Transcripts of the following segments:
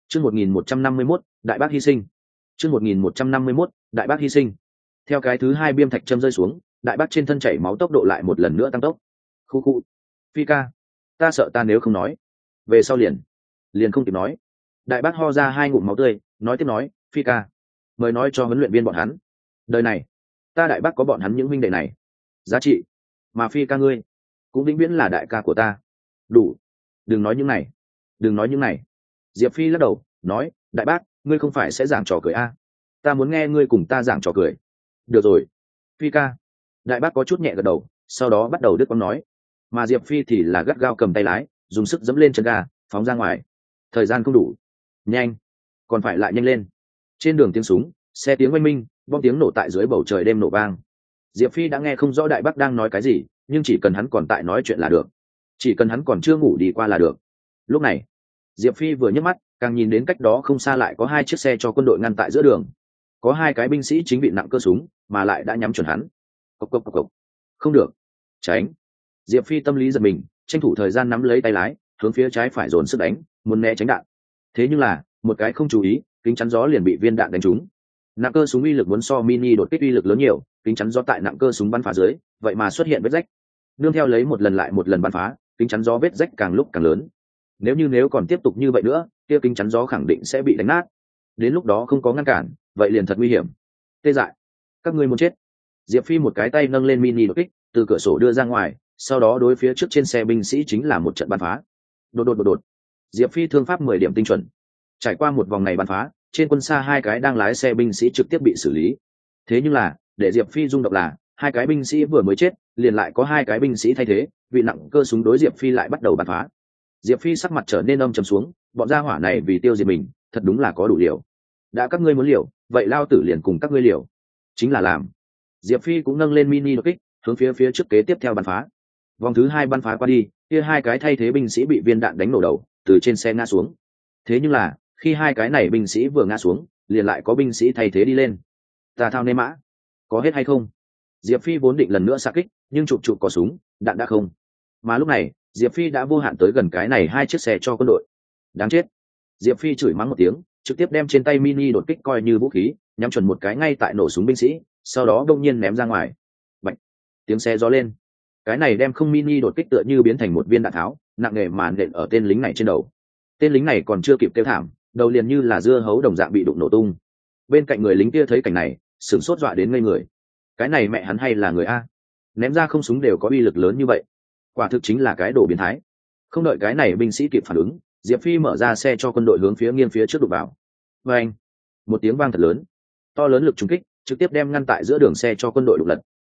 Chương 1151, Đại Bác hy sinh. Chương 1151, Đại Bác hy sinh. Theo cái thứ hai biêm thạch châm rơi xuống, Đại Bác trên thân chảy máu tốc độ lại một lần nữa tăng tốc. Khu khu. Phi ca, ta sợ ta nếu không nói, về sau liền không kịp nói. Đại Bác ho ra hai ngụm máu tươi, nói tiếp nói, Phi ca, mời nói cho huấn luyện viên bọn hắn. Đời này, ta Đại Bác có bọn hắn những huynh đệ này, giá trị. Mà Phi ca ngươi, cũng vĩnh viễn là đại ca của ta. Đủ. Đừng nói những này. Đừng nói những này. Diệp Phi lắc đầu, nói, Đại Bác, ngươi không phải sẽ giảng trò cười a? Ta muốn nghe ngươi cùng ta giảng trò cười. Được rồi. Phi ca. Đại Bác có chút nhẹ gật đầu, sau đó bắt đầu đứt quãng nói. Mà Diệp Phi thì là gắt gao cầm tay lái, dùng sức dẫm lên chân ga, phóng ra ngoài. Thời gian không đủ. Nhanh. Còn phải lại nhanh lên. Trên đường tiếng súng, xe tiếng oanh minh, bom tiếng nổ tại dưới bầu trời đêm nổ vang. Diệp Phi đã nghe không rõ Đại Bác đang nói cái gì, nhưng chỉ cần hắn còn tại nói chuyện là được. Chỉ cần hắn còn chưa ngủ đi qua là được. Lúc này, Diệp Phi vừa nhấc mắt, càng nhìn đến cách đó không xa lại có hai chiếc xe cho quân đội ngăn tại giữa đường. Có hai cái binh sĩ chính bị nặng cơ súng, mà lại đã nhắm chuẩn hắn. Cộc cộc cộc cộc. Không được. Tránh. Diệp Phi tâm lý giật mình, tranh thủ thời gian nắm lấy tay lái, hướng phía trái phải dồn sức đánh, muốn né tránh đạn. Thế nhưng là, một cái không chú ý, kính chắn gió liền bị viên đạn đánh trúng. Nặng cơ súng uy lực muốn so mini đột kích uy lực lớn nhiều, kính chắn gió tại nặng cơ súng bắn phá dưới, vậy mà xuất hiện vết rách. Nương theo lấy một lần lại một lần bắn phá, kính chắn gió vết rách càng lúc càng lớn. Nếu còn tiếp tục như vậy nữa, kia kính chắn gió khẳng định sẽ bị đánh nát. Đến lúc đó không có ngăn cản, vậy liền thật nguy hiểm. Tê dại, các ngươi muốn chết. Diệp Phi một cái tay nâng lên mini đột kích, từ cửa sổ đưa ra ngoài, sau đó đối phía trước trên xe binh sĩ chính là một trận bắn phá. Đột. Diệp Phi thương pháp 10 điểm tinh chuẩn. Trải qua một vòng này bắn phá, trên quân xa hai cái đang lái xe binh sĩ trực tiếp bị xử lý. Thế nhưng là, để Diệp Phi rung động là, hai cái binh sĩ vừa mới chết, liền lại có hai cái binh sĩ thay thế, vị nặng cơ súng đối Diệp Phi lại bắt đầu bắn phá. Diệp Phi sắc mặt trở nên âm trầm xuống, bọn gia hỏa này vì tiêu diệt mình, thật đúng là có đủ liều. Đã các ngươi muốn liều, vậy lao tử liền cùng các ngươi liều. Chính là làm. Diệp Phi cũng nâng lên mini đột kích, hướng phía trước kế tiếp theo bắn phá. Vòng thứ hai bắn phá qua đi, kia hai cái thay thế binh sĩ bị viên đạn đánh nổ đầu, từ trên xe ngã xuống. Thế nhưng là, khi hai cái này binh sĩ vừa ngã xuống, liền lại có binh sĩ thay thế đi lên. Ta thao nê mã, có hết hay không? Diệp Phi vốn định lần nữa xạ kích, nhưng chụp có súng, đạn đã không. Mà lúc này, Diệp Phi đã vô hạn tới gần cái này hai chiếc xe cho quân đội. Đáng chết. Diệp Phi chửi mắng một tiếng, trực tiếp đem trên tay mini đột kích coi như vũ khí, nhắm chuẩn một cái ngay tại nổ súng binh sĩ, sau đó đông nhiên ném ra ngoài. Bạch. Tiếng xe gió lên. Cái này đem không mini đột kích tựa như biến thành một viên đạn tháo, nặng nề mà nện ở tên lính này trên đầu. Tên lính này còn chưa kịp kêu thảm, đầu liền như là dưa hấu đồng dạng bị đụng nổ tung. Bên cạnh người lính kia thấy cảnh này, sửng sốt dọa đến ngây người. Cái này mẹ hắn hay là người a? Ném ra không súng đều có uy lực lớn như vậy, quả thực chính là cái đồ biến thái. Không đợi cái này binh sĩ kịp phản ứng, Diệp Phi mở ra xe cho quân đội hướng phía nghiêng phía trước đụng vào. Và anh, một tiếng vang thật lớn, to lớn lực trúng kích trực tiếp đem ngăn tại giữa đường xe cho quân đội đụng lật.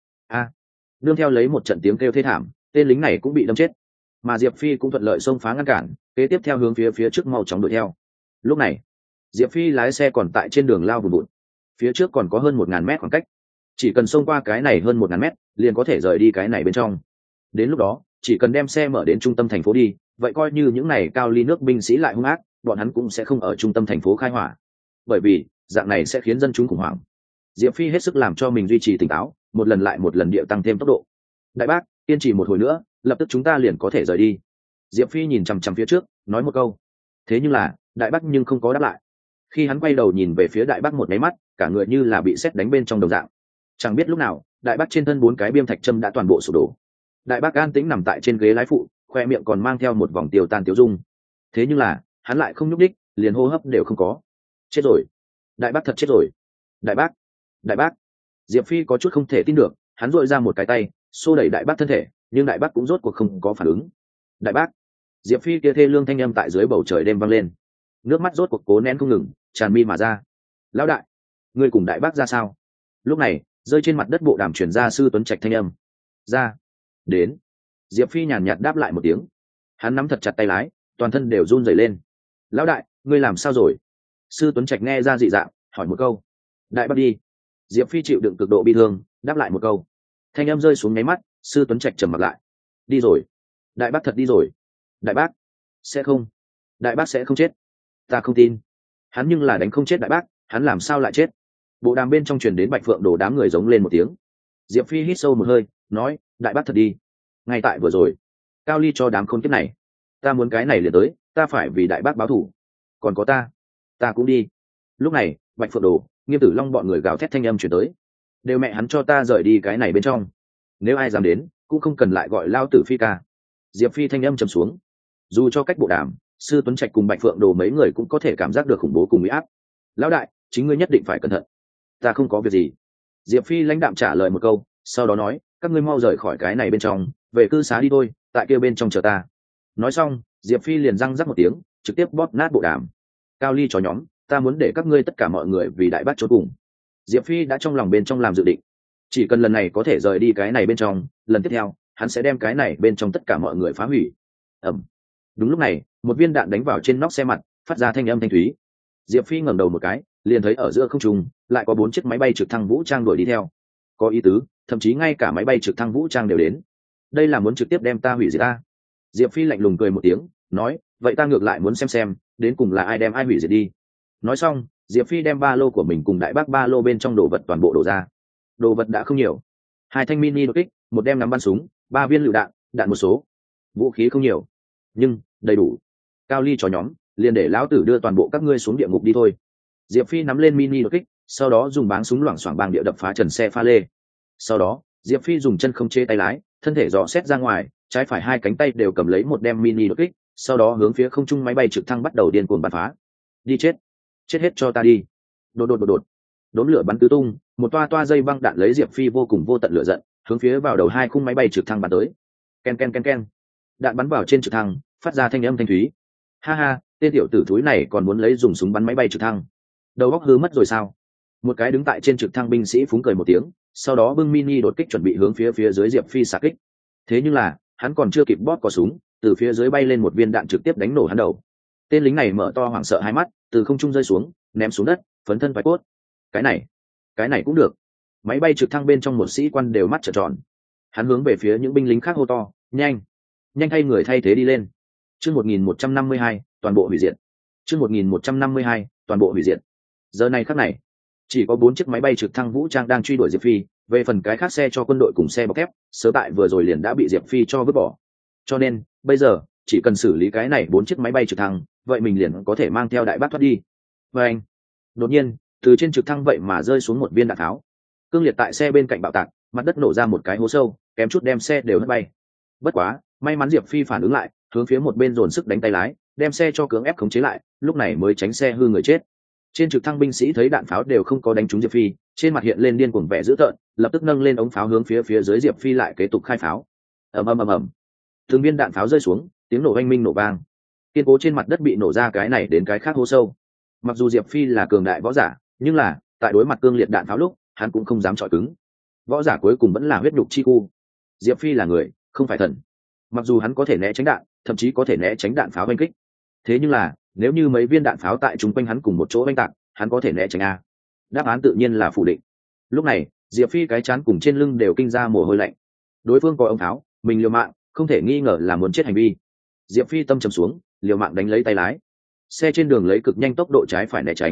Nương theo lấy một trận tiếng kêu thê thảm, tên lính này cũng bị đâm chết. Mà Diệp Phi cũng thuận lợi xông phá ngăn cản, kế tiếp theo hướng phía trước mau chóng đuổi theo. Lúc này, Diệp Phi lái xe còn tại trên đường lao vùn vụt, phía trước còn có hơn 1000 mét khoảng cách, chỉ cần xông qua cái này hơn 1000 mét, liền có thể rời đi cái này bên trong. Đến lúc đó, chỉ cần đem xe mở đến trung tâm thành phố đi, vậy coi như những này cao ly nước binh sĩ lại hung ác, bọn hắn cũng sẽ không ở trung tâm thành phố khai hỏa, bởi vì dạng này sẽ khiến dân chúng khủng hoảng. Diệp Phi hết sức làm cho mình duy trì tỉnh táo, một lần lại một lần điệu tăng thêm tốc độ. Đại bác, kiên trì một hồi nữa, lập tức chúng ta liền có thể rời đi. Diệp Phi nhìn chằm chằm phía trước, nói một câu. Thế nhưng là, đại bác nhưng không có đáp lại. Khi hắn quay đầu nhìn về phía đại bác một máy mắt, cả người như là bị sét đánh bên trong đồng dạng. Chẳng biết lúc nào, đại bác trên thân 4 cái biêm thạch châm đã toàn bộ sụp đổ. Đại bác an tĩnh nằm tại trên ghế lái phụ, khoe miệng còn mang theo một vòng tiêu tan tiêu dung. Thế nhưng là, hắn lại không nhúc đích, liền hô hấp đều không có. Chết rồi. Đại bác thật chết rồi. Đại bác. Diệp Phi có chút không thể tin được, hắn dội ra một cái tay, xô đẩy đại bác thân thể, nhưng đại bác cũng rốt cuộc không có phản ứng. Đại bác. Diệp Phi kia thê lương thanh âm tại dưới bầu trời đêm vang lên, nước mắt rốt cuộc cố nén không ngừng, tràn mi mà ra. Lão đại, ngươi cùng đại bác ra sao? Lúc này, rơi trên mặt đất bộ đàm truyền ra Sư Tuấn Trạch thanh âm. Ra. Đến. Diệp Phi nhàn nhạt đáp lại một tiếng. Hắn nắm thật chặt tay lái, toàn thân đều run rẩy lên. Lão đại, ngươi làm sao rồi? Sư Tuấn Trạch nghe ra dị dạng, hỏi một câu. Đại bác đi. Diệp Phi chịu đựng cực độ bi thương, đáp lại một câu. Thanh âm rơi xuống nháy mắt, Sư Tuấn Trạch trầm mặt lại. Đi rồi. Đại bác thật đi rồi. Đại bác. Sẽ không. Đại bác sẽ không chết. Ta không tin. Hắn nhưng là đánh không chết đại bác, hắn làm sao lại chết? Bộ đàm bên trong truyền đến Bạch Phượng Đồ đám người giống lên một tiếng. Diệp Phi hít sâu một hơi, nói, đại bác thật đi. Ngay tại vừa rồi, Cao Ly cho đám khốn kiếp này. Ta muốn cái này liền tới, ta phải vì đại bác báo thù. Còn có ta. Ta cũng đi. Lúc này Bạch Phượng Đồ, Nghiêm Tử Long bọn người gào thét thanh âm chuyển tới, đều mẹ hắn cho ta rời đi cái này bên trong, nếu ai dám đến cũng không cần lại gọi lao tử Phi ca. Diệp Phi thanh âm trầm xuống, dù cho cách bộ đàm, Sư Tuấn Trạch cùng Bạch Phượng Đồ mấy người cũng có thể cảm giác được khủng bố cùng uy áp. Lão đại, chính ngươi nhất định phải cẩn thận. Ta không có việc gì. Diệp Phi lãnh đạm trả lời một câu, sau đó nói, các ngươi mau rời khỏi cái này bên trong, về cư xá đi thôi, tại kia bên trong chờ ta. Nói xong, Diệp Phi liền răng rắc một tiếng, trực tiếp bóp nát bộ đàm. Cao ly chó nhóm, ta muốn để các ngươi tất cả mọi người vì đại bác chốt cùng. Diệp Phi đã trong lòng bên trong làm dự định, chỉ cần lần này có thể rời đi cái này bên trong, lần tiếp theo hắn sẽ đem cái này bên trong tất cả mọi người phá hủy. Ẩm. Đúng lúc này, một viên đạn đánh vào trên nóc xe mặt, phát ra thanh âm thanh thúy. Diệp Phi ngẩng đầu một cái, liền thấy ở giữa không trung lại có 4 chiếc máy bay trực thăng vũ trang đuổi đi theo. Có ý tứ, thậm chí ngay cả máy bay trực thăng vũ trang đều đến. Đây là muốn trực tiếp đem ta hủy diệt ta. Diệp Phi lạnh lùng cười một tiếng, nói, vậy ta ngược lại muốn xem đến cùng là ai đem ai hủy diệt đi. Nói xong, Diệp Phi đem ba lô của mình cùng đại bác ba lô bên trong đồ vật toàn bộ đổ ra. Đồ vật đã không nhiều, 2 thanh mini đột kích, 1 đem ngắm bắn súng, 3 viên lựu đạn, đạn một số. Vũ khí không nhiều, nhưng đầy đủ. Cao ly chó nhóm, liền để lão tử đưa toàn bộ các ngươi xuống địa ngục đi thôi. Diệp Phi nắm lên mini đột kích, sau đó dùng báng súng loảng xoảng bang địa đập phá trần xe pha lê. Sau đó, Diệp Phi dùng chân không chế tay lái, thân thể dò xét ra ngoài, trái phải 2 cánh tay đều cầm lấy 1 đem mini đột kích, sau đó hướng phía không trung máy bay trực thăng bắt đầu điên cuồng bắn phá. Đi chết hết cho ta đi. Đột. Đốm lửa bắn tứ tung, một toa dây băng đạn lấy Diệp Phi vô cùng vô tận lửa giận, hướng phía vào đầu 2 khung máy bay trực thăng bắn tới. Ken. Đạn bắn vào trên trực thăng, phát ra thanh âm thanh thúy. Ha, tên tiểu tử thúi này còn muốn lấy dùng súng bắn máy bay trực thăng. Đầu óc hư mất rồi sao? Một cái đứng tại trên trực thăng binh sĩ phúng cười một tiếng, sau đó bưng mini đột kích chuẩn bị hướng phía dưới Diệp Phi xạ kích. Thế nhưng là, hắn còn chưa kịp bóp cò súng, từ phía dưới bay lên một viên đạn trực tiếp đánh nổ hắn đầu. Tên lính này mở to hoảng sợ hai mắt, từ không trung rơi xuống, ném xuống đất, phấn thân phải cốt. Cái này cũng được. Máy bay trực thăng bên trong một sĩ quan đều mắt trợn tròn. Hắn hướng về phía những binh lính khác hô to, nhanh thay người thay thế đi lên. Chương 1152, toàn bộ hủy diệt. Chương 1152, toàn bộ hủy diệt. Giờ này khắc này, chỉ có 4 chiếc máy bay trực thăng vũ trang đang truy đuổi Diệp Phi, về phần cái khác xe cho quân đội cùng xe bọc thép, sớm tại vừa rồi liền đã bị Diệp Phi cho vứt bỏ. Cho nên, bây giờ, chỉ cần xử lý cái này 4 chiếc máy bay trực thăng, vậy mình liền có thể mang theo đại bác thoát đi. Và anh, đột nhiên, từ trên trực thăng vậy mà rơi xuống một viên đạn tháo. Cương liệt tại xe bên cạnh bạo tạc, mặt đất nổ ra một cái hố sâu, kém chút đem xe đều hất bay. Bất quá, may mắn Diệp Phi phản ứng lại, hướng phía một bên dồn sức đánh tay lái, đem xe cho cưỡng ép khống chế lại, lúc này mới tránh xe hư người chết. Trên trực thăng binh sĩ thấy đạn pháo đều không có đánh trúng Diệp Phi, trên mặt hiện lên điên cuồng vẻ dữ tợn, lập tức nâng lên ống pháo hướng phía dưới Diệp Phi lại kế tục khai pháo. Ầm. Từng viên đạn pháo rơi xuống, tiếng nổ oanh minh nổ vang. Kiên cố trên mặt đất bị nổ ra cái này đến cái khác hố sâu. Mặc dù Diệp Phi là cường đại võ giả, nhưng là tại đối mặt cương liệt đạn pháo lúc, hắn cũng không dám chọi cứng. Võ giả cuối cùng vẫn là huyết nhục chi khu. Diệp Phi là người, không phải thần. Mặc dù hắn có thể né tránh đạn, thậm chí có thể né tránh đạn pháo oanh kích, thế nhưng là nếu như mấy viên đạn pháo tại chung quanh hắn cùng một chỗ oanh tạc, hắn có thể né tránh a? Đáp án tự nhiên là phủ định. Lúc này, Diệp Phi cái chán cùng trên lưng đều kinh ra mồ hôi lạnh. Đối phương có ống tháo, mình liều mạng, không thể nghi ngờ là muốn chết hành vi. Diệp Phi tâm trầm xuống, liều mạng đánh lấy tay lái. Xe trên đường lấy cực nhanh tốc độ trái phải né tránh.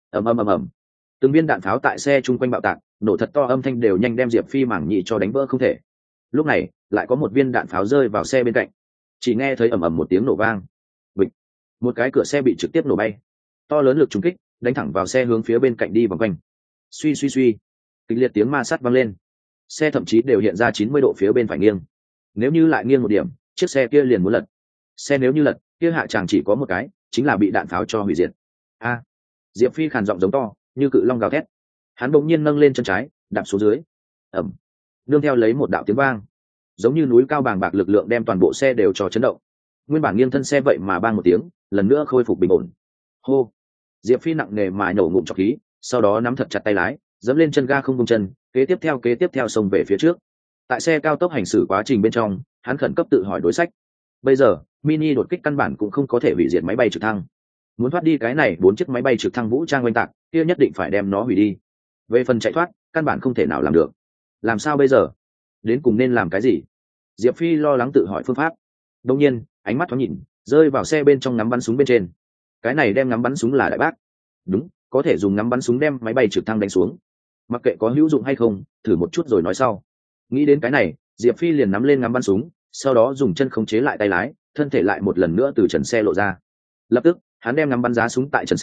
Ầm. Từng viên đạn pháo tại xe chung quanh bạo tạc, nổ thật to, âm thanh đều nhanh đem Diệp Phi mảng nhị cho đánh vỡ không thể. Lúc này, lại có một viên đạn pháo rơi vào xe bên cạnh. Chỉ nghe thấy ầm một tiếng nổ vang. Bịch. Một cái cửa xe bị trực tiếp nổ bay. To lớn lực trùng kích, đánh thẳng vào xe hướng phía bên cạnh đi vòng quanh. Suy. Kịch liệt tiếng ma sát vang lên. Xe thậm chí đều hiện ra 90 độ phía bên phải nghiêng. Nếu như lại nghiêng một điểm, chiếc xe kia liền muốn lật. Xe nếu như lật, kia hạ chàng chỉ có một cái, chính là bị đạn pháo cho hủy diệt. A! Diệp Phi khàn giọng giống to, như cự long gào thét. Hắn bỗng nhiên nâng lên chân trái, đạp xuống dưới. Ầm! Nương theo lấy một đạo tiếng vang, giống như núi cao bàng bạc lực lượng đem toàn bộ xe đều cho chấn động. Nguyên bản nghiêng thân xe vậy mà bang một tiếng, lần nữa khôi phục bình ổn. Hô! Diệp Phi nặng nề mà nhổ ngụm trọc khí, sau đó nắm thật chặt tay lái, giẫm lên chân ga không buông chân, kế tiếp theo xông về phía trước. Tại xe cao tốc hành xử quá trình bên trong, hắn khẩn cấp tự hỏi đối sách. Bây giờ, mini đột kích căn bản cũng không có thể hủy diệt máy bay trực thăng. Muốn thoát đi cái này 4 chiếc máy bay trực thăng vũ trang oanh tạc, kia nhất định phải đem nó hủy đi. Về phần chạy thoát, căn bản không thể nào làm được. Làm sao bây giờ? Đến cùng nên làm cái gì? Diệp Phi lo lắng tự hỏi phương pháp. Đương nhiên, ánh mắt thoáng nhìn, rơi vào xe bên trong ngắm bắn súng bên trên. Cái này đem ngắm bắn súng là đại bác. Đúng, có thể dùng ngắm bắn súng đem máy bay trực thăng đánh xuống. Mặc kệ có hữu dụng hay không, thử một chút rồi nói sau. Nghĩ đến cái này, Diệp Phi liền nắm lên ngắm bắn súng, sau đó dùng chân khống chế lại tay lái, thân thể lại một lần nữa từ trần xe lộ ra. Lập tức, hắn đem ngắm bắn giá súng tại trần xe,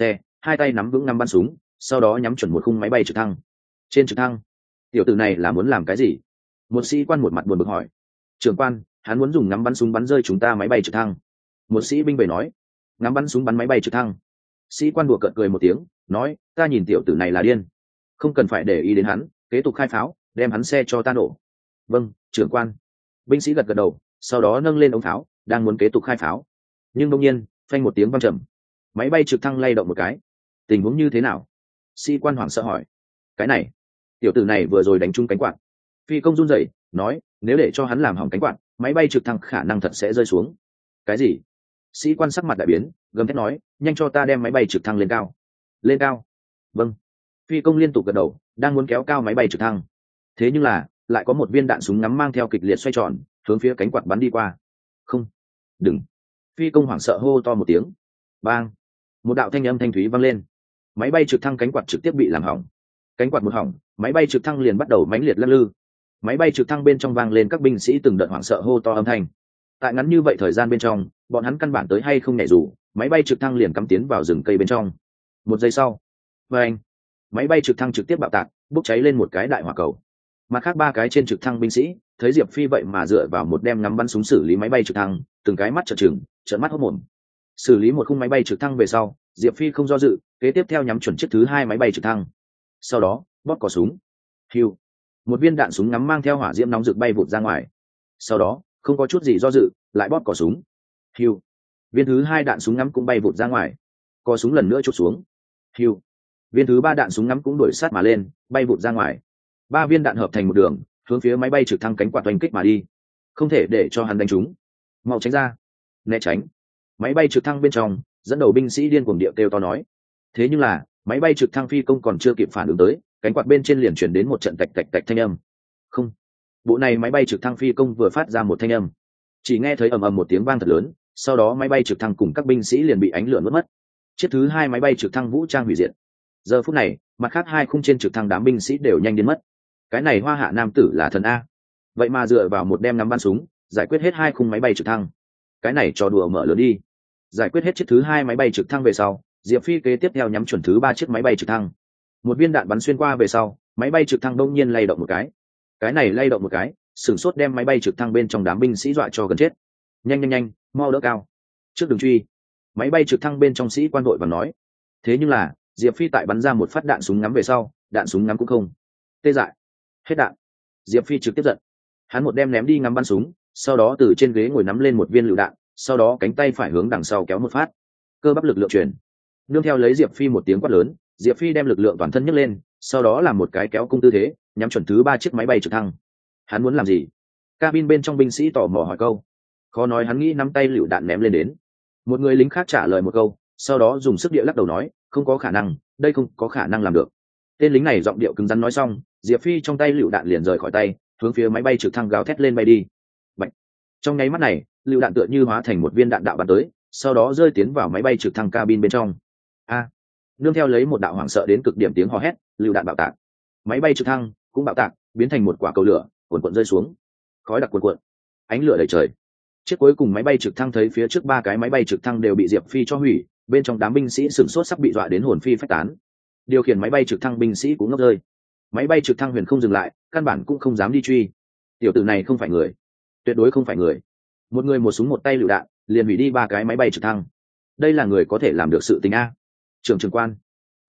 hai tay nắm vững ngắm bắn súng, sau đó nhắm chuẩn một khung máy bay trực thăng. Trên trực thăng, tiểu tử này là muốn làm cái gì? Một sĩ quan một mặt buồn bực hỏi. Trưởng quan, hắn muốn dùng ngắm bắn súng bắn rơi chúng ta máy bay trực thăng. Một sĩ binh bày nói. Ngắm bắn súng bắn máy bay trực thăng. Sĩ quan đùa cợt cười một tiếng, nói, ta nhìn tiểu tử này là điên, không cần phải để ý đến hắn, kế tục khai pháo, đem hắn xe cho ta nổ. Vâng, trưởng quan. Binh sĩ gật gật đầu, sau đó nâng lên ống pháo, đang muốn kế tục khai pháo. Nhưng đột nhiên, phanh một tiếng vang trầm, máy bay trực thăng lay động một cái. Tình huống như thế nào? Sĩ quan hoảng sợ hỏi. Cái này, tiểu tử này vừa rồi đánh trúng cánh quạt. Phi công run rẩy, nói, nếu để cho hắn làm hỏng cánh quạt, máy bay trực thăng khả năng thật sẽ rơi xuống. Cái gì? Sĩ quan sắc mặt đại biến, gầm thét nói, nhanh cho ta đem máy bay trực thăng lên cao. Lên cao. Vâng. Phi công liên tục gật đầu, đang muốn kéo cao máy bay trực thăng. Thế nhưng là, lại có một viên đạn súng ngắm mang theo kịch liệt xoay tròn, hướng phía cánh quạt bắn đi qua. Không, đừng. Phi công hoảng sợ hô to một tiếng. Bang. Một đạo thanh âm thanh thúy vang lên. Máy bay trực thăng cánh quạt trực tiếp bị làm hỏng. Cánh quạt một hỏng, máy bay trực thăng liền bắt đầu mãnh liệt lắc lư. Máy bay trực thăng bên trong vang lên các binh sĩ từng đợt hoảng sợ hô to âm thanh. Tại ngắn như vậy thời gian bên trong, bọn hắn căn bản tới hay không nhảy dù, máy bay trực thăng liền cắm tiến vào rừng cây bên trong. Một giây sau, anh, máy bay trực thăng trực tiếp bạo tạc, bốc cháy lên một cái đại hỏa cầu. Mặt khác ba cái trên trực thăng binh sĩ thấy Diệp Phi vậy mà dựa vào một đem ngắm bắn súng xử lý máy bay trực thăng, từng cái mắt trợn trừng, trợn mắt hốt mồm. Xử lý một khung máy bay trực thăng về sau, Diệp Phi không do dự, kế tiếp theo nhắm chuẩn chiếc thứ hai máy bay trực thăng. Sau đó, bóp cò súng. Hiu. Một viên đạn súng ngắm mang theo hỏa diễm nóng rực bay vụt ra ngoài. Sau đó, không có chút gì do dự, lại bóp cò súng. Hiu. Viên thứ hai đạn súng ngắm cũng bay vụt ra ngoài. Cò súng lần nữa chụp xuống. Hiu. Viên thứ ba đạn súng ngắm cũng đuổi sát mà lên, bay vụt ra ngoài. Ba viên đạn hợp thành một đường, hướng phía máy bay trực thăng cánh quạt oanh kích mà đi. Không thể để cho hắn đánh trúng. Mau tránh ra. Né tránh. Máy bay trực thăng bên trong, dẫn đầu binh sĩ điên cuồng điệu kêu to nói. Thế nhưng là, máy bay trực thăng phi công còn chưa kịp phản ứng tới, cánh quạt bên trên liền chuyển đến một trận tạch tạch tạch thanh âm. Không. Bộ này máy bay trực thăng phi công vừa phát ra một thanh âm, chỉ nghe thấy ầm ầm một tiếng vang thật lớn, sau đó máy bay trực thăng cùng các binh sĩ liền bị ánh lửa nuốt mất. Chiếc thứ hai máy bay trực thăng vũ trang hủy diệt. Giờ phút này, mặt khác hai khung trên trực thăng đám binh sĩ đều nhanh đến mất. Cái này Hoa Hạ nam tử là thần a, vậy mà dựa vào một đem ngắm bắn súng giải quyết hết hai khung máy bay trực thăng. Cái này trò đùa mở lớn đi. Giải quyết hết chiếc thứ hai máy bay trực thăng về sau, Diệp Phi kế tiếp theo nhắm chuẩn thứ ba chiếc máy bay trực thăng. Một viên đạn bắn xuyên qua về sau, máy bay trực thăng đông nhiên lay động một cái. Cái này lay động một cái, sửng sốt đem máy bay trực thăng bên trong đám binh sĩ dọa cho gần chết. Nhanh nhanh nhanh, mau đỡ cao, trước đường truy. Máy bay trực thăng bên trong sĩ quan đội và nói. Thế nhưng là, Diệp Phi tại bắn ra một phát đạn súng ngắm về sau, đạn súng ngắm cũng không tê dại, hết đạn. Diệp Phi trực tiếp giận, hắn một đem ném đi ngắm bắn súng, sau đó từ trên ghế ngồi nắm lên một viên lựu đạn, sau đó cánh tay phải hướng đằng sau kéo một phát, cơ bắp lực lượng truyền. Nương theo lấy Diệp Phi một tiếng quát lớn, Diệp Phi đem lực lượng toàn thân nhấc lên, sau đó làm một cái kéo cung tư thế, nhắm chuẩn thứ ba chiếc máy bay trực thăng. Hắn muốn làm gì? Cabin bên trong binh sĩ tò mò hỏi câu. Khó nói hắn nghĩ nắm tay lựu đạn ném lên đến. Một người lính khác trả lời một câu, sau đó dùng sức địa lắc đầu nói, không có khả năng, đây không có khả năng làm được. Tên lính này giọng điệu cứng rắn nói xong, Diệp Phi trong tay lựu đạn liền rời khỏi tay, hướng phía máy bay trực thăng gào thét lên bay đi. Bạch. Trong nháy mắt này, lựu đạn tựa như hóa thành một viên đạn đạo bắn tới, sau đó rơi tiến vào máy bay trực thăng cabin bên trong. A. Nương theo lấy một đạo hoảng sợ đến cực điểm tiếng hò hét, lựu đạn bạo tạc. Máy bay trực thăng cũng bạo tạc, biến thành một quả cầu lửa, cuồn cuộn rơi xuống. Khói đặc cuồn cuộn, ánh lửa đầy trời. Chiếc cuối cùng máy bay trực thăng thấy phía trước ba cái máy bay trực thăng đều bị Diệp Phi cho hủy, bên trong đám binh sĩ sửng sốt sắp bị dọa đến hồn phi phách tán. Điều khiển máy bay trực thăng binh sĩ cũng ngốc rơi. Máy bay trực thăng huyền không dừng lại, căn bản cũng không dám đi truy. Tiểu tử này không phải người, tuyệt đối không phải người. Một người một súng một tay lựu đạn, liền hủy đi ba cái máy bay trực thăng. Đây là người có thể làm được sự tình a? Trưởng quan,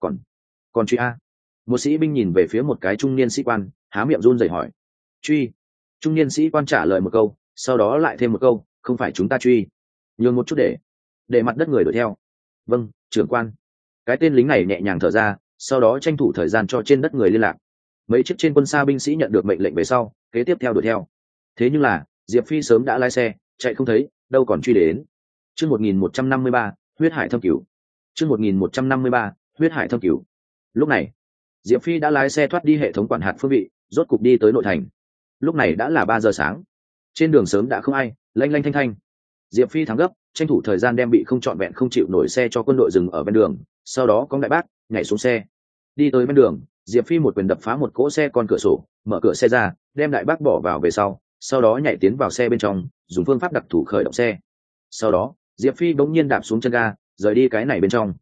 còn truy a? Một sĩ binh nhìn về phía một cái trung niên sĩ quan, há miệng run rẩy hỏi. Truy? Trung niên sĩ quan trả lời một câu, sau đó lại thêm một câu, không phải chúng ta truy, nhường một chút để mặt đất người đuổi theo. Vâng, trưởng quan. Cái tên lính này nhẹ nhàng thở ra, sau đó tranh thủ thời gian cho trên đất người liên lạc. Mấy chiếc trên quân xa binh sĩ nhận được mệnh lệnh về sau, kế tiếp theo đuổi theo. Thế nhưng là, Diệp Phi sớm đã lái xe, chạy không thấy, đâu còn truy đến. Chương 1153, huyết hải thâm cửu. Chương 1153, huyết hải thâm cửu. Lúc này, Diệp Phi đã lái xe thoát đi hệ thống quản hạt phương vị, rốt cục đi tới nội thành. Lúc này đã là 3 giờ sáng. Trên đường sớm đã không ai, lanh lanh thanh thanh. Diệp Phi thắng gấp, tranh thủ thời gian đem bị không trọn vẹn không chịu nổi xe cho quân đội dừng ở bên đường, sau đó có đại bác nhảy xuống xe. Đi tới bên đường, Diệp Phi một quyền đập phá một cỗ xe con cửa sổ, mở cửa xe ra, đem đại bác bỏ vào về sau đó nhảy tiến vào xe bên trong, dùng phương pháp đặc thù khởi động xe. Sau đó, Diệp Phi bỗng nhiên đạp xuống chân ga, rời đi cái này bên trong.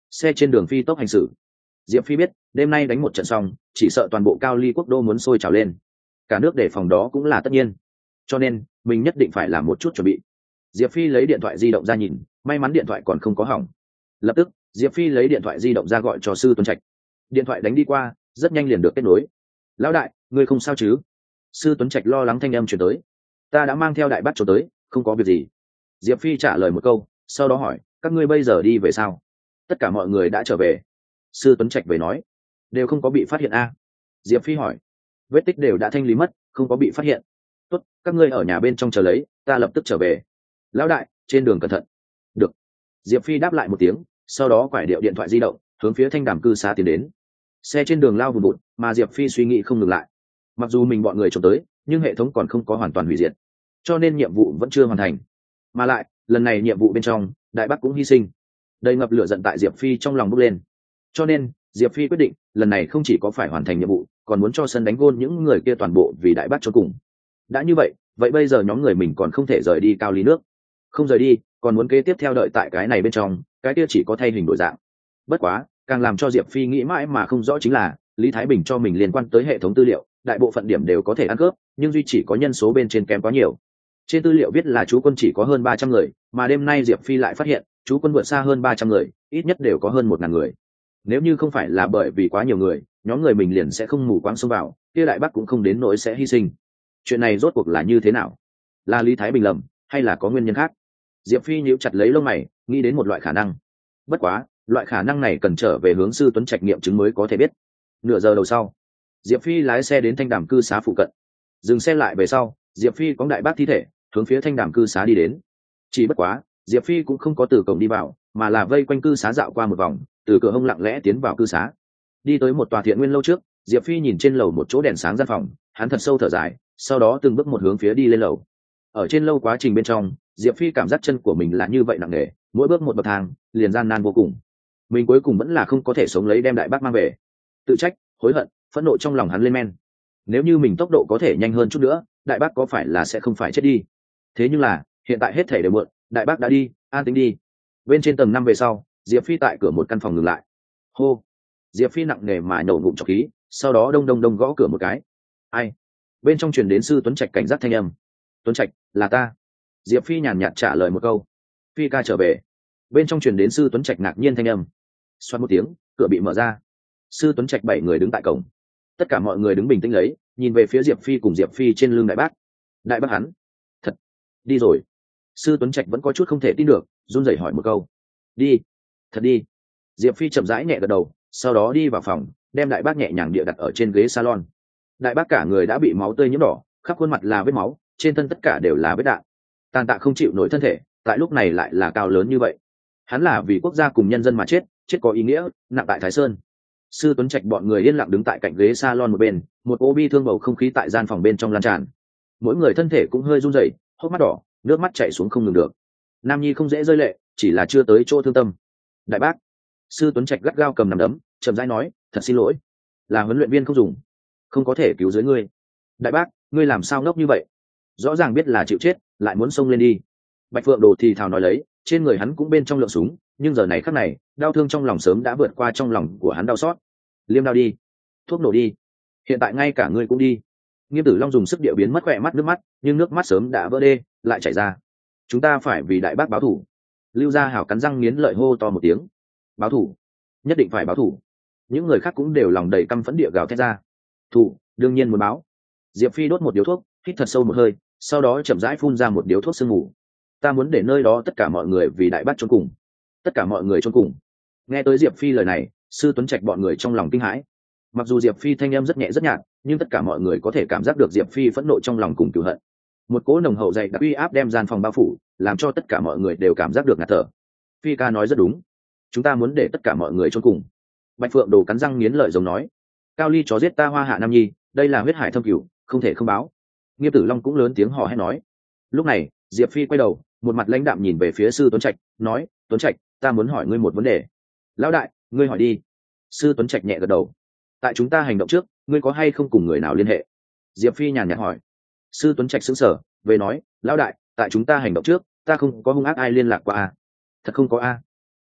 Xe trên đường phi tốc hành xử. Diệp Phi biết đêm nay đánh một trận xong chỉ sợ toàn bộ Cao Ly quốc đô muốn sôi trào lên, cả nước đề phòng đó cũng là tất nhiên, cho nên mình nhất định phải làm một chút chuẩn bị. Diệp Phi lấy điện thoại di động ra nhìn, may mắn điện thoại còn không có hỏng. Lập tức Diệp Phi lấy điện thoại di động ra gọi cho Sư Tuấn Trạch. Điện thoại đánh đi qua rất nhanh liền được kết nối. Lão đại, ngươi không sao chứ? Sư Tuấn Trạch lo lắng thanh âm truyền tới. Ta đã mang theo đại bác trốn tới, không có việc gì. Diệp Phi trả lời một câu, sau đó hỏi, các ngươi bây giờ đi về sao? Tất cả mọi người đã trở về. Sư Tuấn Trạch về nói, đều không có bị phát hiện a. Diệp Phi hỏi, vết tích đều đã thanh lý mất, không có bị phát hiện. Tốt, các ngươi ở nhà bên trong chờ lấy, ta lập tức trở về. Lão đại, trên đường cẩn thận. Được. Diệp Phi đáp lại một tiếng, sau đó quải điệu điện thoại di động hướng phía Thanh Đàm cư xá tiến đến. Xe trên đường lao vùn vụt, mà Diệp Phi suy nghĩ không ngừng lại. Mặc dù mình bọn người trốn tới, nhưng hệ thống còn không có hoàn toàn hủy diệt, cho nên nhiệm vụ vẫn chưa hoàn thành. Mà lại lần này nhiệm vụ bên trong đại bác cũng hy sinh, đầy ngập lửa giận tại Diệp Phi trong lòng bốc lên. Cho nên Diệp Phi quyết định lần này không chỉ có phải hoàn thành nhiệm vụ, còn muốn cho sân đánh gôn những người kia toàn bộ vì đại bác cho cùng. Đã như vậy, vậy bây giờ nhóm người mình còn không thể rời đi Cao Ly nước. Không rời đi, còn muốn kế tiếp theo đợi tại cái này bên trong, cái kia chỉ có thay hình đổi dạng. Bất quá, càng làm cho Diệp Phi nghĩ mãi mà không rõ chính là Lý Thái Bình cho mình liên quan tới hệ thống tư liệu, đại bộ phận điểm đều có thể ăn cướp, nhưng duy chỉ có nhân số bên trên kém quá nhiều. Trên tư liệu viết là chú quân chỉ có hơn 300 người, mà đêm nay Diệp Phi lại phát hiện chú quân vượt xa hơn 300 người, ít nhất đều có hơn 1000 người. Nếu như không phải là bởi vì quá nhiều người, nhóm người mình liền sẽ không mù quáng xông vào, kia đại bác cũng không đến nỗi sẽ hy sinh. Chuyện này rốt cuộc là như thế nào? Là Lý Thái Bình lầm, hay là có nguyên nhân khác? Diệp Phi nhíu chặt lấy lông mày, nghĩ đến một loại khả năng. Bất quá, loại khả năng này cần trở về hướng Sư Tuấn Trạch nghiệm chứng mới có thể biết. Nửa giờ đầu sau, Diệp Phi lái xe đến Thanh Đàm cư xá phụ cận. Dừng xe lại về sau, Diệp Phi cõng đại bác thi thể hướng phía Thanh Đàm cư xá đi đến. Chỉ bất quá, Diệp Phi cũng không có từ cổng đi vào, mà là vây quanh cư xá dạo qua một vòng, từ cửa hông lặng lẽ tiến vào cư xá. Đi tới một tòa thiện nguyên lâu trước, Diệp Phi nhìn trên lầu một chỗ đèn sáng gian phòng, hắn thật sâu thở dài, sau đó từng bước một hướng phía đi lên lầu. Ở trên lâu quá trình bên trong, Diệp Phi cảm giác chân của mình là như vậy nặng nề, mỗi bước một bậc thang liền gian nan vô cùng. Mình cuối cùng vẫn là không có thể sống lấy đem đại bác mang về. Tự trách, hối hận, phẫn nộ trong lòng hắn lên men. Nếu như mình tốc độ có thể nhanh hơn chút nữa, đại bác có phải là sẽ không phải chết đi. Thế nhưng là hiện tại hết thể đều muộn, đại bác đã đi, an tính đi. Bên trên tầng 5 về sau, Diệp Phi tại cửa một căn phòng ngừng lại. Hô. Diệp Phi nặng nề mà nổ ngụm trọc khí, sau đó đông đông đông gõ cửa một cái. Ai? Bên trong truyền đến Sư Tuấn Trạch cảnh giác thanh âm. Tuấn Trạch, là ta. Diệp Phi nhàn nhạt trả lời một câu. Phi ca trở về. Bên trong truyền đến Sư Tuấn Trạch ngạc nhiên thanh âm. Xoát một tiếng, cửa bị mở ra. Sư Tuấn Trạch 7 người đứng tại cổng. Tất cả mọi người đứng bình tĩnh lấy, nhìn về phía Diệp Phi cùng Diệp Phi trên lưng đại bác. Đại bác hắn, thật đi rồi. Sư Tuấn Trạch vẫn có chút không thể tin được, run rẩy hỏi một câu. Đi, thật đi. Diệp Phi chậm rãi nhẹ gật đầu, sau đó đi vào phòng, đem đại bác nhẹ nhàng địa đặt ở trên ghế salon. Đại bác cả người đã bị máu tươi nhiễm đỏ, khắp khuôn mặt là vết máu, trên thân tất cả đều là vết đạn. Tàn tạ không chịu nổi thân thể, tại lúc này lại là cao lớn như vậy. Hắn là vì quốc gia cùng nhân dân mà chết, chết có ý nghĩa nặng tại Thái Sơn. Sư Tuấn Trạch bọn người yên lặng đứng tại cạnh ghế salon một bên, một ô bi thương bầu không khí tại gian phòng bên trong lan tràn. Mỗi người thân thể cũng hơi run rẩy, hốc mắt đỏ, nước mắt chảy xuống không ngừng được. Nam nhi không dễ rơi lệ, chỉ là chưa tới chỗ thương tâm. Đại bác. Sư Tuấn Trạch gắt gao cầm nắm đấm, chậm rãi nói, thật xin lỗi, là huấn luyện viên không dùng, không có thể cứu dưới ngươi. Đại bác, ngươi làm sao ngốc như vậy? Rõ ràng biết là chịu chết, lại muốn xông lên đi. Bạch Phượng Đồ thì thào nói lấy, trên người hắn cũng bên trong lượng súng, nhưng giờ này khắc này, đau thương trong lòng sớm đã vượt qua trong lòng của hắn đau xót. Liêm đau đi, thuốc nổ đi, hiện tại ngay cả ngươi cũng đi. Nghiêm Tử Long dùng sức địa biến mất khỏe mắt nước mắt, nhưng nước mắt sớm đã vỡ đê, lại chảy ra. Chúng ta phải vì đại bác báo thù. Lưu Gia Hảo cắn răng nghiến lợi hô to một tiếng. Báo thù, nhất định phải báo thù. Những người khác cũng đều lòng đầy căm phẫn địa gào thét ra. Thù, đương nhiên muốn báo. Diệp Phi đốt một điếu thuốc, hít thật sâu một hơi, sau đó chậm rãi phun ra một điếu thuốc sương mù. Ta muốn để nơi đó tất cả mọi người vì đại bác chôn cùng. Tất cả mọi người chôn cùng. Nghe tới Diệp Phi lời này, Sư Tuấn Trạch bọn người trong lòng kinh hãi. Mặc dù Diệp Phi thanh âm rất nhẹ rất nhạt, nhưng tất cả mọi người có thể cảm giác được Diệp Phi phẫn nộ trong lòng cùng cừu hận. Một cỗ nồng hậu dày đặc uy áp đem gian phòng bao phủ, làm cho tất cả mọi người đều cảm giác được ngạt thở. Phi ca nói rất đúng, chúng ta muốn để tất cả mọi người chôn cùng. Bạch Phượng Đồ cắn răng nghiến lợi giống nói. Cao Ly chó giết ta Hoa Hạ Nam Nhi, đây là huyết hải thâm cửu, không thể không báo. Nghiêm Tử Long cũng lớn tiếng hò hét nói. Lúc này Diệp Phi quay đầu, một mặt lãnh đạm nhìn về phía Sư Tuấn Trạch, nói, Tuấn Trạch, ta muốn hỏi ngươi một vấn đề. Lão đại, ngươi hỏi đi. Sư Tuấn Trạch nhẹ gật đầu. Tại chúng ta hành động trước, ngươi có hay không cùng người nào liên hệ? Diệp Phi nhàn nhạt hỏi. Sư Tuấn Trạch sững sờ, về nói, lão đại, tại chúng ta hành động trước, ta không có hung ác ai liên lạc qua a. Thật không có a.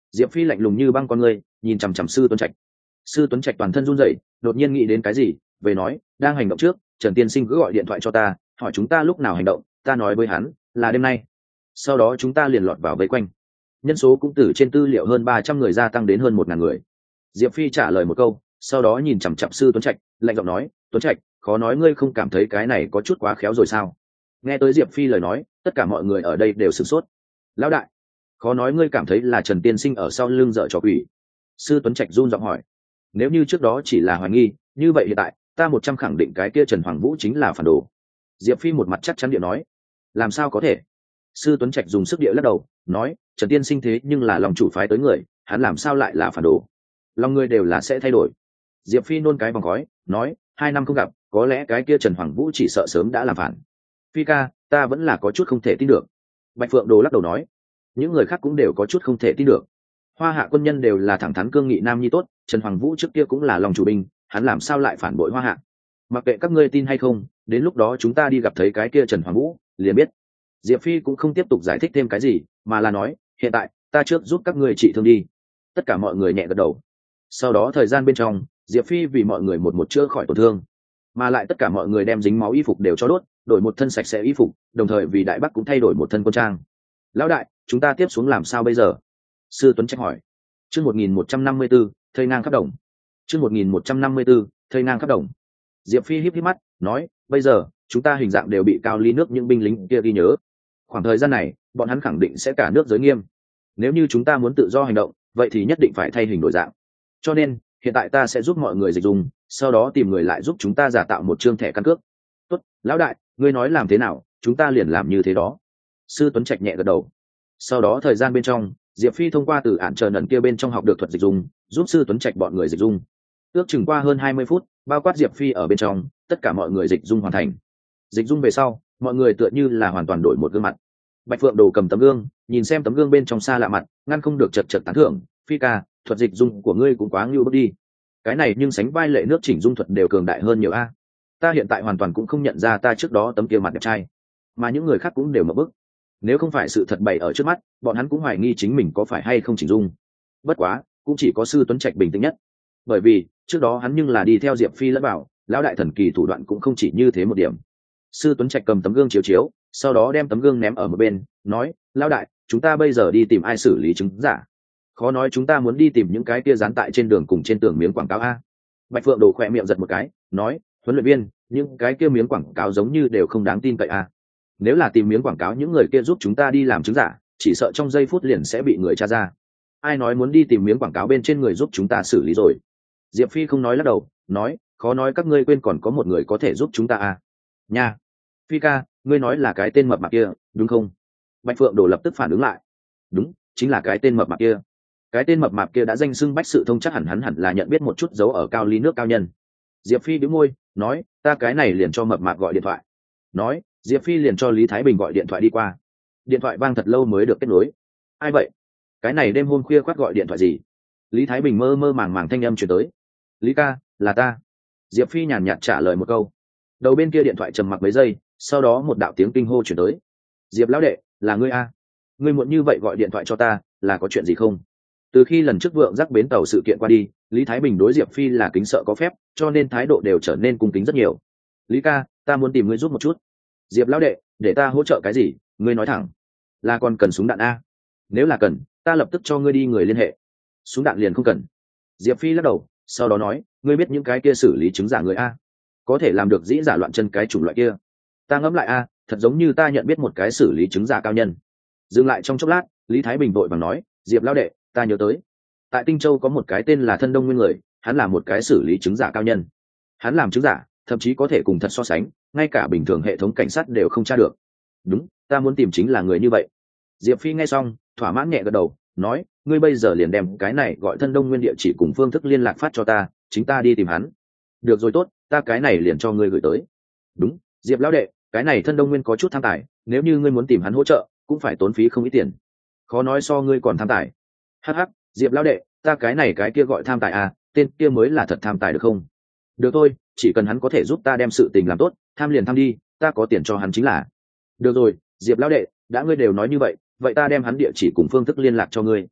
Diệp Phi lạnh lùng như băng con người nhìn chằm chằm Sư Tuấn Trạch. Sư Tuấn Trạch toàn thân run rẩy, đột nhiên nghĩ đến cái gì, về nói, đang hành động trước, Trần tiên sinh cứ gọi điện thoại cho ta, hỏi chúng ta lúc nào hành động, ta nói với hắn là đêm nay. Sau đó chúng ta liền lọt vào vây quanh, nhân số cũng từ trên tư liệu hơn 300 người gia tăng đến hơn 1.000 người. Diệp Phi trả lời một câu, sau đó nhìn chằm chằm Sư Tuấn Trạch, lạnh giọng nói, Tuấn Trạch, khó nói ngươi không cảm thấy cái này có chút quá khéo rồi sao? Nghe tới Diệp Phi lời nói, tất cả mọi người ở đây đều sửng sốt. Lão đại, khó nói ngươi cảm thấy là Trần tiên sinh ở sau lưng dở trò quỷ? Sư Tuấn Trạch run giọng hỏi. Nếu như trước đó chỉ là hoài nghi, như vậy hiện tại ta 100 khẳng định cái kia Trần Hoàng Vũ chính là phản đồ. Diệp Phi một mặt chắc chắn địa nói. Làm sao có thể? Sư Tuấn Trạch dùng sức địa lắc đầu, nói, Trần tiên sinh thế nhưng là lòng chủ phái tới người, hắn làm sao lại là phản đồ? Lòng người đều là sẽ thay đổi. Diệp Phi nôn cái vòng khói, nói, 2 năm không gặp, có lẽ cái kia Trần Hoàng Vũ chỉ sợ sớm đã làm phản. Phi ca, ta vẫn là có chút không thể tin được. Bạch Phượng Đồ lắc đầu nói. Những người khác cũng đều có chút không thể tin được. Hoa Hạ quân nhân đều là thẳng thắn cương nghị nam nhi tốt, Trần Hoàng Vũ trước kia cũng là lòng chủ binh, hắn làm sao lại phản bội Hoa Hạ? Mặc kệ các ngươi tin hay không, đến lúc đó chúng ta đi gặp thấy cái kia Trần Hoàng Vũ liền biết. Diệp Phi cũng không tiếp tục giải thích thêm cái gì, mà là nói, hiện tại ta trước giúp các ngươi trị thương đi. Tất cả mọi người nhẹ gật đầu. Sau đó thời gian bên trong, Diệp Phi vì mọi người một một chữa khỏi tổn thương, mà lại tất cả mọi người đem dính máu y phục đều cho đốt, đổi một thân sạch sẽ y phục, đồng thời vì Đại Bắc cũng thay đổi một thân quân trang. Lão đại, chúng ta tiếp xuống làm sao bây giờ? Sư Tuấn Trạch hỏi. Chương 1154, thây ngang khắp đồng. Chương 1154, thây ngang khắp đồng. Diệp Phi híp híp mắt, nói, bây giờ chúng ta hình dạng đều bị Cao Ly nước những binh lính kia ghi nhớ. Khoảng thời gian này, bọn hắn khẳng định sẽ cả nước giới nghiêm. Nếu như chúng ta muốn tự do hành động, vậy thì nhất định phải thay hình đổi dạng. Cho nên, hiện tại ta sẽ giúp mọi người dịch dùng, sau đó tìm người lại giúp chúng ta giả tạo một trương thẻ căn cước. Tốt, lão đại, ngươi nói làm thế nào, chúng ta liền làm như thế đó. Sư Tuấn Trạch nhẹ gật đầu. Sau đó thời gian bên trong, Diệp Phi thông qua từ ản chờ nần kia bên trong học được thuật dịch dùng, giúp Sư Tuấn Trạch bọn người dịch dung. Ước chừng qua hơn 20 phút, bao quát Diệp Phi ở bên trong, tất cả mọi người dịch dung hoàn thành. Dịch dung về sau, mọi người tựa như là hoàn toàn đổi một gương mặt. Bạch Phượng Đồ cầm tấm gương, nhìn xem tấm gương bên trong xa lạ mặt, ngăn không được chật chật tán thưởng, Phi ca, thuật dịch dung của ngươi cũng quá ngưu bức đi. Cái này nhưng sánh vai lệ nước chỉnh dung thuật đều cường đại hơn nhiều a. Ta hiện tại hoàn toàn cũng không nhận ra ta trước đó tấm kia mặt đẹp trai, mà những người khác cũng đều mở bức. Nếu không phải sự thật bày ở trước mắt, bọn hắn cũng hoài nghi chính mình có phải hay không chỉnh dung. Bất quá, cũng chỉ có Sư Tuấn Trạch bình tĩnh nhất, bởi vì trước đó hắn nhưng là đi theo Diệp Phi lẫn vào, lão đại thần kỳ thủ đoạn cũng không chỉ như thế một điểm. Sư Tuấn Trạch cầm tấm gương chiếu chiếu, sau đó đem tấm gương ném ở một bên, nói, lão đại, chúng ta bây giờ đi tìm ai xử lý chứng giả? Khó nói chúng ta muốn đi tìm những cái kia dán tại trên đường cùng trên tường miếng quảng cáo a? Bạch Phượng Đồ khỏe miệng giật một cái, nói, huấn luyện viên, những cái kia miếng quảng cáo giống như đều không đáng tin cậy a. Nếu là tìm miếng quảng cáo những người kia giúp chúng ta đi làm chứng giả, chỉ sợ trong giây phút liền sẽ bị người tra ra. Ai nói muốn đi tìm miếng quảng cáo bên trên người giúp chúng ta xử lý rồi? Diệp Phi không nói lắc đầu, nói, khó nói các ngươi quên còn có một người có thể giúp chúng ta à? Nha, Phi ca, ngươi nói là cái tên mập mạp kia, đúng không? Bạch Phượng Đồ lập tức phản ứng lại. Đúng, chính là cái tên mập mạp kia. Cái tên mập mạp kia đã danh xưng bách sự thông, chắc hẳn hắn hẳn là nhận biết một chút dấu ở Cao Ly nước cao nhân. Diệp Phi bĩu môi, nói, ta cái này liền cho mập mạp gọi điện thoại. Nói, Diệp Phi liền cho Lý Thái Bình gọi điện thoại đi qua. Điện thoại vang thật lâu mới được kết nối. Ai vậy? Cái này đêm hôm khuya khoắt gọi điện thoại gì? Lý Thái Bình mơ mơ màng màng thanh âm truyền tới. Lý ca, là ta. Diệp Phi nhàn nhạt trả lời một câu. Đầu bên kia điện thoại trầm mặc mấy giây, sau đó một đạo tiếng kinh hô chuyển tới. Diệp lão đệ, là ngươi a? Ngươi muộn như vậy gọi điện thoại cho ta, là có chuyện gì không? Từ khi lần trước vượng rắc bến tàu sự kiện qua đi, Lý Thái Bình đối Diệp Phi là kính sợ có phép, cho nên thái độ đều trở nên cung kính rất nhiều. Lý ca, ta muốn tìm ngươi giúp một chút. Diệp lão đệ, để ta hỗ trợ cái gì? Ngươi nói thẳng. Là còn cần súng đạn a? Nếu là cần, ta lập tức cho ngươi đi người liên hệ. Súng đạn liền không cần. Diệp Phi lắc đầu, sau đó nói, ngươi biết những cái kia xử lý chứng giả người a, có thể làm được dĩ giả loạn chân cái chủng loại kia. Ta ngẫm lại a, thật giống như ta nhận biết một cái xử lý chứng giả cao nhân. Dừng lại trong chốc lát, Lý Thái Bình vội vàng nói, Diệp lão đệ, ta nhớ tới, tại Tinh Châu có một cái tên là Thân Đông Nguyên người, hắn là một cái xử lý chứng giả cao nhân. Hắn làm chứng giả, thậm chí có thể cùng thật so sánh, ngay cả bình thường hệ thống cảnh sát đều không tra được. Đúng, ta muốn tìm chính là người như vậy. Diệp Phi nghe xong, thỏa mãn nhẹ gật đầu, nói, ngươi bây giờ liền đem cái này gọi Thân Đông Nguyên địa chỉ cùng phương thức liên lạc phát cho ta, chính ta đi tìm hắn. Được rồi, tốt, ta cái này liền cho ngươi gửi tới. Đúng, Diệp lão đệ, cái này Thân Đông Nguyên có chút tham tài, nếu như ngươi muốn tìm hắn hỗ trợ, cũng phải tốn phí không ít tiền. Khó nói so ngươi còn tham tài. Hắc hắc, Diệp lão đệ, ta cái này cái kia gọi tham tài à, tên kia mới là thật tham tài được không? Được thôi, chỉ cần hắn có thể giúp ta đem sự tình làm tốt, tham liền tham đi, ta có tiền cho hắn chính là. Được rồi, Diệp lão đệ, đã ngươi đều nói như vậy, vậy ta đem hắn địa chỉ cùng phương thức liên lạc cho ngươi.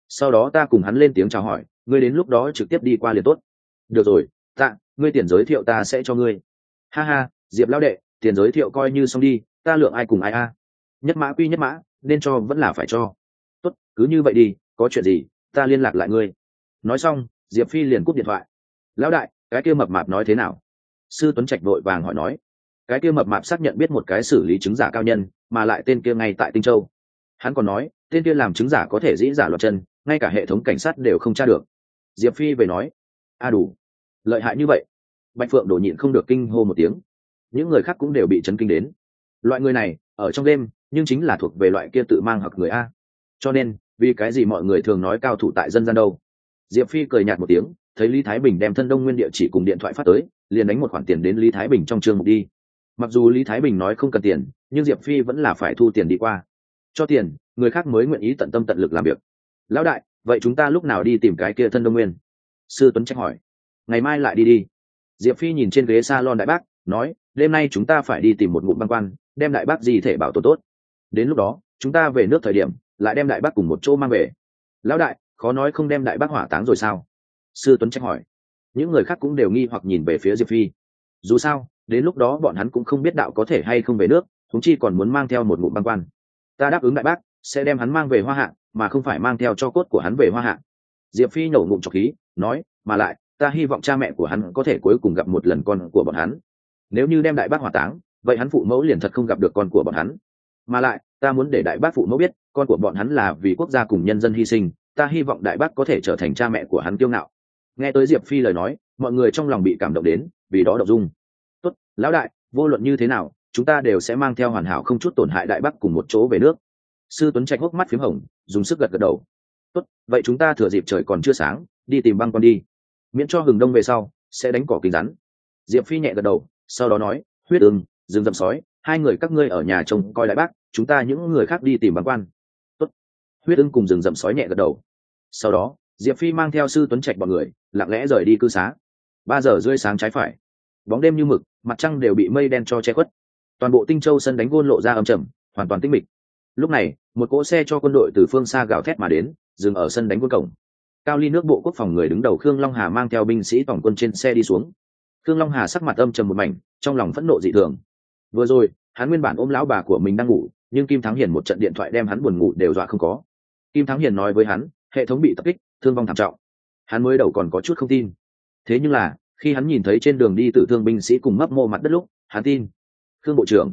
sau đó ta cùng hắn lên tiếng chào hỏi, ngươi đến lúc đó trực tiếp đi qua liền tốt. Được rồi, tạ, ngươi tiền giới thiệu ta sẽ cho ngươi. Ha ha, Diệp lão đệ, tiền giới thiệu coi như xong đi, ta lượng ai cùng ai a. Nhất mã quy nhất mã, nên cho vẫn là phải cho. Tốt, cứ như vậy đi, có chuyện gì ta liên lạc lại ngươi. Nói xong, Diệp Phi liền cúp điện thoại. Lão đại, cái kia mập mạp nói thế nào? Sư Tuấn Trạch vội vàng hỏi nói. Cái kia mập mạp xác nhận biết một cái xử lý chứng giả cao nhân, mà lại tên kia ngay tại Tinh Châu. Hắn còn nói, tên kia làm chứng giả có thể dĩ giả loạt chân, ngay cả hệ thống cảnh sát đều không tra được. Diệp Phi về nói, a đủ, lợi hại như vậy. Bạch Phượng Đồ nhịn không được kinh hô một tiếng. Những người khác cũng đều bị chấn kinh đến. Loại người này ở trong đêm, nhưng chính là thuộc về loại kia tự mang hoặc người a. Cho nên, vì cái gì mọi người thường nói cao thủ tại dân gian đâu? Diệp Phi cười nhạt một tiếng, thấy Lý Thái Bình đem thân Đông Nguyên địa chỉ cùng điện thoại phát tới, liền đánh một khoản tiền đến Lý Thái Bình trong chương mục đi. Mặc dù Lý Thái Bình nói không cần tiền, nhưng Diệp Phi vẫn là phải thu tiền đi qua. Cho tiền, người khác mới nguyện ý tận tâm tận lực làm việc. Lão đại, vậy chúng ta lúc nào đi tìm cái kia thân Đông Nguyên? Sư Tuấn Trạch hỏi. Ngày mai lại đi đi. Diệp Phi nhìn trên ghế salon đại bác, nói, đêm nay chúng ta phải đi tìm một ngụm băng quan, đem đại bác gì thể bảo tồn tốt. Đến lúc đó, chúng ta về nước thời điểm, lại đem đại bác cùng một chỗ mang về. Lão đại, khó nói không đem đại bác hỏa táng rồi sao? Sư Tuấn Trạch hỏi. Những người khác cũng đều nghi hoặc nhìn về phía Diệp Phi. Dù sao, đến lúc đó bọn hắn cũng không biết đạo có thể hay không về nước, chúng chi còn muốn mang theo một ngụm băng quan. Ta đáp ứng đại bác, sẽ đem hắn mang về Hoa Hạ, mà không phải mang theo cho cốt của hắn về Hoa Hạ. Diệp Phi nổ ngụm trọc khí, nói, mà lại, ta hy vọng cha mẹ của hắn có thể cuối cùng gặp một lần con của bọn hắn. Nếu như đem đại bác hỏa táng, vậy hắn phụ mẫu liền thật không gặp được con của bọn hắn. Mà lại, ta muốn để đại bác phụ mẫu biết, con của bọn hắn là vì quốc gia cùng nhân dân hy sinh, ta hy vọng đại bác có thể trở thành cha mẹ của hắn kiêu ngạo. Nghe tới Diệp Phi lời nói, mọi người trong lòng bị cảm động đến, vì đó động dung. Tốt, lão đại, vô luận như thế nào, chúng ta đều sẽ mang theo hoàn hảo không chút tổn hại đại bác cùng một chỗ về nước. Sư Tuấn Trạch hốc mắt phím hồng, dùng sức gật gật đầu. Tốt, vậy chúng ta thừa dịp trời còn chưa sáng, đi tìm băng quan đi. Miễn cho hừng đông về sau, sẽ đánh cỏ kính rắn. Diệp Phi nhẹ gật đầu, sau đó nói, Huyết Ưng, rừng rậm sói, hai người các ngươi ở nhà trông coi đại bác, chúng ta những người khác đi tìm băng quan. Tốt. Huyết Ưng cùng rừng rậm sói nhẹ gật đầu. Sau đó, Diệp Phi mang theo Sư Tuấn Trạch bọn người, lặng lẽ rời đi cư xá. 3 giờ rưỡi sáng trái phải, bóng đêm như mực, mặt trăng đều bị mây đen cho che khuất. Toàn bộ Tinh Châu sân đánh gôn lộ ra âm trầm, hoàn toàn tĩnh mịch. Lúc này, một cỗ xe cho quân đội từ phương xa gào thét mà đến, dừng ở sân đánh gôn cổng. Cao Ly nước bộ quốc phòng người đứng đầu Khương Long Hà mang theo binh sĩ tổng quân trên xe đi xuống. Khương Long Hà sắc mặt âm trầm một mảnh, trong lòng phẫn nộ dị thường. Vừa rồi, hắn nguyên bản ôm lão bà của mình đang ngủ, nhưng Kim Thắng Hiền một trận điện thoại đem hắn buồn ngủ đều dọa không có. Kim Thắng Hiền nói với hắn, hệ thống bị tập kích, thương vong thảm trọng. Hắn mới đầu còn có chút không tin. Thế nhưng là, khi hắn nhìn thấy trên đường đi tử thương binh sĩ cùng mấp mô mặt đất lúc, hắn tin. Khương bộ trưởng,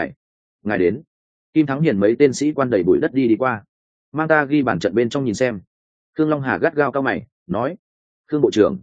ngài đến. Kim Thắng Hiền mấy tên sĩ quan đầy bụi đất đi qua. Mang ta ghi bản trận bên trong nhìn xem. Khương Long Hà gắt gao cao mày, nói, Khương bộ trưởng,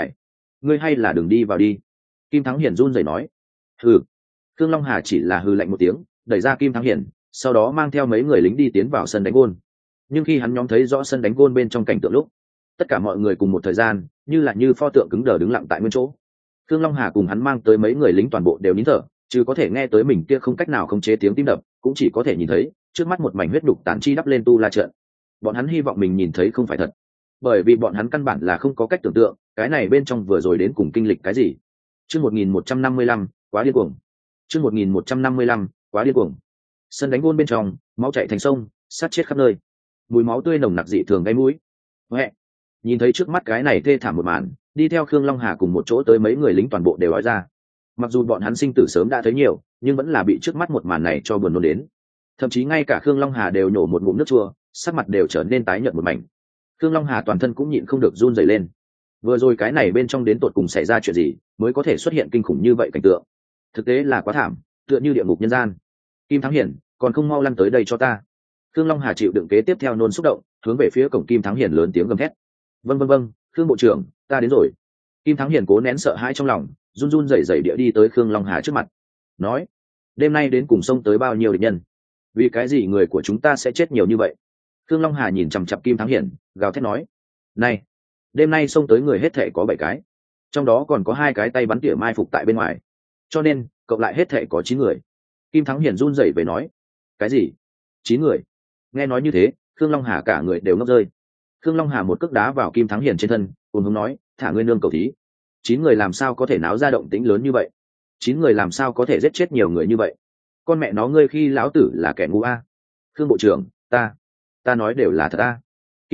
ngươi hay là đừng đi vào đi. Kim Thắng Hiền run rẩy nói, hừ. Khương Long Hà chỉ là hừ lạnh một tiếng, đẩy ra Kim Thắng Hiền, sau đó mang theo mấy người lính đi tiến vào sân đánh gôn. Nhưng khi hắn nhóm thấy rõ sân đánh gôn bên trong cảnh tượng lúc, tất cả mọi người cùng một thời gian, như pho tượng cứng đờ đứng lặng tại nguyên chỗ. Khương Long Hà cùng hắn mang tới mấy người lính toàn bộ đều nín thở, chứ có thể nghe tới mình kia không cách nào khống chế tiếng tim đập, cũng chỉ có thể nhìn thấy trước mắt một mảnh huyết đục tàn chi đắp lên tu la trận. Bọn hắn hy vọng mình nhìn thấy không phải thật, bởi vì bọn hắn căn bản là không có cách tưởng tượng cái này bên trong vừa rồi đến cùng kinh lịch cái gì. Chương 1155, quá điên cuồng. Chương 1155, quá điên cuồng. Sân đánh gôn bên trong, máu chảy thành sông, sát chết khắp nơi. Mùi máu tươi nồng nặc dị thường gây mũi. Huệ. Nhìn thấy trước mắt cái này thê thảm một màn, đi theo Khương Long Hà cùng một chỗ tới mấy người lính toàn bộ đều nói ra. Mặc dù bọn hắn sinh tử sớm đã thấy nhiều, nhưng vẫn là bị trước mắt một màn này cho buồn nôn đến. Thậm chí ngay cả Khương Long Hà đều nhổ một ngụm nước chua, sắc mặt đều trở nên tái nhợt một mảnh. Khương Long Hà toàn thân cũng nhịn không được run rẩy lên. Vừa rồi cái này bên trong đến tột cùng xảy ra chuyện gì, mới có thể xuất hiện kinh khủng như vậy cảnh tượng. Thực tế là quá thảm, tựa như địa ngục nhân gian. Kim Thắng Hiển, còn không mau lăn tới đây cho ta. Khương Long Hà chịu đựng kế tiếp theo nôn xúc động, hướng về phía cổng Kim Thắng Hiển lớn tiếng gầm thét. Vâng, Khương bộ trưởng, ta đến rồi. Kim Thắng Hiển cố nén sợ hãi trong lòng, run run rẩy rẩy địa đi tới Khương Long Hà trước mặt, nói: đêm nay đến cùng sông tới bao nhiêu địch nhân? Vì cái gì người của chúng ta sẽ chết nhiều như vậy? Khương Long Hà nhìn chằm chằm Kim Thắng Hiển, gào thét nói: này, đêm nay xông tới người hết thể có 7 cái, trong đó còn có 2 cái tay bắn tỉa mai phục tại bên ngoài, cho nên cộng lại hết thể có 9 người. Kim Thắng Hiển run rẩy về nói: cái gì? 9 người? Nghe nói như thế, Khương Long Hà cả người đều ngốc rơi. Khương Long Hà một cước đá vào Kim Thắng Hiển trên thân, cùng hướng nói: thả ngươi nương cầu thí. 9 người làm sao có thể náo ra động tĩnh lớn như vậy? 9 người làm sao có thể giết chết nhiều người như vậy? Con mẹ nó, ngươi khi lão tử là kẻ ngu a? Khương bộ trưởng, ta nói đều là thật a.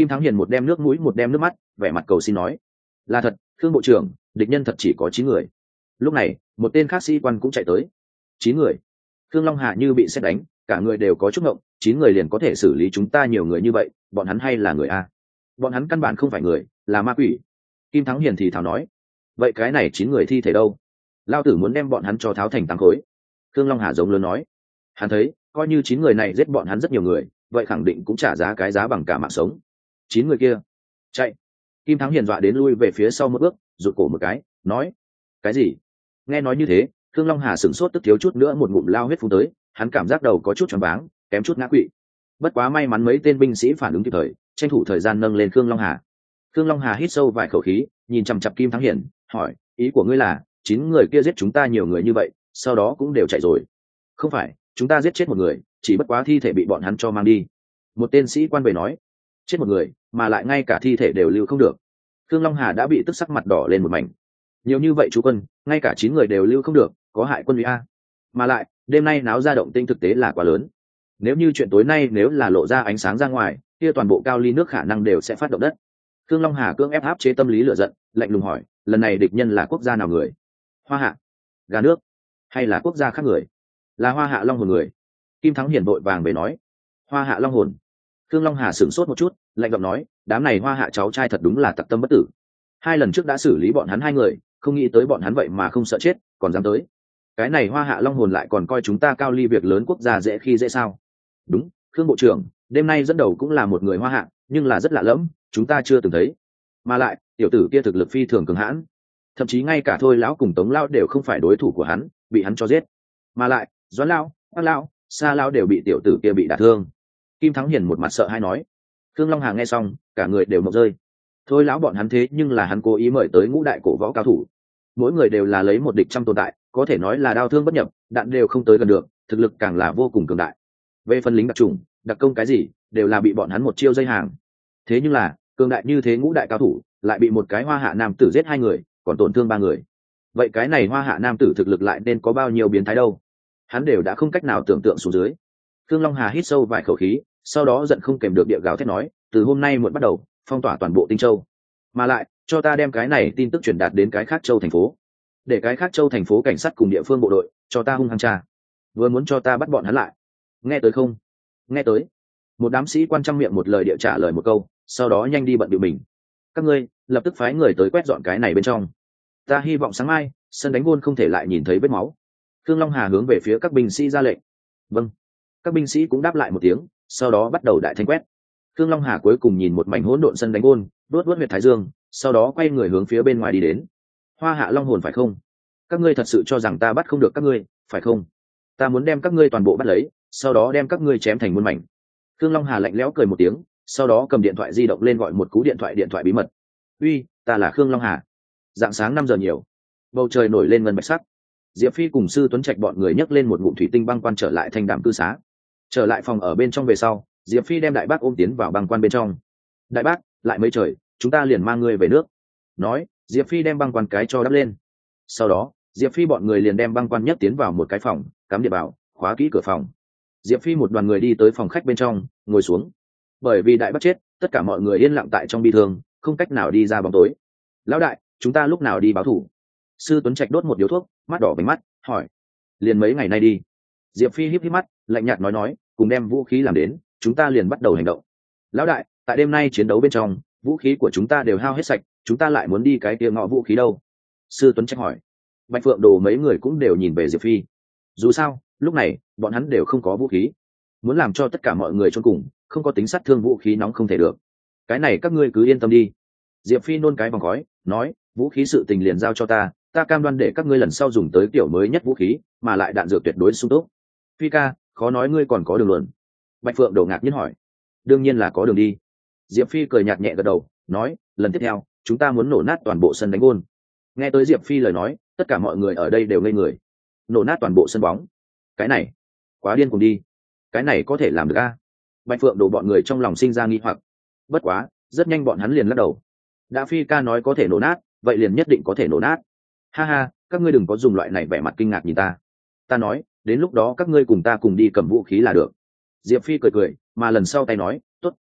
Kim Thắng Hiền một đem nước mũi một đem nước mắt, vẻ mặt cầu xin nói: là thật, Khương bộ trưởng, địch nhân thật chỉ có 9 người. Lúc này một tên khác sĩ quan cũng chạy tới. 9 người? Khương Long Hà như bị sét đánh, cả người đều có chút ngộng. 9 người liền có thể xử lý chúng ta nhiều người như vậy, bọn hắn hay là người a? Bọn hắn căn bản không phải người, là ma quỷ. Kim Thắng Hiền thì thào nói: vậy cái này 9 người thi thể đâu? Lao tử muốn đem bọn hắn cho tháo thành 8 khối. Khương Long Hà giống lớn nói: hắn thấy coi như 9 người này giết bọn hắn rất nhiều người, vậy khẳng định cũng trả giá cái giá bằng cả mạng sống. 9 người kia chạy. Kim Thắng Hiền dọa đến lui về phía sau một bước, rụt cổ một cái, nói: cái gì? Nghe nói như thế, Khương Long Hà sửng sốt, tức thiếu chút nữa một ngụm lao huyết phun tới, hắn cảm giác đầu có chút choáng váng, kém chút ngã quỵ. Bất quá may mắn mấy tên binh sĩ phản ứng kịp thời, tranh thủ thời gian nâng lên Khương Long Hà. Khương Long Hà hít sâu vài khẩu khí, nhìn chằm chằm Kim Thắng Hiền, hỏi: ý của ngươi là 9 người kia giết chúng ta nhiều người như vậy, sau đó cũng đều chạy rồi? Không phải, chúng ta giết chết một người, chỉ bất quá thi thể bị bọn hắn cho mang đi. Một tên sĩ quan về nói: chết một người mà lại ngay cả thi thể đều lưu không được. Khương Long Hà đã bị tức sắc mặt đỏ lên một mảnh. Nhiều như vậy chú quân, ngay cả 9 người đều lưu không được, có hại quân uy a. Mà lại đêm nay náo ra động tĩnh thực tế là quá lớn. Nếu như chuyện tối nay nếu là lộ ra ánh sáng ra ngoài, kia toàn bộ Cao Ly nước khả năng đều sẽ phát động đất. Khương Long Hà cưỡng ép áp chế tâm lý lửa giận, lạnh lùng hỏi: lần này địch nhân là quốc gia nào người? Hoa Hạ, Gà nước, hay là quốc gia khác người? Là Hoa Hạ Long Hồn người. Kim Thắng Hiền vội vàng về nói: Hoa Hạ Long Hồn. Khương Long Hà sửng sốt một chút, lạnh giọng nói: đám này Hoa Hạ cháu trai thật đúng là tặc tâm bất tử. 2 lần trước đã xử lý bọn hắn 2 người, không nghĩ tới bọn hắn vậy mà không sợ chết, còn dám tới. Cái này Hoa Hạ Long Hồn lại còn coi chúng ta Cao Ly việc lớn quốc gia dễ khi dễ sao? Đúng, Khương bộ trưởng, đêm nay dẫn đầu cũng là một người Hoa Hạ, nhưng là rất lạ lẫm, chúng ta chưa từng thấy. Mà lại tiểu tử kia thực lực phi thường cường hãn, thậm chí ngay cả Thôi lão cùng Tống lão đều không phải đối thủ của hắn, bị hắn cho giết. Mà lại Doãn lão, Bác lão, Sa lão đều bị tiểu tử kia bị đả thương. Kim Thắng Hiền một mặt sợ hãi nói. Khương Long Hà nghe xong, cả người đều mộng rơi. Thôi lão bọn hắn thế nhưng là hắn cố ý mời tới ngũ đại cổ võ cao thủ, mỗi người đều là lấy một địch trăm tồn tại, có thể nói là đao thương bất nhập, đạn đều không tới gần được, thực lực càng là vô cùng cường đại. Về phần lính đặc trùng, đặc công cái gì, đều là bị bọn hắn một chiêu dây hàng. Thế nhưng là cường đại như thế ngũ đại cao thủ lại bị một cái Hoa Hạ nam tử giết 2 người, còn tổn thương 3 người. Vậy cái này Hoa Hạ nam tử thực lực lại nên có bao nhiêu biến thái đâu? Hắn đều đã không cách nào tưởng tượng xuống dưới. Khương Long Hà hít sâu vài khẩu khí, sau đó giận không kèm được địa gào thét nói: từ hôm nay muộn bắt đầu phong tỏa toàn bộ Tinh Châu, mà lại cho ta đem cái này tin tức truyền đạt đến cái khác châu thành phố, để cái khác châu thành phố cảnh sát cùng địa phương bộ đội cho ta hung hăng tra, vừa muốn cho ta bắt bọn hắn lại. Nghe tới không? Nghe tới. Một đám sĩ quan trăm miệng một lời địa trả lời một câu, sau đó nhanh đi bận bịu mình. Các ngươi lập tức phái người tới quét dọn cái này bên trong. Ta hy vọng sáng mai sân đánh gôn không thể lại nhìn thấy vết máu. Khương Long Hà hướng về phía các binh sĩ ra lệnh. Vâng. Các binh sĩ cũng đáp lại một tiếng, sau đó bắt đầu đại thanh quét. Khương Long Hà cuối cùng nhìn một mảnh hỗn độn sân đánh gôn, đuốt huyệt thái dương, sau đó quay người hướng phía bên ngoài đi đến. Hoa Hạ Long Hồn phải không? Các ngươi thật sự cho rằng ta bắt không được các ngươi, phải không? Ta muốn đem các ngươi toàn bộ bắt lấy, sau đó đem các ngươi chém thành muôn mảnh. Khương Long Hà lạnh lẽo cười một tiếng, sau đó cầm điện thoại di động lên gọi một cú điện thoại bí mật. Uy, ta là Khương Long Hà. Dạng sáng 5 giờ nhiều, bầu trời nổi lên ngân bạch sắc. Diệp Phi cùng Sư Tuấn Trạch bọn người nhấc lên một ngụm thủy tinh băng quan trở lại Thanh Đàm cư xá. Trở lại phòng ở bên trong về sau, Diệp Phi đem Đại Bác ôm tiến vào băng quan bên trong. Đại Bác, lại mấy trời, chúng ta liền mang ngươi về nước. Nói, Diệp Phi đem băng quan cái cho đắp lên. Sau đó, Diệp Phi bọn người liền đem băng quan nhấc tiến vào một cái phòng, cắm điện vào, khóa kỹ cửa phòng. Diệp Phi một đoàn người đi tới phòng khách bên trong, ngồi xuống. Bởi vì Đại Bác chết, tất cả mọi người yên lặng tại trong bi thương, không cách nào đi ra bóng tối. Lão đại, chúng ta lúc nào đi báo thù? Sư Tuấn Trạch đốt một điếu thuốc, mắt đỏ bừng mắt, hỏi. Liền mấy ngày nay đi. Diệp Phi híp híp mắt, lạnh nhạt nói, cùng đem vũ khí làm đến, chúng ta liền bắt đầu hành động. Lão đại, tại đêm nay chiến đấu bên trong, vũ khí của chúng ta đều hao hết sạch, chúng ta lại muốn đi cái kia ngõ vũ khí đâu? Sư Tuấn Trạch hỏi. Bạch Phượng Đồ mấy người cũng đều nhìn về Diệp Phi. Dù sao, lúc này bọn hắn đều không có vũ khí, muốn làm cho tất cả mọi người chôn cùng, không có tính sát thương vũ khí nóng không thể được. Cái này các ngươi cứ yên tâm đi. Diệp Phi nôn cái vòng khói, nói, vũ khí sự tình liền giao cho ta, ta cam đoan để các ngươi lần sau dùng tới kiểu mới nhất vũ khí, mà lại đạn dược tuyệt đối sung túc. Phi ca, khó nói ngươi còn có đường luận. Bạch Phượng Đồ ngạc nhiên hỏi. Đương nhiên là có đường đi. Diệp Phi cười nhạt nhẹ gật đầu, nói, lần tiếp theo chúng ta muốn nổ nát toàn bộ sân đánh gôn. Nghe tới Diệp Phi lời nói, tất cả mọi người ở đây đều ngây người. Nổ nát toàn bộ sân bóng, cái này quá điên cuồng đi. Cái này có thể làm được a? Bạch Phượng Đồ bọn người trong lòng sinh ra nghi hoặc. Bất quá rất nhanh bọn hắn liền lắc đầu. Đã Phi ca nói có thể nổ nát, vậy liền nhất định có thể nổ nát. Ha ha, các ngươi đừng có dùng loại này vẻ mặt kinh ngạc nhìn ta. Ta nói, đến lúc đó các ngươi cùng ta cùng đi cầm vũ khí là được. Diệp Phi cười cười, mà lần sau tay nói, tốt,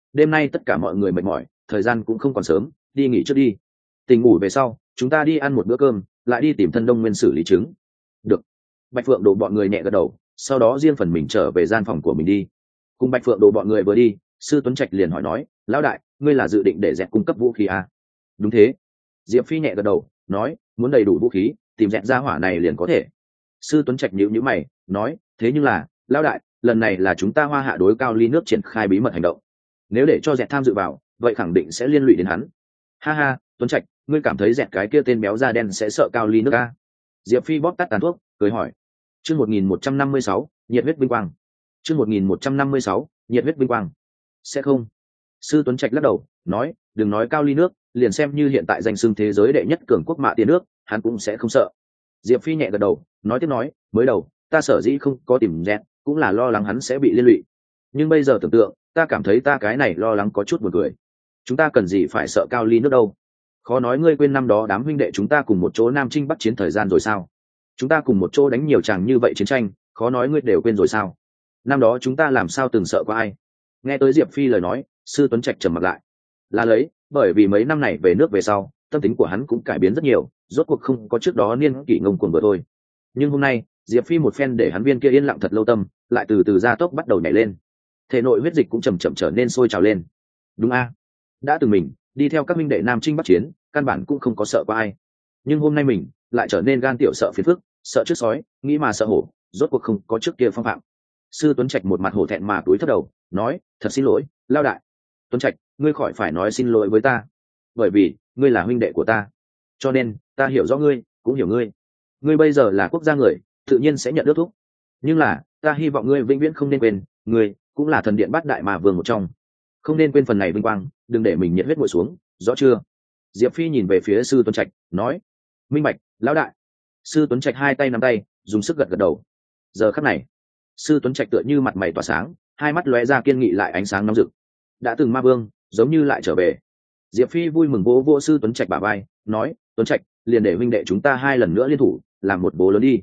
đêm nay tất cả mọi người mệt mỏi, thời gian cũng không còn sớm, đi nghỉ trước đi. Tỉnh ngủ về sau chúng ta đi ăn một bữa cơm, lại đi tìm thân Đông Nguyên xử lý chứng. Được. Bạch Phượng Đồ bọn người nhẹ gật đầu, sau đó riêng phần mình trở về gian phòng của mình đi. Cùng Bạch Phượng Đồ bọn người vừa đi, Sư Tuấn Trạch liền hỏi nói, lão đại, ngươi là dự định để Dẹt cung cấp vũ khí à? Đúng thế. Diệp Phi nhẹ gật đầu, nói, muốn đầy đủ vũ khí, tìm Dẹt ra hỏa này liền có thể. Sư Tuấn Trạch nhíu nhíu mày, nói, thế nhưng là, lão đại, lần này là chúng ta Hoa Hạ đối Cao Ly nước triển khai bí mật hành động, nếu để cho Dẹt tham dự vào, vậy khẳng định sẽ liên lụy đến hắn. Ha ha, Tuấn Trạch, ngươi cảm thấy Dẹt cái kia tên béo da đen sẽ sợ Cao Ly nước à? Diệp Phi bóp tắt tàn thuốc, cười hỏi. Chương 1156, nhiệt huyết vinh quang. Chương 1156, nhiệt huyết vinh quang. Sẽ không. Sư Tuấn Trạch lắc đầu, nói, đừng nói Cao Ly nước, liền xem như hiện tại danh xưng thế giới đệ nhất cường quốc mạ tiền nước, hắn cũng sẽ không sợ. Diệp Phi nhẹ gật đầu, nói tiếp nói, mới đầu, ta sở dĩ không có tìm Dẹt, cũng là lo lắng hắn sẽ bị liên lụy. Nhưng bây giờ tưởng tượng, ta cảm thấy ta cái này lo lắng có chút buồn cười. Chúng ta cần gì phải sợ Cao Ly nước đâu? Khó nói ngươi quên năm đó đám huynh đệ chúng ta cùng một chỗ Nam Chinh Bắc chiến thời gian rồi sao? Chúng ta cùng một chỗ đánh nhiều tràng như vậy chiến tranh, khó nói ngươi đều quên rồi sao? Năm đó chúng ta làm sao từng sợ có ai? Nghe tới Diệp Phi lời nói, Sư Tuấn Trạch trầm mặt lại. Là lấy, bởi vì mấy năm này về nước về sau, tâm tính của hắn cũng cải biến rất nhiều, rốt cuộc không có trước đó niên kỷ ngông cuồng vừa thôi. Nhưng hôm nay, Diệp Phi một phen để hắn viên kia yên lặng thật lâu tâm, lại từ từ gia tốc bắt đầu nhảy lên. Thể nội huyết dịch cũng chậm chậm trở nên sôi trào lên. Đúng a, đã từng mình đi theo các minh đệ Nam Chinh Bắc chiến, căn bản cũng không có sợ qua ai. Nhưng hôm nay mình lại trở nên gan tiểu sợ phiền phức, sợ trước sói, nghĩ mà sợ hổ, rốt cuộc không có trước kia phong phạm. Sư Tuấn Trạch một mặt hổ thẹn mà cúi thấp đầu, nói, thật xin lỗi, lao đại. Tuấn Trạch, ngươi khỏi phải nói xin lỗi với ta, bởi vì ngươi là huynh đệ của ta, cho nên ta hiểu rõ ngươi, cũng hiểu ngươi. Ngươi bây giờ là quốc gia người, tự nhiên sẽ nhận ước thúc, nhưng là ta hy vọng ngươi vĩnh viễn không nên quên, ngươi cũng là thần điện bát đại mà vương một trong, không nên quên phần này vinh quang, đừng để mình nhiệt huyết nguội xuống, rõ chưa? Diệp Phi nhìn về phía Sư Tuấn Trạch, nói, minh bạch, lão đại. Sư Tuấn Trạch hai tay nắm tay, dùng sức gật gật đầu. Giờ khắc này, Sư Tuấn Trạch tựa như mặt mày tỏa sáng, hai mắt lóe ra kiên nghị lại ánh sáng nóng rực. Đã từng ma vương, giống như lại trở về. Diệp Phi vui mừng vỗ vỗ Sư Tuấn Trạch bả vai, nói, Tuấn Trạch, liền để huynh đệ chúng ta hai lần nữa liên thủ, làm một bố lớn đi.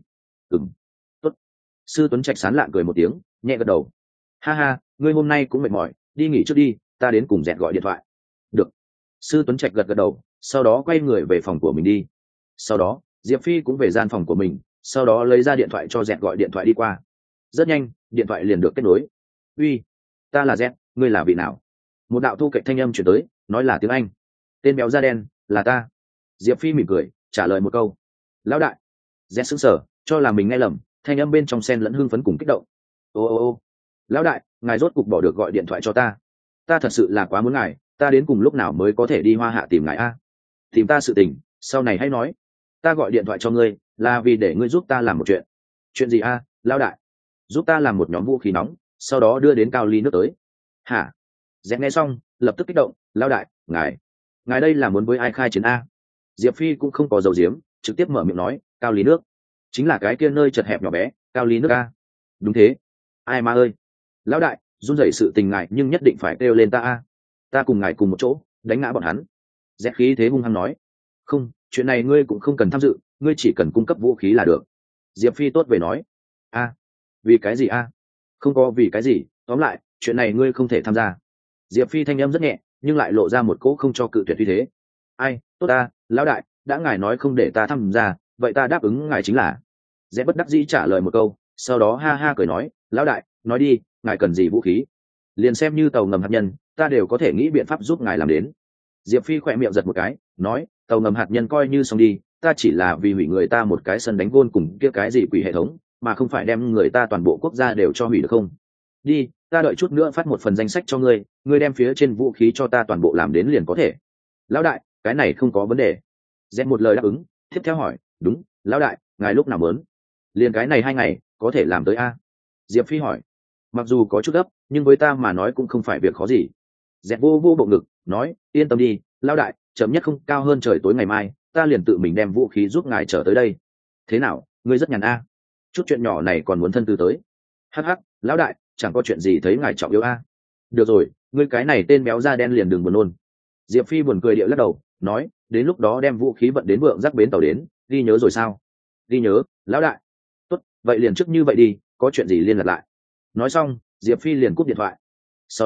Tốt. Sư Tuấn Trạch sán lạng cười một tiếng, nhẹ gật đầu. Ha ha, ngươi hôm nay cũng mệt mỏi, đi nghỉ trước đi, ta đến cùng Dẹt gọi điện thoại. Được. Sư Tuấn Trạch gật gật đầu, sau đó quay người về phòng của mình đi. Sau đó Diệp Phi cũng về gian phòng của mình, sau đó lấy ra điện thoại cho Dẹt gọi điện thoại đi qua. Rất nhanh điện thoại liền được kết nối. Uy, ta là Dẹt, ngươi là vị nào? Một đạo thu cạnh thanh âm chuyển tới, nói là tiếng Anh. Tên béo da đen, là ta. Diệp Phi mỉm cười trả lời một câu. Lão đại. Dẹt sững sờ, cho là mình nghe lầm, thanh âm bên trong xen lẫn hưng phấn cùng kích động. Ô, lão đại, ngài rốt cục bỏ được gọi điện thoại cho ta. Ta thật sự là quá muốn ngài, ta đến cùng lúc nào mới có thể đi Hoa Hạ tìm ngài a? Tìm ta sự tình, sau này hãy nói. Ta gọi điện thoại cho ngươi là vì để ngươi giúp ta làm một chuyện. Chuyện gì a, lão đại? Giúp ta làm một nhóm vũ khí nóng, sau đó đưa đến Cao Ly nước tới. Hả? Dẹt nghe xong lập tức kích động, lão đại, ngài đây là muốn với ai khai chiến a? Diệp Phi cũng không có dầu diếm, trực tiếp mở miệng nói, Cao Ly nước chính là cái kia nơi chật hẹp nhỏ bé, Cao Ly nước a? Đúng thế. Ai ma ơi, lão đại, run rẩy sự tình ngài nhưng nhất định phải kêu lên ta a. Ta cùng ngài cùng một chỗ đánh ngã bọn hắn. Dẹt khí thế hung hăng nói. Không, chuyện này ngươi cũng không cần tham dự, ngươi chỉ cần cung cấp vũ khí là được. Diệp Phi tốt về nói. A, vì cái gì a? Không có vì cái gì, tóm lại chuyện này ngươi không thể tham gia. Diệp Phi thanh âm rất nhẹ, nhưng lại lộ ra một cỗ không cho cự tuyệt như thế. Ai, tốt ta, lão đại, đã ngài nói không để ta tham gia, vậy ta đáp ứng ngài chính là. Dẹt bất đắc dĩ trả lời một câu, sau đó ha ha cười nói, lão đại, nói đi, ngài cần gì vũ khí? Liền xem như tàu ngầm hạt nhân, ta đều có thể nghĩ biện pháp giúp ngài làm đến. Diệp Phi khỏe miệng giật một cái, nói, tàu ngầm hạt nhân coi như xong đi, ta chỉ là vì hủy người ta một cái sân đánh gôn cùng kia cái gì quỷ hệ thống, mà không phải đem người ta toàn bộ quốc gia đều cho hủy được không? Đi, ta đợi chút nữa phát một phần danh sách cho ngươi, ngươi đem phía trên vũ khí cho ta toàn bộ làm đến liền có thể. Lão đại, cái này không có vấn đề. Dẹt một lời đáp ứng, tiếp theo hỏi, đúng, lão đại, ngài lúc nào muốn? Liền cái này 2 ngày, có thể làm tới a? Diệp Phi hỏi. Mặc dù có chút gấp, nhưng với ta mà nói cũng không phải việc khó gì. Dẹt vô bộ ngực, nói, yên tâm đi, lão đại, chậm nhất không cao hơn trời tối ngày mai, ta liền tự mình đem vũ khí giúp ngài trở tới đây. Thế nào, ngươi rất nhàn a? Chút chuyện nhỏ này còn muốn thân tư tới. Hắc hắc, lão đại, chẳng có chuyện gì thấy ngài trọng yếu a. Được rồi, ngươi cái này tên béo da đen liền đừng buồn nôn. Diệp Phi buồn cười điệu lắc đầu, nói, đến lúc đó đem vũ khí vận đến Vượng Giác bến tàu đến, ghi nhớ rồi sao? Ghi nhớ, lão đại. Tốt, vậy liền trước như vậy đi, có chuyện gì liên lạc lại. Nói xong Diệp Phi liền cúp điện thoại. Sau đó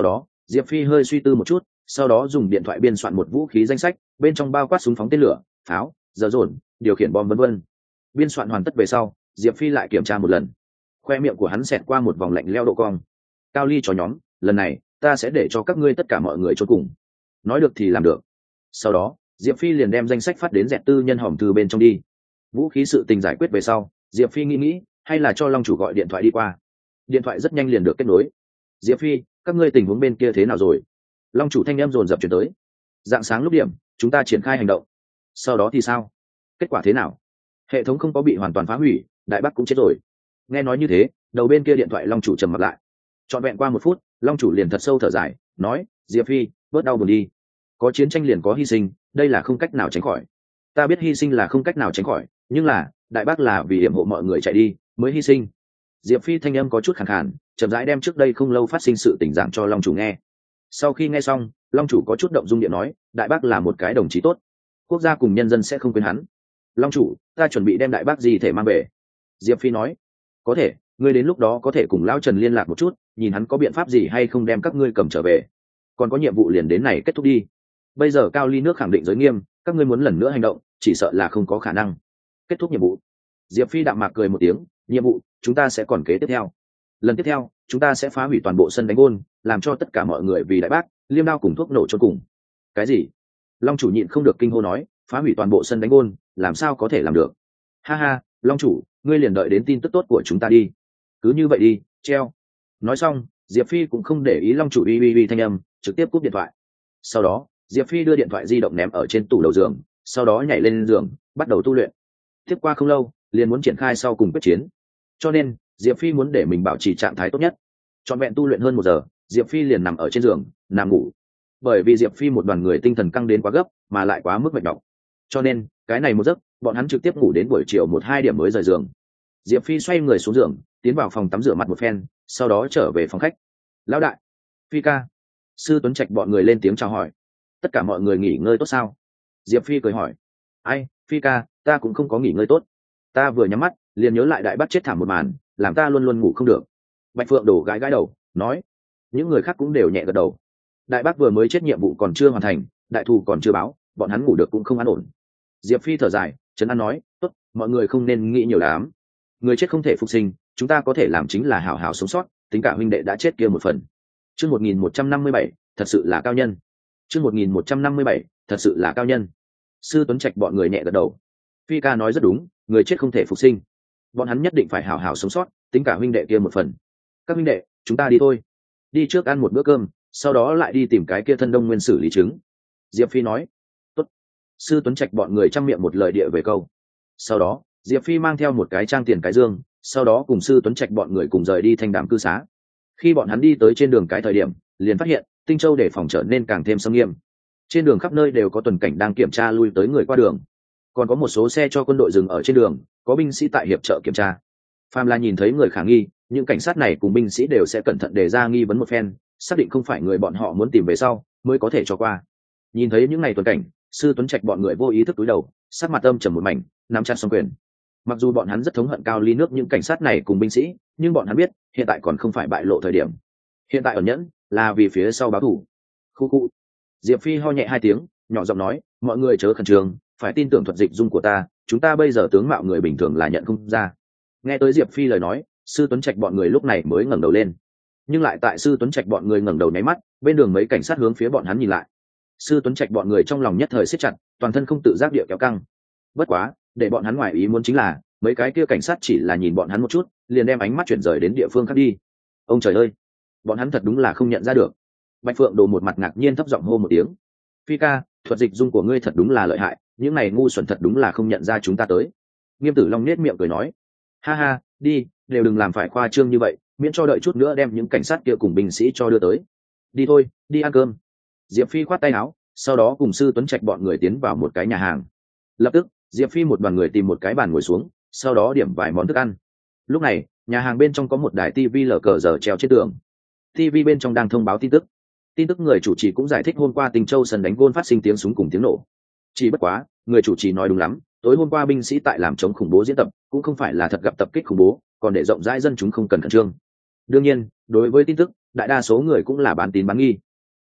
Diệp Phi hơi suy tư một chút, sau đó dùng điện thoại biên soạn một vũ khí danh sách, bên trong bao quát súng phóng tên lửa, pháo, giờ dồn, điều khiển bom vân vân. Biên soạn hoàn tất về sau, Diệp Phi lại kiểm tra một lần. Khoe miệng của hắn xẹt qua một vòng lạnh lẽo độ cong. Cao Ly chó nhóm, lần này ta sẽ để cho các ngươi tất cả mọi người chôn cùng. Nói được thì làm được. Sau đó, Diệp Phi liền đem danh sách phát đến dẹt tư nhân hòm thư bên trong đi. Vũ khí sự tình giải quyết về sau, Diệp Phi nghĩ hay là cho Long chủ gọi điện thoại đi qua. Điện thoại rất nhanh liền được kết nối. Diệp Phi, các ngươi tình huống bên kia thế nào rồi? Long chủ thanh em dồn dập chuyển tới. Dạng sáng lúc điểm, chúng ta triển khai hành động. Sau đó thì sao? Kết quả thế nào? Hệ thống không có bị hoàn toàn phá hủy, Đại Bắc cũng chết rồi. Nghe nói như thế, đầu bên kia điện thoại Long chủ trầm mặt lại. Trọn vẹn qua 1 phút, Long chủ liền thật sâu thở dài, nói: Diệp Phi, bớt đau buồn đi. Có chiến tranh liền có hy sinh, đây là không cách nào tránh khỏi. Ta biết hy sinh là không cách nào tránh khỏi, nhưng là Đại Bác là vì hiểm hộ mọi người chạy đi mới hy sinh. Diệp Phi thanh âm có chút khàn khàn, chậm rãi đem trước đây không lâu phát sinh sự tình giảng cho Long chủ nghe. Sau khi nghe xong, Long chủ có chút động dung điện nói: Đại Bác là một cái đồng chí tốt, quốc gia cùng nhân dân sẽ không quên hắn. Long chủ, ta chuẩn bị đem Đại Bác gì thể mang về. Diệp Phi nói: Có thể, ngươi đến lúc đó có thể cùng lão Trần liên lạc một chút, nhìn hắn có biện pháp gì hay không đem các ngươi cầm trở về. Còn có nhiệm vụ liền đến này kết thúc đi. Bây giờ Cao Ly nước khẳng định giới nghiêm, các ngươi muốn lần nữa hành động chỉ sợ là không có khả năng. Kết thúc nhiệm vụ. Diệp Phi đạm mạc cười một tiếng: Nhiệm vụ, chúng ta sẽ còn kế tiếp theo. Lần tiếp theo, chúng ta sẽ phá hủy toàn bộ sân đánh gôn, làm cho tất cả mọi người vì Đại Bác, liêm đao cùng thuốc nổ chôn cùng. Cái gì? Long chủ nhịn không được kinh hô nói: Phá hủy toàn bộ sân đánh gôn, làm sao có thể làm được? Ha ha, Long chủ, ngươi liền đợi đến tin tức tốt của chúng ta đi. Cứ như vậy đi, treo. Nói xong, Diệp Phi cũng không để ý Long chủ uy thanh âm, trực tiếp cúp điện thoại. Sau đó, Diệp Phi đưa điện thoại di động ném ở trên tủ đầu giường, sau đó nhảy lên giường, bắt đầu tu luyện. Tiếp qua không lâu, liền muốn triển khai sau cùng quyết chiến. Cho nên, Diệp Phi muốn để mình bảo trì trạng thái tốt nhất. Trọn vẹn tu luyện hơn 1 giờ, Diệp Phi liền nằm ở trên giường, nằm ngủ. Bởi vì Diệp Phi một đoàn người tinh thần căng đến quá gấp, mà lại quá mức mệt mỏi. Cho nên, cái này một giấc, bọn hắn trực tiếp ngủ đến buổi chiều 1-2 điểm mới rời giường. Diệp Phi xoay người xuống giường, tiến vào phòng tắm rửa mặt một phen, sau đó trở về phòng khách. Lão đại, Phi ca. Sư Tuấn Trạch bọn người lên tiếng chào hỏi. Tất cả mọi người nghỉ ngơi tốt sao? Diệp Phi cười hỏi. Ai, Phi ca, ta cũng không có nghỉ ngơi tốt. Ta vừa nhắm mắt, liền nhớ lại Đại Bác chết thảm một màn, làm ta luôn luôn ngủ không được. Bạch Phượng đổ gãi gãi đầu, nói. Những người khác cũng đều nhẹ gật đầu. Đại Bác vừa mới chết, nhiệm vụ còn chưa hoàn thành, đại thù còn chưa báo, bọn hắn ngủ được cũng không an ổn. Diệp Phi thở dài, trấn an nói: Tốt, mọi người không nên nghĩ nhiều lắm. Người chết không thể phục sinh, chúng ta có thể làm chính là hảo hảo sống sót, tính cả huynh đệ đã chết kia một phần. Chương 1157, thật sự là cao nhân. Chương 1157, thật sự là cao nhân. Sư Tuấn Trạch bọn người nhẹ gật đầu. Phi ca nói rất đúng, người chết không thể phục sinh, bọn hắn nhất định phải hảo hảo sống sót, tính cả huynh đệ kia một phần. Các huynh đệ, chúng ta đi thôi. Đi trước ăn một bữa cơm, sau đó lại đi tìm cái kia thân đông nguyên xử lý chứng. Diệp Phi nói. Tốt. Sư Tuấn Trạch bọn người chăm miệng một lời địa về câu. Sau đó, Diệp Phi mang theo một cái trang tiền cái dương, sau đó cùng Sư Tuấn Trạch bọn người cùng rời đi Thanh Đàm cư xá. Khi bọn hắn đi tới trên đường cái thời điểm, liền phát hiện Tinh Châu để phòng trở nên càng thêm xâm nghiêm. Trên đường khắp nơi đều có tuần cảnh đang kiểm tra lui tới người qua đường, còn có một số xe cho quân đội dừng ở trên đường, có binh sĩ tại hiệp trợ kiểm tra. Phàm là nhìn thấy người khả nghi, những cảnh sát này cùng binh sĩ đều sẽ cẩn thận đề ra nghi vấn một phen, xác định không phải người bọn họ muốn tìm về sau mới có thể cho qua. Nhìn thấy những ngày tuần cảnh, Sư Tuấn Trạch bọn người vô ý thức cúi đầu, sắc mặt âm trầm một mảnh, nắm chặt song quyền. Mặc dù bọn hắn rất thống hận Cao Ly nước những cảnh sát này cùng binh sĩ, nhưng bọn hắn biết hiện tại còn không phải bại lộ thời điểm. Hiện tại ẩn nhẫn là vì phía sau báo thù. Khu khu. Diệp Phi ho nhẹ 2 tiếng, nhỏ giọng nói: Mọi người chớ khẩn trương, phải tin tưởng thuật dịch dung của ta, chúng ta bây giờ tướng mạo người bình thường là nhận không ra. Nghe tới Diệp Phi lời nói, Sư Tuấn Trạch bọn người lúc này mới ngẩng đầu lên. Nhưng lại tại Sư Tuấn Trạch bọn người ngẩng đầu nháy mắt, bên đường mấy cảnh sát hướng phía bọn hắn nhìn lại. Sư Tuấn Trạch bọn người trong lòng nhất thời siết chặt, toàn thân không tự giác địa kéo căng. Bất quá, để bọn hắn ngoài ý muốn chính là, mấy cái kia cảnh sát chỉ là nhìn bọn hắn một chút, liền đem ánh mắt chuyển rời đến địa phương khác đi. Ông trời ơi, bọn hắn thật đúng là không nhận ra được. Bạch Phượng Đồ một mặt ngạc nhiên thấp giọng hô một tiếng: Phi ca, thuật dịch dung của ngươi thật đúng là lợi hại, những này ngu xuẩn thật đúng là không nhận ra chúng ta tới. Nghiêm Tử Long nết miệng cười nói: Ha ha, đi, đều đừng làm phải khoa trương như vậy, miễn cho đợi chút nữa đem những cảnh sát kia cùng binh sĩ cho đưa tới. Đi thôi, đi ăn cơm. Diệp Phi khoát tay áo, sau đó cùng Sư Tuấn Trạch bọn người tiến vào một cái nhà hàng. Lập tức, Diệp Phi một đoàn người tìm một cái bàn ngồi xuống, sau đó điểm vài món thức ăn. Lúc này, nhà hàng bên trong có một đài TV lờ cờ giờ treo trên tường. TV bên trong đang thông báo tin tức. Tin tức người chủ trì cũng giải thích hôm qua Tinh Châu sân đánh gôn phát sinh tiếng súng cùng tiếng nổ. Chỉ bất quá, người chủ trì nói đúng lắm, tối hôm qua binh sĩ tại làm chống khủng bố diễn tập, cũng không phải là thật gặp tập kích khủng bố, còn để rộng rãi dân chúng không cần khẩn trương. Đương nhiên, đối với tin tức, đại đa số người cũng là bán tín bán nghi.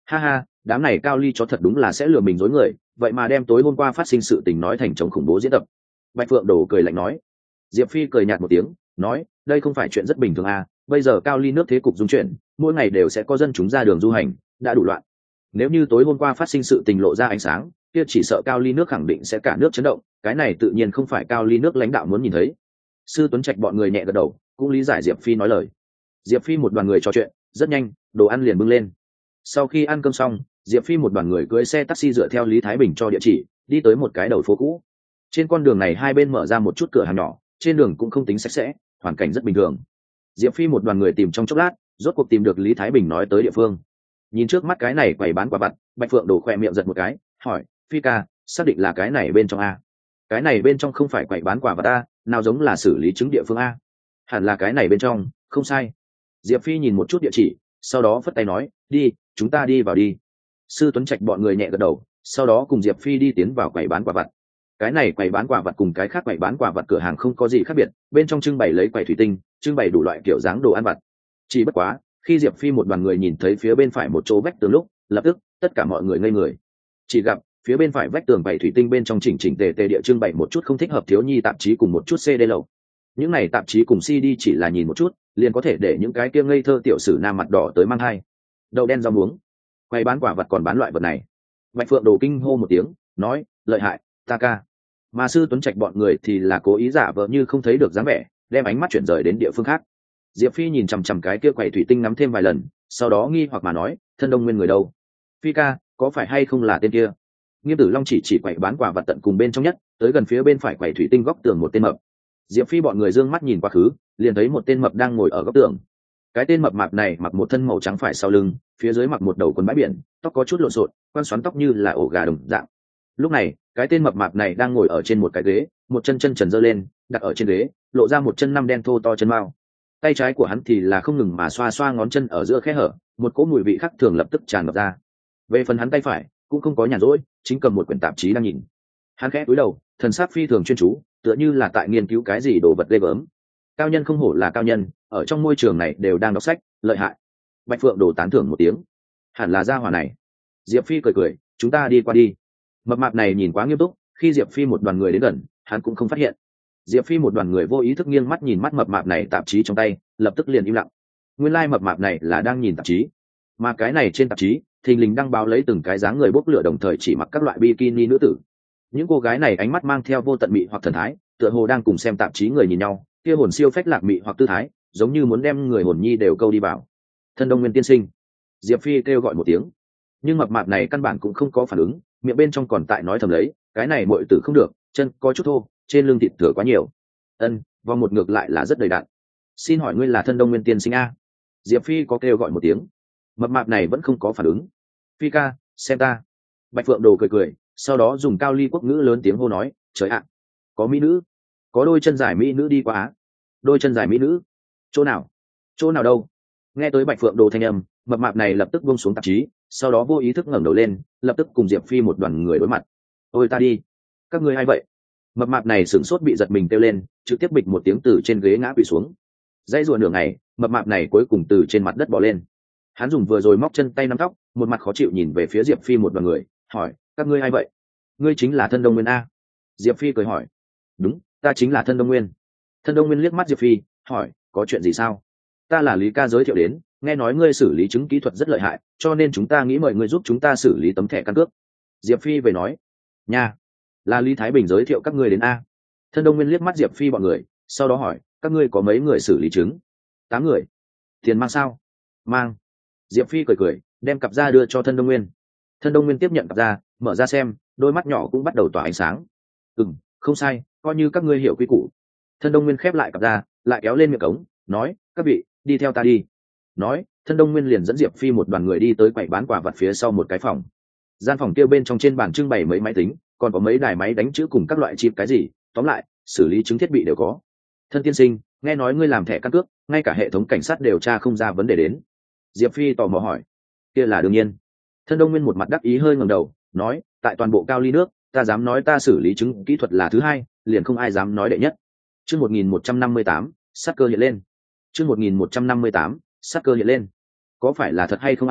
Ha ha, đám này cao ly chó thật đúng là sẽ lừa mình dối người, vậy mà đem tối hôm qua phát sinh sự tình nói thành chống khủng bố diễn tập. Bạch Phượng Đồ cười lạnh nói. Diệp Phi cười nhạt một tiếng, nói, đây không phải chuyện rất bình thường à, bây giờ cao ly nước thế cục dung chuyển, mỗi ngày đều sẽ có dân chúng ra đường du hành, đã đủ loạn. Nếu như tối hôm qua phát sinh sự tình lộ ra ánh sáng, kia chỉ sợ cao ly nước khẳng định sẽ cả nước chấn động, cái này tự nhiên không phải cao ly nước lãnh đạo muốn nhìn thấy. Sư Tuấn Trạch bọn người nhẹ gật đầu, cũng lý giải Diệp Phi nói lời. Diệp Phi một đoàn người trò chuyện, rất nhanh, đồ ăn liền bưng lên. Sau khi ăn cơm xong, Diệp Phi một đoàn người cưỡi xe taxi dựa theo Lý Thái Bình cho địa chỉ, đi tới một cái đầu phố cũ. Trên con đường này hai bên mở ra một chút cửa hàng nhỏ, trên đường cũng không tính sạch sẽ, hoàn cảnh rất bình thường. Diệp Phi một đoàn người tìm trong chốc lát, rốt cuộc tìm được Lý Thái Bình nói tới địa phương. Nhìn trước mắt cái này quầy bán quả vặt, Bạch Phượng đổ khỏe miệng giật một cái, hỏi, Phi ca, xác định là cái này bên trong a? Cái này bên trong không phải quầy bán quả vặt a, nào giống là xử lý chứng địa phương a? Hẳn là cái này bên trong, không sai. Diệp Phi nhìn một chút địa chỉ, sau đó phất tay nói, đi, chúng ta đi vào đi. Sư Tuấn Trạch bọn người nhẹ gật đầu, sau đó cùng Diệp Phi đi tiến vào quầy bán quả vặt. Cái này quầy bán quả vặt cùng cái khác quầy bán quả vặt cửa hàng không có gì khác biệt, bên trong trưng bày lấy quầy thủy tinh, trưng bày đủ loại kiểu dáng đồ ăn vặt. Chỉ bất quá, khi Diệp Phi một đoàn người nhìn thấy phía bên phải một chỗ vách tường lúc, lập tức tất cả mọi người ngây người. Chỉ gặp phía bên phải vách tường bày thủy tinh bên trong chỉnh chỉnh tề tề địa trưng bày một chút không thích hợp thiếu nhi tạp chí cùng một chút CD lậu. Những này tạp chí cùng CD chỉ là nhìn một chút, liền có thể để những cái kia ngây thơ tiểu sử nam mặt đỏ tới mang hai. Đậu đen rau muống. Quầy bán quả vật còn bán loại vật này. Bạch Phượng Đồ kinh hô một tiếng, nói, lợi hại, ta ca. Mà Sư Tuấn Trạch bọn người thì là cố ý giả vờ như không thấy được dáng vẻ, đem ánh mắt chuyển rời đến địa phương khác. Diệp Phi nhìn chằm chằm cái kia quầy thủy tinh ngắm thêm vài lần, sau đó nghi hoặc mà nói, thân Đông Nguyên người đâu? Phi ca, có phải hay không là tên kia? Nghiêm Tử Long chỉ quầy bán quả vật tận cùng bên trong nhất, tới gần phía bên phải quầy thủy tinh góc tường một tên mập. Diệp Phi bọn người dương mắt nhìn qua khứ, liền thấy một tên mập đang ngồi ở góc tường. Cái tên mập mạp này mặc một thân màu trắng phải sau lưng, phía dưới mặc một đầu quần bãi biển, tóc có chút lộn xộn, quăn xoắn tóc như là ổ gà đồng dạng. Lúc này, cái tên mập mạp này đang ngồi ở trên một cái ghế, một chân chân trần giơ lên, đặt ở trên ghế, lộ ra một chân năm đen thô to chân mao. Tay trái của hắn thì là không ngừng mà xoa xoa ngón chân ở giữa khe hở, một cỗ mùi vị khác thường lập tức tràn ngập ra. Về phần hắn tay phải, cũng không có nhàn rỗi, chính cầm một quyển tạp chí đang nhìn. Hắn khẽ cúi đầu, thần sắc phi thường chuyên chú, tựa như là tại nghiên cứu cái gì đồ vật ghê gớm. Cao nhân không hổ là cao nhân, ở trong môi trường này đều đang đọc sách, lợi hại. Bạch Phượng Đồ tán thưởng một tiếng. Hẳn là gia hỏa này. Diệp Phi cười cười, chúng ta đi qua đi. Mập mạp này nhìn quá nghiêm túc, khi Diệp Phi một đoàn người đến gần, hắn cũng không phát hiện. Diệp Phi một đoàn người vô ý thức nghiêng mắt nhìn mắt mập mạp này tạp chí trong tay, lập tức liền im lặng. Nguyên lai mập mạp này là đang nhìn tạp chí, mà cái này trên tạp chí, thình lình đăng báo lấy từng cái dáng người bốc lửa đồng thời chỉ mặc các loại bikini nữ tử. Những cô gái này ánh mắt mang theo vô tận mị hoặc thần thái, tựa hồ đang cùng xem tạp chí người nhìn nhau, kia hồn siêu phách lạc mị hoặc tư thái, giống như muốn đem người hồn nhi đều câu đi vào. Thân Đông Nguyên tiên sinh. Diệp Phi kêu gọi một tiếng, nhưng mập mạp này căn bản cũng không có phản ứng, miệng bên trong còn tại nói thầm lấy, cái này muội tử không được, chân có chút thô, trên lưng thịt thừa quá nhiều. Vòng một ngược lại là rất đầy đặn. Xin hỏi ngươi là Thân Đông Nguyên tiên sinh a? Diệp Phi có kêu gọi một tiếng. Mập mạp này vẫn không có phản ứng. Phi ca, xem ta. Bạch Phượng Đồ cười cười, sau đó dùng cao ly quốc ngữ lớn tiếng hô nói, trời ạ, có mỹ nữ, có đôi chân dài mỹ nữ đi qua á. Đôi chân dài mỹ nữ? Chỗ nào? Chỗ nào đâu? Nghe tới Bạch Phượng Đồ thanh âm, mập mạp này lập tức buông xuống tạp chí, sau đó vô ý thức ngẩng đầu lên, lập tức cùng Diệp Phi một đoàn người đối mặt. Ôi ta đi, các ngươi ai vậy? Mập mạp này sửng sốt bị giật mình kêu lên, trực tiếp bịch một tiếng từ trên ghế ngã quỵ xuống. Dãy rùa nửa ngày, mập mạp này cuối cùng từ trên mặt đất bò lên. Hắn dùng vừa rồi móc chân tay nắm tóc, một mặt khó chịu nhìn về phía Diệp Phi một đoàn người, hỏi, các ngươi ai vậy? Ngươi chính là Thân Đông Nguyên a? Diệp Phi cười hỏi, đúng, ta chính là Thân Đông Nguyên. Thân Đông Nguyên liếc mắt Diệp Phi, hỏi, có chuyện gì sao? Ta là Lý ca giới thiệu đến, nghe nói ngươi xử lý chứng kỹ thuật rất lợi hại, cho nên chúng ta nghĩ mời ngươi giúp chúng ta xử lý tấm thẻ căn cước. Diệp Phi về nói, nha, là Lý Thái Bình giới thiệu các ngươi đến a? Thân Đông Nguyên liếc mắt Diệp Phi bọn người, sau đó hỏi, các ngươi có mấy người xử lý chứng? 8 người. Tiền mang sao? Mang. Diệp Phi cười cười, đem cặp da đưa cho Thân Đông Nguyên. Thân Đông Nguyên tiếp nhận cặp da, mở ra xem, đôi mắt nhỏ cũng bắt đầu tỏa ánh sáng. Không sai, coi như các ngươi hiểu quy củ. Thân Đông Nguyên khép lại cặp da, lại kéo lên miệng cống, nói, các vị, đi theo ta đi. Nói, Thân Đông Nguyên liền dẫn Diệp Phi một đoàn người đi tới quầy bán quả vật phía sau một cái phòng. Gian phòng kia bên trong trên bàn trưng bày mấy máy tính, còn có mấy đài máy đánh chữ cùng các loại chip cái gì, tóm lại, xử lý chứng thiết bị đều có. Thân tiên sinh, nghe nói ngươi làm thẻ căn cước, ngay cả hệ thống cảnh sát điều tra không ra vấn đề đến. Diệp Phi tò mò hỏi. Kia là đương nhiên. Thân Đông Nguyên một mặt đắc ý hơi ngẩng đầu, nói, tại toàn bộ cao ly nước, ta dám nói ta xử lý chứng kỹ thuật là thứ hai, liền không ai dám nói đệ nhất. Chương 1158, sát cơ hiện lên. Chương 1158, sát cơ hiện lên. Có phải là thật hay không a?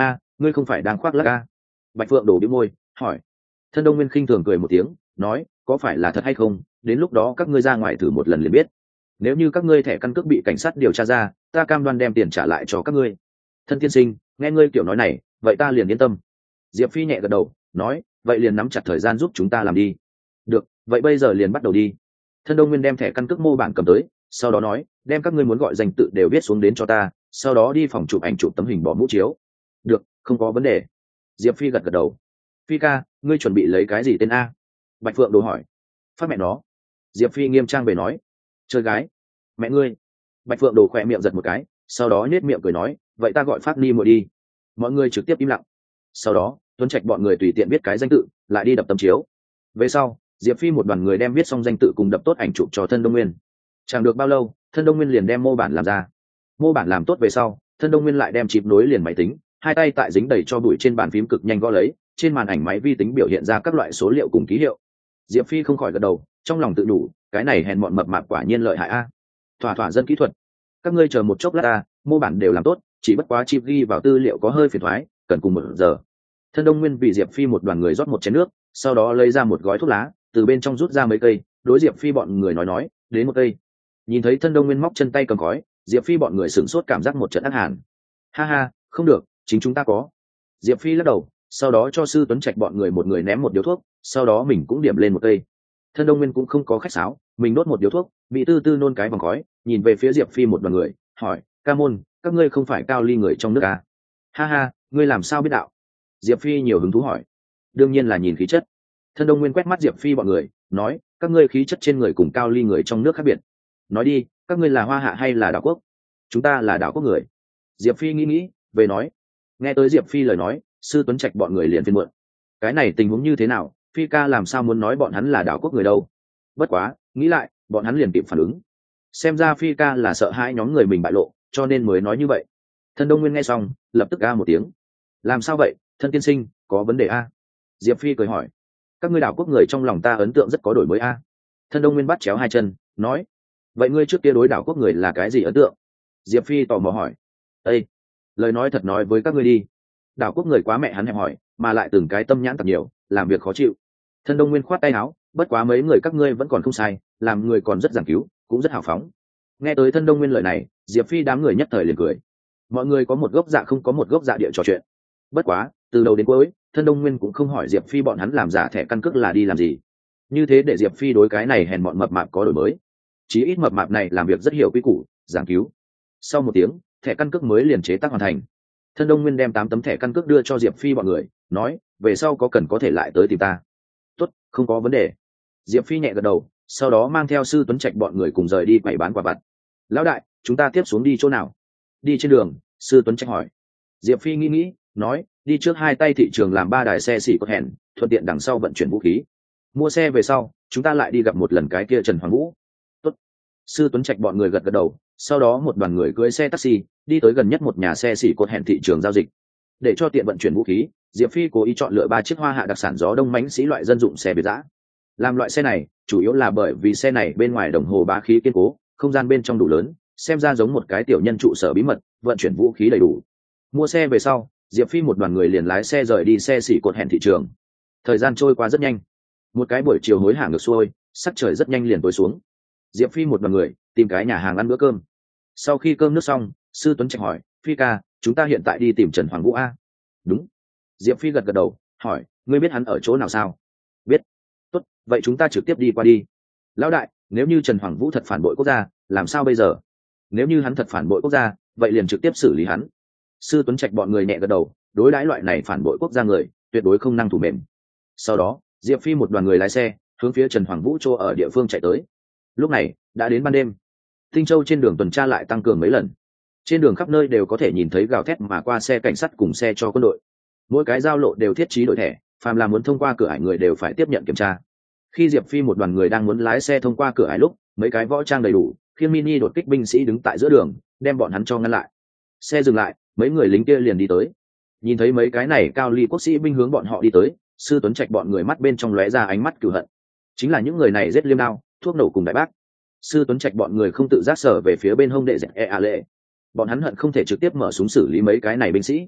ngươi không phải đang khoác lác à? Bạch Phượng đổ bĩu môi hỏi. Thân Đông Nguyên khinh thường cười một tiếng nói, có phải là thật hay không, đến lúc đó các ngươi ra ngoài thử một lần liền biết. Nếu như các ngươi thẻ căn cước bị cảnh sát điều tra ra, ta cam đoan đem tiền trả lại cho các ngươi. Thân tiên sinh, nghe ngươi kiểu nói này, vậy ta liền yên tâm. Diệp Phi nhẹ gật đầu nói, vậy liền nắm chặt thời gian giúp chúng ta làm đi. Được, vậy bây giờ liền bắt đầu đi. Thân Đông Nguyên đem thẻ căn cước mô bản cầm tới, sau đó nói, đem các ngươi muốn gọi danh tự đều viết xuống đến cho ta, sau đó đi phòng chụp ảnh chụp tấm hình bỏ mũ chiếu. Được, không có vấn đề. Diệp Phi gật gật đầu. Phi ca, ngươi chuẩn bị lấy cái gì tên a? Bạch Phượng đồ hỏi. Phát mẹ nó. Diệp Phi nghiêm trang về nói. Chơi gái. Mẹ ngươi. Bạch Phượng đồ khỏe miệng giật một cái, sau đó nhếch miệng cười nói, vậy ta gọi Phát Ni muội đi. Mọi người trực tiếp im lặng. Sau đó Tuấn Trạch bọn người tùy tiện viết cái danh tự, lại đi đập tấm chiếu. Về sau Diệp Phi một đoàn người đem viết xong danh tự cùng đập tốt ảnh chụp cho Thân Đông Nguyên. Chẳng được bao lâu, Thân Đông Nguyên liền đem mô bản làm ra. Mô bản làm tốt về sau, Thân Đông Nguyên lại đem chip nối liền máy tính, hai tay tại dính đầy cho bụi trên bàn phím cực nhanh gõ lấy, trên màn ảnh máy vi tính biểu hiện ra các loại số liệu cùng ký hiệu. Diệp Phi không khỏi gật đầu, trong lòng tự đủ, cái này hèn mọn mập mạp quả nhiên lợi hại a. Thỏa thỏa dân kỹ thuật. Các ngươi chờ một chốc lát ta, mô bản đều làm tốt, chỉ bất quá chip ghi vào tư liệu có hơi phiền toái, cần cùng 1 giờ. Thân Đông Nguyên vì Diệp Phi một đoàn người rót một chén nước, sau đó lấy ra một gói thuốc lá, từ bên trong rút ra mấy cây, đối Diệp Phi bọn người nói, đến một cây. Nhìn thấy Thân Đông Nguyên móc chân tay cầm gói, Diệp Phi bọn người sửng sốt cảm giác một trận ác hàn. Ha ha, không được, chính chúng ta có. Diệp Phi lắc đầu, sau đó cho Sư Tuấn Trạch bọn người một người ném một điếu thuốc, sau đó mình cũng điểm lên một cây. Thân Đông Nguyên cũng không có khách sáo, mình đốt một điếu thuốc, bị tư tư nôn cái vòng khói, nhìn về phía Diệp Phi một đoàn người, hỏi, ca môn, các ngươi không phải Cao Ly người trong nước à? Ha ha, ngươi làm sao biết đạo? Diệp Phi nhiều hứng thú hỏi. Đương nhiên là nhìn khí chất. Thân Đông Nguyên quét mắt Diệp Phi bọn người, nói, các ngươi khí chất trên người cùng Cao Ly người trong nước khác biệt. Nói đi, các ngươi là Hoa Hạ hay là đảo quốc? Chúng ta là đảo quốc người. Diệp Phi nghĩ, về nói. Nghe tới Diệp Phi lời nói, Sư Tuấn Trạch bọn người liền phiền muộn. Cái này tình huống như thế nào, Phi ca làm sao muốn nói bọn hắn là đảo quốc người đâu? Bất quá, nghĩ lại, bọn hắn liền kịp phản ứng. Xem ra Phi ca là sợ hãi nhóm người mình bại lộ, cho nên mới nói như vậy. Thân Đông Nguyên nghe xong, lập tức a một tiếng. Làm sao vậy, Thân tiên sinh, có vấn đề a? Diệp Phi cười hỏi. Các ngươi đảo quốc người trong lòng ta ấn tượng rất có đổi mới a. Thân Đông Nguyên bắt chéo hai chân, nói. Vậy ngươi trước kia đối đảo quốc người là cái gì ấn tượng? Diệp Phi tò mò hỏi. Ê, lời nói thật nói với các ngươi đi. Đảo quốc người quá mẹ hắn hẹp hỏi, mà lại từng cái tâm nhãn tập nhiều, làm việc khó chịu. Thân Đông Nguyên khoát tay áo, bất quá mấy người các ngươi vẫn còn không sai, làm người còn rất giảng cứu, cũng rất hào phóng. Nghe tới Thân Đông Nguyên lời này, Diệp Phi đám người nhất thời liền cười. Mọi người có một gốc dạ không có một gốc dạ địa trò chuyện. Bất quá, từ đầu đến cuối, Thân Đông Nguyên cũng không hỏi Diệp Phi bọn hắn làm giả thẻ căn cước là đi làm gì. Như thế để Diệp Phi đối cái này hèn mọn mập mạp có đổi mới. Chí ít mập mạp này làm việc rất hiểu quy củ, giảng cứu. Sau một tiếng, thẻ căn cước mới liền chế tác hoàn thành. Thân Đông Nguyên đem 8 tấm thẻ căn cước đưa cho Diệp Phi bọn người, nói, về sau có cần có thể lại tới tìm ta. Tốt, không có vấn đề. Diệp Phi nhẹ gật đầu, sau đó mang theo Sư Tuấn Trạch bọn người cùng rời đi quầy bán quà vặt. Lão đại, chúng ta tiếp xuống đi chỗ nào? Đi trên đường, Sư Tuấn Trạch hỏi. Diệp Phi nghĩ, nói, đi trước hai tay thị trường làm 3 đài xe xỉ cột hẹn, thuận tiện đằng sau vận chuyển vũ khí. Mua xe về sau, chúng ta lại đi gặp một lần cái kia Trần Hoàng Vũ. Tốt. Sư Tuấn Trạch bọn người gật gật đầu, sau đó một đoàn người cưỡi xe taxi đi tới gần nhất một nhà xe xỉ cột hẹn thị trường giao dịch. Để cho tiện vận chuyển vũ khí, Diệp Phi cố ý chọn lựa 3 chiếc Hoa Hạ đặc sản gió đông mãnh sĩ loại dân dụng xe biệt dã. Làm loại xe này, chủ yếu là bởi vì xe này bên ngoài đồng hồ bá khí kiên cố, không gian bên trong đủ lớn, xem ra giống một cái tiểu nhân trụ sở bí mật, vận chuyển vũ khí đầy đủ. Mua xe về sau, Diệp Phi một đoàn người liền lái xe rời đi xe xỉ cột hẹn thị trường. Thời gian trôi qua rất nhanh, một cái buổi chiều hối hả ngược xuôi, sắc trời rất nhanh liền tối xuống. Diệp Phi một đoàn người tìm cái nhà hàng ăn bữa cơm. Sau khi cơm nước xong, Sư Tuấn Trạch hỏi, Phi ca, chúng ta hiện tại đi tìm Trần Hoàng Vũ a? Đúng. Diệp Phi gật gật đầu, hỏi, ngươi biết hắn ở chỗ nào sao? Biết. Tốt, vậy chúng ta trực tiếp đi qua đi. Lão đại, nếu như Trần Hoàng Vũ thật phản bội quốc gia, làm sao bây giờ? Nếu như hắn thật phản bội quốc gia, vậy liền trực tiếp xử lý hắn. Sư Tuấn Trạch bọn người nhẹ gật đầu, đối đãi loại này phản bội quốc gia người, tuyệt đối không năng thủ mềm. Sau đó, Diệp Phi một đoàn người lái xe hướng phía Trần Hoàng Vũ chỗ ở địa phương chạy tới. Lúc này đã đến ban đêm, Tinh Châu trên đường tuần tra lại tăng cường mấy lần. Trên đường khắp nơi đều có thể nhìn thấy gào thét mà qua xe cảnh sát cùng xe cho quân đội. Mỗi cái giao lộ đều thiết trí đội thẻ, phàm là muốn thông qua cửa ải người đều phải tiếp nhận kiểm tra. Khi Diệp Phi một đoàn người đang muốn lái xe thông qua cửa ải lúc, mấy cái võ trang đầy đủ, khiêng mini đột kích binh sĩ đứng tại giữa đường, đem bọn hắn cho ngăn lại. Xe dừng lại, mấy người lính kia liền đi tới. Nhìn thấy mấy cái này cao ly quốc sĩ binh hướng bọn họ đi tới, Sư Tuấn Trạch bọn người mắt bên trong lóe ra ánh mắt cừu hận. Chính là những người này giết liêm đao, thuốc nổ cùng đại bác. Sư Tuấn Trạch bọn người không tự giác sở về phía bên hông đệ dẹt lệ. Bọn hắn hận không thể trực tiếp mở súng xử lý mấy cái này binh sĩ.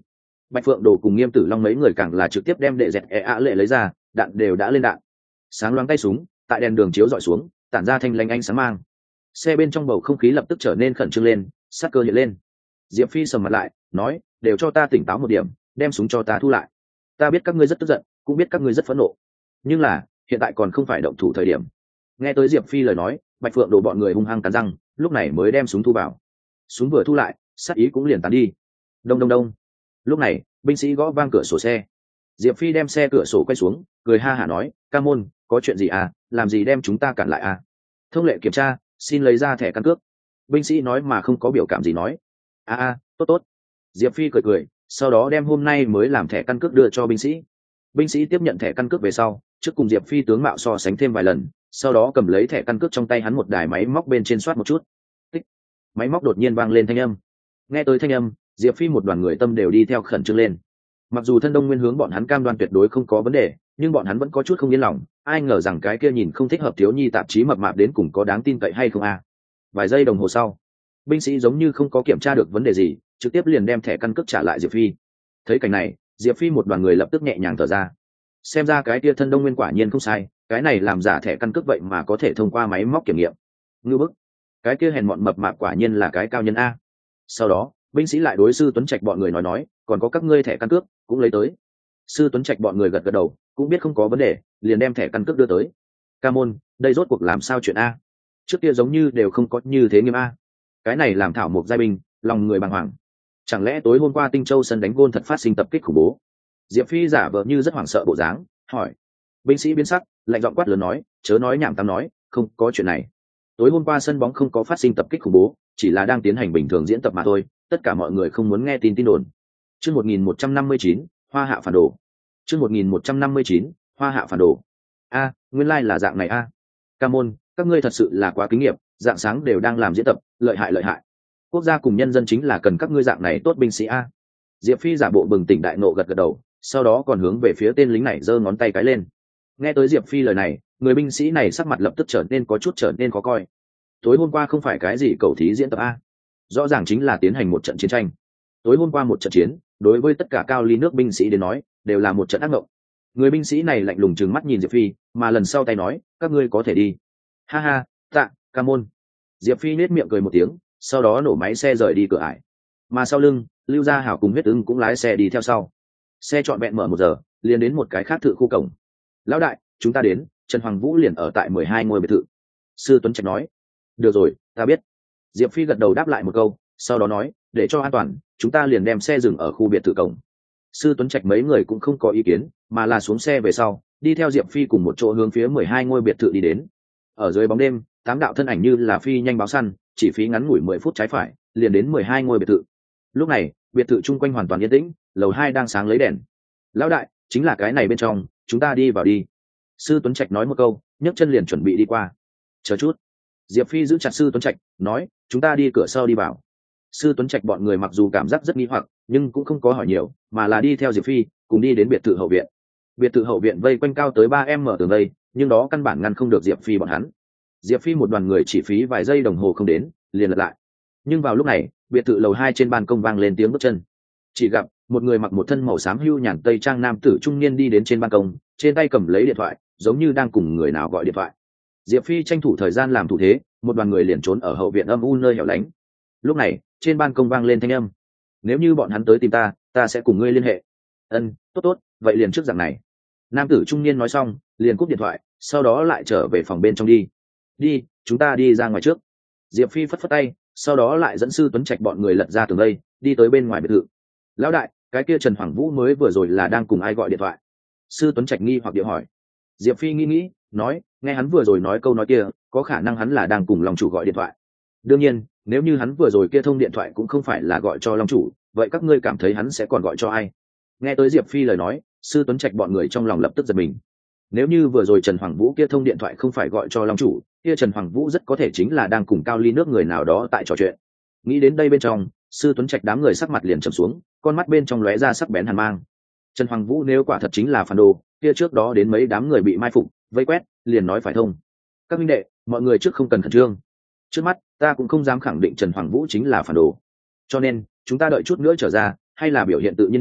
Bạch Phượng Đồ cùng Nghiêm Tử Long mấy người càng là trực tiếp đem đệ dẹt lệ lấy ra, đạn đều đã lên đạn. Sáng loáng tay súng tại đèn đường chiếu dọi xuống, tản ra thanh lanh ánh sáng mang. Xe bên trong bầu không khí lập tức trở nên khẩn trương lên, sát cơ hiện lên. Diệp Phi sầm mặt lại, nói, đều cho ta tỉnh táo một điểm, đem súng cho ta thu lại. Ta biết các ngươi rất tức giận, cũng biết các ngươi rất phẫn nộ, nhưng là hiện tại còn không phải động thủ thời điểm. Nghe tới Diệp Phi lời nói, Bạch Phượng Đồ bọn người hung hăng cắn răng, lúc này mới đem súng thu vào. Súng vừa thu lại, sát ý cũng liền tán đi. Đông đông đông. Lúc này, binh sĩ gõ vang cửa sổ xe. Diệp Phi đem xe cửa sổ quay xuống, cười ha hả nói, ca môn, có chuyện gì à, làm gì đem chúng ta cản lại à? Thông lệ kiểm tra, xin lấy ra thẻ căn cước. Binh sĩ nói mà không có biểu cảm gì nói. Tốt tốt. Diệp Phi cười cười, sau đó đem hôm nay mới làm thẻ căn cước đưa cho binh sĩ. Binh sĩ tiếp nhận thẻ căn cước về sau, trước cùng Diệp Phi tướng mạo so sánh thêm vài lần, sau đó cầm lấy thẻ căn cước trong tay hắn một đài máy móc bên trên soát một chút. Tích. Máy móc đột nhiên vang lên thanh âm. Nghe tới thanh âm, Diệp Phi một đoàn người tâm đều đi theo khẩn trương lên. Mặc dù Thân Đông Nguyên hướng bọn hắn cam đoan tuyệt đối không có vấn đề, nhưng bọn hắn vẫn có chút không yên lòng, ai ngờ rằng cái kia nhìn không thích hợp thiếu nhi tạp chí mập mạp đến cùng có đáng tin cậy hay không a. Vài giây đồng hồ sau, binh sĩ giống như không có kiểm tra được vấn đề gì, trực tiếp liền đem thẻ căn cước trả lại Diệp Phi. Thấy cảnh này, Diệp Phi một đoàn người lập tức nhẹ nhàng thở ra. Xem ra cái kia Thân Đông Nguyên quả nhiên không sai, cái này làm giả thẻ căn cước vậy mà có thể thông qua máy móc kiểm nghiệm. Ngưu bức, cái kia hèn mọn mập mạp quả nhiên là cái cao nhân a. Sau đó, binh sĩ lại đối Sư Tuấn Trạch bọn người nói, còn có các ngươi thẻ căn cước cũng lấy tới. Sư Tuấn Trạch bọn người gật gật đầu, cũng biết không có vấn đề, liền đem thẻ căn cước đưa tới. Ca môn, đây rốt cuộc làm sao chuyện a? Trước kia giống như đều không có như thế nghiêm a. Cái này làm thảo mộc giai binh, lòng người bàng hoàng. Chẳng lẽ tối hôm qua Tinh Châu sân đánh gôn thật phát sinh tập kích khủng bố? Diệp Phi giả vờ như rất hoảng sợ bộ dáng, hỏi. Binh sĩ biến sắc, lạnh giọng quát lớn nói, chớ nói nhảm tăm nói, không có chuyện này. Tối hôm qua sân bóng không có phát sinh tập kích khủng bố, chỉ là đang tiến hành bình thường diễn tập mà thôi, tất cả mọi người không muốn nghe tin đồn. Chương 1159, Hoa Hạ phản đồ. Chương 1159, Hoa Hạ phản đồ. Nguyên lai là dạng này a. Ca môn, các ngươi thật sự là quá kinh nghiệm, dạng sáng đều đang làm diễn tập, lợi hại lợi hại. Quốc gia cùng nhân dân chính là cần các ngươi dạng này tốt binh sĩ a. Diệp Phi giả bộ bừng tỉnh đại nộ gật gật đầu, sau đó còn hướng về phía tên lính này giơ ngón tay cái lên. Nghe tới Diệp Phi lời này, người binh sĩ này sắc mặt lập tức trở nên khó coi. Tối hôm qua không phải cái gì cầu thí diễn tập a, rõ ràng chính là tiến hành một trận chiến tranh. Tối hôm qua một trận chiến, đối với tất cả cao ly nước binh sĩ đến nói, đều là một trận ác mộng. Người binh sĩ này lạnh lùng trừng mắt nhìn Diệp Phi, mà lần sau tay nói, các ngươi có thể đi. Ha ha, tạ, ca môn. Diệp Phi nết miệng cười một tiếng, sau đó nổ máy xe rời đi cửa ải. Mà sau lưng, Lưu Gia Hảo cùng Huyết Ưng cũng lái xe đi theo sau. Xe trọn vẹn mở 1 giờ, liền đến một cái khác thự khu cổng. Lão đại, chúng ta đến, Trần Hoàng Vũ liền ở tại 12 ngôi biệt thự. Sư Tuấn Trạch nói. Được rồi, ta biết. Diệp Phi gật đầu đáp lại một câu, sau đó nói, để cho an toàn, chúng ta liền đem xe dừng ở khu biệt thự cổng. Sư Tuấn Trạch mấy người cũng không có ý kiến, mà là xuống xe về sau, đi theo Diệp Phi cùng một chỗ hướng phía 12 ngôi biệt thự đi đến. Ở dưới bóng đêm, 8 đạo thân ảnh như là phi nhanh báo săn, chỉ phí ngắn ngủi 10 phút trái phải, liền đến 12 ngôi biệt thự. Lúc này, biệt thự chung quanh hoàn toàn yên tĩnh, lầu 2 đang sáng lấy đèn. Lão đại, chính là cái này bên trong, chúng ta đi vào đi. Sư Tuấn Trạch nói một câu, nhấc chân liền chuẩn bị đi qua. Chờ chút. Diệp Phi giữ chặt Sư Tuấn Trạch, nói, chúng ta đi cửa sau đi vào. Sư Tuấn Trạch bọn người mặc dù cảm giác rất nghi hoặc, nhưng cũng không có hỏi nhiều, mà là đi theo Diệp Phi, cùng đi đến biệt thự hậu viện. Biệt thự hậu viện vây quanh cao tới 3m tường vây, nhưng đó căn bản ngăn không được Diệp Phi bọn hắn. Diệp Phi một đoàn người chỉ phí vài giây đồng hồ không đến, liền lật lại. Nhưng vào lúc này, biệt thự lầu 2 trên ban công vang lên tiếng bước chân. Chỉ gặp một người mặc một thân màu xám hưu nhàn tây trang nam tử trung niên đi đến trên ban công, trên tay cầm lấy điện thoại, giống như đang cùng người nào gọi điện thoại. Diệp Phi tranh thủ thời gian làm thủ thế, một đoàn người liền trốn ở hậu viện âm u nơi hẻo lánh. Lúc này, trên ban công vang lên thanh âm. Nếu như bọn hắn tới tìm ta, ta sẽ cùng ngươi liên hệ. Tốt tốt, vậy liền trước dạng này. Nam tử trung niên nói xong, liền cúp điện thoại, sau đó lại trở về phòng bên trong đi. Đi, chúng ta đi ra ngoài trước. Diệp Phi phất phất tay, sau đó lại dẫn Sư Tuấn Trạch bọn người lật ra tường đây, đi tới bên ngoài biệt thự. Lão đại, cái kia Trần Hoàng Vũ mới vừa rồi là đang cùng ai gọi điện thoại? Sư Tuấn Trạch nghi hoặc điệu hỏi. Diệp Phi nghĩ, nói, nghe hắn vừa rồi nói câu nói kia, có khả năng hắn là đang cùng Long chủ gọi điện thoại. Đương nhiên, nếu như hắn vừa rồi kia thông điện thoại cũng không phải là gọi cho Long chủ, vậy các ngươi cảm thấy hắn sẽ còn gọi cho ai? Nghe tới Diệp Phi lời nói, Sư Tuấn Trạch bọn người trong lòng lập tức giật mình. Nếu như vừa rồi Trần Hoàng Vũ kia thông điện thoại không phải gọi cho Long chủ, kia Trần Hoàng Vũ rất có thể chính là đang cùng Cao Ly nước người nào đó tại trò chuyện. Nghĩ đến đây bên trong, Sư Tuấn Trạch đám người sắc mặt liền trầm xuống, con mắt bên trong lóe ra sắc bén hàn mang. Trần Hoàng Vũ nếu quả thật chính là phản đồ, kia trước đó đến mấy đám người bị mai phục, vây quét, liền nói phải thông. Các huynh đệ, mọi người trước không cần khẩn trương. Trước mắt, ta cũng không dám khẳng định Trần Hoàng Vũ chính là phản đồ. Cho nên, chúng ta đợi chút nữa trở ra, hay là biểu hiện tự nhiên điểm,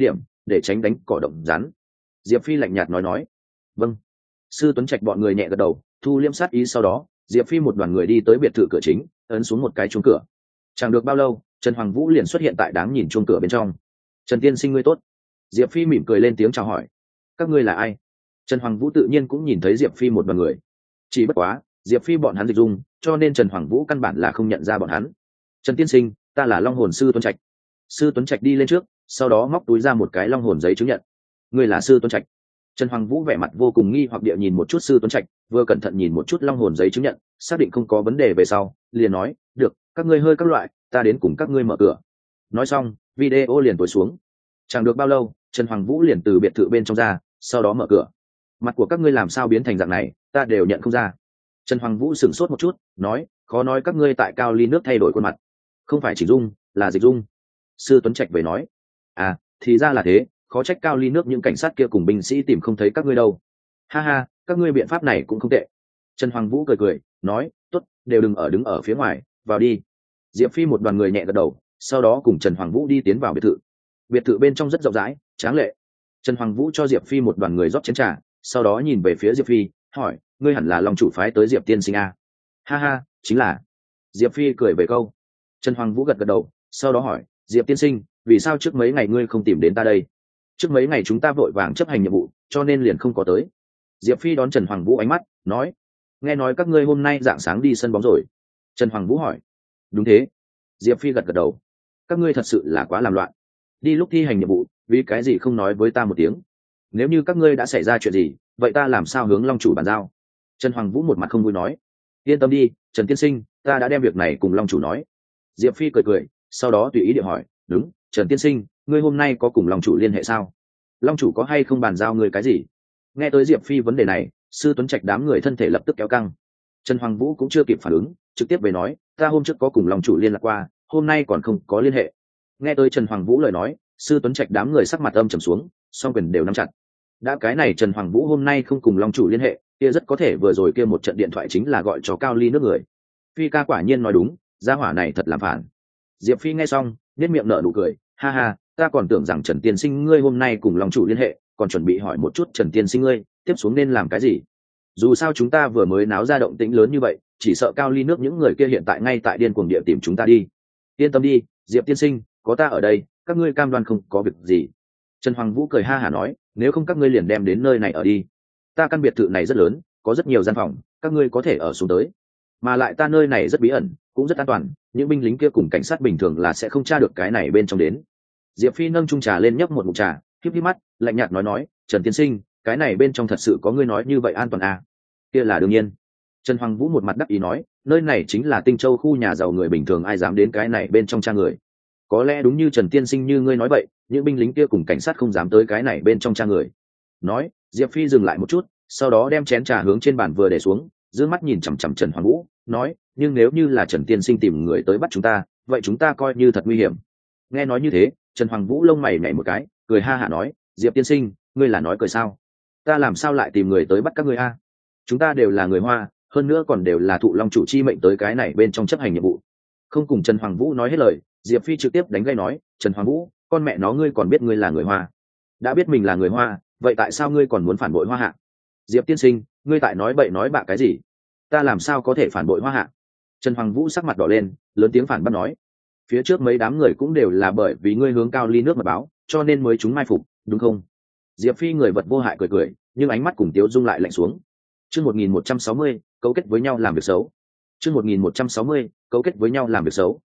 để tránh đánh cỏ động rắn. Diệp Phi lạnh nhạt nói. Vâng. Sư Tuấn Trạch bọn người nhẹ gật đầu, thu liễm sát ý. Sau đó Diệp Phi một đoàn người đi tới biệt thự cửa chính, ấn xuống một cái chuông cửa. Chẳng được bao lâu, Trần Hoàng Vũ liền xuất hiện tại đáng nhìn chuông cửa bên trong. Trần tiên sinh ngươi tốt. Diệp Phi mỉm cười lên tiếng chào hỏi. Các ngươi là ai? Trần Hoàng Vũ tự nhiên cũng nhìn thấy Diệp Phi một đoàn người, chỉ bất quá Diệp Phi bọn hắn dịch dung, cho nên Trần Hoàng Vũ căn bản là không nhận ra bọn hắn. Trần tiên sinh, ta là Long Hồn Sư Tuấn Trạch. Sư Tuấn Trạch đi lên trước, sau đó móc túi ra một cái Long Hồn giấy chứng nhận. Ngươi là Sư Tuấn Trạch? Trần Hoàng Vũ vẻ mặt vô cùng nghi hoặc địa nhìn một chút Sư Tuấn Trạch, vừa cẩn thận nhìn một chút Long Hồn giấy chứng nhận, xác định không có vấn đề về sau, liền nói, được, các ngươi hơi các loại, ta đến cùng các ngươi mở cửa. Nói xong, video liền tối xuống. Chẳng được bao lâu, Trần Hoàng Vũ liền từ biệt thự bên trong ra, sau đó mở cửa. Mặt của các ngươi làm sao biến thành dạng này, ta đều nhận không ra. Trần Hoàng Vũ sửng sốt một chút, nói, khó nói các ngươi tại cao ly nước thay đổi khuôn mặt. Không phải chỉnh dung, là dịch dung. Sư Tuấn Trạch về nói, à, thì ra là thế, khó trách cao ly nước những cảnh sát kia cùng binh sĩ tìm không thấy các ngươi đâu. Ha ha, các ngươi biện pháp này cũng không tệ. Trần Hoàng Vũ cười cười, nói, tốt, đều đừng đứng ở phía ngoài, vào đi. Diệp Phi một đoàn người nhẹ gật đầu, sau đó cùng Trần Hoàng Vũ đi tiến vào biệt thự. Biệt thự bên trong rất rộng rãi, tráng lệ. Trần Hoàng Vũ cho Diệp Phi một đoàn người rót chén trà, sau đó nhìn về phía Diệp Phi, hỏi, ngươi hẳn là Long chủ phái tới Diệp tiên sinh a? Ha ha, chính là. Diệp Phi cười về câu. Trần Hoàng Vũ gật gật đầu, sau đó hỏi, Diệp tiên sinh, vì sao trước mấy ngày ngươi không tìm đến ta đây? Trước mấy ngày chúng ta vội vàng chấp hành nhiệm vụ, cho nên liền không có tới. Diệp Phi đón Trần Hoàng Vũ ánh mắt, nói, nghe nói các ngươi hôm nay rạng sáng đi sân bóng rồi. Trần Hoàng Vũ hỏi, đúng thế. Diệp Phi gật gật đầu. Các ngươi thật sự là quá làm loạn. Đi lúc thi hành nhiệm vụ, vì cái gì không nói với ta một tiếng? Nếu như các ngươi đã xảy ra chuyện gì, vậy ta làm sao hướng Long chủ bàn giao? Trần Hoàng Vũ một mặt không vui nói, yên tâm đi, Trần tiên sinh, ta đã đem việc này cùng Long chủ nói. Diệp Phi cười cười, sau đó tùy ý địa hỏi, đúng, Trần tiên sinh, ngươi hôm nay có cùng Long chủ liên hệ sao? Long chủ có hay không bàn giao ngươi cái gì? Nghe tới Diệp Phi vấn đề này, Sư Tuấn Trạch đám người thân thể lập tức kéo căng. Trần Hoàng Vũ cũng chưa kịp phản ứng, trực tiếp về nói, ta hôm trước có cùng Long chủ liên lạc qua, hôm nay còn không có liên hệ. Nghe tới Trần Hoàng Vũ lời nói, Sư Tuấn Trạch đám người sắc mặt âm trầm xuống, song quyền đều nắm chặt. Đã cái này Trần Hoàng Vũ hôm nay không cùng Long chủ liên hệ, kia rất có thể vừa rồi kia một trận điện thoại chính là gọi cho Cao Ly nước người. Phi ca quả nhiên nói đúng, gia hỏa này thật làm phản. Diệp Phi nghe xong, nhếch miệng nở nụ cười, ha ha, ta còn tưởng rằng Trần tiên sinh ngươi hôm nay cùng Long chủ liên hệ, còn chuẩn bị hỏi một chút Trần tiên sinh ngươi tiếp xuống nên làm cái gì. Dù sao chúng ta vừa mới náo ra động tĩnh lớn như vậy, chỉ sợ Cao Ly nước những người kia hiện tại ngay tại điên cuồng địa tìm chúng ta đi. Yên tâm đi, Diệp tiên sinh, có ta ở đây, các ngươi cam đoan không có việc gì. Trần Hoàng Vũ cười ha hả nói, nếu không các ngươi liền đem đến nơi này ở đi. Ta căn biệt thự này rất lớn, có rất nhiều gian phòng, các ngươi có thể ở xuống tới. Mà lại ta nơi này rất bí ẩn, cũng rất an toàn, những binh lính kia cùng cảnh sát bình thường là sẽ không tra được cái này bên trong đến. Diệp Phi nâng chung trà lên nhấp một ngụm trà, híp híp mắt, lạnh nhạt nói, Trần tiên sinh, cái này bên trong thật sự có ngươi nói như vậy an toàn à? Kia là đương nhiên. Trần Hoàng Vũ một mặt đắc ý nói, nơi này chính là Tinh Châu khu nhà giàu, người bình thường ai dám đến cái này bên trong tra người. Có lẽ đúng như Trần tiên sinh như ngươi nói vậy, những binh lính kia cùng cảnh sát không dám tới cái này bên trong tra người. Nói, Diệp Phi dừng lại một chút, sau đó đem chén trà hướng trên bàn vừa để xuống, dương mắt nhìn chằm chằm Trần Hoàng Vũ, nói, nhưng nếu như là Trần tiên sinh tìm người tới bắt chúng ta, vậy chúng ta coi như thật nguy hiểm. Nghe nói như thế, Trần Hoàng Vũ lông mày nhảy một cái, cười ha hả nói, Diệp tiên sinh, ngươi là nói cười sao? Ta làm sao lại tìm người tới bắt các ngươi a? Chúng ta đều là người Hoa, hơn nữa còn đều là thụ Long chủ chi mệnh tới cái này bên trong chấp hành nhiệm vụ. Không cùng Trần Hoàng Vũ nói hết lời, Diệp Phi trực tiếp đánh gây nói, Trần Hoàng Vũ, con mẹ nó ngươi còn biết ngươi là người Hoa? Đã biết mình là người Hoa, vậy tại sao ngươi còn muốn phản bội Hoa hạ? Diệp tiên sinh, ngươi tại nói bậy nói bạ cái gì? Ta làm sao có thể phản bội Hoa hạ? Trần Hoàng Vũ sắc mặt đỏ lên, lớn tiếng phản bác nói, phía trước mấy đám người cũng đều là bởi vì ngươi hướng Cao Ly nước mật báo, cho nên mới chúng mai phục, đúng không? Diệp Phi người vật vô hại cười cười, nhưng ánh mắt cùng Tiếu Dung lại lạnh xuống. Chương 1160, cấu kết với nhau làm việc xấu. Chương 1160, cấu kết với nhau làm việc xấu.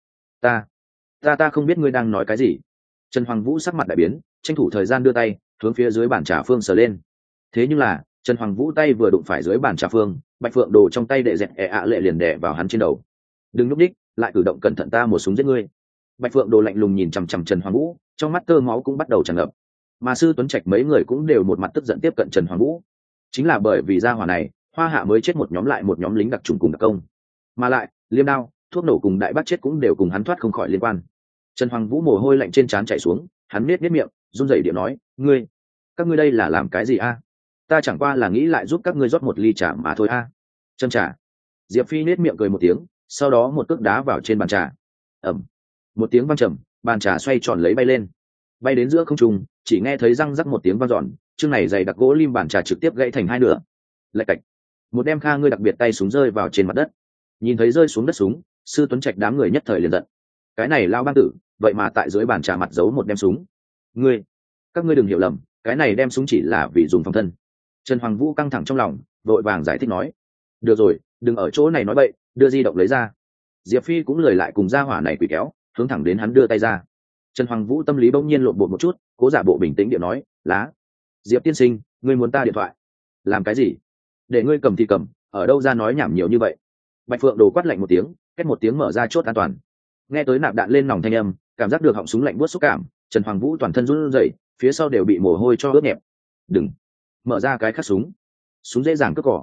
Ta không biết ngươi đang nói cái gì. Trần Hoàng Vũ sắc mặt đại biến, tranh thủ thời gian đưa tay hướng phía dưới bàn trà phương sờ lên. Thế nhưng là, Trần Hoàng Vũ tay vừa đụng phải dưới bàn trà phương, Bạch Phượng Đồ trong tay đệ dẹt lệ liền đè vào hắn trên đầu. Đừng núp đích, lại cử động cẩn thận ta một súng giết ngươi. Bạch Phượng Đồ lạnh lùng nhìn chằm chằm Trần Hoàng Vũ, trong mắt tơ máu cũng bắt đầu tràn ngập. Mà Sư Tuấn Trạch mấy người cũng đều một mặt tức giận tiếp cận Trần Hoàng Vũ. Chính là bởi vì gia hỏa này, Hoa hạ mới chết một nhóm lại một nhóm lính đặc trùng cùng đặc công, mà lại liêm đao, thuốc nổ cùng đại bác chết cũng đều cùng hắn thoát không khỏi liên quan. Trần Hoàng Vũ mồ hôi lạnh trên trán chảy xuống, hắn nết miệng, run rẩy điệu nói, các ngươi đây là làm cái gì a? Ta chẳng qua là nghĩ lại giúp các ngươi rót một ly trà mà thôi a. Châm trà. Diệp Phi nết miệng cười một tiếng, sau đó một cước đá vào trên bàn trà. Ầm. Một tiếng vang trầm, bàn trà xoay tròn lấy bay lên. bay đến giữa không trung, chỉ nghe thấy răng rắc một tiếng vang dọn, chương này dày đặc gỗ lim bàn trà trực tiếp gãy thành hai nửa. Lạch cạch, một đem Kha ngươi đặc biệt tay súng rơi vào trên mặt đất. Nhìn thấy rơi xuống đất súng, Sư Tuấn Trạch đám người nhất thời liền giận. Cái này lao bang tử, vậy mà tại dưới bàn trà mặt giấu một đem súng. Các ngươi đừng hiểu lầm, cái này đem súng chỉ là vì dùng phòng thân. Trần Hoàng Vũ căng thẳng trong lòng, vội vàng giải thích nói: được rồi, đừng ở chỗ này nói bậy, đưa di động lấy ra. Diệp Phi cũng lười lại cùng gia hỏa này quỷ kéo, hướng thẳng đến hắn đưa tay ra. Trần Hoàng Vũ tâm lý bỗng nhiên lộn bột một chút, cố giả bộ bình tĩnh điệu nói: lá, Diệp tiên sinh, ngươi muốn ta điện thoại làm cái gì? Để ngươi cầm thì cầm, ở đâu ra nói nhảm nhiều như vậy? Bạch Phượng Đồ quát lạnh một tiếng, két một tiếng mở ra chốt an toàn. Nghe tới nạp đạn lên nòng thanh âm, cảm giác được họng súng lạnh buốt xúc cảm, Trần Hoàng Vũ toàn thân run rẩy, phía sau đều bị mồ hôi cho ướt nhẹp. Đừng mở ra cái khắc súng, súng dễ dàng cướp cỏ.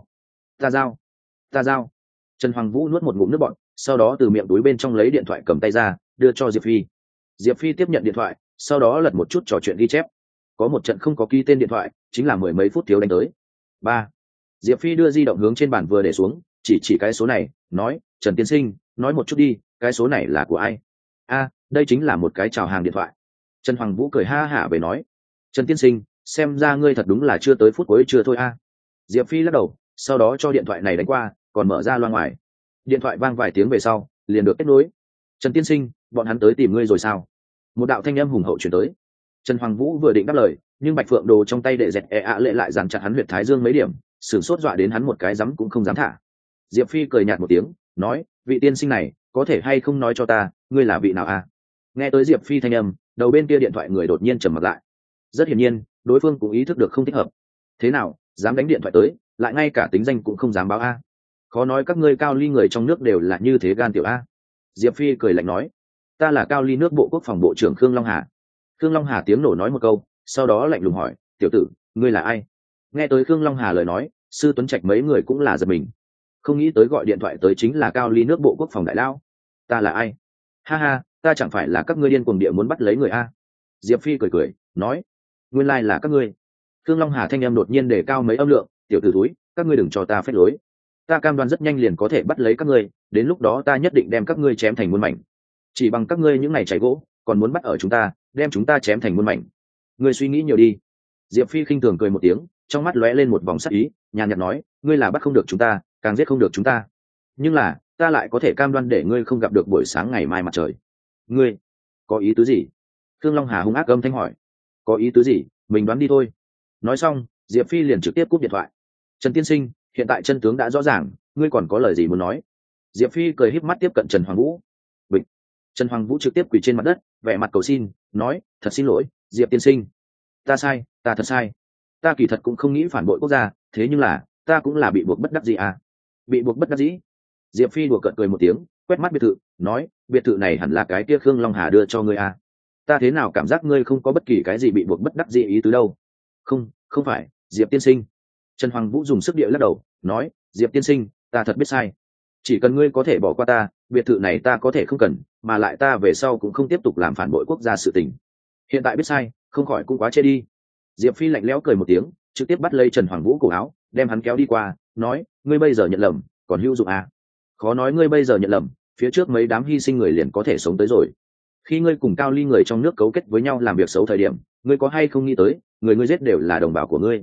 Ta dao. Trần Hoàng Vũ nuốt một ngụm nước bọt, sau đó từ miệng túi bên trong lấy điện thoại cầm tay ra, đưa cho Diệp Phi. Diệp Phi tiếp nhận điện thoại, sau đó lật một chút trò chuyện ghi chép. Có một trận không có ký tên điện thoại, chính là mười mấy phút thiếu đánh tới. 3. Diệp Phi đưa di động hướng trên bàn vừa để xuống, chỉ cái số này, nói: Trần tiên sinh, nói một chút đi, cái số này là của ai? Đây chính là một cái chào hàng điện thoại. Trần Hoàng Vũ cười ha hả về nói: Trần tiên sinh, xem ra ngươi thật đúng là chưa tới phút cuối chưa thôi a. Diệp Phi lắc đầu, sau đó cho điện thoại này đánh qua, còn mở ra loa ngoài. Điện thoại vang vài tiếng về sau, liền được kết nối. Trần tiên sinh, bọn hắn tới tìm ngươi rồi sao? Một đạo thanh âm hùng hậu chuyển tới. Trần Hoàng Vũ vừa định đáp lời, nhưng Bạch Phượng Đồ trong tay để dẹt lệ lại dàn chặt hắn huyệt thái dương mấy điểm, sửng sốt dọa đến hắn một cái dám cũng không dám thả. Diệp Phi cười nhạt một tiếng, nói: vị tiên sinh này, có thể hay không nói cho ta, ngươi là vị nào a? Nghe tới Diệp Phi thanh âm, đầu bên kia điện thoại người đột nhiên trầm mặt lại. Rất hiển nhiên, đối phương cũng ý thức được không thích hợp. Thế nào, dám đánh điện thoại tới, lại ngay cả tính danh cũng không dám báo a? Khó nói các ngươi Cao Ly người trong nước đều là như thế gan tiểu a. Diệp Phi cười lạnh nói: ta là Cao Ly nước Bộ Quốc phòng bộ trưởng Khương Long Hà. Khương Long Hà tiếng nổ nói một câu, sau đó lạnh lùng hỏi: tiểu tử, ngươi là ai? Nghe tới Khương Long Hà lời nói, Sư Tuấn Trạch mấy người cũng là giật mình, không nghĩ tới gọi điện thoại tới chính là Cao Ly nước Bộ Quốc phòng đại lao. Ta là ai? Ha ha, ta chẳng phải là các ngươi điên cuồng địa muốn bắt lấy người a? Diệp Phi cười cười, nói: nguyên lai là các ngươi. Khương Long Hà thanh em đột nhiên đề cao mấy âm lượng: tiểu tử túi, các ngươi đừng cho ta phép lối. Ta cam đoan rất nhanh liền có thể bắt lấy các ngươi, đến lúc đó ta nhất định đem các ngươi chém thành muôn mảnh. Chỉ bằng các ngươi những ngày cháy gỗ, còn muốn bắt ở chúng ta, đem chúng ta chém thành muôn mảnh. Ngươi suy nghĩ nhiều đi. Diệp Phi khinh thường cười một tiếng, trong mắt lóe lên một vòng sắc ý, nhàn nhạt nói: ngươi là bắt không được chúng ta, càng giết không được chúng ta, nhưng là ta lại có thể cam đoan để ngươi không gặp được buổi sáng ngày mai mặt trời. Ngươi có ý tứ gì? Khương Long Hà hung ác âm thanh hỏi. Có ý tứ gì, mình đoán đi thôi. Nói xong, Diệp Phi liền trực tiếp cúp điện thoại. Trần tiên sinh, hiện tại chân tướng đã rõ ràng, ngươi còn có lời gì muốn nói? Diệp Phi cười híp mắt tiếp cận Trần Hoàng Vũ. Bịch. Trần Hoàng Vũ trực tiếp quỳ trên mặt đất, vẻ mặt cầu xin, nói: thật xin lỗi, Diệp tiên sinh, ta sai, ta thật sai. Ta kỳ thật cũng không nghĩ phản bội quốc gia, thế nhưng là ta cũng là bị buộc bất đắc dĩ à? Bị buộc bất đắc dĩ? Diệp Phi đùa cợt cười một tiếng, quét mắt biệt thự, nói: biệt thự này hẳn là cái kia Khương Long Hà đưa cho ngươi à? Ta thế nào cảm giác ngươi không có bất kỳ cái gì bị buộc bất đắc dĩ ý tứ đâu? Không phải, Diệp tiên sinh. Trần Hoàng Vũ dùng sức địa lắc đầu, nói: Diệp tiên sinh, ta thật biết sai. Chỉ cần ngươi có thể bỏ qua ta, biệt thự này ta có thể không cần, mà lại ta về sau cũng không tiếp tục làm phản bội quốc gia sự tình. Hiện tại biết sai, không khỏi cũng quá chê đi. Diệp Phi lạnh lẽo cười một tiếng, trực tiếp bắt lấy Trần Hoàng Vũ cổ áo, đem hắn kéo đi qua, nói: ngươi bây giờ nhận lầm, còn hữu dụng à? Khó nói ngươi bây giờ nhận lầm, phía trước mấy đám hy sinh người liền có thể sống tới rồi. Khi ngươi cùng Cao Ly người trong nước cấu kết với nhau làm việc xấu thời điểm, ngươi có hay không nghĩ tới, người ngươi giết đều là đồng bào của ngươi?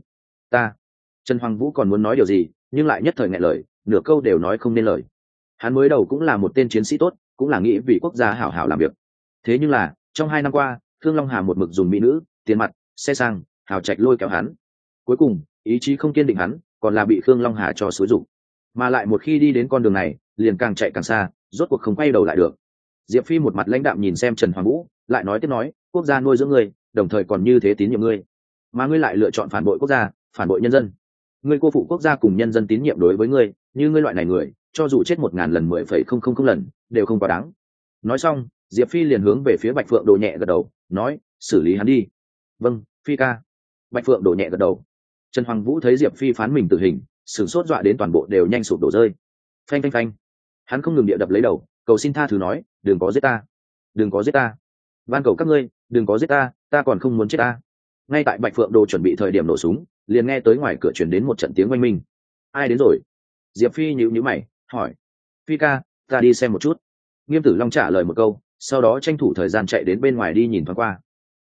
Trần Hoàng Vũ còn muốn nói điều gì, nhưng lại nhất thời nghẹn lời, nửa câu đều nói không nên lời. Hắn mới đầu cũng là một tên chiến sĩ tốt, cũng là nghĩ vì quốc gia hảo hảo làm việc. Thế nhưng là, trong 2 năm qua, Khương Long Hà một mực dùng mỹ nữ, tiền mặt, xe sang, hào trạch lôi kéo hắn. Cuối cùng, ý chí không kiên định hắn, còn là bị Khương Long Hà cho xúi giục. Mà lại một khi đi đến con đường này, liền càng chạy càng xa, rốt cuộc không quay đầu lại được. Diệp Phi một mặt lãnh đạm nhìn xem Trần Hoàng Vũ, lại nói tiếp nói: quốc gia nuôi dưỡng ngươi, đồng thời còn như thế tín nhiệm ngươi, mà ngươi lại lựa chọn phản bội quốc gia, phản bội nhân dân. Ngươi cô phụ quốc gia cùng nhân dân tín nhiệm đối với ngươi, như ngươi loại này người, cho dù chết 1000 lần 10,000 lần đều không quá đáng. Nói xong, Diệp Phi liền hướng về phía Bạch Phượng Đồ nhẹ gật đầu, nói: xử lý hắn đi. Vâng, Phi ca. Bạch Phượng Đồ nhẹ gật đầu. Trần Hoàng Vũ thấy Diệp Phi phán mình tử hình, sửng sốt dọa đến toàn bộ đều nhanh sụp đổ rơi. Phanh phanh phanh. Hắn không ngừng địa đập lấy đầu, cầu xin tha thứ nói: đừng có giết ta, đừng có giết ta, van cầu các ngươi, đừng có giết ta, ta còn không muốn chết ta. Ngay tại Bạch Phượng Đồ chuẩn bị thời điểm nổ súng, liền nghe tới ngoài cửa truyền đến một trận tiếng oanh minh. Ai đến rồi? Diệp Phi nhíu nhíu mày, hỏi: Phi ca, ta đi xem một chút. Nghiêm Tử Long trả lời một câu, sau đó tranh thủ thời gian chạy đến bên ngoài đi nhìn thoáng qua.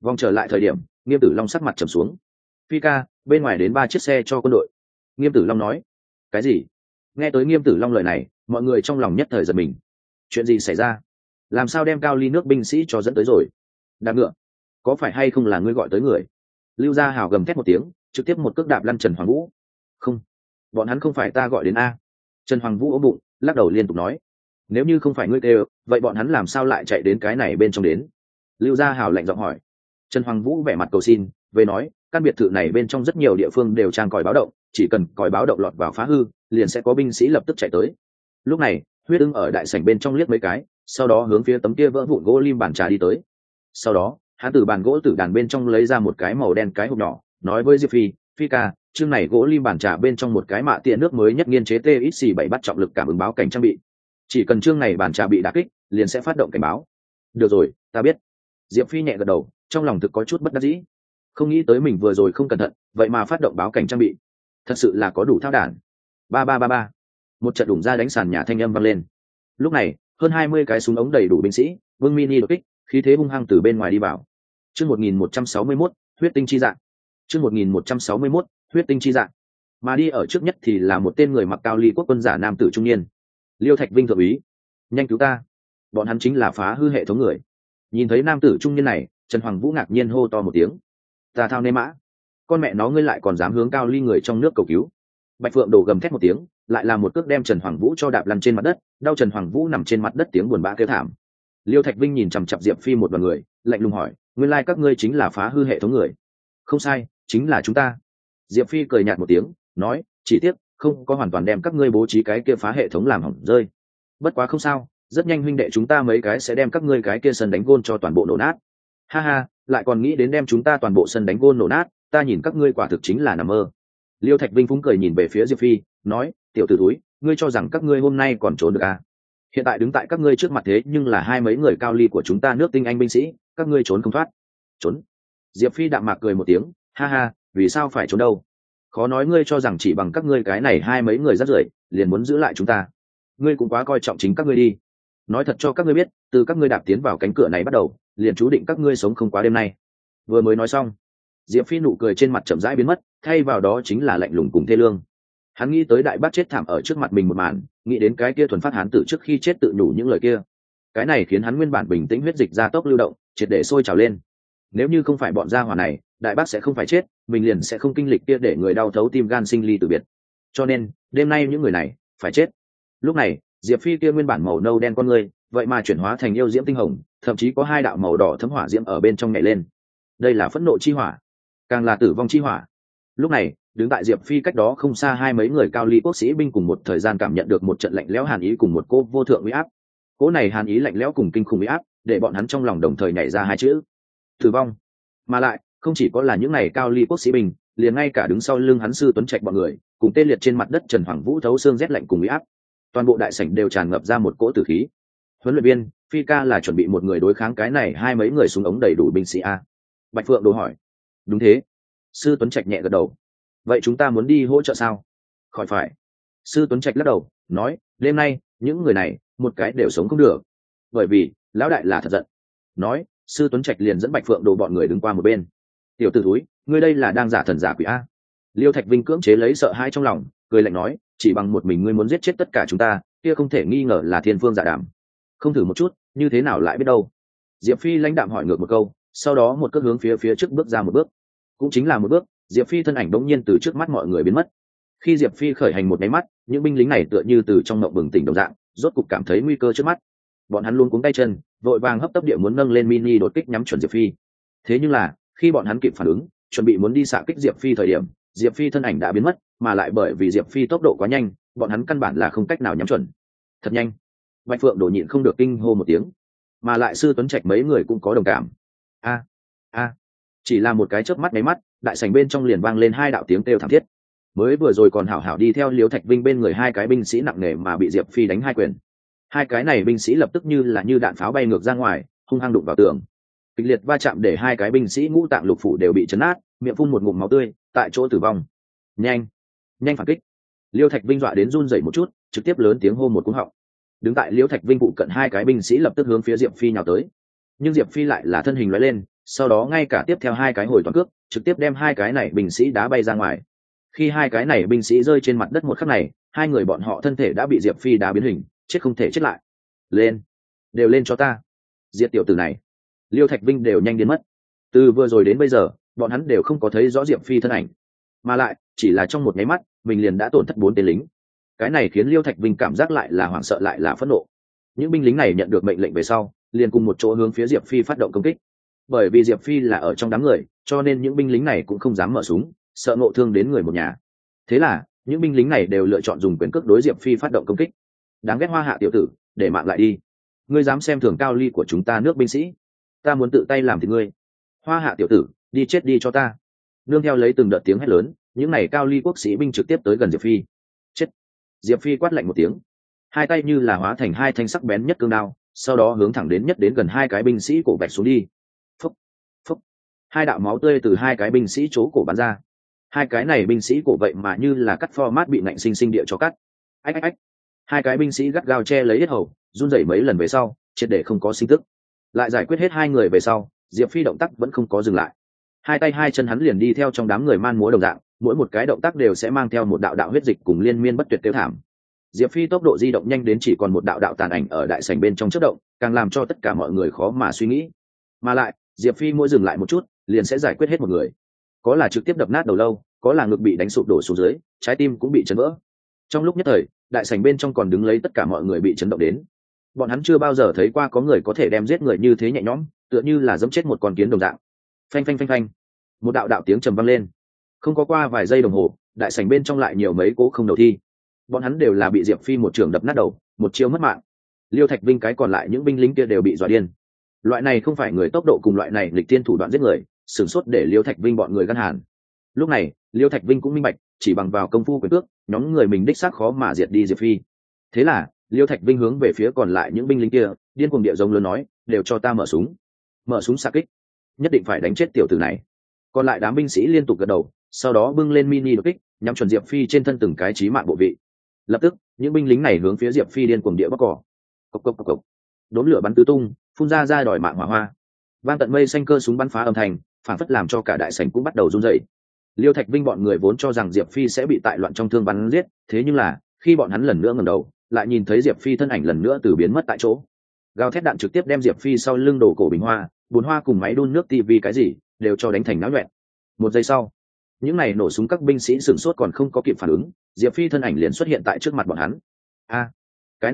Vòng trở lại thời điểm, Nghiêm Tử Long sắc mặt trầm xuống. Phi ca, bên ngoài đến 3 chiếc xe cho quân đội. Nghiêm Tử Long nói. Cái gì? Nghe tới Nghiêm Tử Long lời này, mọi người trong lòng nhất thời giật mình. Chuyện gì xảy ra? Làm sao đem cao ly nước binh sĩ cho dẫn tới rồi? Đạp ngựa, có phải hay không là ngươi gọi tới người? Lưu Gia Hào gầm thét một tiếng, trực tiếp một cước đạp lăn Trần Hoàng Vũ. Không, bọn hắn không phải ta gọi đến a. Trần Hoàng Vũ ôm bụng, lắc đầu liên tục nói. Nếu như không phải ngươi kêu, vậy bọn hắn làm sao lại chạy đến cái này bên trong đến? Lưu Gia Hào lạnh giọng hỏi. Trần Hoàng Vũ vẻ mặt cầu xin, về nói, căn biệt thự này bên trong rất nhiều địa phương đều trang còi báo động, chỉ cần còi báo động lọt vào phá hư, liền sẽ có binh sĩ lập tức chạy tới. Lúc này, Huyết Ưng ở đại sảnh bên trong liếc mấy cái, sau đó hướng phía tấm kia vỡ vụn gỗ lim bàn trà đi tới. Sau đó, hắn từ bàn gỗ tử đàn bên trong lấy ra một cái màu đen cái hộp nhỏ, nói với Diệp Phi, Phi ca, chương này gỗ lim bàn trà bên trong một cái mạ tiện nước mới nhất nghiên chế TXC7 bắt trọng lực cảm ứng báo cảnh trang bị. Chỉ cần chương này bàn trà bị đả kích, liền sẽ phát động cảnh báo. Được rồi, ta biết. Diệp Phi nhẹ gật đầu, trong lòng thực có chút bất đắc dĩ. Không nghĩ tới mình vừa rồi không cẩn thận, vậy mà phát động báo cảnh trang bị. Thật sự là có đủ thao đản. Ba ba ba ba. Một trận đủng ra đánh sàn nhà thanh âm vang lên. Lúc này, hơn 20 cái súng ống đầy đủ binh sĩ, vương mini đột kích, khí thế hung hăng từ bên ngoài đi vào. Chương 1161, huyết tinh chi dạng. Chương 1161, huyết tinh chi dạng. Mà đi ở trước nhất thì là một tên người mặc cao ly quốc quân giả nam tử trung niên. Liêu Thạch Vinh thượng úy, nhanh cứu ta! Bọn hắn chính là phá hư hệ thống người. Nhìn thấy nam tử trung niên này, Trần Hoàng Vũ ngạc nhiên hô to một tiếng. Ta thao nê mã! Con mẹ nó ngươi lại còn dám hướng cao ly người trong nước cầu cứu! Bạch Phượng Đồ gầm thét một tiếng, lại là một cước đem Trần Hoàng Vũ cho đạp lăn trên mặt đất, đau Trần Hoàng Vũ nằm trên mặt đất tiếng buồn bã kêu thảm. Liêu Thạch Vinh nhìn chằm chằm Diệp Phi một đoàn người, lạnh lùng hỏi, nguyên lai các ngươi chính là phá hư hệ thống người? Không sai, chính là chúng ta. Diệp Phi cười nhạt một tiếng, nói, chỉ tiếc không có hoàn toàn đem các ngươi bố trí cái kia phá hệ thống làm hỏng rơi. Bất quá không sao, rất nhanh huynh đệ chúng ta mấy cái sẽ đem các ngươi cái kia sân đánh gôn cho toàn bộ nổ nát. Ha ha, lại còn nghĩ đến đem chúng ta toàn bộ sân đánh gôn nổ nát, ta nhìn các ngươi quả thực chính là nằm mơ. Liêu Thạch Vinh phúng cười nhìn về phía Diệp Phi, nói, tiểu tử túi, ngươi cho rằng các ngươi hôm nay còn trốn được à? Hiện tại đứng tại các ngươi trước mặt thế nhưng là hai mấy người cao ly của chúng ta nước tinh anh binh sĩ, các ngươi trốn không thoát. Trốn? Diệp Phi đạm mạc cười một tiếng, ha ha, vì sao phải trốn đâu? Khó nói ngươi cho rằng chỉ bằng các ngươi cái này hai mấy người rắt rưởi liền muốn giữ lại chúng ta. Ngươi cũng quá coi trọng chính các ngươi đi. Nói thật cho các ngươi biết, từ các ngươi đạp tiến vào cánh cửa này bắt đầu, liền chú định các ngươi sống không quá đêm nay. Vừa mới nói xong, Diệp Phi nụ cười trên mặt chậm rãi biến mất, thay vào đó chính là lạnh lùng cùng thê lương. Hắn nghĩ tới đại bác chết thảm ở trước mặt mình một màn, nghĩ đến cái kia thuần phát hán tử trước khi chết tự nhủ những lời kia. Cái này khiến hắn nguyên bản bình tĩnh huyết dịch gia tốc lưu động, triệt để sôi trào lên. Nếu như không phải bọn gia hỏa này, đại bác sẽ không phải chết, mình liền sẽ không kinh lịch kia để người đau thấu tim gan sinh ly tử biệt. Cho nên, đêm nay những người này phải chết. Lúc này, Diệp Phi kia nguyên bản màu nâu đen con người, vậy mà chuyển hóa thành yêu diễm tinh hồng, thậm chí có hai đạo màu đỏ thấm hỏa diễm ở bên trong nhảy lên. Đây là phẫn nộ chi hỏa, càng là tử vong chi hỏa. Lúc này, đứng tại Diệp Phi cách đó không xa hai mấy người cao ly quốc sĩ binh cùng một thời gian cảm nhận được một trận lạnh lẽo hàn ý cùng một cô vô thượng uy áp. Cỗ này hàn ý lạnh lẽo cùng kinh khủng uy áp, để bọn hắn trong lòng đồng thời nhảy ra hai chữ: tử vong. Mà lại, không chỉ có là những này cao ly quốc sĩ binh, liền ngay cả đứng sau lưng hắn sư Tuấn Trạch bọn người, cùng tê liệt trên mặt đất Trần Hoàng Vũ thấu xương rét lạnh cùng uy áp. Toàn bộ đại sảnh đều tràn ngập ra một cỗ tử khí. Huấn luyện viên, Phi ca là chuẩn bị một người đối kháng cái này hai mấy người súng ống đầy đủ binh sĩ a? Bạch Phượng Đồ hỏi. Đúng thế. Sư Tuấn Trạch nhẹ gật đầu. Vậy chúng ta muốn đi hỗ trợ sao? Khỏi phải. Sư Tuấn Trạch lắc đầu, nói, đêm nay những người này một cái đều sống không được, bởi vì lão đại là thật giận. Nói, Sư Tuấn Trạch liền dẫn Bạch Phượng Đồ bọn người đứng qua một bên. Tiểu tử thúi, ngươi đây là đang giả thần giả quỷ a? Liêu Thạch Vinh cưỡng chế lấy sợ hãi trong lòng, cười lạnh nói, chỉ bằng một mình ngươi muốn giết chết tất cả chúng ta, kia không thể nghi ngờ là thiên phương giả đảm. Không thử một chút, như thế nào lại biết đâu? Diệp Phi lãnh đạm hỏi ngược một câu, sau đó một cước hướng phía trước bước ra một bước. Cũng chính là một bước, Diệp Phi thân ảnh đống nhiên từ trước mắt mọi người biến mất. Khi Diệp Phi khởi hành một cái mắt, những binh lính này tựa như từ trong mộng bừng tỉnh đồng dạng, rốt cục cảm thấy nguy cơ trước mắt. Bọn hắn luôn cuống tay chân, vội vàng hấp tấp địa muốn nâng lên mini đột kích nhắm chuẩn Diệp Phi. Thế nhưng là, khi bọn hắn kịp phản ứng, chuẩn bị muốn đi xạ kích Diệp Phi thời điểm, Diệp Phi thân ảnh đã biến mất, mà lại bởi vì Diệp Phi tốc độ quá nhanh, bọn hắn căn bản là không cách nào nhắm chuẩn. Thật nhanh. Bạch Phượng Đồ nhịn không được kinh hô một tiếng, mà lại Sư Tuấn Trạch mấy người cũng có đồng cảm. A, chỉ là một cái chớp mắt mấy mắt, đại sảnh bên trong liền vang lên hai đạo tiếng kêu thảm thiết. Mới vừa rồi còn hảo hảo đi theo Liêu Thạch Vinh bên người hai cái binh sĩ nặng nề mà bị Diệp Phi đánh hai quyền. Hai cái này binh sĩ lập tức như đạn pháo bay ngược ra ngoài, hung hăng đụng vào tường. Kịch liệt va chạm để hai cái binh sĩ ngũ tạng lục phủ đều bị chấn nát, miệng phun một ngụm máu tươi, tại chỗ tử vong. Nhanh phản kích! Liêu Thạch Vinh dọa đến run rẩy một chút, trực tiếp lớn tiếng hô một cú họng. Đứng tại Liêu Thạch Vinh phụ cận hai cái binh sĩ lập tức hướng phía Diệp Phi nhào tới. nhưng diệp phi lại là thân hình lóe lên, sau đó ngay cả tiếp theo hai cái hồi toàn cước trực tiếp đem hai cái này binh sĩ đá bay ra ngoài. Khi hai cái này binh sĩ rơi trên mặt đất một khắc này, hai người bọn họ thân thể đã bị diệp phi đá biến hình, chết không thể chết lại. Lên, đều lên cho ta, diệt tiểu tử này. Liêu Thạch Vinh đều nhanh đến mất. Từ vừa rồi đến bây giờ bọn hắn đều không có thấy rõ diệp phi thân ảnh, mà lại chỉ là trong một nháy mắt mình liền đã tổn thất 4 tên lính. Cái này khiến Liêu Thạch Vinh cảm giác lại là hoảng sợ lại là phẫn nộ. Những binh lính này nhận được mệnh lệnh về sau liền cùng một chỗ hướng phía diệp phi phát động công kích. Bởi vì diệp phi là ở trong đám người, cho nên những binh lính này cũng không dám mở súng, sợ ngộ thương đến người một nhà. Thế là những binh lính này đều lựa chọn dùng quyền cước đối diệp phi phát động công kích. Đáng ghét Hoa Hạ tiểu tử, để mạng lại đi, ngươi dám xem thường cao ly của chúng ta nước binh sĩ, ta muốn tự tay làm thì ngươi. Hoa Hạ tiểu tử, đi chết đi cho ta. Nương theo lấy từng đợt tiếng hét lớn, những này cao ly quốc sĩ binh trực tiếp tới gần diệp phi. Chết. Diệp phi quát lạnh một tiếng, hai tay như là hóa thành hai thanh sắc bén nhất cương đao, sau đó hướng thẳng đến gần hai cái binh sĩ cổ vạch xuống đi. Phúc, phúc. Hai đạo máu tươi từ hai cái binh sĩ chỗ cổ bắn ra. Hai cái này binh sĩ cổ vậy mà như là cắt format bị nạnh sinh sinh địa cho cắt. Ách ách ách. Hai cái binh sĩ gắt gao che lấy yết hầu, run rẩy mấy lần về sau triệt để không có sinh tức. Lại giải quyết hết hai người về sau, diệp phi động tác vẫn không có dừng lại. Hai tay hai chân hắn liền đi theo trong đám người man múa đồng dạng, mỗi một cái động tác đều sẽ mang theo một đạo đạo huyết dịch cùng liên miên bất tuyệt tiêu thảm. Diệp phi tốc độ di động nhanh đến chỉ còn một đạo đạo tàn ảnh ở đại sảnh bên trong chớp động, càng làm cho tất cả mọi người khó mà suy nghĩ. Mà lại diệp phi mỗi dừng lại một chút liền sẽ giải quyết hết một người, có là trực tiếp đập nát đầu lâu, có là ngực bị đánh sụp đổ xuống dưới, trái tim cũng bị chấn vỡ. Trong lúc nhất thời đại sảnh bên trong còn đứng lấy tất cả mọi người bị chấn động đến. Bọn hắn chưa bao giờ thấy qua có người có thể đem giết người như thế nhẹ nhõm, tựa như là giẫm chết một con kiến đồng dạng. Phanh phanh phanh phanh, một đạo đạo tiếng trầm vang lên. Không có qua vài giây đồng hồ, đại sảnh bên trong lại nhiều mấy cố không đầu thi. Bọn hắn đều là bị diệp phi một trường đập nát đầu, một chiêu mất mạng. Liêu Thạch Vinh cái còn lại những binh lính kia đều bị dọa điên. Loại này không phải người tốc độ cùng loại này lịch tiên thủ đoạn giết người, sửng sốt để Liêu Thạch Vinh bọn người gan hàn. Lúc này Liêu Thạch Vinh cũng minh bạch, chỉ bằng vào công phu quyền cước nhóm người mình đích xác khó mà diệt đi diệp phi. Thế là Liêu Thạch Vinh hướng về phía còn lại những binh lính kia điên cuồng địa giống lớn nói, đều cho ta mở súng xạ kích, nhất định phải đánh chết tiểu tử này. Còn lại đám binh sĩ liên tục gật đầu, sau đó bưng lên mini đột kích nhắm chuẩn diệp phi trên thân từng cái chí mạng bộ vị. Lập tức những binh lính này hướng phía diệp phi điên cuồng địa bóc cỏ. Cộc cộc cộc cộc. Đốm lửa bắn tứ tung, phun ra đòi mạng hỏa hoa, vang tận mây xanh, cơ súng bắn phá âm thanh phản phất làm cho cả đại sảnh cũng bắt đầu run rẩy. Liêu Thạch Vinh bọn người vốn cho rằng diệp phi sẽ bị tại loạn trong thương bắn giết, thế nhưng là khi bọn hắn lần nữa ngẩng đầu lại nhìn thấy diệp phi thân ảnh lần nữa từ biến mất tại chỗ. Gào thét đạn trực tiếp đem diệp phi sau lưng đổ cổ bình hoa, bồn hoa cùng máy đun nước tivi cái gì đều cho đánh thành náo nhuẹn. Một giây sau, những này nổ súng các binh sĩ sửng sốt còn không có kịp phản ứng, diệp phi thân ảnh liền xuất hiện tại trước mặt bọn hắn. A, cái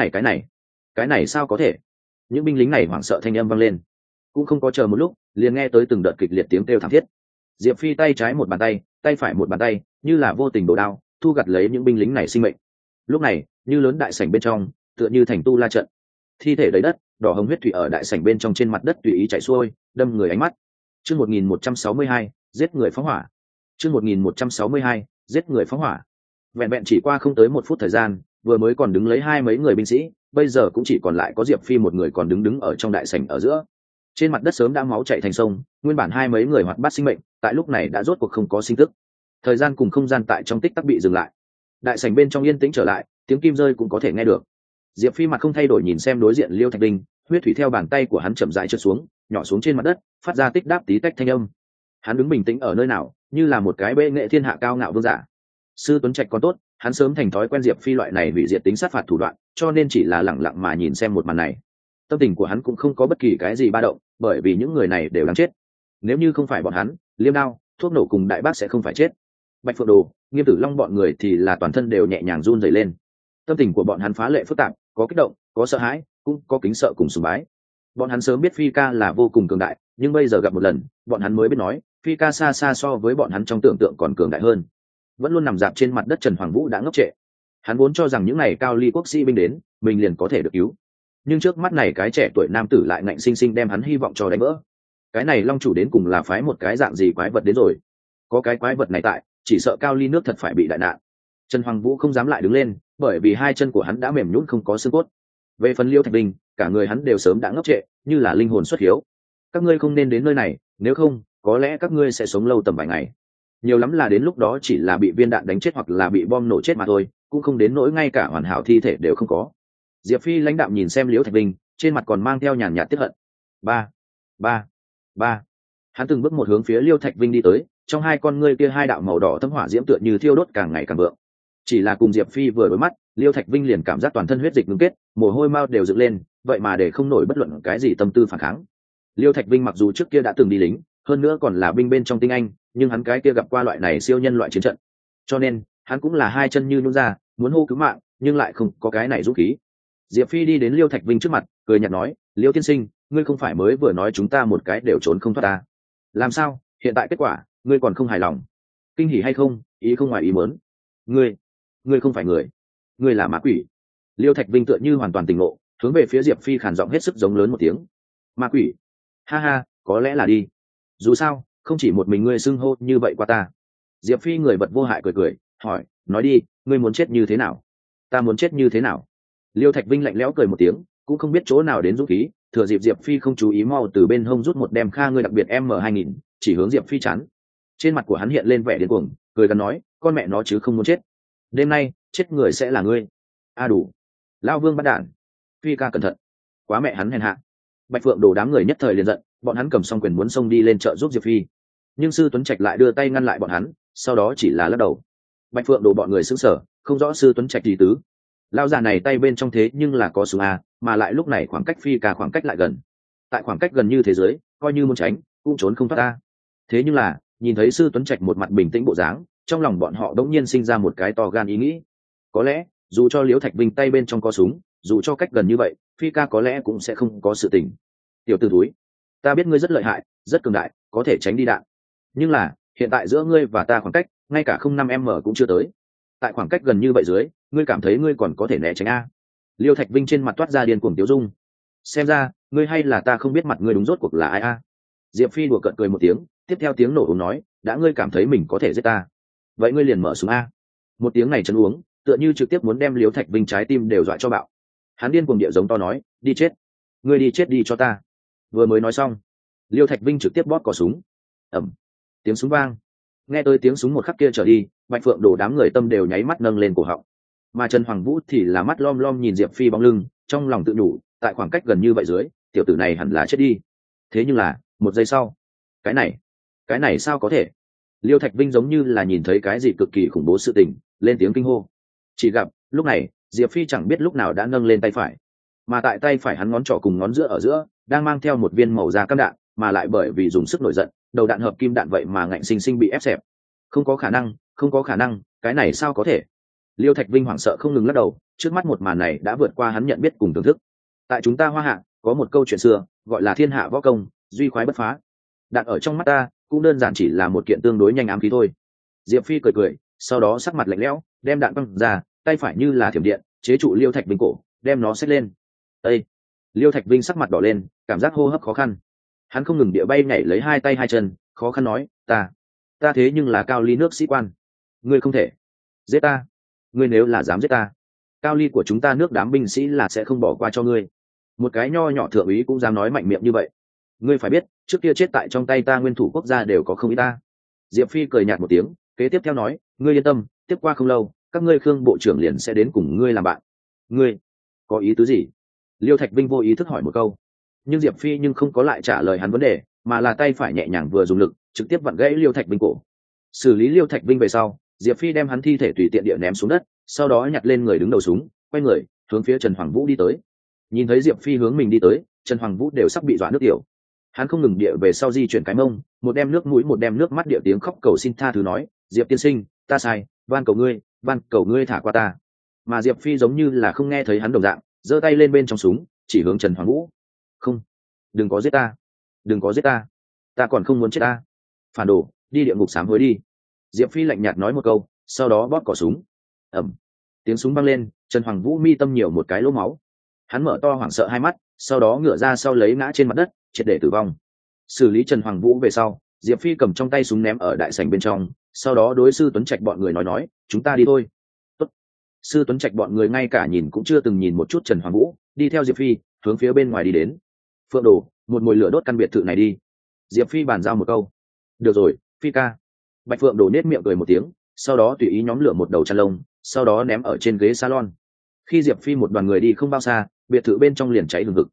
này sao có thể? Những binh lính này hoảng sợ thanh âm vang lên. Cũng không có chờ một lúc, liền nghe tới từng đợt kịch liệt tiếng kêu thảm thiết. Diệp phi tay trái một bàn tay, tay phải một bàn tay, như là vô tình đổ đao thu gặt lấy những binh lính này sinh mệnh. Lúc này như lớn đại sảnh bên trong tựa như thành tu la trận, thi thể đầy đất, đỏ hồng huyết thủy ở đại sảnh bên trong trên mặt đất tùy ý chảy xuôi, đâm người ánh mắt. Chương 1162, giết người phóng hỏa. Chương 1162, giết người phóng hỏa. Vẹn vẹn chỉ qua không tới 1 phút thời gian, vừa mới còn đứng lấy hai mấy người binh sĩ, bây giờ cũng chỉ còn lại có diệp phi một người còn đứng ở trong đại sảnh ở giữa. Trên mặt đất sớm đã máu chảy thành sông, nguyên bản hai mấy người hoạt bát sinh mệnh tại lúc này đã rốt cuộc không có sinh tức. Thời gian cùng không gian tại trong tích tắc bị dừng lại. Đại sảnh bên trong yên tĩnh trở lại, tiếng kim rơi cũng có thể nghe được. Diệp phi mặt không thay đổi nhìn xem đối diện Liêu Thạch Vinh, huyết thủy theo bàn tay của hắn chậm rãi trượt xuống, nhỏ xuống trên mặt đất, phát ra tích đáp tí tách thanh âm. Hắn đứng bình tĩnh ở nơi nào, như là một cái bệ nghệ thiên hạ cao ngạo vương giả. Sư Tuấn Trạch còn tốt, hắn sớm thành thói quen diệp phi loại này hủy diệt tính sát phạt thủ đoạn, cho nên chỉ là lẳng lặng mà nhìn xem một màn này. Tâm tình của hắn cũng không có bất kỳ cái gì ba động, bởi vì những người này đều đáng chết. Nếu như không phải bọn hắn, liêm đao, thuốc nổ cùng đại bác sẽ không phải chết. Bạch Phượng Đồ, Nghiêm Tử Long bọn người thì là toàn thân đều nhẹ nhàng run rẩy lên. Tâm tình của bọn hắn phá lệ phức tạp, có kích động, có sợ hãi, cũng có kính sợ cùng sùng bái. Bọn hắn sớm biết Phi Ca là vô cùng cường đại, nhưng bây giờ gặp một lần, bọn hắn mới biết nói, Phi Ca xa xa so với bọn hắn trong tưởng tượng còn cường đại hơn. Vẫn luôn nằm dạp trên mặt đất Trần Hoàng Vũ đã ngốc trệ. Hắn vốn cho rằng những này cao ly quốc sĩ binh đến, mình liền có thể được cứu. Nhưng trước mắt này cái trẻ tuổi nam tử lại ngạnh sinh sinh đem hắn hy vọng cho đánh vỡ. Cái này Long chủ đến cùng là phái một cái dạng gì quái vật đến rồi? Có cái quái vật này tại, chỉ sợ cao ly nước thật phải bị đại nạn. Trần Hoàng Vũ không dám lại đứng lên, bởi vì hai chân của hắn đã mềm nhũn không có xương cốt. Về phần Liêu Thạch Vinh, cả người hắn đều sớm đã ngốc trệ, như là linh hồn xuất hiếu. Các ngươi không nên đến nơi này, nếu không, có lẽ các ngươi sẽ sống lâu tầm vài ngày. Nhiều lắm là đến lúc đó chỉ là bị viên đạn đánh chết hoặc là bị bom nổ chết mà thôi, cũng không đến nỗi ngay cả hoàn hảo thi thể đều không có. Diệp Phi lãnh đạm nhìn xem Liêu Thạch Vinh, trên mặt còn mang theo nhàn nhạt tiếc hận. ba ba ba hắn từng bước một hướng phía Liêu Thạch Vinh đi tới, trong hai con ngươi kia hai đạo màu đỏ thấm hỏa diễm tựa như thiêu đốt càng ngày càng vượng. Chỉ là cùng Diệp Phi vừa đối mắt, Liêu Thạch Vinh liền cảm giác toàn thân huyết dịch ngưng kết, mồ hôi mao đều dựng lên, vậy mà để không nổi bất luận cái gì tâm tư phản kháng. Liêu Thạch Vinh mặc dù trước kia đã từng đi lính, hơn nữa còn là binh bên trong tinh anh, nhưng hắn cái kia gặp qua loại này siêu nhân loại chiến trận, cho nên hắn cũng là hai chân như nhũn ra, muốn hô cứu mạng, nhưng lại không có cái này dũng khí. Diệp Phi đi đến Liêu Thạch Vinh trước mặt, cười nhạt nói, Liêu tiên sinh, ngươi không phải mới vừa nói chúng ta một cái đều trốn không thoát ta? Làm sao, hiện tại kết quả, ngươi còn không hài lòng? Kinh hỉ hay không, ý không ngoài ý muốn. Ngươi không phải người, ngươi là ma quỷ. Liêu Thạch Vinh tựa như hoàn toàn tỉnh ngộ, hướng về phía Diệp Phi khàn giọng hết sức giống lớn một tiếng. Ma quỷ? Ha ha, có lẽ là đi. Dù sao, không chỉ một mình ngươi xưng hô như vậy qua ta. Diệp Phi người vật vô hại cười cười, hỏi, nói đi, ngươi muốn chết như thế nào? Ta muốn chết như thế nào? Liêu Thạch Vinh lạnh lẽo cười một tiếng, cũng không biết chỗ nào đến dũng khí, thừa dịp Diệp Phi không chú ý mau từ bên hông rút một đem kha ngươi đặc biệt M2000, chỉ hướng Diệp Phi chắn. Trên mặt của hắn hiện lên vẻ điên cuồng, cười gằn nói, con mẹ nó chứ không muốn chết. Đêm nay, chết người sẽ là ngươi. A đủ. Lao Vương bắt đạn. Phi ca cẩn thận. Quá mẹ hắn hèn hạ. Bạch Phượng Đồ đám người nhất thời liền giận, bọn hắn cầm xong quyền muốn xông đi lên trợ giúp Diệp Phi. Nhưng Sư Tuấn Trạch lại đưa tay ngăn lại bọn hắn, sau đó chỉ là lắc đầu. Bạch Phượng Đồ bọn người sững sờ, không rõ Sư Tuấn Trạch gì tứ. Lao già này tay bên trong thế nhưng là có súng A, mà lại lúc này khoảng cách Phi ca khoảng cách lại gần. Tại khoảng cách gần như thế giới, coi như muốn tránh, cũng trốn không thoát ta. Thế nhưng là, nhìn thấy Sư Tuấn Trạch một mặt bình tĩnh bộ dáng, trong lòng bọn họ đống nhiên sinh ra một cái to gan ý nghĩ. Có lẽ, dù cho Liễu Thạch Vinh tay bên trong có súng, dù cho cách gần như vậy, Phi ca có lẽ cũng sẽ không có sự tình. Tiểu tử túi, ta biết ngươi rất lợi hại, rất cường đại, có thể tránh đi đạn. Nhưng là, hiện tại giữa ngươi và ta khoảng cách, ngay cả 0.5m cũng chưa tới. Tại khoảng cách gần như vậy dưới, ngươi cảm thấy ngươi còn có thể né tránh a? Liêu Thạch Vinh trên mặt toát ra điên cuồng tiêu dung. Xem ra, ngươi hay là ta không biết mặt ngươi đúng rốt cuộc là ai a? Diệp Phi đùa cợt cười một tiếng, tiếp theo tiếng nổ ống nói, đã ngươi cảm thấy mình có thể giết ta, vậy ngươi liền mở súng a. Một tiếng này chấn uống, tựa như trực tiếp muốn đem Liêu Thạch Vinh trái tim đều dọa cho bạo. Hắn điên cuồng địa giống to nói, đi chết, ngươi đi chết đi cho ta. Vừa mới nói xong, Liêu Thạch Vinh trực tiếp bóp cò súng. Ầm, tiếng súng vang. Nghe tới tiếng súng một khắc kia trở đi, Bạch Phượng Đồ đám người tâm đều nháy mắt nâng lên cổ họng. Mà Trần Hoàng Vũ thì là mắt lom lom nhìn Diệp Phi bóng lưng, trong lòng tự nhủ, tại khoảng cách gần như vậy dưới, tiểu tử này hẳn là chết đi. Thế nhưng là, một giây sau, cái này sao có thể? Liêu Thạch Vinh giống như là nhìn thấy cái gì cực kỳ khủng bố sự tình, lên tiếng kinh hô. Chỉ gặp, lúc này, Diệp Phi chẳng biết lúc nào đã nâng lên tay phải, mà tại tay phải hắn ngón trỏ cùng ngón giữa ở giữa đang mang theo một viên màu da cam đạn, mà lại bởi vì dùng sức nổi giận, đầu đạn hợp kim đạn vậy mà ngạnh sinh sinh bị ép xẹp. Không có khả năng, cái này sao có thể? Liêu Thạch Vinh hoảng sợ không ngừng lắc đầu, trước mắt một màn này đã vượt qua hắn nhận biết cùng thưởng thức. Tại chúng ta Hoa Hạ, có một câu chuyện xưa, gọi là thiên hạ võ công, duy khoái bất phá. Đạn ở trong mắt ta, cũng đơn giản chỉ là một kiện tương đối nhanh ám khí thôi. Diệp Phi cười cười, sau đó sắc mặt lạnh lẽo, đem đạn băng ra, tay phải như là thiểm điện, chế trụ Liêu Thạch Vinh cổ, đem nó xách lên. Ê! Liêu Thạch Vinh sắc mặt đỏ lên, cảm giác hô hấp khó khăn. Hắn không ngừng địa bay nhảy lấy hai tay hai chân, khó khăn nói, ta thế nhưng là Cao Ly nước sĩ quan, ngươi không thể giết ta. Ngươi nếu là dám giết ta, Cao Ly của chúng ta nước đám binh sĩ là sẽ không bỏ qua cho ngươi. Một cái nho nhỏ thượng úy cũng dám nói mạnh miệng như vậy. Ngươi phải biết, trước kia chết tại trong tay ta nguyên thủ quốc gia đều có không ít ta. Diệp Phi cười nhạt một tiếng, kế tiếp theo nói, ngươi yên tâm, tiếp qua không lâu, các ngươi Khương bộ trưởng liền sẽ đến cùng ngươi làm bạn. Ngươi có ý tứ gì? Liêu Thạch Vinh vô ý thức hỏi một câu, nhưng Diệp Phi không có lại trả lời hắn vấn đề, mà là tay phải nhẹ nhàng vừa dùng lực, trực tiếp vặn gãy Liêu Thạch Vinh cổ. Xử lý Liêu Thạch Vinh về sau, Diệp Phi đem hắn thi thể tùy tiện địa ném xuống đất, sau đó nhặt lên người đứng đầu súng, quay người hướng phía Trần Hoàng Vũ đi tới. Nhìn thấy Diệp Phi hướng mình đi tới, Trần Hoàng Vũ đều sắp bị dọa nước tiểu. Hắn không ngừng địa về sau di chuyển cái mông, một đem nước mũi một đem nước mắt địa tiếng khóc cầu xin tha thứ nói, Diệp tiên sinh, ta sai, van cầu ngươi thả qua ta. Mà Diệp Phi giống như là không nghe thấy hắn đồng dạng, giơ tay lên bên trong súng, chỉ hướng Trần Hoàng Vũ. Không, đừng có giết ta, ta còn không muốn chết ta. Phản đồ, đi địa ngục sám hối đi. Diệp Phi lạnh nhạt nói một câu, sau đó bóp cò súng. Ầm, tiếng súng vang lên, Trần Hoàng Vũ mi tâm nhiều một cái lỗ máu. Hắn mở to hoảng sợ hai mắt, sau đó ngửa ra sau lấy ngã trên mặt đất, triệt để tử vong. Xử lý Trần Hoàng Vũ về sau, Diệp Phi cầm trong tay súng ném ở đại sảnh bên trong, sau đó đối Sư Tuấn Trạch bọn người nói, chúng ta đi thôi. Tốt. Sư Tuấn Trạch bọn người ngay cả nhìn cũng chưa từng nhìn một chút Trần Hoàng Vũ, đi theo Diệp Phi hướng phía bên ngoài đi đến. Phượng Đồ, một mồi lửa đốt căn biệt thự này đi. Diệp Phi bàn giao một câu. Được rồi, Phi ca. Bạch Phượng Đồ nết miệng cười một tiếng, sau đó tùy ý nhóm lửa một đầu chăn lông, sau đó ném ở trên ghế salon. Khi Diệp Phi một đoàn người đi không bao xa, biệt thự bên trong liền cháy hừng hực.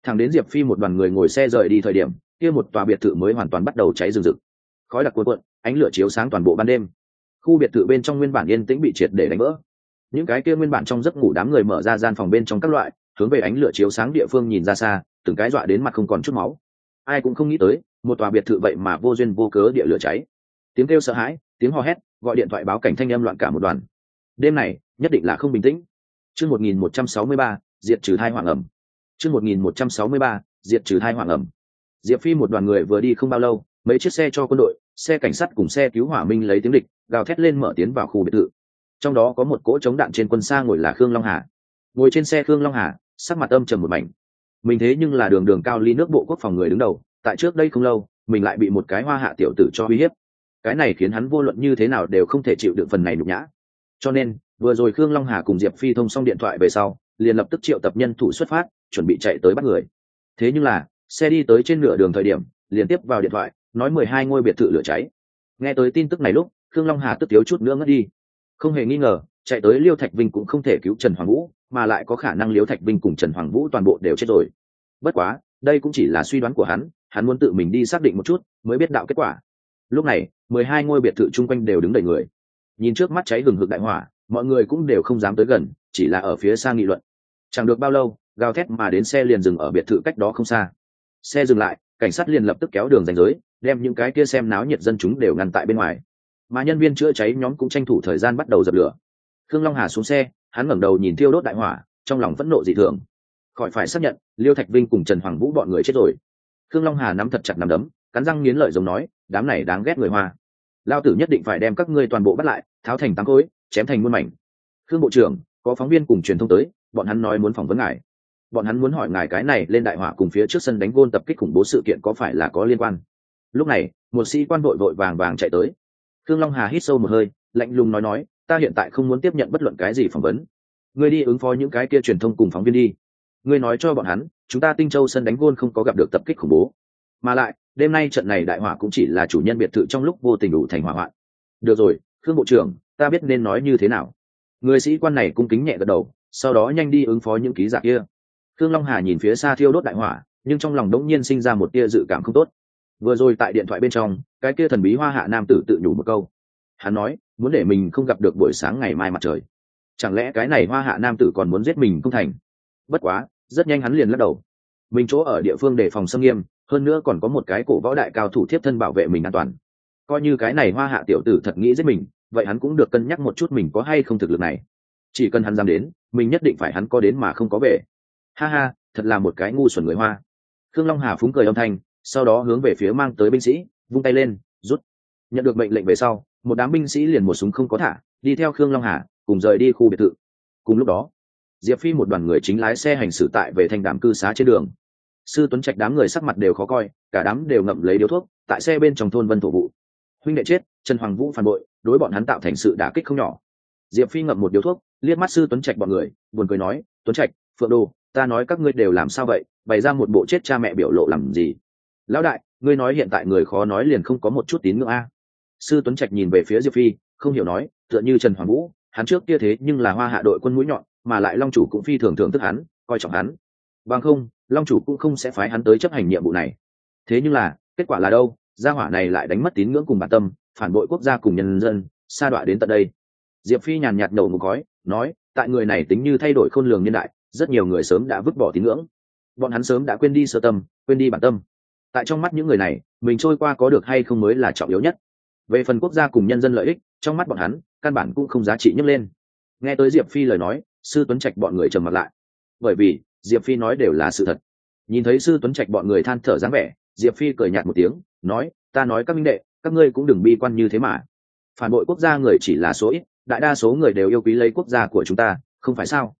Thẳng đến Diệp Phi một đoàn người ngồi xe rời đi thời điểm, kia một tòa biệt thự mới hoàn toàn bắt đầu cháy rừng rực. Khói đặc cuồn cuộn, ánh lửa chiếu sáng toàn bộ ban đêm. Khu biệt thự bên trong nguyên bản yên tĩnh bị triệt để đánh vỡ. Những cái kia nguyên bản trong giấc ngủ đám người mở ra gian phòng bên trong các loại, hướng về ánh lửa chiếu sáng địa phương nhìn ra xa, từng cái dọa đến mặt không còn chút máu. Ai cũng không nghĩ tới, một tòa biệt thự vậy mà vô duyên vô cớ địa lửa cháy. Tiếng kêu sợ hãi, tiếng hò hét, gọi điện thoại báo cảnh thanh âm loạn cả một đoàn. Đêm này, nhất định là không bình tĩnh. Chương 1163, diệt trừ thai hoàng ẩm. Chương 1163, diệt trừ thai hoàng ẩm. Diệp Phi một đoàn người vừa đi không bao lâu, mấy chiếc xe cho quân đội, xe cảnh sát cùng xe cứu hỏa minh lấy tiếng địch, gào thét lên mở tiến vào khu biệt thự. Trong đó có một cỗ chống đạn trên quân xa ngồi là Khương Long Hà. Ngồi trên xe Khương Long Hà, sắc mặt âm trầm một mảnh. Mình thế nhưng là đường đường cao ly nước bộ quốc phòng người đứng đầu, tại trước đây không lâu, mình lại bị một cái hoa hạ tiểu tử cho uy hiếp. Cái này khiến hắn vô luận như thế nào đều không thể chịu đựng phần này nhục nhã. Cho nên, vừa rồi Khương Long Hà cùng Diệp Phi thông xong điện thoại về sau, liền lập tức triệu tập nhân thủ xuất phát, chuẩn bị chạy tới bắt người. Thế nhưng là, xe đi tới trên nửa đường thời điểm, liền tiếp vào điện thoại, nói 12 ngôi biệt thự lửa cháy. Nghe tới tin tức này lúc, Khương Long Hà tức thiếu chút nữa ngất đi. Không hề nghi ngờ, chạy tới Liêu Thạch Vinh cũng không thể cứu Trần Hoàng Vũ, mà lại có khả năng Liêu Thạch Vinh cùng Trần Hoàng Vũ toàn bộ đều chết rồi. Bất quá, đây cũng chỉ là suy đoán của hắn muốn tự mình đi xác định một chút, mới biết đạo kết quả. Lúc này, 12 ngôi biệt thự chung quanh đều đứng đầy người. Nhìn trước mắt cháy hừng hực đại hỏa, mọi người cũng đều không dám tới gần, chỉ là ở phía xa nghị luận. Chẳng được bao lâu, gào thét mà đến xe liền dừng ở biệt thự cách đó không xa. Xe dừng lại, cảnh sát liền lập tức kéo đường ranh giới, đem những cái kia xem náo nhiệt dân chúng đều ngăn tại bên ngoài. Mà nhân viên chữa cháy nhóm cũng tranh thủ thời gian bắt đầu dập lửa. Khương Long Hà xuống xe, hắn ngẩng đầu nhìn thiêu đốt đại hỏa, trong lòng phẫn nộ dị thường. Khỏi phải xác nhận, Liêu Thạch Vinh cùng Trần Hoàng Vũ bọn người chết rồi. Khương Long Hà nắm thật chặt nắm đấm, cắn răng nghiến lợi giống nói, đám này đáng ghét người Hoa. Lao tử nhất định phải đem các ngươi toàn bộ bắt lại, tháo thành tám khối, chém thành muôn mảnh. Khương bộ trưởng, có phóng viên cùng truyền thông tới, bọn hắn nói muốn phỏng vấn ngài. Bọn hắn muốn hỏi ngài cái này lên đại hỏa cùng phía trước sân đánh gôn tập kích khủng bố sự kiện có phải là có liên quan. Lúc này, một sĩ quan vội vội vàng vàng chạy tới. Khương Long Hà hít sâu một hơi, lạnh lùng nói, ta hiện tại không muốn tiếp nhận bất luận cái gì phỏng vấn. Ngươi đi ứng phó những cái kia truyền thông cùng phóng viên đi. Ngươi nói cho bọn hắn, chúng ta Tinh Châu sân đánh gôn không có gặp được tập kích khủng bố. Mà lại, đêm nay trận này đại hỏa cũng chỉ là chủ nhân biệt thự trong lúc vô tình đủ thành hỏa hoạn. Được rồi, Khương bộ trưởng, ta biết nên nói như thế nào. Người sĩ quan này cung kính nhẹ gật đầu, sau đó nhanh đi ứng phó những ký giả kia. Khương Long Hà nhìn phía xa thiêu đốt đại hỏa, nhưng trong lòng đống nhiên sinh ra một tia dự cảm không tốt. Vừa rồi tại điện thoại bên trong, cái kia thần bí Hoa Hạ nam tử tự nhủ một câu. Hắn nói, muốn để mình không gặp được buổi sáng ngày mai mặt trời. Chẳng lẽ cái này Hoa Hạ nam tử còn muốn giết mình không thành? Bất quá, rất nhanh hắn liền lắc đầu. Mình chỗ ở địa phương đề phòng xâm nghiêm, hơn nữa còn có một cái cổ võ đại cao thủ thiếp thân bảo vệ mình an toàn. Coi như cái này Hoa Hạ tiểu tử thật nghĩ giết mình, vậy hắn cũng được cân nhắc một chút mình có hay không thực lực này. Chỉ cần hắn dám đến, mình nhất định phải hắn có đến mà không có về. Ha ha, thật là một cái ngu xuẩn người Hoa. Khương Long Hà phúng cười âm thanh, sau đó hướng về phía mang tới binh sĩ, vung tay lên, rút. Nhận được mệnh lệnh về sau, một đám binh sĩ liền một súng không có thả, đi theo Khương Long Hà cùng rời đi khu biệt thự. Cùng lúc đó, Diệp Phi một đoàn người chính lái xe hành xử tại về thành đám cư xá trên đường. Sư Tuấn Trạch đám người sắc mặt đều khó coi, cả đám đều ngậm lấy điếu thuốc, tại xe bên trong thôn Vân Thổ Vụ. Huynh đệ chết, Trần Hoàng Vũ phản bội, đối bọn hắn tạo thành sự đả kích không nhỏ. Diệp Phi ngậm một điếu thuốc, liếc mắt Sư Tuấn Trạch bọn người, buồn cười nói, Tuấn Trạch, Phượng Đô, ta nói các ngươi đều làm sao vậy, bày ra một bộ chết cha mẹ biểu lộ làm gì? Lão đại, ngươi nói hiện tại người khó nói liền không có một chút tín ngưỡng a? Sư Tuấn Trạch nhìn về phía Diệp Phi, không hiểu nói, tựa như Trần Hoàng Vũ, hắn trước kia thế nhưng là Hoa Hạ đội quân mũi nhọn, mà lại Long chủ cũng phi thường thưởng thức hắn, coi trọng hắn. Bằng không, Long chủ cũng không sẽ phái hắn tới chấp hành nhiệm vụ này. Thế nhưng là, kết quả là đâu? Gia hỏa này lại đánh mất tín ngưỡng cùng bản tâm, phản bội quốc gia cùng nhân dân, sa đọa đến tận đây. Diệp Phi nhàn nhạt nổ một gói, nói, tại người này tính như thay đổi khôn lường nhân đại, rất nhiều người sớm đã vứt bỏ tín ngưỡng. Bọn hắn sớm đã quên đi sơ tâm, quên đi bản tâm. Tại trong mắt những người này, mình trôi qua có được hay không mới là trọng yếu nhất. Về phần quốc gia cùng nhân dân lợi ích, trong mắt bọn hắn, căn bản cũng không giá trị nhấc lên. Nghe tới Diệp Phi lời nói, Sư Tuấn Trạch bọn người trầm mặt lại. Bởi vì, Diệp Phi nói đều là sự thật. Nhìn thấy Sư Tuấn Trạch bọn người than thở dáng vẻ, Diệp Phi cười nhạt một tiếng, nói, ta nói các minh đệ, các ngươi cũng đừng bi quan như thế mà. Phản bội quốc gia người chỉ là số ít, đại đa số người đều yêu quý lấy quốc gia của chúng ta, không phải sao?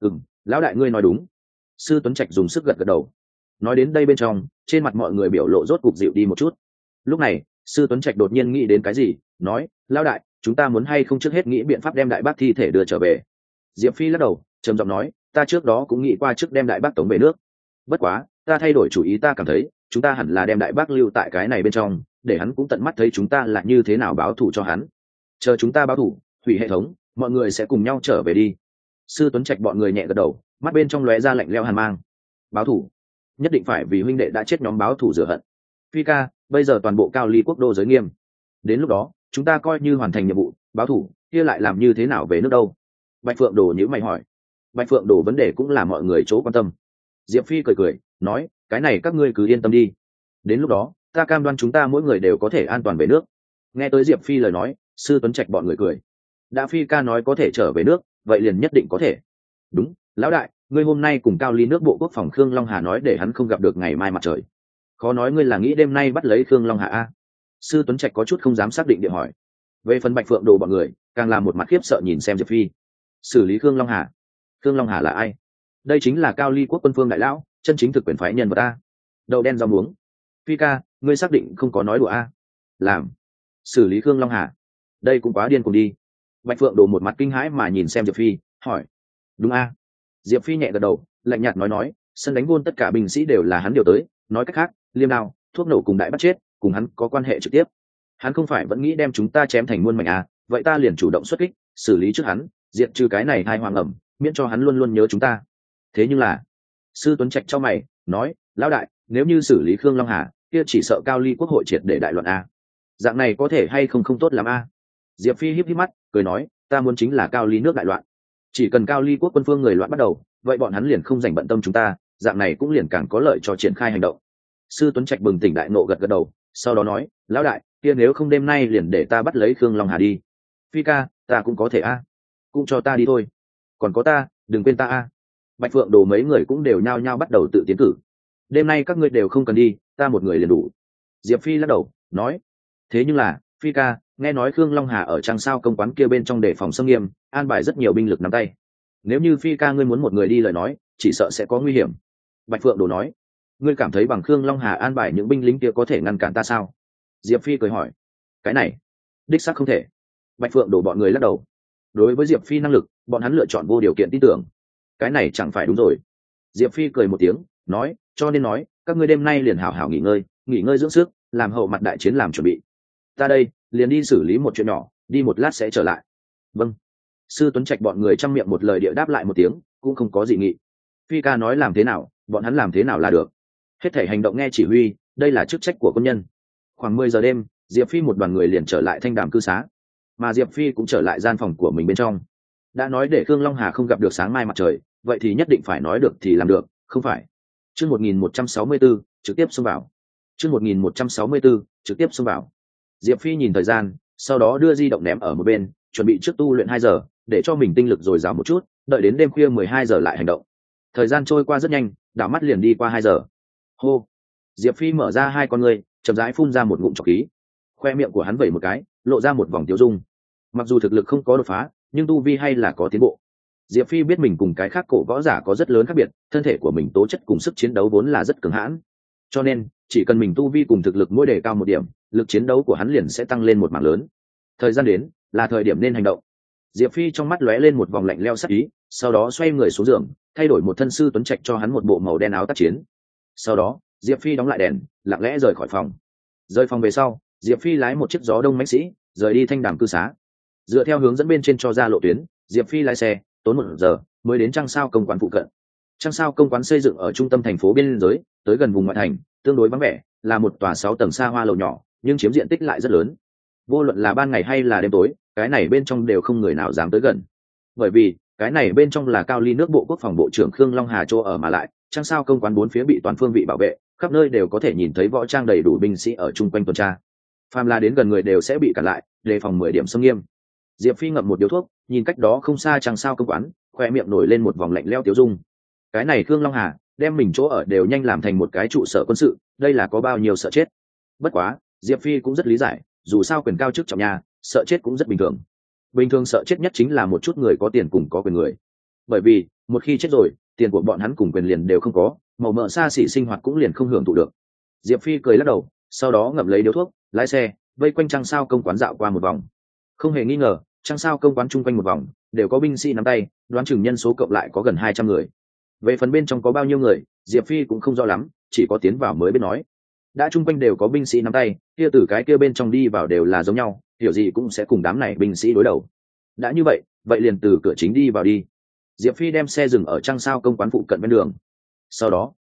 Lão đại ngươi nói đúng. Sư Tuấn Trạch dùng sức gật gật đầu. Nói đến đây bên trong, trên mặt mọi người biểu lộ rốt cục dịu đi một chút. Lúc này, Sư Tuấn Trạch đột nhiên nghĩ đến cái gì, nói, lão đại, chúng ta muốn hay không trước hết nghĩ biện pháp đem đại bác thi thể đưa trở về. Diệp Phi lắc đầu, trầm giọng nói, ta trước đó cũng nghĩ qua trước đem đại bác tống về nước. Bất quá, ta thay đổi chủ ý, ta cảm thấy, chúng ta hẳn là đem đại bác lưu tại cái này bên trong, để hắn cũng tận mắt thấy chúng ta là như thế nào báo thù cho hắn. Chờ chúng ta báo thù, hủy hệ thống, mọi người sẽ cùng nhau trở về đi. Sư Tuấn Trạch bọn người nhẹ gật đầu, mắt bên trong lóe ra lạnh lẽo hàn mang. Báo thù? nhất định phải vì huynh đệ đã chết nhóm báo thù rửa hận. Phi ca, bây giờ toàn bộ Cao Ly quốc đô giới nghiêm, đến lúc đó chúng ta coi như hoàn thành nhiệm vụ báo thù, kia lại làm như thế nào về nước đâu? Bạch Phượng Đồ nhíu mày hỏi. Bạch Phượng Đồ vấn đề cũng là mọi người chỗ quan tâm. Diệp Phi cười cười nói, cái này các ngươi cứ yên tâm đi, đến lúc đó ta cam đoan chúng ta mỗi người đều có thể an toàn về nước. Nghe tới Diệp Phi lời nói, Sư Tuấn Trạch bọn người cười. Đã Phi ca nói có thể trở về nước, vậy liền nhất định có thể. Đúng, lão đại, ngươi hôm nay cùng Cao Ly nước bộ quốc phòng Khương Long Hà nói để hắn không gặp được ngày mai mặt trời. Khó nói ngươi là nghĩ đêm nay bắt lấy Khương Long Hà a? Sư Tuấn Trạch có chút không dám xác định địa hỏi. Về phần Bạch Phượng Đồ bọn người, càng là một mặt khiếp sợ nhìn xem Diệp Phi. Xử lý Khương Long Hà? Khương Long Hà là ai? Đây chính là Cao Ly quốc quân phương đại lão, chân chính thực quyền phái nhân vật a. Đậu đen rau muống. Phi ca, ngươi xác định không có nói đùa a? Làm xử lý Khương Long Hà, đây cũng quá điên cùng đi. Bạch Phượng Đồ một mặt kinh hãi mà nhìn xem Diệp Phi hỏi. Đúng a? Diệp Phi nhẹ gật đầu, lạnh nhạt nói, sân đánh gôn tất cả binh sĩ đều là hắn điều tới, nói cách khác, liêm đao, thuốc nổ cùng đại bắt chết cùng hắn có quan hệ trực tiếp. Hắn không phải vẫn nghĩ đem chúng ta chém thành muôn mảnh à? Vậy ta liền chủ động xuất kích, xử lý trước hắn, diệt trừ cái này hai hoàng ẩm, miễn cho hắn luôn luôn nhớ chúng ta. Thế nhưng là, Sư Tuấn Trạch cho mày nói, lão đại, nếu như xử lý Khương Long Hà, kia chỉ sợ Cao Ly quốc hội triệt để đại loạn a. Dạng này có thể hay không tốt lắm a? Diệp Phi híp híp mắt cười nói, ta muốn chính là Cao Ly nước đại loạn. Chỉ cần Cao Ly quốc quân phương người loạn bắt đầu, vậy bọn hắn liền không dành bận tâm chúng ta, dạng này cũng liền càng có lợi cho triển khai hành động. Sư Tuấn Trạch bừng tỉnh đại nộ gật gật đầu, sau đó nói, lão đại, kia nếu không đêm nay liền để ta bắt lấy Khương Long Hà đi. Phi ca, ta cũng có thể a. Cũng cho ta đi thôi. Còn có ta, đừng quên ta a. Bạch Phượng Đồ mấy người cũng đều nhao nhao bắt đầu tự tiến cử. Đêm nay các ngươi đều không cần đi, ta một người liền đủ. Diệp Phi lắc đầu nói, thế nhưng là, Phi ca, nghe nói Khương Long Hà ở trang sao công quán kia bên trong đề phòng xâm nghiêm, an bài rất nhiều binh lực nắm tay. Nếu như Phi ca ngươi muốn một người đi lời nói, chỉ sợ sẽ có nguy hiểm. Bạch Phượng Đồ nói, ngươi cảm thấy bằng Khương Long Hà an bài những binh lính kia có thể ngăn cản ta sao? Diệp Phi cười hỏi, cái này đích xác không thể. Bạch Phượng Đồ bọn người lắc đầu. Đối với Diệp Phi năng lực, bọn hắn lựa chọn vô điều kiện tin tưởng. Cái này chẳng phải đúng rồi. Diệp Phi cười một tiếng nói, cho nên nói các ngươi đêm nay liền hảo hảo nghỉ ngơi dưỡng sức, làm hậu mặt đại chiến làm chuẩn bị. Ta đây liền đi xử lý một chuyện nhỏ, đi một lát sẽ trở lại. Vâng. Sư Tuấn Trạch bọn người trăm miệng một lời địa đáp lại một tiếng, cũng không có gì nghị. Phi ca nói làm thế nào, bọn hắn làm thế nào là được. Hết thể hành động nghe chỉ huy, đây là chức trách của quân nhân. Khoảng 10 giờ đêm, Diệp Phi một đoàn người liền trở lại Thanh Đàm cư xá, mà Diệp Phi cũng trở lại gian phòng của mình bên trong. Đã nói để Khương Long Hà không gặp được sáng mai mặt trời, vậy thì nhất định phải nói được thì làm được, không phải? Chương 1164, trực tiếp xông vào. Chương 1164, trực tiếp xông vào. Diệp Phi nhìn thời gian, sau đó đưa di động ném ở một bên, chuẩn bị trước tu luyện 2 giờ, để cho mình tinh lực dồi dào một chút, đợi đến đêm khuya 12 giờ lại hành động. Thời gian trôi qua rất nhanh, đảo mắt liền đi qua 2 giờ. Hô. Diệp Phi mở ra hai con ngươi, chậm rãi phun ra một ngụm trọc khí. Khoe miệng của hắn vẩy một cái, lộ ra một vòng tiêu dung. Mặc dù thực lực không có đột phá, nhưng tu vi hay là có tiến bộ. Diệp Phi biết mình cùng cái khác cổ võ giả có rất lớn khác biệt, thân thể của mình tố chất cùng sức chiến đấu vốn là rất cường hãn. Cho nên, chỉ cần mình tu vi cùng thực lực mỗi đề cao một điểm, lực chiến đấu của hắn liền sẽ tăng lên một mảng lớn. Thời gian đến, là thời điểm nên hành động. Diệp Phi trong mắt lóe lên một vòng lạnh lẽo sắc ý, sau đó xoay người xuống giường, thay đổi một thân Sư Tuấn Trạch cho hắn một bộ màu đen áo tác chiến. Sau đó, Diệp Phi đóng lại đèn, lặng lẽ rời khỏi phòng. Rời phòng về sau, Diệp Phi lái một chiếc gió đông mãnh sĩ, rời đi Thanh Đàm cư xá. Dựa theo hướng dẫn bên trên cho ra lộ tuyến, Diệp Phi lái xe, tốn 1 giờ mới đến Trăng Sao công quán phụ cận. Trăng Sao công quán xây dựng ở trung tâm thành phố biên giới, tới gần vùng ngoại thành, tương đối vắng vẻ, là một tòa 6 tầng xa hoa lầu nhỏ, nhưng chiếm diện tích lại rất lớn. Vô luận là ban ngày hay là đêm tối, cái này bên trong đều không người nào dám tới gần. Bởi vì, cái này bên trong là Cao Ly nước bộ quốc phòng bộ trưởng Khương Long Hà chỗ ở mà lại, Trăng Sao công quán bốn phía bị toàn phương vị bảo vệ, khắp nơi đều có thể nhìn thấy võ trang đầy đủ binh sĩ ở chung quanh tuần tra. Phàm là đến gần người đều sẽ bị cản lại, đề phòng 10 điểm xâm nghiêm. Diệp Phi ngậm một điếu thuốc, nhìn cách đó không xa Trăng Sao công quán, khoe miệng nổi lên một vòng lạnh lẽo tiêu dung. Cái này Khương Long Hà đem mình chỗ ở đều nhanh làm thành một cái trụ sở quân sự, đây là có bao nhiêu sợ chết. Bất quá, Diệp Phi cũng rất lý giải, dù sao quyền cao chức trọng nhà, sợ chết cũng rất bình thường. Bình thường sợ chết nhất chính là một chút người có tiền cùng có quyền người. Bởi vì, một khi chết rồi, tiền của bọn hắn cùng quyền liền đều không có, màu mỡ xa xỉ sinh hoạt cũng liền không hưởng thụ được. Diệp Phi cười lắc đầu, sau đó ngậm lấy điếu thuốc, lái xe vây quanh Trăng Sao công quán dạo qua một vòng. Không hề nghi ngờ, Trăng Sao công quán chung quanh một vòng đều có binh sĩ nắm tay, đoán chừng nhân số cộng lại có gần 200 người. Về phần bên trong có bao nhiêu người, Diệp Phi cũng không rõ lắm, chỉ có tiến vào mới biết nói. Đã chung quanh đều có binh sĩ nắm tay, kia từ cái kia bên trong đi vào đều là giống nhau, hiểu gì cũng sẽ cùng đám này binh sĩ đối đầu. Đã như vậy, vậy liền từ cửa chính đi vào đi. Diệp Phi đem xe dừng ở Trăng Sao công quán phụ cận bên đường. Sau đó,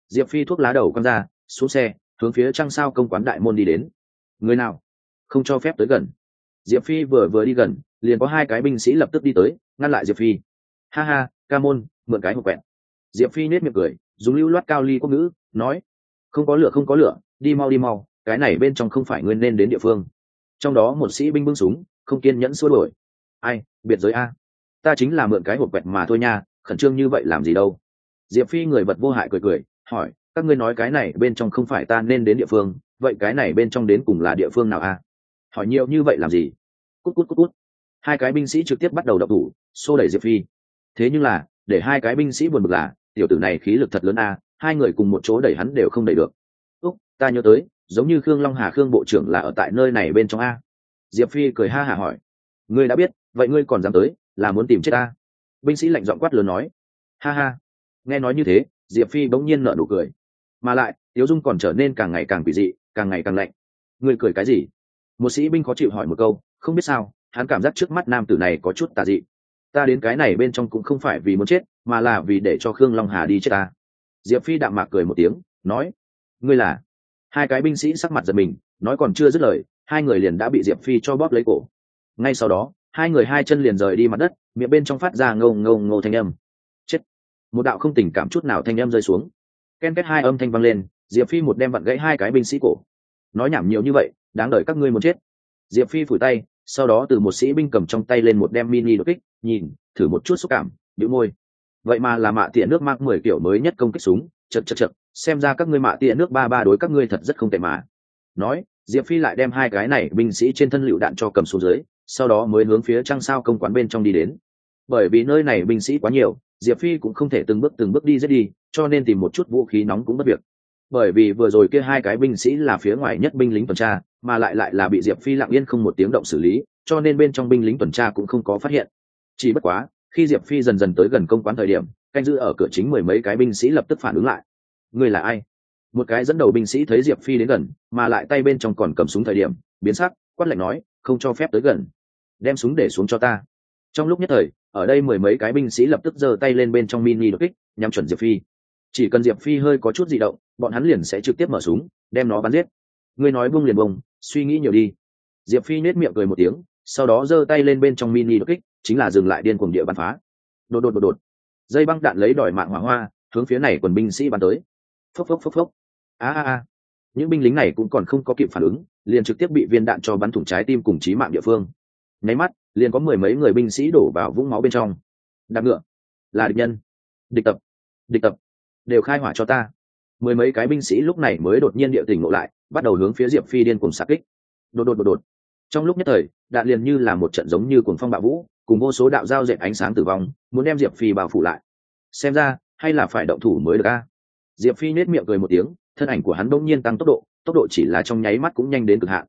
Diệp Phi thuốc lá đầu quăng ra, xuống xe, hướng phía trăng sao công quán đại môn đi đến. Người nào không cho phép tới gần. Diệp Phi vừa đi gần, liền có hai cái binh sĩ lập tức đi tới, ngăn lại Diệp Phi. Ha ha, ca môn, mượn cái hộp quẹt. Diệp Phi nết miệng cười, dùng lưu loát cao ly quốc ngữ nói, không có lửa không có lửa, đi mau, cái này bên trong không phải ngươi nên đến địa phương. Trong đó một sĩ binh bưng súng, không kiên nhẫn xua đuổi. Ai, biệt giới a, ta chính là mượn cái hộp quẹt mà thôi nha, khẩn trương như vậy làm gì đâu. Diệp Phi người vật vô hại cười, hỏi, các ngươi nói cái này bên trong không phải ta nên đến địa phương, vậy cái này bên trong đến cùng là địa phương nào a? Hỏi nhiều như vậy làm gì? Cút. Hai cái binh sĩ trực tiếp bắt đầu động thủ, xô đẩy Diệp Phi. Thế nhưng là, để hai cái binh sĩ buồn bực là, tiểu tử này khí lực thật lớn a, hai người cùng một chỗ đẩy hắn đều không đẩy được. Ta nhớ tới, giống như Khương Long Hà Khương bộ trưởng là ở tại nơi này bên trong a. Diệp Phi cười ha hả hỏi, ngươi đã biết, vậy ngươi còn dám tới, là muốn tìm chết ta? Binh sĩ lạnh giọng quát lớn nói. Ha ha. Nghe nói như thế, Diệp Phi bỗng nhiên nở nụ cười, mà lại Tiếu Dung còn trở nên càng ngày càng quỷ dị, càng ngày càng lạnh. Ngươi cười cái gì? Một sĩ binh khó chịu hỏi một câu, không biết sao, hắn cảm giác trước mắt nam tử này có chút tà dị. Ta đến cái này bên trong cũng không phải vì muốn chết, mà là vì để cho Khương Long Hà đi chết ta. Diệp Phi đạm mạc cười một tiếng, nói, ngươi là? Hai cái binh sĩ sắc mặt giật mình, nói còn chưa dứt lời, hai người liền đã bị Diệp Phi cho bóp lấy cổ. Ngay sau đó, hai người hai chân liền rời đi mặt đất, miệng bên trong phát ra ngô thanh âm. Chết! Một đạo không tình cảm chút nào thanh âm rơi xuống. Ken két hai âm thanh vang lên, Diệp Phi một đem vặn gãy hai cái binh sĩ cổ. Nói nhảm nhiều như vậy, đáng đợi các ngươi muốn chết. Diệp Phi phủi tay, sau đó từ một sĩ binh cầm trong tay lên một đem mini đột kích, nhìn, thử một chút xúc cảm, bĩu môi. Vậy mà là mạ tỉa nước Mark 10 kiểu mới nhất công kích súng, chật, xem ra các ngươi mạ tỉa nước ba đối các ngươi thật rất không tệ mà. Nói, Diệp Phi lại đem hai cái này binh sĩ trên thân lựu đạn cho cầm xuống dưới, sau đó mới hướng phía trăng sao công quán bên trong đi đến. Bởi vì nơi này binh sĩ quá nhiều, Diệp Phi cũng không thể từng bước đi giết đi, cho nên tìm một chút vũ khí nóng cũng bất việc. Bởi vì vừa rồi kia hai cái binh sĩ là phía ngoài nhất binh lính tuần tra, mà lại là bị Diệp Phi lặng yên không một tiếng động xử lý, cho nên bên trong binh lính tuần tra cũng không có phát hiện. Chỉ bất quá, khi Diệp Phi dần tới gần công quán thời điểm, canh giữ ở cửa chính mười mấy cái binh sĩ lập tức phản ứng lại. Ngươi là ai? Một cái dẫn đầu binh sĩ thấy Diệp Phi đến gần, mà lại tay bên trong còn cầm súng thời điểm, biến sắc, quát lạnh nói, không cho phép tới gần, đem súng để xuống cho ta. Trong lúc nhất thời, ở đây mười mấy cái binh sĩ lập tức giơ tay lên bên trong mini đột kích, nhắm chuẩn Diệp Phi. Chỉ cần Diệp Phi hơi có chút dị động, bọn hắn liền sẽ trực tiếp mở súng, đem nó bắn giết. Ngươi nói buông liền buông, suy nghĩ nhiều đi. Diệp Phi nết miệng cười một tiếng, sau đó giơ tay lên bên trong mini đột kích, chính là dừng lại điên cuồng địa bắn phá. Đột. Dây băng đạn lấy đòi mạng hỏa hoa, hướng phía này quần binh sĩ bắn tới. Phốc. A. Những binh lính này cũng còn không có kịp phản ứng, liền trực tiếp bị viên đạn cho bắn thủng trái tim cùng chí mạng địa phương. Nháy mắt, liền có mười mấy người binh sĩ đổ vào vũng máu bên trong. Đạp ngựa, là địch nhân. Địch tập, đều khai hỏa cho ta. Mười mấy cái binh sĩ lúc này mới đột nhiên địa tỉnh ngộ lại, bắt đầu hướng phía Diệp Phi điên cuồng xạ kích. Đột. Trong lúc nhất thời, đạn liền như là một trận giống như cuồng phong bạo vũ, cùng vô số đạo giao dệt ánh sáng tử vong, muốn đem Diệp Phi bao phủ lại. Xem ra, hay là phải động thủ mới được a. Diệp Phi nết miệng cười một tiếng, thân ảnh của hắn bỗng nhiên tăng tốc độ chỉ là trong nháy mắt cũng nhanh đến cực hạn.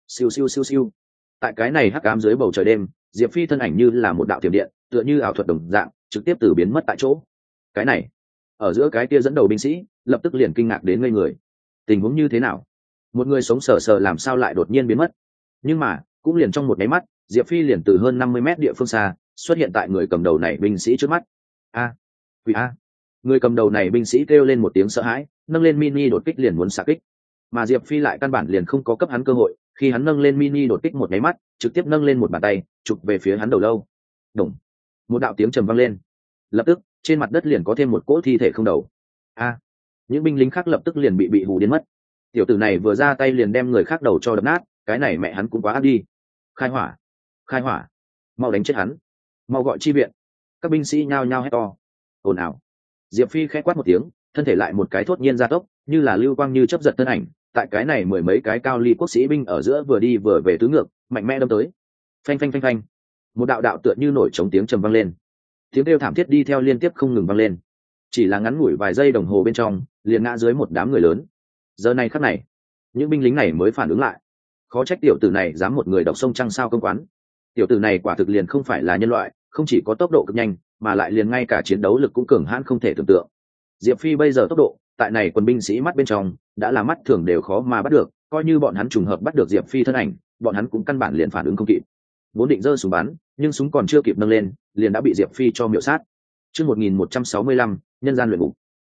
Siêu. Tại cái này hắc ám dưới bầu trời đêm, Diệp Phi thân ảnh như là một đạo tiềm điện, tựa như ảo thuật đồng dạng, trực tiếp từ biến mất tại chỗ. Cái này, ở giữa cái kia dẫn đầu binh sĩ, lập tức liền kinh ngạc đến ngây người. Tình huống như thế nào? Một người sống sờ làm sao lại đột nhiên biến mất? Nhưng mà, cũng liền trong một nháy mắt, Diệp Phi liền từ hơn 50 mét địa phương xa, xuất hiện tại người cầm đầu này binh sĩ trước mắt. Quỷ a. Người cầm đầu này binh sĩ kêu lên một tiếng sợ hãi, nâng lên mini đột kích liền muốn xạ kích. Mà Diệp Phi lại căn bản liền không có cấp hắn cơ hội, khi hắn nâng lên mini đột kích một nháy mắt, trực tiếp nâng lên một bàn tay, chụp về phía hắn đầu lâu. Đùng. Một đạo tiếng trầm vang lên. Lập tức, trên mặt đất liền có thêm một cỗ thi thể không đầu. Những binh lính khác lập tức liền bị hù đến mất. Tiểu tử này vừa ra tay liền đem người khác đầu cho đập nát, cái này mẹ hắn cũng quá ác đi. Khai hỏa, mau đánh chết hắn, mau gọi chi viện. Các binh sĩ nhao nhao hét to. Ồn ào. Diệp Phi khẽ quát một tiếng, thân thể lại một cái thốt nhiên gia tốc, như là lưu quang như chớp giật thân ảnh, tại cái này mười mấy cái cao ly quốc sĩ binh ở giữa vừa đi vừa về tứ ngược, mạnh mẽ đâm tới. Phanh. Một đạo tựa như nổi trống tiếng trầm vang lên. Tiếng kêu thảm thiết đi theo liên tiếp không ngừng vang lên. Chỉ là ngắn ngủi vài giây đồng hồ bên trong, liền ngã dưới một đám người lớn. Giờ này khắc này, những binh lính này mới phản ứng lại. Khó trách tiểu tử này dám một người độc sông trăng sao công quán. Tiểu tử này quả thực liền không phải là nhân loại, không chỉ có tốc độ cực nhanh, mà lại liền ngay cả chiến đấu lực cũng cường hãn không thể tưởng tượng. Diệp Phi bây giờ tốc độ, tại này quân binh sĩ mắt bên trong, đã là mắt thường đều khó mà bắt được, coi như bọn hắn trùng hợp bắt được Diệp Phi thân ảnh, bọn hắn cũng căn bản liền phản ứng không kịp. Vốn định giơ súng bắn, nhưng súng còn chưa kịp nâng lên, liền đã bị Diệp Phi cho miểu sát. Chương 1165, nhân gian luyện ngục.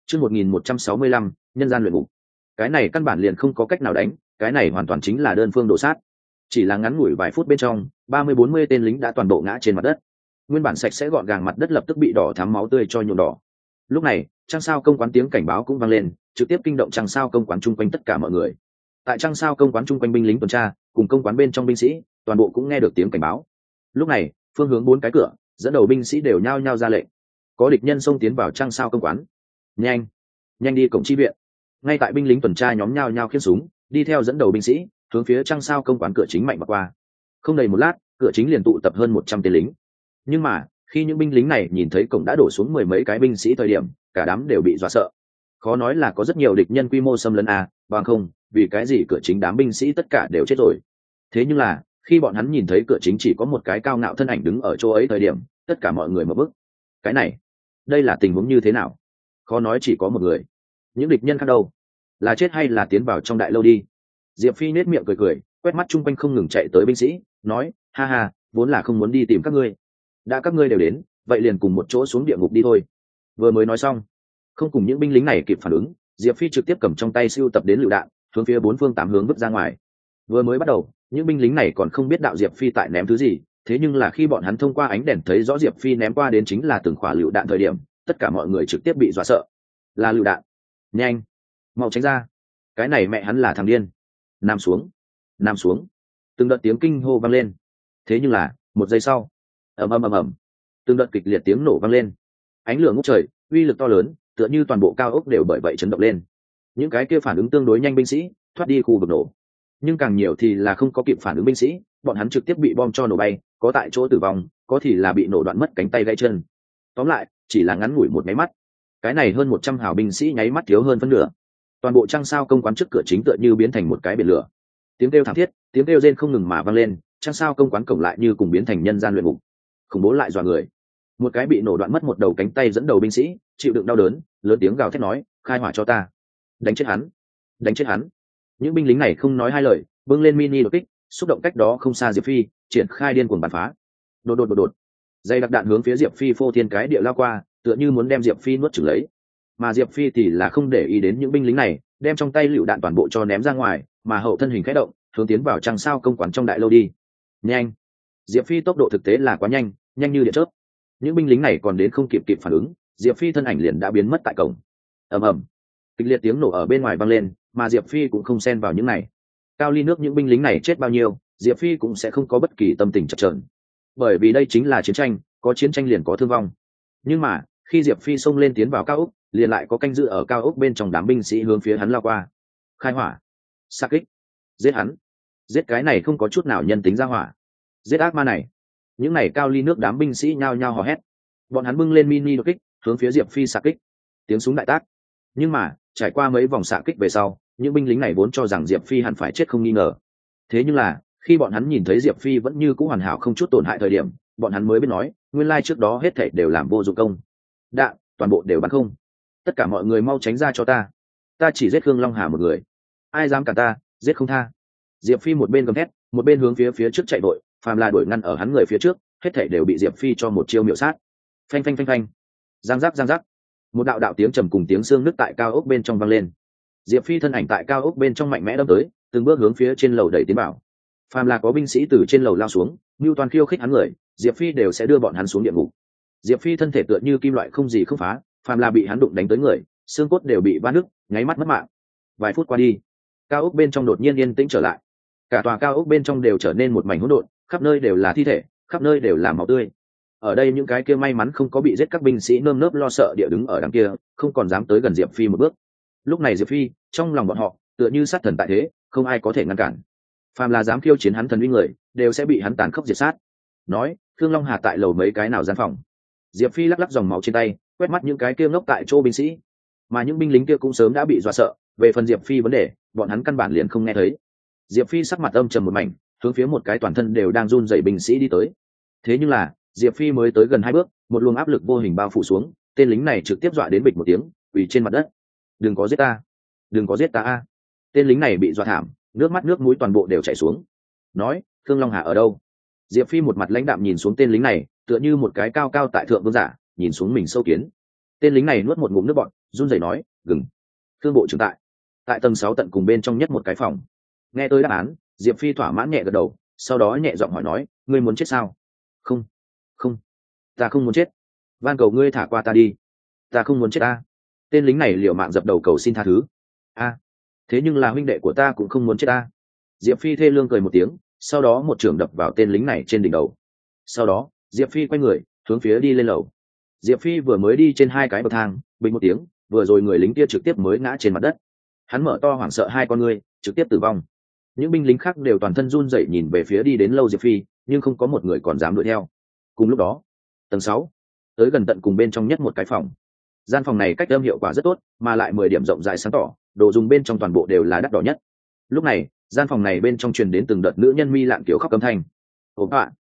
Chương 1165, nhân gian luyện ngục. Cái này căn bản liền không có cách nào đánh, cái này hoàn toàn chính là đơn phương đổ sát. Chỉ là ngắn ngủi vài phút bên trong, 30-40 tên lính đã toàn bộ ngã trên mặt đất. Nguyên bản sạch sẽ gọn gàng mặt đất lập tức bị đỏ thắm máu tươi cho nhuộm đỏ. Lúc này, Trăng Sao công quán tiếng cảnh báo cũng vang lên, trực tiếp kinh động Trăng Sao công quán chung quanh tất cả mọi người. Tại Trăng Sao công quán chung quanh binh lính tuần tra, cùng công quán bên trong binh sĩ, toàn bộ cũng nghe được tiếng cảnh báo. Lúc này, phương hướng 4 cái cửa, dẫn đầu binh sĩ đều nhao nhao ra lệnh. Có địch nhân xông tiến vào Trăng Sao công quán. Nhanh, nhanh đi cổng chi viện. Ngay tại binh lính tuần tra nhóm nhao nhao khiêng súng, đi theo dẫn đầu binh sĩ, hướng phía Trăng Sao công quán cửa chính mạnh mà qua. Không đầy một lát, cửa chính liền tụ tập hơn 100 tên lính. Nhưng mà, khi những binh lính này nhìn thấy cổng đã đổ xuống 10 mấy cái binh sĩ thời điểm, cả đám đều bị dọa sợ. Khó nói là có rất nhiều địch nhân quy mô xâm lấn à, bằng không, vì cái gì cửa chính đám binh sĩ tất cả đều chết rồi. Thế nhưng là, khi bọn hắn nhìn thấy cửa chính chỉ có một cái cao ngạo thân ảnh đứng ở chỗ ấy thời điểm, tất cả mọi người mở bức. Cái này, đây là tình huống như thế nào? Khó nói chỉ có một người. Những địch nhân khác đâu? Là chết hay là tiến vào trong đại lâu đi? Diệp Phi nết miệng cười cười, quét mắt chung quanh không ngừng chạy tới binh sĩ, nói, ha ha, vốn là không muốn đi tìm các ngươi. Đã các ngươi đều đến, vậy liền cùng một chỗ xuống địa ngục đi thôi. Vừa mới nói xong, không cùng những binh lính này kịp phản ứng, Diệp Phi trực tiếp cầm trong tay siêu tập đến lựu đạn, hướng phía 4 phương 8 hướng vứt ra ngoài. Vừa mới bắt đầu, những binh lính này còn không biết đạo Diệp Phi tại ném thứ gì, thế nhưng là khi bọn hắn thông qua ánh đèn thấy rõ Diệp Phi ném qua đến chính là từng quả lựu đạn thời điểm, tất cả mọi người trực tiếp bị dọa sợ. Là lựu đạn. Nhanh, mau tránh ra. Cái này mẹ hắn là thằng điên. Nằm xuống, nằm xuống. Từng đợt tiếng kinh hô vang lên. Thế nhưng là, một giây sau, ầm ầm ầm ầm, từng đợt kịch liệt tiếng nổ vang lên. Ánh lửa ngút trời, uy lực to lớn, tựa như toàn bộ cao ốc đều bởi vậy chấn động lên. Những cái kia phản ứng tương đối nhanh binh sĩ thoát đi khu vực nổ, nhưng càng nhiều thì là không có kịp phản ứng binh sĩ, bọn hắn trực tiếp bị bom cho nổ bay, có tại chỗ tử vong, có thì là bị nổ đoạn mất cánh tay gãy chân. Tóm lại, chỉ là ngắn ngủi một máy mắt, cái này hơn 100 hào binh sĩ nháy mắt thiếu hơn phân nửa. Toàn bộ Trăng Sao công quán trước cửa chính tựa như biến thành một cái biển lửa. Tiếng kêu thảm thiết, tiếng kêu rên không ngừng mà vang lên, Trăng Sao công quán cổng lại như cùng biến thành nhân gian luyện ngục. Khủng bố lại dọa người. Một cái bị nổ đoạn mất một đầu cánh tay dẫn đầu binh sĩ, chịu đựng đau đớn, lớn tiếng gào thét nói, khai hỏa cho ta, đánh chết hắn, đánh chết hắn. Những binh lính này không nói hai lời, bưng lên mini đột kích, xúc động cách đó không xa Diệp Phi, triển khai điên cuồng bắn phá. Đột. Dây đặc đạn hướng phía Diệp Phi phô thiên cái địa lao qua, tựa như muốn đem Diệp Phi nuốt chửng lấy. Mà Diệp Phi thì là không để ý đến những binh lính này, đem trong tay lựu đạn toàn bộ cho ném ra ngoài, mà hậu thân hình khẽ động, hướng tiến vào Trăng Sao công quán trong đại lâu đi. Nhanh! Diệp Phi tốc độ thực tế là quá nhanh, nhanh như điện chớp. Những binh lính này còn đến không kịp phản ứng, Diệp Phi thân ảnh liền đã biến mất tại cổng. Ầm ầm, kịch liệt tiếng nổ ở bên ngoài vang lên, mà Diệp Phi cũng không xen vào những này. Cao ly nước những binh lính này chết bao nhiêu, Diệp Phi cũng sẽ không có bất kỳ tâm tình chập chờn, bởi vì đây chính là chiến tranh, có chiến tranh liền có thương vong. Nhưng mà khi Diệp Phi xông lên tiến vào cao ốc, liền lại có canh giữ ở cao ốc bên trong đám binh sĩ hướng phía hắn lao qua. Khai hỏa, xạ kích, giết hắn, giết cái này không có chút nào nhân tính ra hỏa, giết ác ma này. Những này cao ly nước đám binh sĩ nhao nhao hò hét, bọn hắn bưng lên mini đột kích hướng phía Diệp Phi xạ kích. Tiếng súng đại tác. Nhưng mà trải qua mấy vòng xạ kích về sau, những binh lính này vốn cho rằng Diệp Phi hẳn phải chết không nghi ngờ. Thế nhưng là khi bọn hắn nhìn thấy Diệp Phi vẫn như cũ hoàn hảo không chút tổn hại thời điểm, bọn hắn mới biết nói, nguyên lai trước đó hết thảy đều làm vô dụng công. Đạn toàn bộ đều bắn không. Tất cả mọi người mau tránh ra cho ta, ta chỉ giết Khương Long Hà một người, ai dám cản ta, giết không tha. Diệp Phi một bên gầm thét, một bên hướng phía trước chạy vội, phàm là đuổi ngăn ở hắn người phía trước, hết thảy đều bị Diệp Phi cho một chiêu miểu sát. Phanh phanh phanh phanh, giang giác, một đạo tiếng trầm cùng tiếng xương nứt tại cao ốc bên trong vang lên. Diệp Phi thân ảnh tại cao ốc bên trong mạnh mẽ đâm tới, từng bước hướng phía trên lầu đẩy tiến vào. Phàm là có binh sĩ từ trên lầu lao xuống, như toàn khiêu khích hắn người, Diệp Phi đều sẽ đưa bọn hắn xuống địa ngục. Diệp Phi thân thể tựa như kim loại không gì không phá, phàm là bị hắn đụng đánh tới người, xương cốt đều bị va nứt, nháy mắt mất mạng. Vài phút qua đi, cao ốc bên trong đột nhiên yên tĩnh trở lại. Cả tòa cao ốc bên trong đều trở nên một mảnh hỗn độn, khắp nơi đều là thi thể, khắp nơi đều là máu tươi. Ở đây những cái kia may mắn không có bị giết các binh sĩ nơm nớp lo sợ địa đứng ở đằng kia, không còn dám tới gần Diệp Phi một bước. Lúc này Diệp Phi, trong lòng bọn họ, tựa như sát thần tại thế, không ai có thể ngăn cản. Phàm là dám khiêu chiến hắn thần uy người, đều sẽ bị hắn tàn khốc diệt sát. Nói, Khương Long Hà tại lầu mấy cái nào gian phòng. Diệp Phi lắc lắc dòng máu trên tay, quét mắt những cái kia ngốc tại chỗ binh sĩ, mà những binh lính kia cũng sớm đã bị dọa sợ. Về phần Diệp Phi vấn đề, bọn hắn căn bản liền không nghe thấy. Diệp Phi sắc mặt âm trầm một mảnh, hướng phía một cái toàn thân đều đang run rẩy binh sĩ đi tới. Thế nhưng là Diệp Phi mới tới gần 2 bước, một luồng áp lực vô hình bao phủ xuống, tên lính này trực tiếp dọa đến bịch một tiếng, quỳ trên mặt đất. Đừng có giết ta, đừng có giết ta a! Tên lính này bị dọa thảm, nước mắt nước mũi toàn bộ đều chảy xuống. Nói, Khương Long Hà ở đâu? Diệp Phi một mặt lãnh đạm nhìn xuống tên lính này, tựa như một cái cao cao tại thượng vương giả nhìn xuống mình sâu kiến. Tên lính này nuốt một ngụm nước bọt, run rẩy nói gừng. Thương bộ trưởng tại tầng 6 tận cùng bên trong nhất một cái phòng. Nghe tới đáp án, Diệp Phi thỏa mãn nhẹ gật đầu, sau đó nhẹ giọng hỏi nói, ngươi muốn chết sao? Không, không, ta không muốn chết, van cầu ngươi thả qua ta đi, ta không muốn chết ta. Tên lính này liều mạng dập đầu cầu xin tha thứ. Thế nhưng là huynh đệ của ta cũng không muốn chết ta. Diệp Phi thê lương cười một tiếng, sau đó một chưởng đập vào tên lính này trên đỉnh đầu. Sau đó Diệp Phi quay người hướng phía đi lên lầu. Diệp Phi vừa mới đi trên 2 cái bậc thang, bình một tiếng, vừa rồi người lính kia trực tiếp mới ngã trên mặt đất. Hắn mở to hoảng sợ 2 con ngươi, trực tiếp tử vong. Những binh lính khác đều toàn thân run rẩy nhìn về phía đi đến lâu Diệp Phi, nhưng không có một người còn dám đuổi theo. Cùng lúc đó, tầng 6, tới gần tận cùng bên trong nhất một cái phòng. Gian phòng này cách âm hiệu quả rất tốt, mà lại 10 điểm rộng rãi sáng tỏ, đồ dùng bên trong toàn bộ đều là đắt đỏ nhất. Lúc này, gian phòng này bên trong truyền đến từng đợt nữ nhân mi lạng kiểu khóc câm thanh. Ốm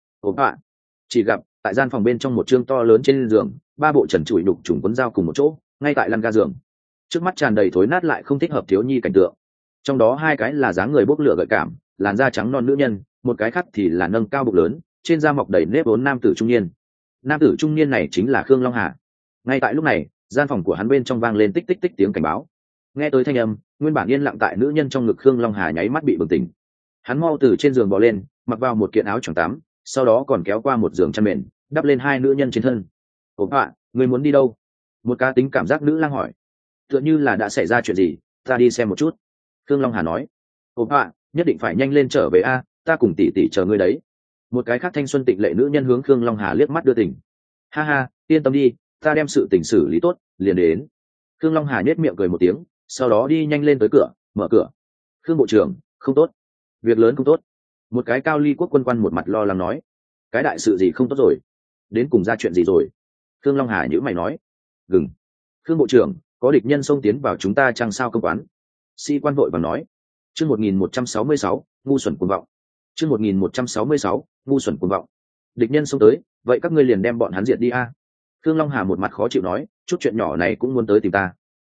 ạ. Chỉ gặp tại gian phòng bên trong một chương to lớn trên giường, 3 bộ trần trụi đục trùng quấn dao cùng một chỗ, ngay tại lăn ga giường. Trước mắt tràn đầy thối nát lại không thích hợp thiếu nhi cảnh tượng. Trong đó 2 cái là dáng người bốc lửa gợi cảm, làn da trắng non nữ nhân, một cái khác thì là nâng cao bụng lớn, trên da mọc đầy nếp vốn nam tử trung niên. Nam tử trung niên này chính là Khương Long Hà. Ngay tại lúc này, gian phòng của hắn bên trong vang lên tích tích tích tiếng cảnh báo. Nghe tới thanh âm, nguyên bản yên lặng tại nữ nhân trong ngực Khương Long Hà nháy mắt bị bừng tỉnh. Hắn mau từ trên giường bò lên, mặc vào một kiện áo choàng tắm, sau đó còn kéo qua một giường chăn mền, đắp lên 2 nữ nhân trên thân. Ủa ạ, người muốn đi đâu? Một cá tính cảm giác nữ lang hỏi. Tựa như là đã xảy ra chuyện gì, ta đi xem một chút. Khương Long Hà nói. Ủa ạ, nhất định phải nhanh lên trở về a, ta cùng tỷ tỷ chờ ngươi đấy. Một cái khác thanh xuân tịnh lệ nữ nhân hướng Khương Long Hà liếc mắt đưa tình. Ha ha, yên tâm đi, ta đem sự tình xử lý tốt, liền đến. Khương Long Hà nhếch miệng cười một tiếng, sau đó đi nhanh lên tới cửa, mở cửa. Khương bộ trưởng, không tốt, việc lớn không tốt. Một cái cao ly quốc quân quan một mặt lo lắng nói. Cái đại sự gì không tốt rồi? Đến cùng ra chuyện gì rồi? Khương Long Hà nhíu mày nói. Gừng. Khương bộ trưởng, có địch nhân xông tiến vào chúng ta chăng sao công quán? Sĩ quan vội vàng nói. Chương 1166, ngu xuẩn cuồng vọng. Chương 1166, ngu xuẩn cuồng vọng. Địch nhân xông tới, vậy các ngươi liền đem bọn hắn diệt đi a. Khương Long Hà một mặt khó chịu nói, chút chuyện nhỏ này cũng muốn tới tìm ta.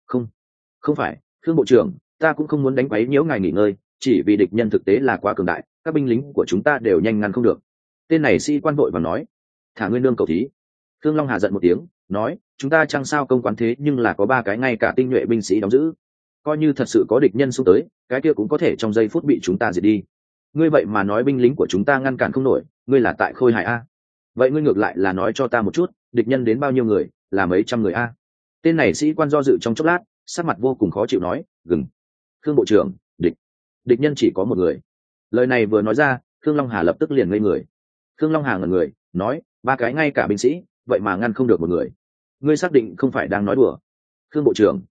Không phải, Khương bộ trưởng, ta cũng không muốn đánh quấy nhiễu ngài nghỉ ngơi, chỉ vì địch nhân thực tế là quá cường đại, các binh lính của chúng ta đều nhanh ngăn không được. Tên này sĩ quan vội vàng nói. Thả ngươi nương cầu thí. Khương Long Hà giận một tiếng, nói, chúng ta chẳng sao công quán thế nhưng là có 3 cái ngay cả tinh nhuệ binh sĩ đóng giữ. Coi như thật sự có địch nhân xông tới, cái kia cũng có thể trong giây phút bị chúng ta diệt đi. Ngươi vậy mà nói binh lính của chúng ta ngăn cản không nổi, ngươi là tại Khôi Hải a? Vậy ngươi ngược lại là nói cho ta một chút, địch nhân đến bao nhiêu người, là mấy trăm người a? Tên này sĩ quan do dự trong chốc lát, sắc mặt vô cùng khó chịu nói, gừng. Khương bộ trưởng, địch nhân chỉ có 1 người. Lời này vừa nói ra, Khương Long Hà lập tức liền ngây người. Khương Long Hà ngẩn người, nói, 3 cái ngay cả binh sĩ, vậy mà ngăn không được 1 người. Ngươi xác định không phải đang nói đùa? Khương bộ trưởng,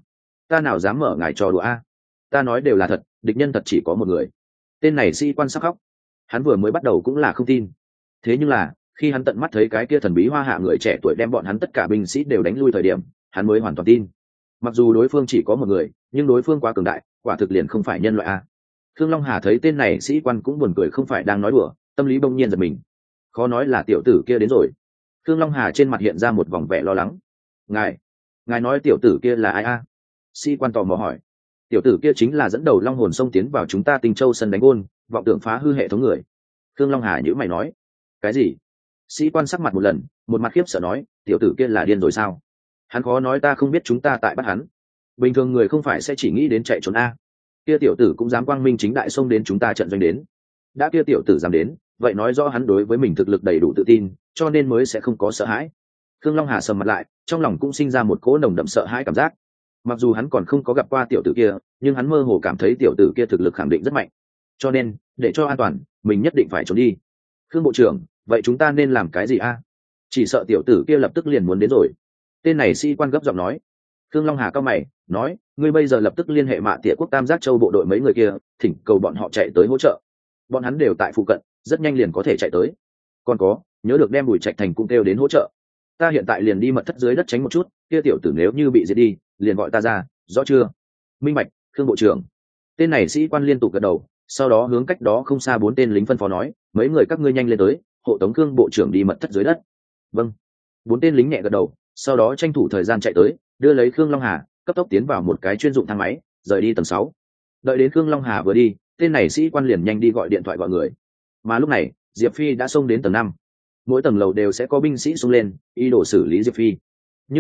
ta nào dám mở ngài trò đùa a? Ta nói đều là thật, địch nhân thật chỉ có 1 người. Tên này sĩ quan sắp khóc. Hắn vừa mới bắt đầu cũng là không tin. Thế nhưng là, khi hắn tận mắt thấy cái kia thần bí hoa hạ người trẻ tuổi đem bọn hắn tất cả binh sĩ đều đánh lui thời điểm, hắn mới hoàn toàn tin. Mặc dù đối phương chỉ có 1 người, nhưng đối phương quá cường đại, quả thực liền không phải nhân loại a. Khương Long Hà thấy tên này sĩ quan cũng buồn cười không phải đang nói đùa, tâm lý bỗng nhiên giật mình. Khó nói là tiểu tử kia đến rồi. Khương Long Hà trên mặt hiện ra một vòng vẻ lo lắng. Ngài nói tiểu tử kia là ai a? Sĩ quan tò mò hỏi. Tiểu tử kia chính là dẫn đầu Long Hồn xông tiến vào chúng ta Tinh Châu sân đánh gôn, vọng tưởng phá hư hệ thống người. Khương Long Hà nhíu mày nói. Cái gì? Sĩ quan sắc mặt một lần, một mặt khiếp sợ nói, tiểu tử kia là điên rồi sao? Hắn khó nói ta không biết chúng ta tại bắt hắn. Bình thường người không phải sẽ chỉ nghĩ đến chạy trốn a. Kia tiểu tử cũng dám quang minh chính đại xông đến chúng ta trận doanh đến. Đã kia tiểu tử dám đến, vậy nói rõ hắn đối với mình thực lực đầy đủ tự tin, cho nên mới sẽ không có sợ hãi. Khương Long Hà sầm mặt lại, trong lòng cũng sinh ra một cỗ nồng đậm sợ hãi cảm giác. Mặc dù hắn còn không có gặp qua tiểu tử kia, nhưng hắn mơ hồ cảm thấy tiểu tử kia thực lực khẳng định rất mạnh. Cho nên, để cho an toàn, mình nhất định phải trốn đi. Khương bộ trưởng, vậy chúng ta nên làm cái gì a? Chỉ sợ tiểu tử kia lập tức liền muốn đến rồi. Tên này sĩ quan gấp giọng nói. Khương Long Hà cao mày, nói, ngươi bây giờ lập tức liên hệ Mạ Tịa quốc Tam Giác Châu bộ đội mấy người kia, thỉnh cầu bọn họ chạy tới hỗ trợ. Bọn hắn đều tại phụ cận, rất nhanh liền có thể chạy tới. Còn có, nhớ được đem Bùi Trạch Thành cũng kêu đến hỗ trợ. Ta hiện tại liền đi mật thất dưới đất tránh một chút, kia tiểu tử nếu như bị giết đi, liền gọi ta ra, rõ chưa? Minh bạch, Khương bộ trưởng. Tên này sĩ quan liên tục gật đầu, sau đó hướng cách đó không xa 4 tên lính phân phó nói, mấy người các ngươi nhanh lên tới, hộ tống Khương bộ trưởng đi mật thất dưới đất. Vâng. 4 tên lính nhẹ gật đầu, sau đó tranh thủ thời gian chạy tới, đưa lấy Khương Long Hà, cấp tốc tiến vào một cái chuyên dụng thang máy, rời đi tầng 6. Đợi đến Khương Long Hà vừa đi, tên này sĩ quan liền nhanh đi gọi điện thoại gọi người. Mà lúc này, Diệp Phi đã xông đến tầng 5. Mỗi tầng lầu đều sẽ có binh sĩ xông lên, ý đồ xử lý Diệp Phi. Nhưng là,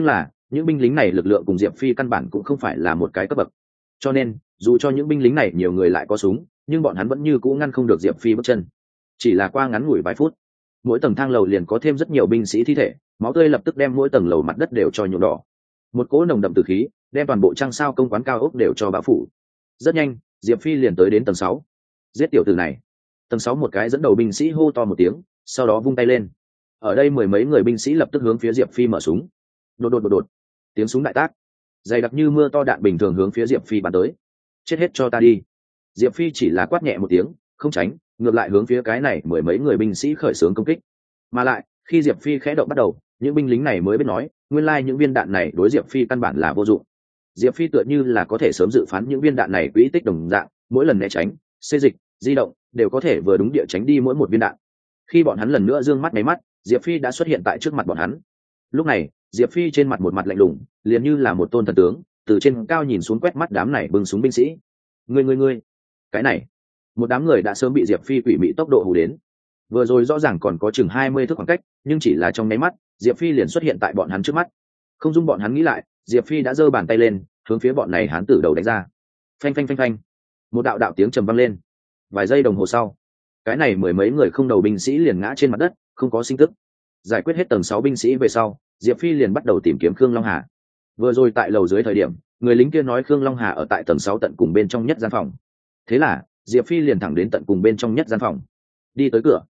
những binh lính này lực lượng cùng diệp phi căn bản cũng không phải là một cái cấp bậc, cho nên dù cho những binh lính này nhiều người lại có súng, nhưng bọn hắn vẫn như cũ ngăn không được diệp phi bước chân. Chỉ là qua ngắn ngủi vài phút, mỗi tầng thang lầu liền có thêm rất nhiều binh sĩ thi thể, máu tươi lập tức đem mỗi tầng lầu mặt đất đều cho nhuộm đỏ. Một cỗ nồng đậm tử khí đem toàn bộ trăng sao công quán cao ốc đều cho bao phủ. Rất nhanh diệp phi liền tới đến tầng 6. Giết tiểu tử này. Tầng 6 một cái dẫn đầu binh sĩ hô to một tiếng, sau đó vung tay lên. Ở đây mười mấy người binh sĩ lập tức hướng phía diệp phi mở súng. Đột, tiếng súng đại tác, dày đặc như mưa to đạn bình thường hướng phía diệp phi bắn tới. Chết hết cho ta đi. Diệp phi chỉ là quát nhẹ một tiếng, không tránh, ngược lại hướng phía cái này mười mấy người binh sĩ khởi xướng công kích. Mà lại khi diệp phi khẽ động bắt đầu, những binh lính này mới biết nói, nguyên lai những viên đạn này đối diệp phi căn bản là vô dụng. Diệp phi tựa như là có thể sớm dự phán những viên đạn này quỹ tích đồng dạng, mỗi lần né tránh, xê dịch, di động đều có thể vừa đúng địa tránh đi mỗi một viên đạn. Khi bọn hắn lần nữa dương mắt nháy mắt, diệp phi đã xuất hiện tại trước mặt bọn hắn. Lúc này diệp phi trên mặt một mặt lạnh lùng, liền như là một tôn thần tướng, từ trên cao nhìn xuống quét mắt đám này bưng súng binh sĩ. Ngươi, cái này. Một đám người đã sớm bị diệp phi quỷ mị tốc độ hù đến. Vừa rồi rõ ràng còn có chừng 20 thước khoảng cách, nhưng chỉ là trong nháy mắt diệp phi liền xuất hiện tại bọn hắn trước mắt. Không dung bọn hắn nghĩ lại, diệp phi đã giơ bàn tay lên hướng phía bọn này hán tử đầu đánh ra. Phanh. Một đạo tiếng trầm vang lên. Vài giây đồng hồ sau, cái này mười mấy người không đầu binh sĩ liền ngã trên mặt đất, không có sinh tức. Giải quyết hết tầng 6 binh sĩ về sau, diệp phi liền bắt đầu tìm kiếm Khương Long Hà. Vừa rồi tại lầu dưới thời điểm, người lính kia nói Khương Long Hà ở tại tầng 6 tận cùng bên trong nhất gian phòng. Thế là diệp phi liền thẳng đến tận cùng bên trong nhất gian phòng. Đi tới cửa,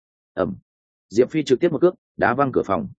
diệp phi trực tiếp một cước đá văng cửa phòng.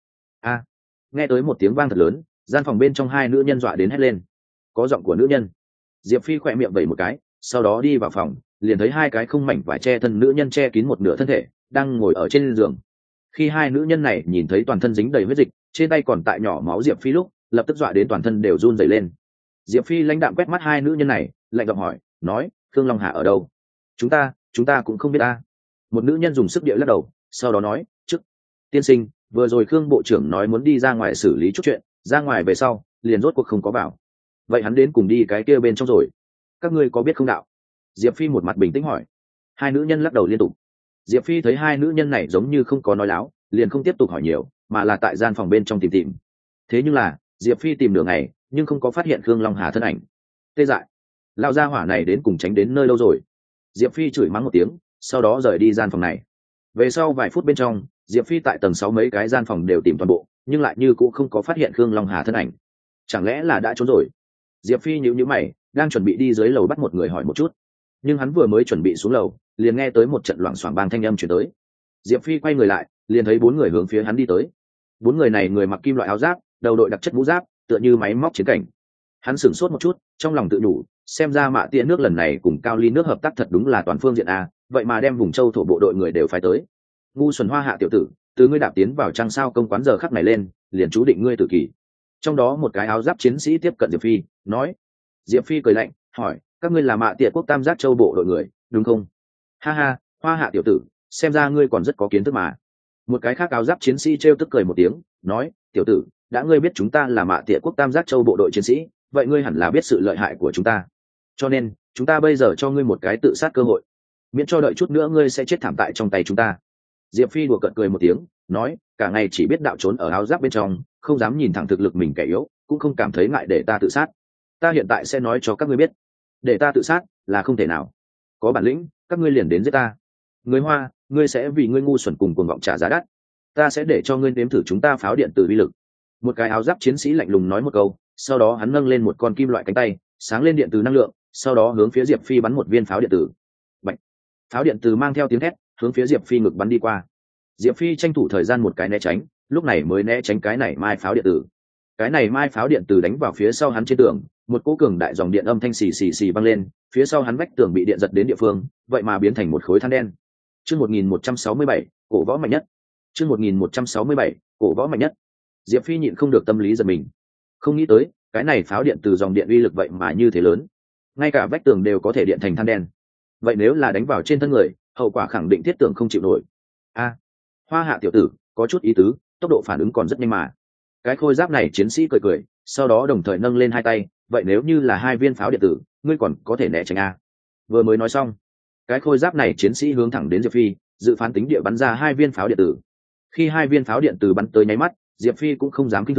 Nghe tới một tiếng vang thật lớn, gian phòng bên trong hai nữ nhân dọa đến hét lên. Có giọng của nữ nhân. Diệp phi khỏe miệng vẩy một cái, sau đó đi vào phòng, liền thấy hai cái không mảnh vải che thân nữ nhân che kín một nửa thân thể, đang ngồi ở trên giường. Khi hai nữ nhân này nhìn thấy toàn thân dính đầy huyết dịch, trên tay còn tại nhỏ máu diệp phi lúc, lập tức dọa đến toàn thân đều run rẩy lên. Diệp phi lãnh đạm quét mắt hai nữ nhân này, lạnh giọng hỏi, nói, Khương Long Hà ở đâu? Chúng ta cũng không biết ta. Một nữ nhân dùng sức địa lắc đầu, sau đó nói, tiên sinh, vừa rồi Khương bộ trưởng nói muốn đi ra ngoài xử lý chút chuyện, ra ngoài về sau liền rốt cuộc không có vào. Vậy hắn đến cùng đi cái kia bên trong rồi, các ngươi có biết không đạo? Diệp phi một mặt bình tĩnh hỏi. Hai nữ nhân lắc đầu liên tục. Diệp phi thấy hai nữ nhân này giống như không có nói láo, liền không tiếp tục hỏi nhiều, mà là tại gian phòng bên trong tìm. Thế nhưng là Diệp phi tìm nửa ngày nhưng không có phát hiện Khương Long Hà thân ảnh. Tê dại, lao ra hỏa này đến cùng tránh đến nơi lâu rồi. Diệp phi chửi mắng một tiếng, sau đó rời đi gian phòng này. Về sau vài phút bên trong, Diệp phi tại tầng 6 mấy cái gian phòng đều tìm toàn bộ, nhưng lại như cũng không có phát hiện Khương Long Hà thân ảnh. Chẳng lẽ là đã trốn rồi? Diệp phi nhíu mày, đang chuẩn bị đi dưới lầu bắt một người hỏi một chút, nhưng hắn vừa mới chuẩn bị xuống lầu, liền nghe tới một trận loảng xoảng bang thanh âm chuyển tới. Diệp phi quay người lại, liền thấy 4 người hướng phía hắn đi tới. 4 người này người mặc kim loại áo giáp, đầu đội đặc chất mũ giáp, tựa như máy móc chiến cảnh. Hắn sửng sốt một chút, trong lòng tự nhủ, xem ra Mạ Tia nước lần này cùng Cao Ly nước hợp tác thật đúng là toàn phương diện a, vậy mà đem vùng châu thổ bộ đội người đều phái tới. Ngu xuẩn Hoa Hạ tiểu tử, từ ngươi đạp tiến vào trăng sao công quán giờ khắc này lên, liền chú định ngươi tử kỳ. Trong đó một cái áo giáp chiến sĩ tiếp cận Diệp phi, nói. Diệp phi cười lạnh, hỏi, các ngươi là Mạ Tia quốc tam giác châu bộ đội người, đúng không? Ha, Hoa Hạ tiểu tử, xem ra ngươi còn rất có kiến thức mà. Một cái khác áo giáp chiến sĩ trêu tức cười một tiếng, nói, tiểu tử, đã ngươi biết chúng ta là Mạ Tia quốc tam giác châu bộ đội chiến sĩ, vậy ngươi hẳn là biết sự lợi hại của chúng ta. Cho nên chúng ta bây giờ cho ngươi một cái tự sát cơ hội, miễn cho đợi chút nữa ngươi sẽ chết thảm tại trong tay chúng ta. Diệp phi đùa cợt cười một tiếng, nói, cả ngày chỉ biết đạo trốn ở áo giáp bên trong, không dám nhìn thẳng thực lực mình kẻ yếu, cũng không cảm thấy ngại để ta tự sát. Ta hiện tại sẽ nói cho các ngươi biết, để ta tự sát là không thể nào. Có bản lĩnh các ngươi liền đến giết ta. Người Hoa, ngươi sẽ vì ngươi ngu xuẩn cùng cuồng vọng trả giá đắt. Ta sẽ để cho ngươi nếm thử chúng ta pháo điện tử uy lực. Một cái áo giáp chiến sĩ lạnh lùng nói một câu, sau đó hắn nâng lên một con kim loại cánh tay, sáng lên điện từ năng lượng, sau đó hướng phía Diệp phi bắn một viên pháo điện tử. Bạch. Pháo điện tử mang theo tiếng thét hướng phía Diệp phi ngực bắn đi qua. Diệp phi tranh thủ thời gian một cái né tránh, lúc này mới né tránh cái này mai pháo điện tử. Cái này mai pháo điện tử đánh vào phía sau hắn trên tường, một cỗ cường đại dòng điện âm thanh xì xì xì vang lên, phía sau hắn vách tường bị điện giật đến địa phương, vậy mà biến thành một khối than đen. Chương 1167, cổ võ mạnh nhất. Chương 1167, cổ võ mạnh nhất. Diệp phi nhịn không được tâm lý giật mình, không nghĩ tới cái này pháo điện từ dòng điện uy lực vậy mà như thế lớn, ngay cả vách tường đều có thể điện thành than đen. Vậy nếu là đánh vào trên thân người, hậu quả khẳng định thiết tưởng không chịu nổi. Hoa Hạ tiểu tử, có chút ý tứ, tốc độ phản ứng còn rất nhanh mà. Cái khôi giáp này chiến sĩ cười, sau đó đồng thời nâng lên hai tay, vậy nếu như là hai viên pháo điện tử, ngươi còn có thể né tránh a? Vừa mới nói xong, cái khôi giáp này chiến sĩ hướng thẳng đến Diệp phi, dự phán tính địa bắn ra hai viên pháo điện tử. Khi hai viên pháo điện tử bắn tới nháy mắt, Diệp phi cũng không dám kinh thường,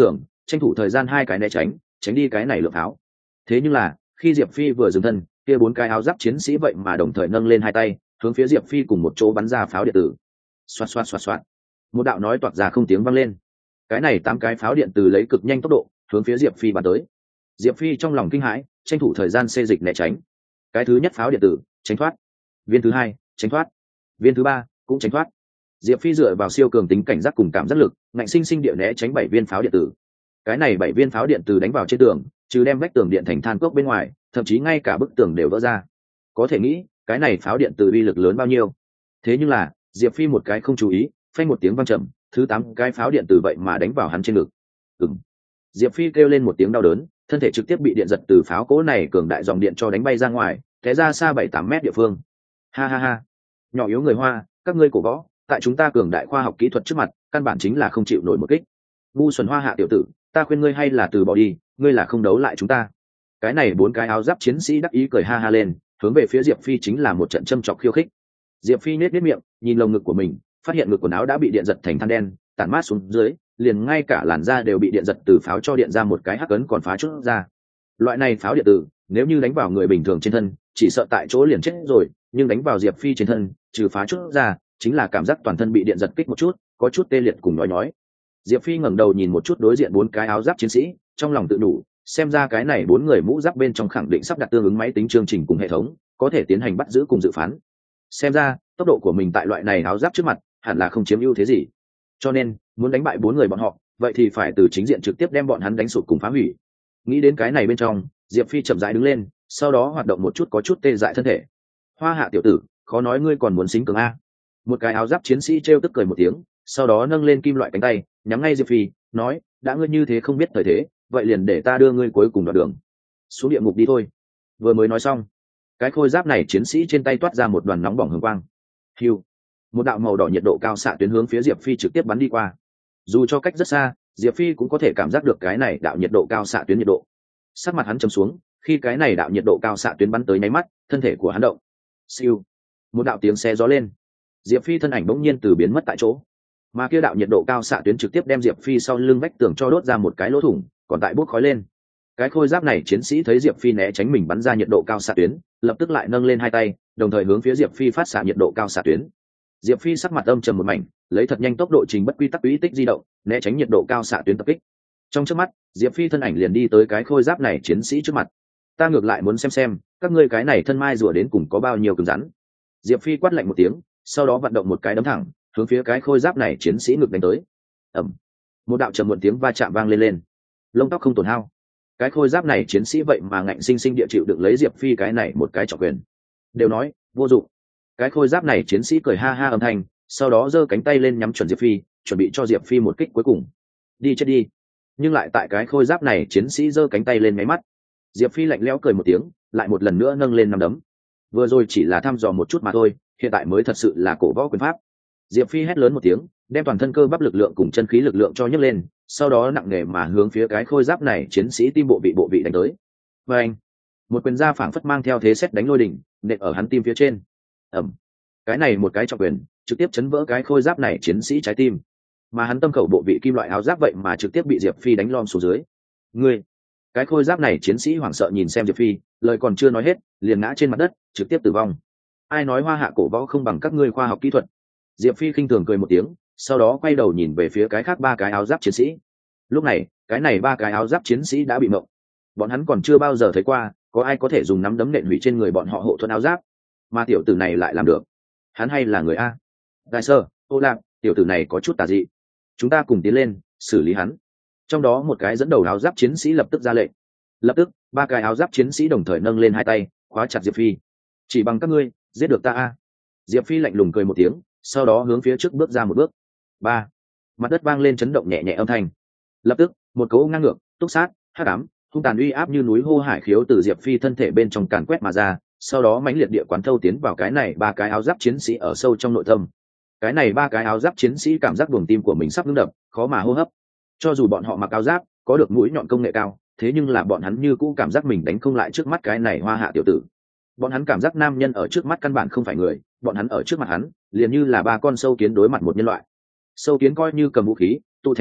tranh thủ thời gian hai cái né tránh đi cái này lượng pháo. Thế nhưng là khi Diệp Phi vừa dừng thân, kia bốn cái áo giáp chiến sĩ vậy mà đồng thời nâng lên hai tay hướng phía Diệp Phi cùng một chỗ bắn ra pháo điện tử. Xoạt xoạt xoạt xoạt, một đạo nói toạc ra không tiếng vang lên. Cái này 8 cái pháo điện từ lấy cực nhanh tốc độ hướng phía Diệp Phi bắn tới. Diệp Phi trong lòng kinh hãi, tranh thủ thời gian xê dịch né tránh. Cái thứ nhất pháo điện tử tránh thoát, viên thứ hai tránh thoát, viên thứ ba cũng tránh thoát. Diệp Phi dựa vào siêu cường tính cảnh giác cùng cảm giác lực, ngạnh sinh sinh địa né tránh 7 viên pháo điện tử. Cái này 7 viên pháo điện tử đánh vào trên tường, trừ đem vách tường điện thành than cốc bên ngoài, thậm chí ngay cả bức tường đều vỡ ra. Có thể nghĩ, cái này pháo điện tử uy lực lớn bao nhiêu. Thế nhưng là, Diệp Phi một cái không chú ý, phanh một tiếng vang trầm, thứ 8 cái pháo điện tử vậy mà đánh vào hắn trên ngực. Ừm. Diệp Phi kêu lên một tiếng đau đớn, thân thể trực tiếp bị điện giật từ pháo cỗ này cường đại dòng điện cho đánh bay ra ngoài, té ra xa 7-8 mét địa phương. Ha ha ha, nhỏ yếu người Hoa, các ngươi cổ võ, tại chúng ta cường đại khoa học kỹ thuật trước mặt, căn bản chính là không chịu nổi một kích. Ngu xuẩn Hoa hạ tiểu tử, ta khuyên ngươi hay là từ bỏ đi, ngươi là không đấu lại chúng ta. Cái này 4 cái áo giáp chiến sĩ đắc ý cười ha ha lên, hướng về phía Diệp Phi chính là một trận châm chọc khiêu khích. Diệp Phi nhếch miệng, nhìn lồng ngực của mình, phát hiện ngực quần áo đã bị điện giật thành than đen, tản mát xuống dưới, liền ngay cả làn da đều bị điện giật từ pháo cho điện ra một cái hắc ấn còn phá chút ra. Loại này pháo điện tử, nếu như đánh vào người bình thường trên thân, chỉ sợ tại chỗ liền chết rồi, nhưng đánh vào Diệp Phi trên thân, trừ phá chút ra, chính là cảm giác toàn thân bị điện giật kích một chút, có chút tê liệt cùng nhói. Diệp Phi ngẩng đầu nhìn một chút đối diện 4 cái áo giáp chiến sĩ, trong lòng tự đủ, xem ra cái này 4 người mũ giáp bên trong khẳng định sắp đặt tương ứng máy tính chương trình cùng hệ thống, có thể tiến hành bắt giữ cùng dự phán. Xem ra, tốc độ của mình tại loại này áo giáp trước mặt, hẳn là không chiếm ưu thế gì. Cho nên, muốn đánh bại 4 người bọn họ, vậy thì phải từ chính diện trực tiếp đem bọn hắn đánh sụp cùng phá hủy. Nghĩ đến cái này bên trong, Diệp Phi chậm rãi đứng lên, sau đó hoạt động một chút có chút tê dại thân thể. Hoa hạ tiểu tử, khó nói ngươi còn muốn xính cường a. Một cái áo giáp chiến sĩ trêu tức cười một tiếng, sau đó nâng lên kim loại cánh tay, nhắm ngay Diệp Phi, nói, đã ngươi như thế không biết thời thế, vậy liền để ta đưa ngươi cuối cùng đoạn đường. Xuống địa ngục đi thôi. Vừa mới nói xong, cái khôi giáp này chiến sĩ trên tay toát ra một đoàn nóng bỏng hừng quang. Hưu, một đạo màu đỏ nhiệt độ cao xạ tuyến hướng phía Diệp Phi trực tiếp bắn đi qua. Dù cho cách rất xa, Diệp Phi cũng có thể cảm giác được cái này đạo nhiệt độ cao xạ tuyến nhiệt độ. Sắc mặt hắn trầm xuống, khi cái này đạo nhiệt độ cao xạ tuyến bắn tới nháy mắt, thân thể của hắn động. Siêu, một đạo tiếng xe gió lên, Diệp Phi thân ảnh bỗng nhiên từ biến mất tại chỗ. Mà kia đạo nhiệt độ cao xạ tuyến trực tiếp đem Diệp Phi sau lưng vách tường cho đốt ra một cái lỗ thủng, còn tại bốc khói lên. Cái khôi giáp này chiến sĩ thấy Diệp Phi né tránh mình bắn ra nhiệt độ cao xạ tuyến, lập tức lại nâng lên hai tay, đồng thời hướng phía Diệp Phi phát xạ nhiệt độ cao xạ tuyến. Diệp Phi sắc mặt âm trầm một mảnh, lấy thật nhanh tốc độ trình bất quy tắc quỹ tích di động, né tránh nhiệt độ cao xạ tuyến tập kích. Trong chớp mắt, Diệp Phi thân ảnh liền đi tới cái khôi giáp này chiến sĩ trước mặt. Ta ngược lại muốn xem các ngươi cái này thân mai rùa đến cùng có bao nhiêu cứng rắn. Diệp Phi quát lạnh một tiếng, sau đó vận động một cái đấm thẳng, hướng phía cái khôi giáp này chiến sĩ ngực đánh tới. Ầm, một đạo trầm muộn tiếng va chạm vang lên, lông tóc không tổn hao. Cái khôi giáp này chiến sĩ vậy mà ngạnh sinh sinh địa chịu được lấy Diệp Phi cái này một cái trọng quyền. Đều nói vô dụng. Cái khôi giáp này chiến sĩ cười ha ha âm thanh, sau đó giơ cánh tay lên nhắm chuẩn Diệp Phi, chuẩn bị cho Diệp Phi một kích cuối cùng. Đi chết đi. Nhưng lại tại cái khôi giáp này chiến sĩ giơ cánh tay lên máy mắt, Diệp Phi lạnh lẽo cười một tiếng, lại một lần nữa nâng lên nắm đấm. Vừa rồi chỉ là thăm dò một chút mà thôi, hiện tại mới thật sự là cổ võ quyền pháp. Diệp Phi hét lớn một tiếng, đem toàn thân cơ bắp lực lượng cùng chân khí lực lượng cho nhấc lên, sau đó nặng nề mà hướng phía cái khôi giáp này chiến sĩ tim bộ vị đánh tới. Và anh, một quyền ra phảng phất mang theo thế sét đánh lôi đỉnh, nện ở hắn tim phía trên. Ầm, cái này một cái trọng quyền, trực tiếp chấn vỡ cái khôi giáp này chiến sĩ trái tim, mà hắn tâm khẩu bộ vị kim loại áo giáp vậy mà trực tiếp bị Diệp Phi đánh lom xuống dưới. Ngươi, cái khôi giáp này chiến sĩ hoảng sợ nhìn xem Diệp Phi, lời còn chưa nói hết, liền ngã trên mặt đất, trực tiếp tử vong. Ai nói Hoa hạ cổ võ không bằng các ngươi khoa học kỹ thuật? Diệp Phi khinh thường cười một tiếng, sau đó quay đầu nhìn về phía cái khác ba cái áo giáp chiến sĩ. Lúc này, cái này ba cái áo giáp chiến sĩ đã bị mộng. Bọn hắn còn chưa bao giờ thấy qua, có ai có thể dùng nắm đấm nện hủy trên người bọn họ hộ thuẫn áo giáp, mà tiểu tử này lại làm được. Hắn hay là người a? Đại sơ, Ô Lạc, tiểu tử này có chút tà dị. Chúng ta cùng tiến lên, xử lý hắn. Trong đó một cái dẫn đầu áo giáp chiến sĩ lập tức ra lệnh. Lập tức, ba cái áo giáp chiến sĩ đồng thời nâng lên hai tay, khóa chặt Diệp Phi. Chỉ bằng các ngươi, giết được ta a? Diệp Phi lạnh lùng cười một tiếng, sau đó hướng phía trước bước ra một bước. Ba, mặt đất vang lên chấn động nhẹ nhẹ âm thanh. Lập tức, một cấu ngang ngược, túc sát, hắc ám, hung tàn uy áp như núi hô hải khiếu từ Diệp Phi thân thể bên trong càn quét mà ra, sau đó mãnh liệt địa quán thâu tiến vào cái này ba cái áo giáp chiến sĩ ở sâu trong nội tâm. Cái này ba cái áo giáp chiến sĩ cảm giác buồng tim của mình sắp ngưng đập, khó mà hô hấp. Cho dù bọn họ mặc áo giáp, có được mũi nhọn công nghệ cao, thế nhưng là bọn hắn như cũ cảm giác mình đánh không lại trước mắt cái này Hoa hạ tiểu tử. Bọn hắn cảm giác nam nhân ở trước mắt căn bản không phải người, bọn hắn ở trước mặt hắn liền như là ba con sâu kiến đối mặt một nhân loại. Sâu kiến coi như cầm vũ khí, tụ thành đoàn,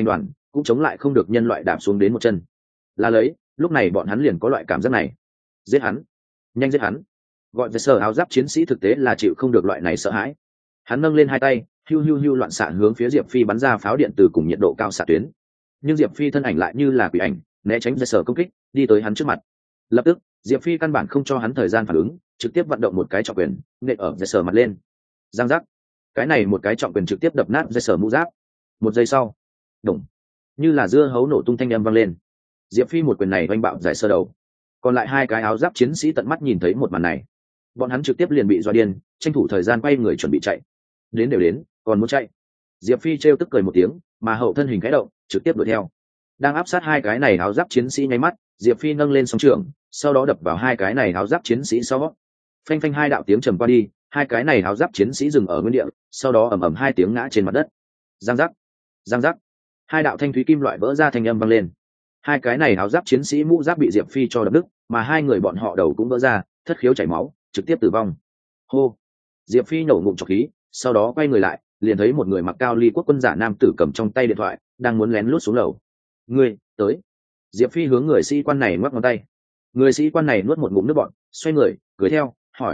cũng chống lại không được nhân loại đạp xuống đến một chân. Là lấy, lúc này bọn hắn liền có loại cảm giác này. Giết hắn, nhanh giết hắn. Gọi về sở áo giáp chiến sĩ thực tế là chịu không được loại này sợ hãi. Hắn nâng lên hai tay, hiu hiu hiu loạn xạ hướng phía Diệp Phi bắn ra pháo điện từ cùng nhiệt độ cao xạ tuyến. Nhưng Diệp Phi thân ảnh lại như là quỷ ảnh, né tránh về sở công kích, đi tới hắn trước mặt. Lập tức, Diệp Phi căn bản không cho hắn thời gian phản ứng, trực tiếp vận động một cái trọng quyền, nện ở về sở mặt lên. Giang giác. Cái này một cái trọng quyền trực tiếp đập nát về sở mũ giáp. Một giây sau, đùng, như là dưa hấu nổ tung thanh âm vang lên. Diệp Phi một quyền này oanh bạo giải sơ đầu. Còn lại hai cái áo giáp chiến sĩ tận mắt nhìn thấy một màn này, bọn hắn trực tiếp liền bị dọa điên, tranh thủ thời gian quay người chuẩn bị chạy. Đến đều đến, còn muốn chạy. Diệp Phi trêu tức cười một tiếng, mà hậu thân hình khẽ động, trực tiếp đuổi theo. Đang áp sát hai cái này áo giáp chiến sĩ nháy mắt, Diệp Phi nâng lên song trường, sau đó đập vào hai cái này áo giáp chiến sĩ sau. Phanh phanh hai đạo tiếng trầm qua đi, hai cái này áo giáp chiến sĩ dừng ở nguyên địa, sau đó ầm ầm hai tiếng ngã trên mặt đất. Giang giác, giang giác. Hai đạo thanh thúy kim loại vỡ ra thanh âm vang lên. Hai cái này áo giáp chiến sĩ mũ giáp bị Diệp Phi cho đập đứt, mà hai người bọn họ đầu cũng vỡ ra, thất khiếu chảy máu, trực tiếp tử vong. Hô. Diệp Phi nổ ngụm trọc khí, sau đó quay người lại, liền thấy một người mặc cao ly quốc quân giả nam tử cầm trong tay điện thoại, đang muốn lén lút xuống lầu. Ngươi, tới. Diệp Phi hướng người sĩ quan này ngoắc ngón tay. Người sĩ quan này nuốt một ngụm nước bọt, xoay người, cười theo, hỏi,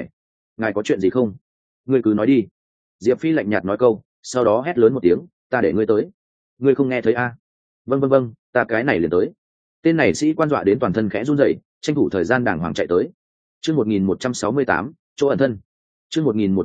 ngài có chuyện gì không? Ngươi cứ nói đi. Diệp Phi lạnh nhạt nói câu, sau đó hét lớn một tiếng, ta để ngươi tới. Ngươi không nghe thấy a? Vâng vâng vâng, ta cái này liền tới. Tên này sĩ quan dọa đến toàn thân khẽ run rẩy, tranh thủ thời gian đàng hoàng chạy tới. Chương 1168, chỗ ẩn thân. Chương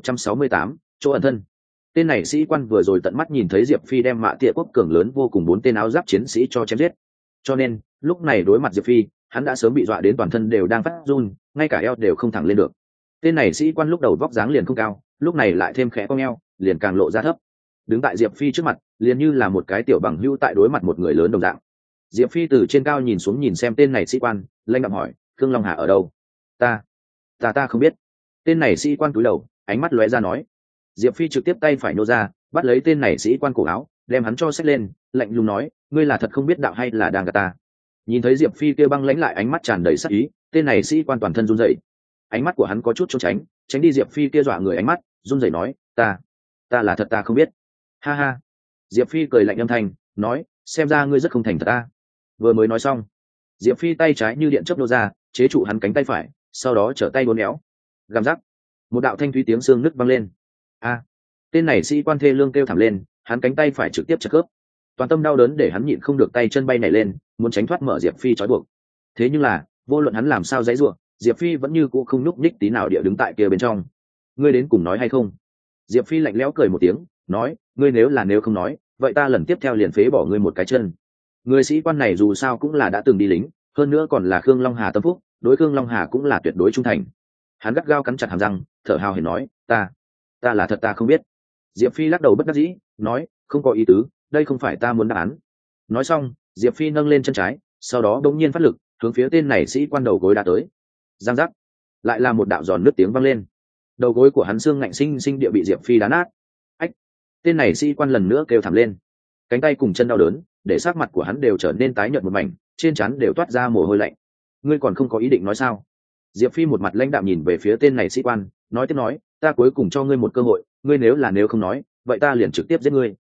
1168, chỗ ẩn thân. Tên này sĩ quan vừa rồi tận mắt nhìn thấy Diệp Phi đem Mạ Tịa quốc cường lớn vô cùng 4 tên áo giáp chiến sĩ cho chém giết. Cho nên, lúc này đối mặt Diệp Phi, hắn đã sớm bị dọa đến toàn thân đều đang phát run, ngay cả eo đều không thẳng lên được. Tên này sĩ quan lúc đầu vóc dáng liền không cao, lúc này lại thêm khẽ cong eo, liền càng lộ ra thấp. Đứng tại Diệp Phi trước mặt, liền như là một cái tiểu bằng hữu tại đối mặt một người lớn đồng dạng. Diệp Phi từ trên cao nhìn xuống nhìn xem tên này sĩ quan, lanh đạm hỏi, Khương Long Hà ở đâu? Ta không biết. Tên này sĩ quan cúi đầu, ánh mắt lóe ra nói. Diệp Phi trực tiếp tay phải nô ra, bắt lấy tên này sĩ quan cổ áo, đem hắn cho xách lên, lạnh lùng nói, ngươi là thật không biết đạo hay là đang gạt ta? Nhìn thấy Diệp Phi kêu băng lãnh lại ánh mắt tràn đầy sát ý, tên này sĩ quan toàn thân run rẩy. Ánh mắt của hắn có chút trốn tránh đi Diệp Phi kia dọa người ánh mắt, run rẩy nói, ta là thật ta không biết. Ha ha. Diệp Phi cười lạnh âm thanh, nói, xem ra ngươi rất không thành thật ta. Vừa mới nói xong, Diệp Phi tay trái như điện chớp nô ra, chế trụ hắn cánh tay phải, sau đó trở tay uốn éo. Gầm rắc, một đạo thanh thúy tiếng xương nứt vang lên. A. Tên này sĩ quan thê lương kêu thảm lên, hắn cánh tay phải trực tiếp chặt khớp. Toàn tâm đau đớn để hắn nhịn không được tay chân bay nhảy lên, muốn tránh thoát mở Diệp Phi trói buộc. Thế nhưng là, vô luận hắn làm sao giãy giụa, Diệp Phi vẫn như cũ không nhúc nhích tí nào địa đứng tại kia bên trong. Ngươi đến cùng nói hay không? Diệp Phi lạnh lẽo cười một tiếng, nói, ngươi nếu không nói, vậy ta lần tiếp theo liền phế bỏ ngươi một cái chân. Người sĩ quan này dù sao cũng là đã từng đi lính, hơn nữa còn là Khương Long Hà tâm phúc, đối Khương Long Hà cũng là tuyệt đối trung thành. Hắn gắt gao cắn chặt hàm răng, thở hào hển nói, ta là thật ta không biết. Diệp Phi lắc đầu bất đắc dĩ, nói, không có ý tứ, đây không phải ta muốn đáp án. Nói xong, Diệp Phi nâng lên chân trái, sau đó đột nhiên phát lực, hướng phía tên này sĩ quan đầu gối đã tới. Giang giác, lại là một đạo giòn nứt tiếng vang lên. Đầu gối của hắn xương ngạnh sinh sinh địa bị Diệp Phi đá nát. Ách! Tên này sĩ quan lần nữa kêu thảm lên. Cánh tay cùng chân đau đớn, để sắc mặt của hắn đều trở nên tái nhợt một mảnh, trên trán đều toát ra mồ hôi lạnh. Ngươi còn không có ý định nói sao? Diệp Phi một mặt lãnh đạm nhìn về phía tên này sĩ quan, nói tiếp nói, ta cuối cùng cho ngươi một cơ hội, ngươi nếu không nói, vậy ta liền trực tiếp giết ngươi.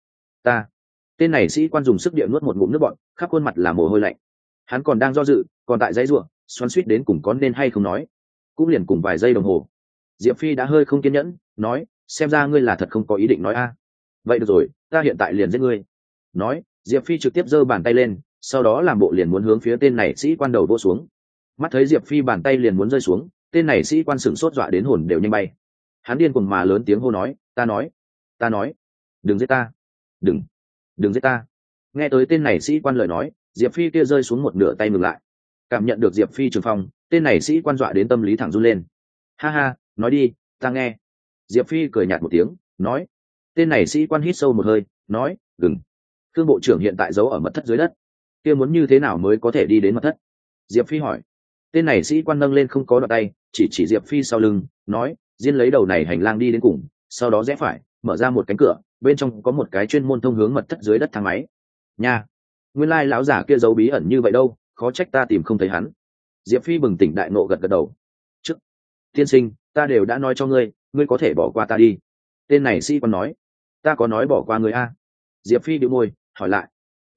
Tên này sĩ quan dùng sức địa nuốt một ngụm nước bọt, khắp khuôn mặt là mồ hôi lạnh. Hắn còn đang do dự, còn tại dãy rủa, xoắn xuýt đến cùng có nên hay không nói. Cũng liền cùng vài giây đồng hồ. Diệp Phi đã hơi không kiên nhẫn, nói, xem ra ngươi là thật không có ý định nói a. Vậy được rồi, ta hiện tại liền giết ngươi. Nói, Diệp Phi trực tiếp giơ bàn tay lên, sau đó làm bộ liền muốn hướng phía tên này sĩ quan đầu vỗ xuống. Mắt thấy Diệp Phi bàn tay liền muốn rơi xuống, tên này sĩ quan sửng sốt dọa đến hồn đều nhanh bay. Hắn điên cuồng mà lớn tiếng hô nói, ta nói, đừng giết ta, đừng giết ta. Nghe tới tên này sĩ quan lời nói, Diệp Phi kia rơi xuống một nửa tay ngừng lại. Cảm nhận được Diệp Phi trường phong, tên này sĩ quan dọa đến tâm lý thẳng run lên. Ha ha, nói đi, ta nghe. Diệp Phi cười nhạt một tiếng, nói. Tên này sĩ quan hít sâu một hơi, nói, đừng. Khương bộ trưởng hiện tại giấu ở mật thất dưới đất, kia muốn như thế nào mới có thể đi đến mật thất? Diệp Phi hỏi. Tên này sĩ quan nâng lên không có đoạn tay, chỉ Diệp Phi sau lưng, nói, riêng lấy đầu này hành lang đi đến cùng, sau đó rẽ phải, mở ra một cánh cửa, bên trong có một cái chuyên môn thông hướng mật thất dưới đất thang máy. Nha, nguyên lai lão giả kia giấu bí ẩn như vậy đâu, khó trách ta tìm không thấy hắn. Diệp Phi bừng tỉnh đại ngộ gật gật đầu. Trước, tiên sinh, ta đều đã nói cho ngươi, ngươi có thể bỏ qua ta đi. Tên này sĩ quan nói. Ta có nói bỏ qua ngươi a? Diệp Phi bĩu môi, hỏi lại.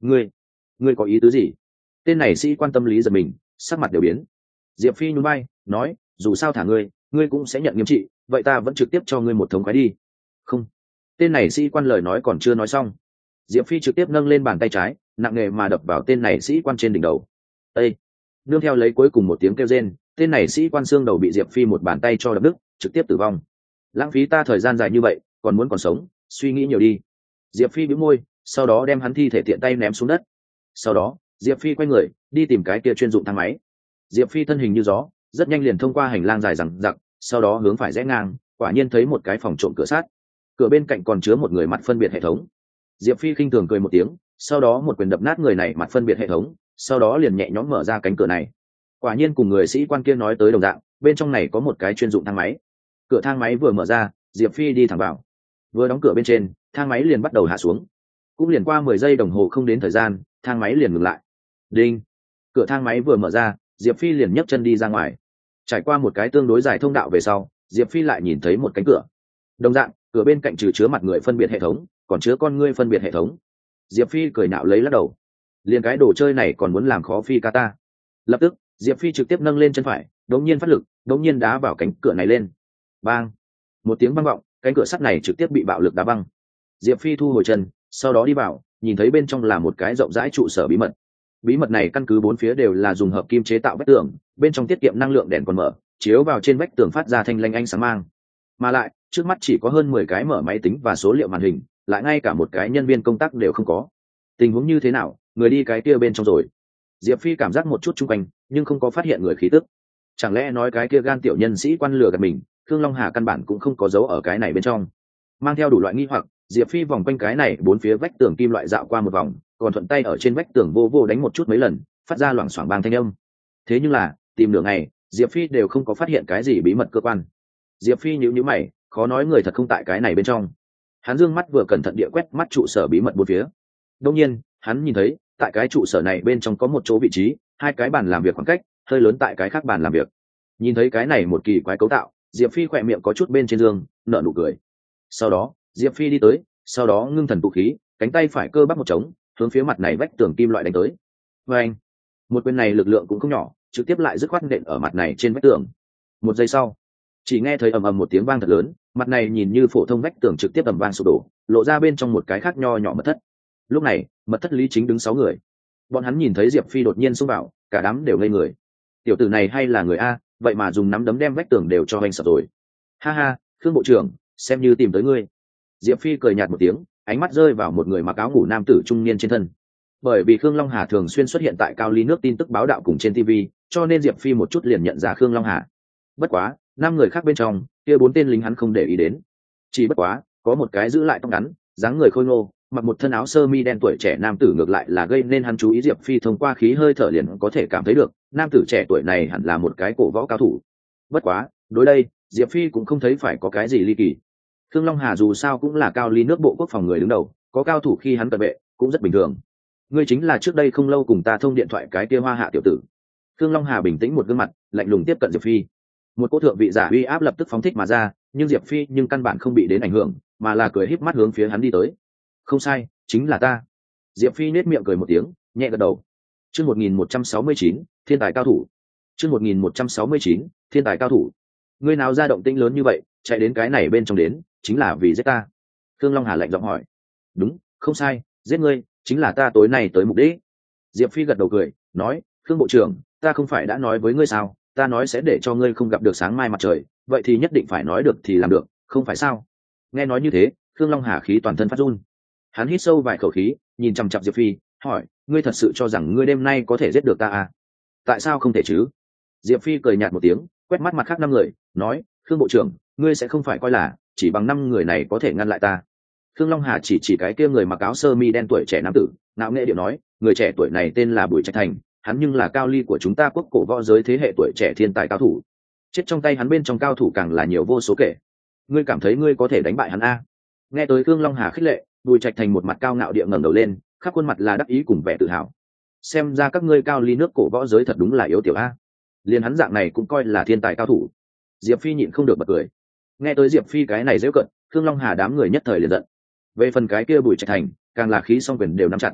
ngươi có ý tứ gì? Tên này sĩ quan tâm lý giật mình, sắc mặt đều biến. Diệp Phi nhún vai nói, dù sao thả ngươi cũng sẽ nhận nghiêm trị, vậy ta vẫn trực tiếp cho ngươi một thống khoái đi. Không. Tên này sĩ quan lời nói còn chưa nói xong, Diệp Phi trực tiếp nâng lên bàn tay trái, nặng nề mà đập vào tên này sĩ quan trên đỉnh đầu. Ê! Nương theo lấy cuối cùng một tiếng kêu rên, tên này sĩ quan xương đầu bị Diệp Phi một bàn tay cho đập đứt, trực tiếp tử vong. Lãng phí ta thời gian dài như vậy, còn muốn còn sống, suy nghĩ nhiều đi. Diệp Phi bĩu môi, sau đó đem hắn thi thể tiện tay ném xuống đất. Sau đó, Diệp Phi quay người, đi tìm cái kia chuyên dụng thang máy. Diệp Phi thân hình như gió, rất nhanh liền thông qua hành lang dài dằng dặc, sau đó hướng phải rẽ ngang, quả nhiên thấy một cái phòng trộm cửa sắt. Cửa bên cạnh còn chứa một người mặt phân biệt hệ thống. Diệp Phi khinh thường cười một tiếng, sau đó một quyền đập nát người này mặt phân biệt hệ thống, sau đó liền nhẹ nhõm mở ra cánh cửa này. Quả nhiên cùng người sĩ quan kia nói tới đồng dạng, bên trong này có một cái chuyên dụng thang máy. Cửa thang máy vừa mở ra, Diệp Phi đi thẳng vào. Vừa đóng cửa bên trên, thang máy liền bắt đầu hạ xuống. Cũng liền qua 10 giây đồng hồ không đến thời gian, thang máy liền ngừng lại. Đinh. Cửa thang máy vừa mở ra, Diệp Phi liền nhấc chân đi ra ngoài. Trải qua một cái tương đối dài thông đạo về sau, Diệp Phi lại nhìn thấy một cánh cửa. Đồng dạng, cửa bên cạnh trừ chứa mặt người phân biệt hệ thống, còn chứa con ngươi phân biệt hệ thống. Diệp Phi cười nạo lấy lắc đầu. Liền cái đồ chơi này còn muốn làm khó Phi ca ta. Lập tức, Diệp Phi trực tiếp nâng lên chân phải, đống nhiên phát lực, đống nhiên đá vào cánh cửa này lên. Bang! Một tiếng vang vọng, cánh cửa sắt này trực tiếp bị bạo lực đá văng. Diệp Phi thu hồi chân, sau đó đi vào, nhìn thấy bên trong là một cái rộng rãi trụ sở bí mật. Bí mật này căn cứ bốn phía đều là dùng hợp kim chế tạo vách tường, bên trong tiết kiệm năng lượng đèn còn mở, chiếu vào trên vách tường phát ra thanh lanh ánh sáng mang. Mà lại, trước mắt chỉ có hơn 10 cái mở máy tính và số liệu màn hình, lại ngay cả một cái nhân viên công tác đều không có. Tình huống như thế nào, người đi cái kia bên trong rồi? Diệp Phi cảm giác một chút chung quanh, nhưng không có phát hiện người khí tức. Chẳng lẽ nói cái kia gan tiểu nhân sĩ quan lừa gạt mình, Khương Long Hà căn bản cũng không có dấu ở cái này bên trong. Mang theo đủ loại nghi hoặc, Diệp Phi vòng quanh cái này bốn phía vách tường kim loại dạo qua một vòng, còn thuận tay ở trên vách tường vô vô đánh một chút mấy lần, phát ra loảng xoảng bang thanh âm. Thế nhưng là, tìm nửa ngày, Diệp Phi đều không có phát hiện cái gì bí mật cơ quan. Diệp Phi nhíu nhíu mày, khó nói người thật không tại cái này bên trong. Hắn dương mắt vừa cẩn thận địa quét mắt trụ sở bí mật bốn phía. Đương nhiên, hắn nhìn thấy, tại cái trụ sở này bên trong có một chỗ vị trí, hai cái bàn làm việc khoảng cách hơi lớn tại cái khác bàn làm việc. Nhìn thấy cái này một kỳ quái cấu tạo, Diệp Phi khỏe miệng có chút bên trên giường, nở nụ cười. Sau đó, Diệp Phi đi tới, sau đó ngưng thần tụ khí, cánh tay phải cơ bắp một trống, hướng phía mặt này vách tường kim loại đánh tới. Và anh, một quyền này lực lượng cũng không nhỏ, trực tiếp lại dứt khoát nện ở mặt này trên vách tường. Một giây sau, chỉ nghe thấy ầm ầm một tiếng vang thật lớn, mặt này nhìn như phổ thông vách tường trực tiếp ầm vang sụp đổ, lộ ra bên trong một cái khác nho nhỏ mật thất. Lúc này, mật thất Lý Chính đứng 6 người. Bọn hắn nhìn thấy Diệp Phi đột nhiên xông vào, cả đám đều ngây người. Tiểu tử này hay là người a, vậy mà dùng nắm đấm đem vách tường đều cho hoành sập rồi. Ha ha, Khương bộ trưởng, xem như tìm tới ngươi. Diệp Phi cười nhạt một tiếng, ánh mắt rơi vào một người mặc áo ngủ nam tử trung niên trên thân. Bởi vì Khương Long Hà thường xuyên xuất hiện tại Cao Ly nước tin tức báo đạo cùng trên TV, cho nên Diệp Phi một chút liền nhận ra Khương Long Hà. Bất quá, 5 người khác bên trong, kia 4 tên lính hắn không để ý đến. Chỉ bất quá, có một cái giữ lại tóc ngắn, dáng người khôi ngô, mặc một thân áo sơ mi đen tuổi trẻ nam tử ngược lại là gây nên hắn chú ý. Diệp Phi thông qua khí hơi thở liền có thể cảm thấy được, nam tử trẻ tuổi này hẳn là một cái cổ võ cao thủ. Bất quá, đối đây, Diệp Phi cũng không thấy phải có cái gì ly kỳ. Khương Long Hà dù sao cũng là Cao Ly nước bộ quốc phòng người đứng đầu, có cao thủ khi hắn cận vệ, cũng rất bình thường. Ngươi chính là trước đây không lâu cùng ta thông điện thoại cái kia Hoa Hạ tiểu tử. Khương Long Hà bình tĩnh một gương mặt, lạnh lùng tiếp cận Diệp Phi. Một cỗ thượng vị giả uy áp lập tức phóng thích mà ra, nhưng Diệp Phi nhưng căn bản không bị đến ảnh hưởng, mà là cười híp mắt hướng phía hắn đi tới. Không sai, chính là ta. Diệp Phi nét miệng cười một tiếng, nhẹ gật đầu. Chương 1169, thiên tài cao thủ. Chương 1169, thiên tài cao thủ. Ngươi nào ra động tĩnh lớn như vậy, chạy đến cái này bên trong đến, chính là vì giết ta? Khương Long Hà lạnh giọng hỏi. Đúng, không sai, giết ngươi, chính là ta tối nay tới mục đích. Diệp Phi gật đầu cười, nói, Khương bộ trưởng, ta không phải đã nói với ngươi sao, ta nói sẽ để cho ngươi không gặp được sáng mai mặt trời, vậy thì nhất định phải nói được thì làm được, không phải sao? Nghe nói như thế, Khương Long Hà khí toàn thân phát run. Hắn hít sâu vài khẩu khí, nhìn chằm chằm Diệp Phi, hỏi, ngươi thật sự cho rằng ngươi đêm nay có thể giết được ta à? Tại sao không thể chứ? Diệp Phi cười nhạt một tiếng, quét mắt mặt khác 5 người, nói, Khương bộ trưởng, ngươi sẽ không phải coi là chỉ bằng 5 người này có thể ngăn lại ta. Khương Long Hà chỉ cái kia người mặc áo sơ mi đen tuổi trẻ nam tử, ngạo nghễ điệu nói, người trẻ tuổi này tên là Bùi Trạch Thành, hắn nhưng là Cao Ly của chúng ta quốc cổ võ giới thế hệ tuổi trẻ thiên tài cao thủ. Chết trong tay hắn bên trong cao thủ càng là nhiều vô số kể. Ngươi cảm thấy ngươi có thể đánh bại hắn a? Nghe tới Khương Long Hà khích lệ, Bùi Trạch Thành một mặt cao ngạo địa ngẩng đầu lên, khắp khuôn mặt là đắc ý cùng vẻ tự hào. Xem ra các ngươi Cao Ly nước cổ võ giới thật đúng là yếu tiểu a. Liên hắn dạng này cũng coi là thiên tài cao thủ. Diệp Phi nhịn không được bật cười. Nghe tới Diệp Phi cái này giễu cợt, Khương Long Hà đám người nhất thời liền giận. Về phần cái kia Bùi Trạch Thành, càng là khí song quyền đều nắm chặt.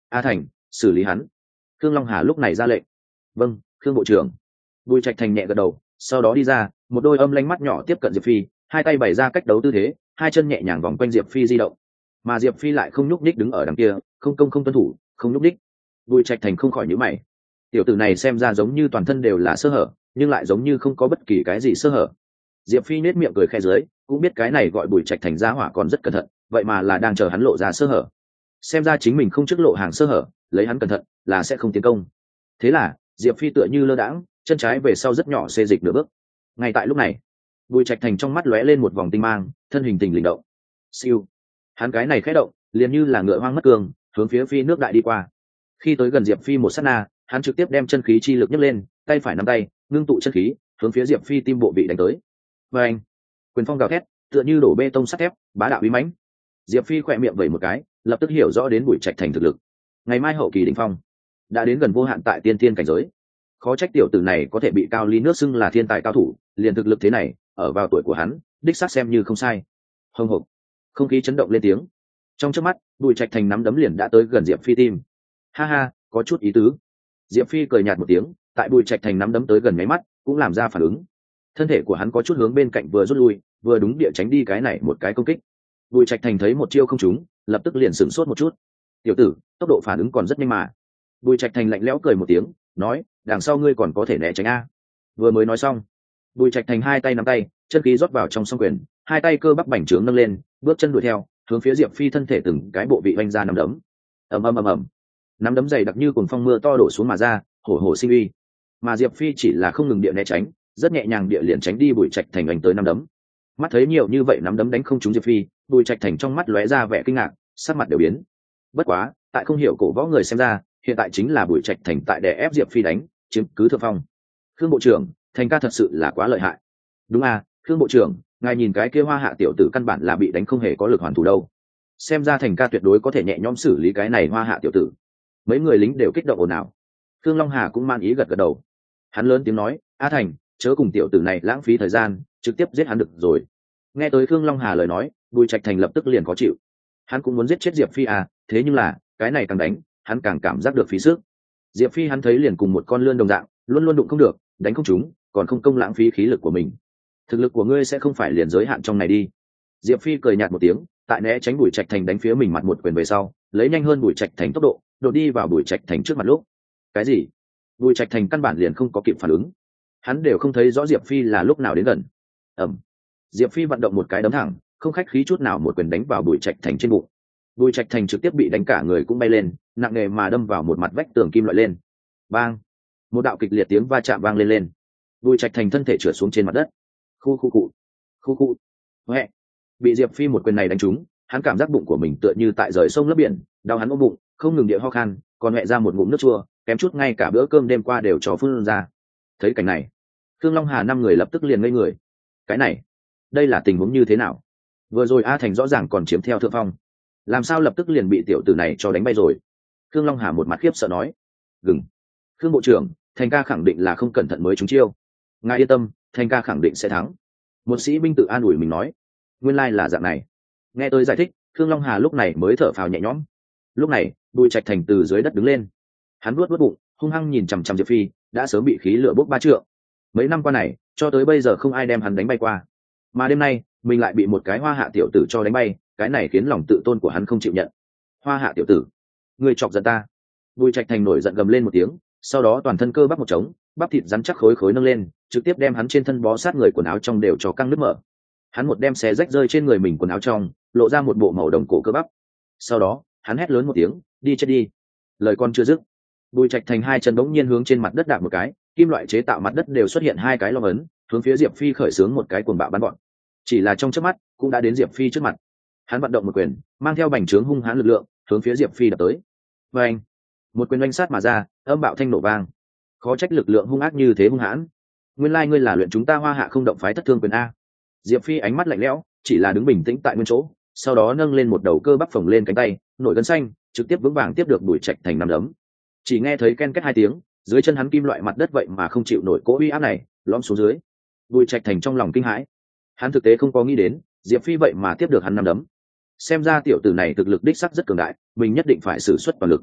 A Thành, xử lý hắn. Khương Long Hà lúc này ra lệnh. Vâng, Khương bộ trưởng. Bùi Trạch Thành nhẹ gật đầu, sau đó đi ra, một đôi âm lanh mắt nhỏ tiếp cận Diệp Phi, hai tay bày ra cách đấu tư thế, hai chân nhẹ nhàng vòng quanh Diệp Phi di động. Mà Diệp Phi lại không nhúc nhích đứng ở đằng kia, không công không tuân thủ, không nhúc nhích. Bùi Trạch Thành không khỏi nhíu mày. Tiểu tử này xem ra giống như toàn thân đều là sơ hở, nhưng lại giống như không có bất kỳ cái gì sơ hở. Diệp Phi nét miệng cười khẽ dưới, cũng biết cái này gọi Bùi Trạch Thành ra hỏa còn rất cẩn thận, vậy mà là đang chờ hắn lộ ra sơ hở. Xem ra chính mình không trước lộ hàng sơ hở, lấy hắn cẩn thận là sẽ không tiến công. Thế là Diệp Phi tựa như lơ đãng, chân trái về sau rất nhỏ xê dịch nửa bước. Ngay tại lúc này, Bùi Trạch Thành trong mắt lóe lên một vòng tinh mang, thân hình tình lình động. Siêu, hắn cái này khẽ động, liền như là ngựa hoang mất cương, hướng phía Phi nước đại đi qua. Khi tới gần Diệp Phi một sát na, hắn trực tiếp đem chân khí chi lực nhấc lên, tay phải nắm tay, ngưng tụ chân khí, hướng phía Diệp Phi tim bộ vị đánh tới. Và anh, quyền phong gào thét, tựa như đổ bê tông sắt thép, bá đạo uy mãnh. Diệp Phi khỏe miệng vẩy một cái, lập tức hiểu rõ đến Bùi Trạch Thành thực lực. Ngày mai hậu kỳ đỉnh phong, đã đến gần vô hạn tại tiên thiên cảnh giới. Khó trách tiểu tử này có thể bị Cao Ly nước xưng là thiên tài cao thủ, liền thực lực thế này, ở vào tuổi của hắn, đích xác xem như không sai. Hồng hộc, không khí chấn động lên tiếng. Trong chớp mắt, Bùi Trạch Thành nắm đấm liền đã tới gần Diệp Phi tim. Ha ha, có chút ý tứ. Diệp Phi cười nhạt một tiếng, tại Bùi Trạch Thành nắm đấm tới gần mấy mắt, cũng làm ra phản ứng. Thân thể của hắn có chút hướng bên cạnh vừa rút lui, vừa đúng địa tránh đi cái này một cái công kích. Bùi Trạch Thành thấy một chiêu không trúng, lập tức liền sửng sốt một chút. Tiểu tử, tốc độ phản ứng còn rất nhanh mà. Bùi Trạch Thành lạnh lẽo cười một tiếng, nói, đằng sau ngươi còn có thể né tránh a. Vừa mới nói xong, Bùi Trạch Thành hai tay nắm tay, chân khí rót vào trong song quyền, hai tay cơ bắp bành trướng nâng lên, bước chân đuổi theo, hướng phía Diệp Phi thân thể từng cái bộ vị vanh ra nắm đấm. Ầm ầm ầm ầm. Nắm đấm dày đặc như cuồng phong mưa to đổ xuống mà ra, hổ hổ sinh uy. Mà Diệp Phi chỉ là không ngừng địa né tránh, rất nhẹ nhàng địa liền tránh đi Bùi Trạch Thành đánh tới nắm đấm. Mắt thấy nhiều như vậy nắm đấm đánh không trúng Diệp Phi, Bùi Trạch Thành trong mắt lóe ra vẻ kinh ngạc, sắc mặt đều biến. Bất quá, tại không hiểu cổ võ người xem ra, hiện tại chính là Bùi Trạch Thành tại đè ép Diệp Phi đánh, chiếm cứ thượng phong. Khương bộ trưởng, Thành ca thật sự là quá lợi hại. Đúng à, Khương bộ trưởng, ngài nhìn cái kia Hoa Hạ tiểu tử căn bản là bị đánh không hề có lực hoàn thủ đâu. Xem ra Thành ca tuyệt đối có thể nhẹ nhõm xử lý cái này Hoa Hạ tiểu tử. Mấy người lính đều kích động ồn ào. Khương Long Hà cũng man ý gật gật đầu. Hắn lớn tiếng nói, A Thành, chớ cùng tiểu tử này lãng phí thời gian, trực tiếp giết hắn được rồi. Nghe tới Khương Long Hà lời nói, Bùi Trạch Thành lập tức liền khó chịu. Hắn cũng muốn giết chết Diệp Phi à, thế nhưng là cái này càng đánh, hắn càng cảm giác được phí sức. Diệp Phi hắn thấy liền cùng một con lươn đồng dạng, luôn luôn đụng không được, đánh không trúng, còn không công lãng phí khí lực của mình. Thực lực của ngươi sẽ không phải liền giới hạn trong này đi. Diệp Phi cười nhạt một tiếng, tại né tránh Bùi Trạch Thành đánh phía mình mặt một quyền về sau, lấy nhanh hơn Bùi Trạch Thành tốc độ, đột đi vào Bùi Trạch Thành trước mặt lúc. Cái gì? Bùi Trạch Thành căn bản liền không có kịp phản ứng. Hắn đều không thấy rõ Diệp Phi là lúc nào đến gần. Ầm. Diệp Phi vận động một cái đấm thẳng, không khách khí chút nào một quyền đánh vào Bùi Trạch Thành trên bụng. Bùi Trạch Thành trực tiếp bị đánh cả người cũng bay lên, nặng nề mà đâm vào một mặt vách tường kim loại lên. Bang! Một đạo kịch liệt tiếng va chạm vang lên. Bùi Trạch Thành thân thể trượt xuống trên mặt đất. Khu khu cụ, khu cụ. Huệ! Bị Diệp Phi một quyền này đánh trúng, hắn cảm giác bụng của mình tựa như tại rời sông lấp biển, đau hắn ôm bụng, không ngừng địa ho khan, còn mẹ ra một ngụm nước chua, kém chút ngay cả bữa cơm đêm qua đều cho phun ra. Thấy cảnh này, Thương Long Hà năm người lập tức liền ngây người. Cái này, đây là tình huống như thế nào? Vừa rồi A Thành rõ ràng còn chiếm theo thượng phong, làm sao lập tức liền bị tiểu tử này cho đánh bay rồi? Thương Long Hà một mặt khiếp sợ nói. Gừng. Thương bộ trưởng, Thành ca khẳng định là không cẩn thận mới trúng chiêu. Ngài yên tâm, Thành ca khẳng định sẽ thắng. Một sĩ binh tự an ủi mình nói. Nguyên lai là dạng này. Nghe tôi giải thích, Thương Long Hà lúc này mới thở phào nhẹ nhõm. Lúc này, Bùi Trạch Thành từ dưới đất đứng lên. Hắn vuốt bụng, hung hăng nhìn chằm chằm Diệp Phi, đã sớm bị khí lửa bốc ba trượng. Mấy năm qua này, cho tới bây giờ không ai đem hắn đánh bay qua. Mà đêm nay, mình lại bị một cái Hoa Hạ tiểu tử cho đánh bay, cái này khiến lòng tự tôn của hắn không chịu nhận. Hoa Hạ tiểu tử, ngươi chọc giận ta. Bùi Trạch Thành nổi giận gầm lên một tiếng, sau đó toàn thân cơ bắp một trống, bắp thịt rắn chắc khối khối nâng lên, trực tiếp đem hắn trên thân bó sát người quần áo trong đều cho căng nứt mở. Hắn một đem xé rách rơi trên người mình quần áo trong, lộ ra một bộ màu đồng cổ cơ bắp. Sau đó, hắn hét lớn một tiếng, đi chết đi. Lời con chưa dứt, Bùi Trạch Thành hai chân bỗng nhiên hướng trên mặt đất đạp một cái, kim loại chế tạo mặt đất đều xuất hiện hai cái long ấn, hướng phía Diệp Phi khởi xướng một cái cuồng bạo bắn bọn. Chỉ là trong chớp mắt, cũng đã đến Diệp Phi trước mặt. Hắn vận động một quyền, mang theo bành trướng hung hãn lực lượng, hướng phía Diệp Phi đập tới. Và anh, một quyền oanh sát mà ra, âm bạo thanh nổ vang. Khó trách lực lượng hung ác như thế hung hãn. Nguyên lai ngươi là luyện chúng ta Hoa Hạ không động phái thất thương quyền a. Diệp Phi ánh mắt lạnh lẽo, chỉ là đứng bình tĩnh tại nguyên chỗ, sau đó nâng lên một đầu cơ bắp phồng lên cánh tay, nổi gân xanh, trực tiếp vững vàng tiếp được Bùi Trạch Thành nắm đấm. Chỉ nghe thấy ken két hai tiếng, dưới chân hắn kim loại mặt đất vậy mà không chịu nổi cỗ uy áp này, lõm xuống dưới. Bùi Trạch Thành trong lòng kinh hãi. Hắn thực tế không có nghĩ đến, Diệp Phi vậy mà tiếp được hắn nắm đấm. Xem ra tiểu tử này thực lực đích sắc rất cường đại, mình nhất định phải sử xuất toàn lực.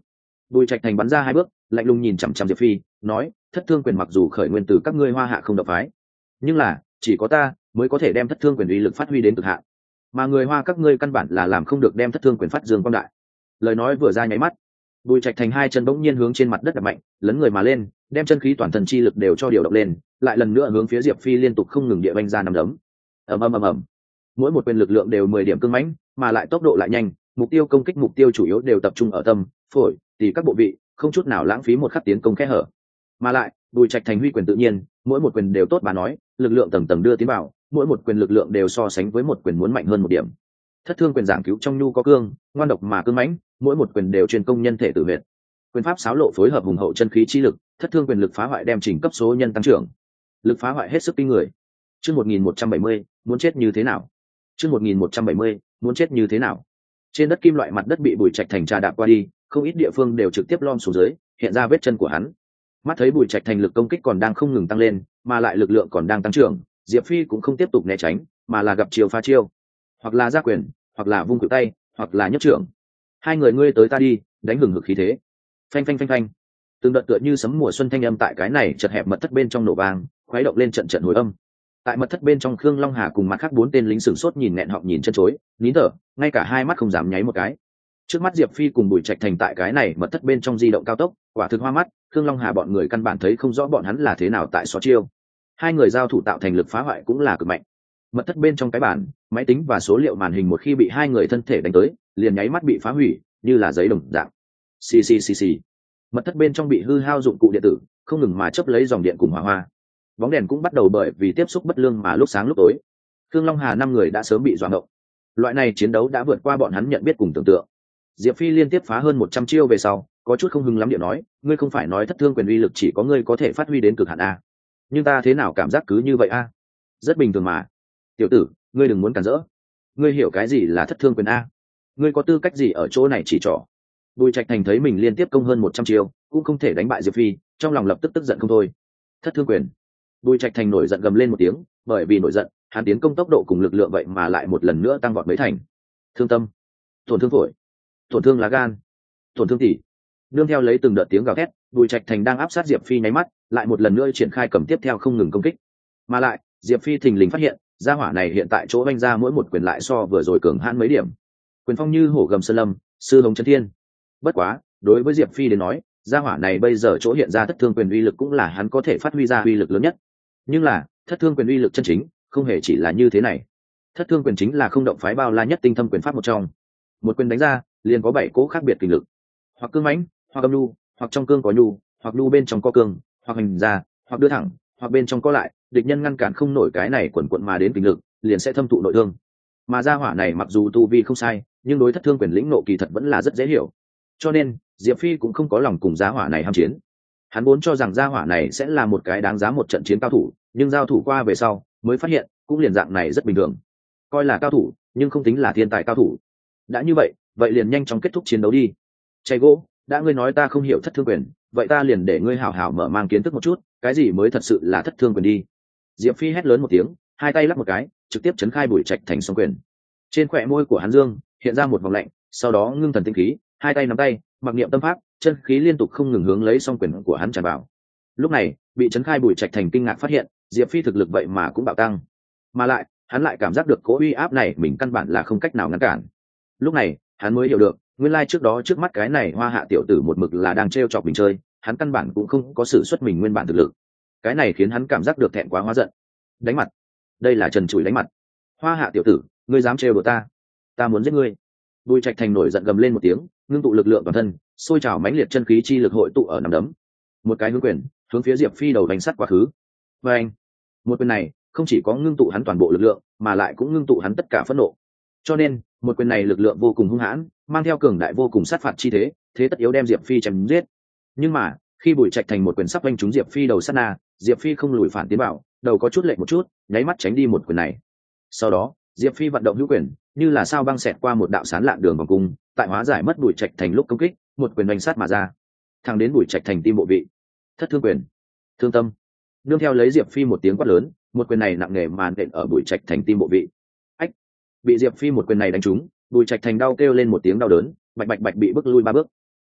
Bùi Trạch Thành bắn ra 2 bước, lạnh lùng nhìn chằm chằm Diệp Phi, nói: thất thương quyền mặc dù khởi nguyên từ các ngươi Hoa Hạ không độc phái, nhưng là chỉ có ta mới có thể đem thất thương quyền uy lực phát huy đến cực hạn, mà người Hoa các ngươi căn bản là làm không được đem thất thương quyền phát dương quang đại. Lời nói vừa ra nháy mắt, Bùi Trạch Thành 2 chân bỗng nhiên hướng trên mặt đất đập mạnh, lấn người mà lên, đem chân khí toàn thân chi lực đều cho điều động lên, lại lần nữa hướng phía Diệp Phi liên tục không ngừng địa vung ra năm đấm. Ầm ầm ầm ầm. Mỗi một quyền lực lượng đều 10 điểm cương mãnh, mà lại tốc độ lại nhanh, mục tiêu công kích mục tiêu chủ yếu đều tập trung ở tâm, phổi, tỳ các bộ vị, không chút nào lãng phí một khắc tiến công kẽ hở. Mà lại, Bùi Trạch Thành huy quyền tự nhiên, mỗi một quyền đều tốt bà nói, lực lượng tầng tầng đưa tiến vào, mỗi một quyền lực lượng đều so sánh với một quyền muốn mạnh hơn một điểm. Thất thương quyền giảng cứu trong nhu có cương, ngoan độc mà cương mãnh, mỗi một quyền đều truyền công nhân thể tự huyệt. Quyền pháp xáo lộ phối hợp hùng hậu chân khí chi lực, thất thương quyền lực phá hoại đem chỉnh cấp số nhân tăng trưởng. Lực phá hoại hết sức kinh người. Chương 1170, muốn chết như thế nào? Chương 1170, muốn chết như thế nào? Trên đất kim loại mặt đất bị Bùi Trạch Thành trà đạp qua đi, không ít địa phương đều trực tiếp lom xuống dưới, hiện ra vết chân của hắn. Mắt thấy Bùi Trạch Thành lực công kích còn đang không ngừng tăng lên, mà lại lực lượng còn đang tăng trưởng, Diệp Phi cũng không tiếp tục né tránh, mà là gặp chiêu phá chiêu, hoặc là ra quyền, hoặc là vung cự tay, hoặc là nhấc trưởng. Hai người ngươi tới ta đi, đánh hừng hực khí thế. Phanh phanh phanh phanh. Từng đợt tựa như sấm mùa xuân thanh âm tại cái này chật hẹp mật thất bên trong nổ vang, khuấy động lên trận trận hồi âm. Tại mật thất bên trong, Khương Long Hà cùng mặt khác 4 tên lính sửng sốt nhìn nghẹn họng nhìn chân chối, nín thở, ngay cả hai mắt không dám nháy một cái. Trước mắt Diệp Phi cùng Bùi Trạch Thành tại cái này mật thất bên trong di động cao tốc, quả thực hoa mắt, Khương Long Hà bọn người căn bản thấy không rõ bọn hắn là thế nào tại xó chiêu. Hai người giao thủ tạo thành lực phá hoại cũng là cực mạnh. Mật thất bên trong cái bản, máy tính và số liệu màn hình một khi bị hai người thân thể đánh tới, liền nháy mắt bị phá hủy, như là giấy đồng dạng. Xì xì xì xì. Mật thất bên trong bị hư hao dụng cụ điện tử, không ngừng mà chớp lấy dòng điện cùng hỏa hoa. Bóng đèn cũng bắt đầu bởi vì tiếp xúc bất lương mà lúc sáng lúc tối. Khương Long Hà 5 người đã sớm bị doạng động. Loại này chiến đấu đã vượt qua bọn hắn nhận biết cùng tưởng tượng. Diệp Phi liên tiếp phá hơn 100 chiêu về sau, có chút không hưng lắm điện nói, ngươi không phải nói thất thương quyền uy lực chỉ có ngươi có thể phát huy đến cực hạn a? Nhưng ta thế nào cảm giác cứ như vậy a? Rất bình thường mà. Tiểu tử, ngươi đừng muốn cản rỡ. Ngươi hiểu cái gì là thất thương quyền a? Ngươi có tư cách gì ở chỗ này chỉ trỏ? Bùi Trạch Thành thấy mình liên tiếp công hơn 100 chiêu, cũng không thể đánh bại Diệp Phi, trong lòng lập tức tức giận không thôi. Thất thương quyền. Bùi Trạch Thành nổi giận gầm lên một tiếng, bởi vì nổi giận, hắn tiến công tốc độ cùng lực lượng vậy mà lại một lần nữa tăng vọt mấy thành. Thương tâm, tổn thương phổi, tổn thương lá gan, tổn thương tỉ. Nương theo lấy từng đợt tiếng gào thét, Bùi Trạch Thành đang áp sát Diệp Phi nháy mắt, lại một lần nữa triển khai cầm tiếp theo không ngừng công kích. Mà lại, Diệp Phi thình lình phát hiện, gia hỏa này hiện tại chỗ vanh ra mỗi một quyền lại so vừa rồi cường hãn mấy điểm. Quyền phong như hổ gầm sơn lâm, sư hồng chân thiên. Bất quá, đối với Diệp Phi đến nói, gia hỏa này bây giờ chỗ hiện ra thất thương quyền uy lực cũng là hắn có thể phát huy ra uy lực lớn nhất. Nhưng là, thất thương quyền uy lực chân chính, không hề chỉ là như thế này. Thất thương quyền chính là không động phái bao la nhất tinh thâm quyền pháp một trong. Một quyền đánh ra, liền có 7 cỗ khác biệt kinh lực, hoặc cương mãnh, hoặc âm nhu, hoặc trong cương có nhu, hoặc nhu bên trong có cương, hoặc hành ra, hoặc đưa thẳng, hoặc bên trong có lại, địch nhân ngăn cản không nổi cái này quần quận mà đến kinh lực, liền sẽ thâm thụ nội thương. Mà gia hỏa này mặc dù tu vi không sai, nhưng đối thất thương quyền lĩnh nộ kỳ thật vẫn là rất dễ hiểu. Cho nên, Diệp Phi cũng không có lòng cùng gia hỏa này ham chiến. Hắn vốn cho rằng gia hỏa này sẽ là một cái đáng giá một trận chiến cao thủ, nhưng giao thủ qua về sau, mới phát hiện, cũng liền dạng này rất bình thường. Coi là cao thủ, nhưng không tính là thiên tài cao thủ. Đã như vậy, vậy liền nhanh chóng kết thúc chiến đấu đi. Chay gỗ, đã ngươi nói ta không hiểu thất thương quyền, vậy ta liền để ngươi hảo hảo mở mang kiến thức một chút, cái gì mới thật sự là thất thương quyền đi. Diệp Phi hét lớn một tiếng, hai tay lắc một cái, trực tiếp chấn khai Bùi Trạch Thành song quyền. Trên khóe môi của hắn dương hiện ra một vòng lạnh, sau đó ngưng thần tinh khí, hai tay nắm tay, mặc niệm tâm pháp, chân khí liên tục không ngừng hướng lấy song quyền của hắn tràn vào. Lúc này, bị chấn khai Bùi Trạch Thành kinh ngạc phát hiện, Diệp Phi thực lực vậy mà cũng bạo tăng, mà lại, hắn lại cảm giác được cỗ uy áp này mình căn bản là không cách nào ngăn cản. Lúc này, hắn mới hiểu được, nguyên lai trước đó trước mắt cái này Hoa Hạ tiểu tử một mực là đang trêu chọc mình chơi, hắn căn bản cũng không có sự xuất mình nguyên bản thực lực. Cái này khiến hắn cảm giác được thẹn quá hóa giận. Đánh mặt, đây là trần trụi đánh mặt. Hoa Hạ tiểu tử, ngươi dám trêu đùa ta, ta muốn giết ngươi. Bùi Trạch Thành nổi giận gầm lên một tiếng, ngưng tụ lực lượng toàn thân, sôi trào mãnh liệt chân khí chi lực hội tụ ở nắm đấm. Một cái hướng quyền, hướng phía Diệp Phi đầu đánh sắt quá khứ. Và anh, một quyền này không chỉ có ngưng tụ hắn toàn bộ lực lượng, mà lại cũng ngưng tụ hắn tất cả phẫn nộ. Cho nên, một quyền này lực lượng vô cùng hung hãn, mang theo cường đại vô cùng sát phạt chi thế, thế tất yếu đem Diệp Phi chém giết. Nhưng mà, khi Bùi Trạch Thành một quyền sắp vanh trúng Diệp Phi đầu sát na, Diệp Phi không lùi phản tiến bảo, đầu có chút lệch một chút, nháy mắt tránh đi một quyền này. Sau đó, Diệp Phi vận động hữu quyền, như là sao băng xẹt qua một đạo sán lạn đường vòng cung, tại hóa giải mất Bùi Trạch Thành lúc công kích, một quyền đánh sát mà ra, thẳng đến Bùi Trạch Thành tim bộ vị. Thất thương quyền, thương tâm. Nương theo lấy Diệp Phi một tiếng quát lớn, một quyền này nặng nề màn đện ở Bùi Trạch Thành tim bộ vị. Ách! Bị Diệp Phi một quyền này đánh trúng, Bùi Trạch Thành đau kêu lên một tiếng đau đớn, bạch bạch bạch bị bước lui 3 bước.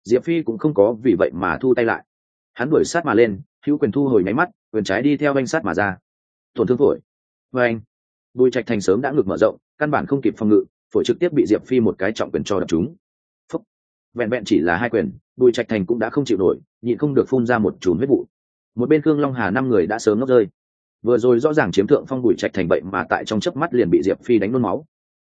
Diệp Phi cũng không có vì vậy mà thu tay lại, hắn đuổi sát mà lên, hữu quyền thu hồi nháy mắt, quyền trái đi theo anh sát mà ra, tổn thương phổi. Và anh, Bùi Trạch Thành sớm đã ngực mở rộng, căn bản không kịp phòng ngự, phổi trực tiếp bị Diệp Phi một cái trọng quyền cho đập trúng. Phúc. Vẹn vẹn chỉ là hai quyền, Bùi Trạch Thành cũng đã không chịu nổi, nhịn không được phun ra một chùm huyết vụ. Một bên Khương Long Hà 5 người đã sớm ngốc rơi. Vừa rồi rõ ràng chiếm thượng phong Bùi Trạch Thành vậy mà tại trong chớp mắt liền bị Diệp Phi đánh nôn máu.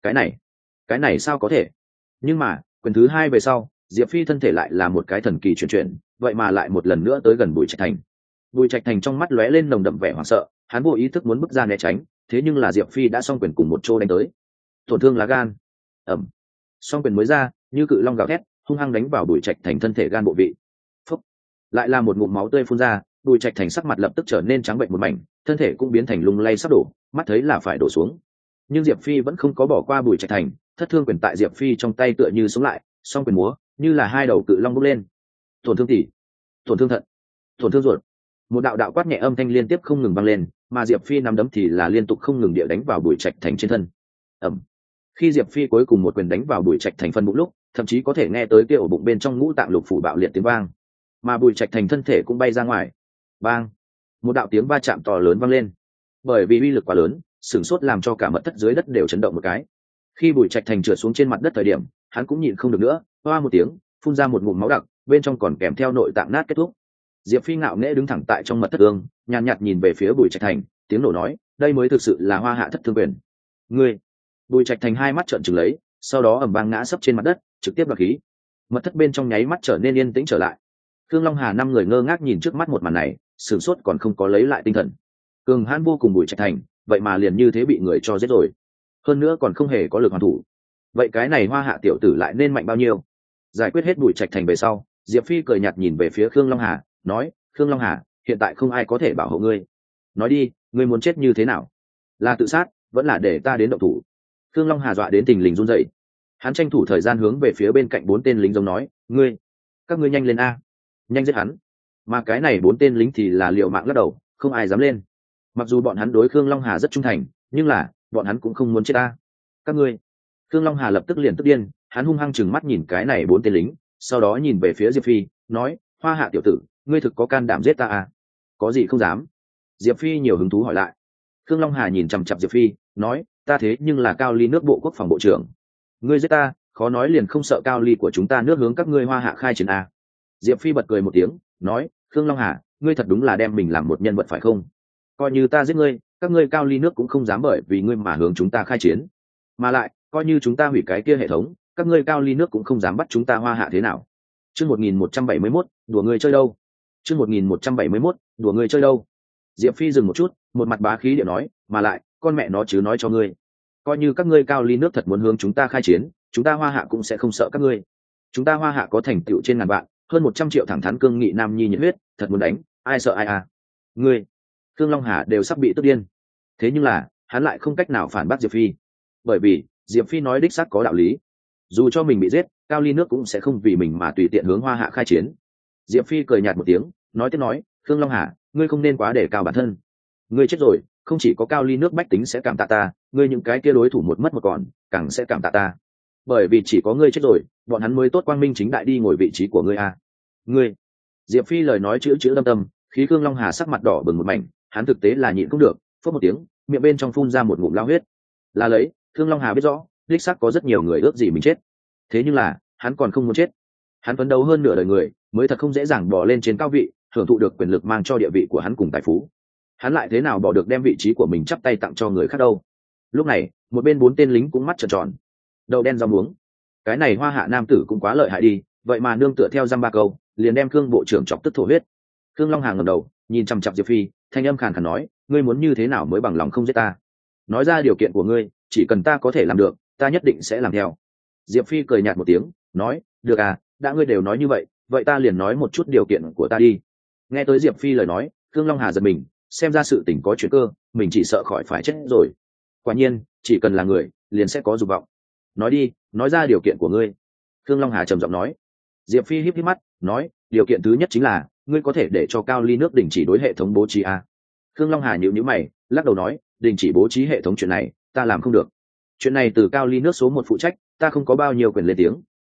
Cái này sao có thể? Nhưng mà, quyền thứ hai về sau, Diệp Phi thân thể lại là một cái thần kỳ chuyển, vậy mà lại một lần nữa tới gần Bùi Trạch Thành. Bùi Trạch Thành trong mắt lóe lên nồng đậm vẻ hoảng sợ, hắn vô ý thức muốn bước ra né tránh, thế nhưng là Diệp Phi đã song quyền cùng một chỗ đánh tới. Tổn thương lá gan. Ầm. Song quyền mới ra, như cự long gào thét, hung hăng đánh vào Bùi Trạch Thành thân thể gan bộ vị. Phúc. Lại là một ngụm máu tươi phun ra, Bùi Trạch Thành sắc mặt lập tức trở nên trắng bệnh một mảnh, thân thể cũng biến thành lung lay sắp đổ, mắt thấy là phải đổ xuống. Nhưng Diệp Phi vẫn không có bỏ qua Bùi Trạch Thành, thất thương quyền tại Diệp Phi trong tay tựa như sống lại, song quyền múa, như là hai đầu cự long bốc lên. Tổn thương tỉ, tổn thương thận, tổn thương ruột. Một đạo đạo quát nhẹ âm thanh liên tiếp không ngừng vang lên, mà Diệp Phi nắm đấm thì là liên tục không ngừng địa đánh vào Bùi Trạch Thành trên thân. Ầm. Khi Diệp Phi cuối cùng một quyền đánh vào Bùi Trạch Thành phân bụng lúc, thậm chí có thể nghe tới kia ổ bụng bên trong ngũ tạng lục phủ bạo liệt tiếng vang, mà Bùi Trạch Thành thân thể cũng bay ra ngoài. Bang. Một đạo tiếng va chạm to lớn vang lên. Bởi vì uy lực quá lớn, sửng sốt làm cho cả mật thất dưới đất đều chấn động một cái. Khi Bùi Trạch Thành trượt xuống trên mặt đất thời điểm, hắn cũng nhịn không được nữa, hoa một tiếng, phun ra một ngụm máu đặc, bên trong còn kèm theo nội tạng nát kết thúc. Diệp Phi ngạo nghễ đứng thẳng tại trong mật thất ương, nhàn nhạt nhìn về phía Bùi Trạch Thành, tiếng nổ nói, đây mới thực sự là Hoa Hạ thất thương quyền. Ngươi. Bùi Trạch Thành hai mắt trợn trừng lấy, sau đó ầm vang ngã sấp trên mặt đất, trực tiếp đoạt khí. Mật thất bên trong nháy mắt trở nên yên tĩnh trở lại. Khương Long Hà 5 người ngơ ngác nhìn trước mắt một màn này, sửng sốt còn không có lấy lại tinh thần. Cường hãn vô cùng Bùi Trạch Thành, vậy mà liền như thế bị người cho giết rồi, hơn nữa còn không hề có lực hoàn thủ. Vậy cái này Hoa Hạ tiểu tử lại nên mạnh bao nhiêu? Giải quyết hết Bùi Trạch Thành về sau, Diệp Phi cười nhạt nhìn về phía Khương Long Hà, nói, Khương Long Hà, hiện tại không ai có thể bảo hộ ngươi, nói đi, ngươi muốn chết như thế nào? Là tự sát, vẫn là để ta đến động thủ? Khương Long Hà dọa đến tình lình run rẩy, hắn tranh thủ thời gian hướng về phía bên cạnh 4 tên lính giống nói, các ngươi nhanh lên a, nhanh giết hắn. Mà cái này 4 tên lính thì là liều mạng lắc đầu, không ai dám lên. Mặc dù bọn hắn đối Khương Long Hà rất trung thành, nhưng là bọn hắn cũng không muốn chết ta. Các ngươi. Khương Long Hà lập tức liền tức điên, hắn hung hăng chừng mắt nhìn cái này 4 tên lính, sau đó nhìn về phía Diệp Phi, nói, Hoa Hạ tiểu tử, ngươi thực có can đảm giết ta à? Có gì không dám? Diệp Phi nhiều hứng thú hỏi lại. Khương Long Hà nhìn chằm chằm Diệp Phi, nói, ta thế nhưng là Cao Ly nước Bộ Quốc phòng bộ trưởng, ngươi giết ta, khó nói liền không sợ Cao Ly của chúng ta nước hướng các ngươi Hoa Hạ khai chiến à? Diệp Phi bật cười một tiếng, nói, Khương Long Hà, ngươi thật đúng là đem mình làm một nhân vật phải không? Coi như ta giết ngươi, các ngươi Cao Ly nước cũng không dám bởi vì ngươi mà hướng chúng ta khai chiến. Mà lại, coi như chúng ta hủy cái kia hệ thống, các ngươi Cao Ly nước cũng không dám bắt chúng ta Hoa Hạ thế nào. Chương 1171, đùa ngươi chơi đâu? Chương 1171, đùa ngươi chơi đâu? Diệp Phi dừng một chút, một mặt bá khí điệu nói, mà lại, con mẹ nó chứ nói cho ngươi, coi như các ngươi Cao Ly nước thật muốn hướng chúng ta khai chiến, chúng ta Hoa Hạ cũng sẽ không sợ các ngươi. Chúng ta Hoa Hạ có thành tựu trên ngàn vạn, hơn 100 triệu thẳng thắn cương nghị nam nhi nhiệt huyết, thật muốn đánh, ai sợ ai à? Ngươi, Khương Long Hà đều sắp bị tức điên. Thế nhưng là, hắn lại không cách nào phản bác Diệp Phi, bởi vì Diệp Phi nói đích xác có đạo lý. Dù cho mình bị giết, Cao Ly nước cũng sẽ không vì mình mà tùy tiện hướng Hoa Hạ khai chiến. Diệp Phi cười nhạt một tiếng, nói tiếp nói, Khương Long Hà, ngươi không nên quá để cao bản thân. Ngươi chết rồi, không chỉ có Cao Ly nước bách tính sẽ cảm tạ ta, ngươi những cái kia đối thủ một mất một còn, càng sẽ cảm tạ ta. Bởi vì chỉ có ngươi chết rồi, bọn hắn mới tốt quang minh chính đại đi ngồi vị trí của ngươi à. Ngươi. Diệp Phi lời nói chữ chữ tâm tâm, khí Khương Long Hà sắc mặt đỏ bừng một mảnh, hắn thực tế là nhịn không được, phớt một tiếng, miệng bên trong phun ra một ngụm lao huyết. Là lấy, Khương Long Hà biết rõ, đích xác có rất nhiều người ước gì mình chết. Thế nhưng là, hắn còn không muốn chết. Hắn phấn đấu hơn nửa đời người, mới thật không dễ dàng bò lên trên cao vị, hưởng thụ được quyền lực mang cho địa vị của hắn cùng tài phú. Hắn lại thế nào bỏ được đem vị trí của mình chắp tay tặng cho người khác đâu? Lúc này, một bên 4 tên lính cũng mắt trợn tròn, đầu đen rau muống. Cái này Hoa Hạ nam tử cũng quá lợi hại đi, vậy mà nương tựa theo dăm ba câu, liền đem Khương bộ trưởng chọc tức thổ huyết. Khương Long Hà ngẩng đầu, nhìn chằm chằm Diệp Phi, thanh âm khàn khàn nói, ngươi muốn như thế nào mới bằng lòng không giết ta? Nói ra điều kiện của ngươi, chỉ cần ta có thể làm được, ta nhất định sẽ làm theo. Diệp Phi cười nhạt một tiếng, nói, được à, đã ngươi đều nói như vậy, vậy ta liền nói một chút điều kiện của ta đi. Nghe tới Diệp Phi lời nói, Khương Long Hà giật mình, xem ra sự tình có chuyện cơ, mình chỉ sợ khỏi phải chết rồi. Quả nhiên, chỉ cần là người, liền sẽ có dục vọng. Nói đi, nói ra điều kiện của ngươi. Khương Long Hà trầm giọng nói. Diệp Phi híp híp mắt, nói, điều kiện thứ nhất chính là, ngươi có thể để cho Cao Ly nước đình chỉ đối hệ thống bố trí a. Khương Long Hà nhíu nhíu mày, lắc đầu nói, đình chỉ bố trí hệ thống chuyện này, ta làm không được. Chuyện này từ Cao Ly nước số 1 phụ trách, ta không có bao nhiêu quyền lên tiếng. Tốt,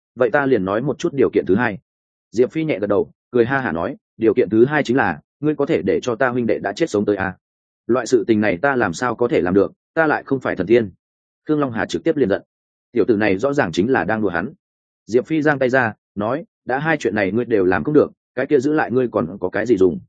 vậy ta liền nói một chút điều kiện thứ hai. Diệp Phi nhẹ gật đầu, cười ha hả nói, điều kiện thứ hai chính là ngươi có thể để cho ta huynh đệ đã chết sống tới à. Loại sự tình này ta làm sao có thể làm được, ta lại không phải thần tiên. Khương Long Hà trực tiếp liền giận, tiểu tử này rõ ràng chính là đang đùa hắn. Diệp Phi giang tay ra nói, đã hai chuyện này ngươi đều làm không được, cái kia giữ lại ngươi còn có cái gì dùng.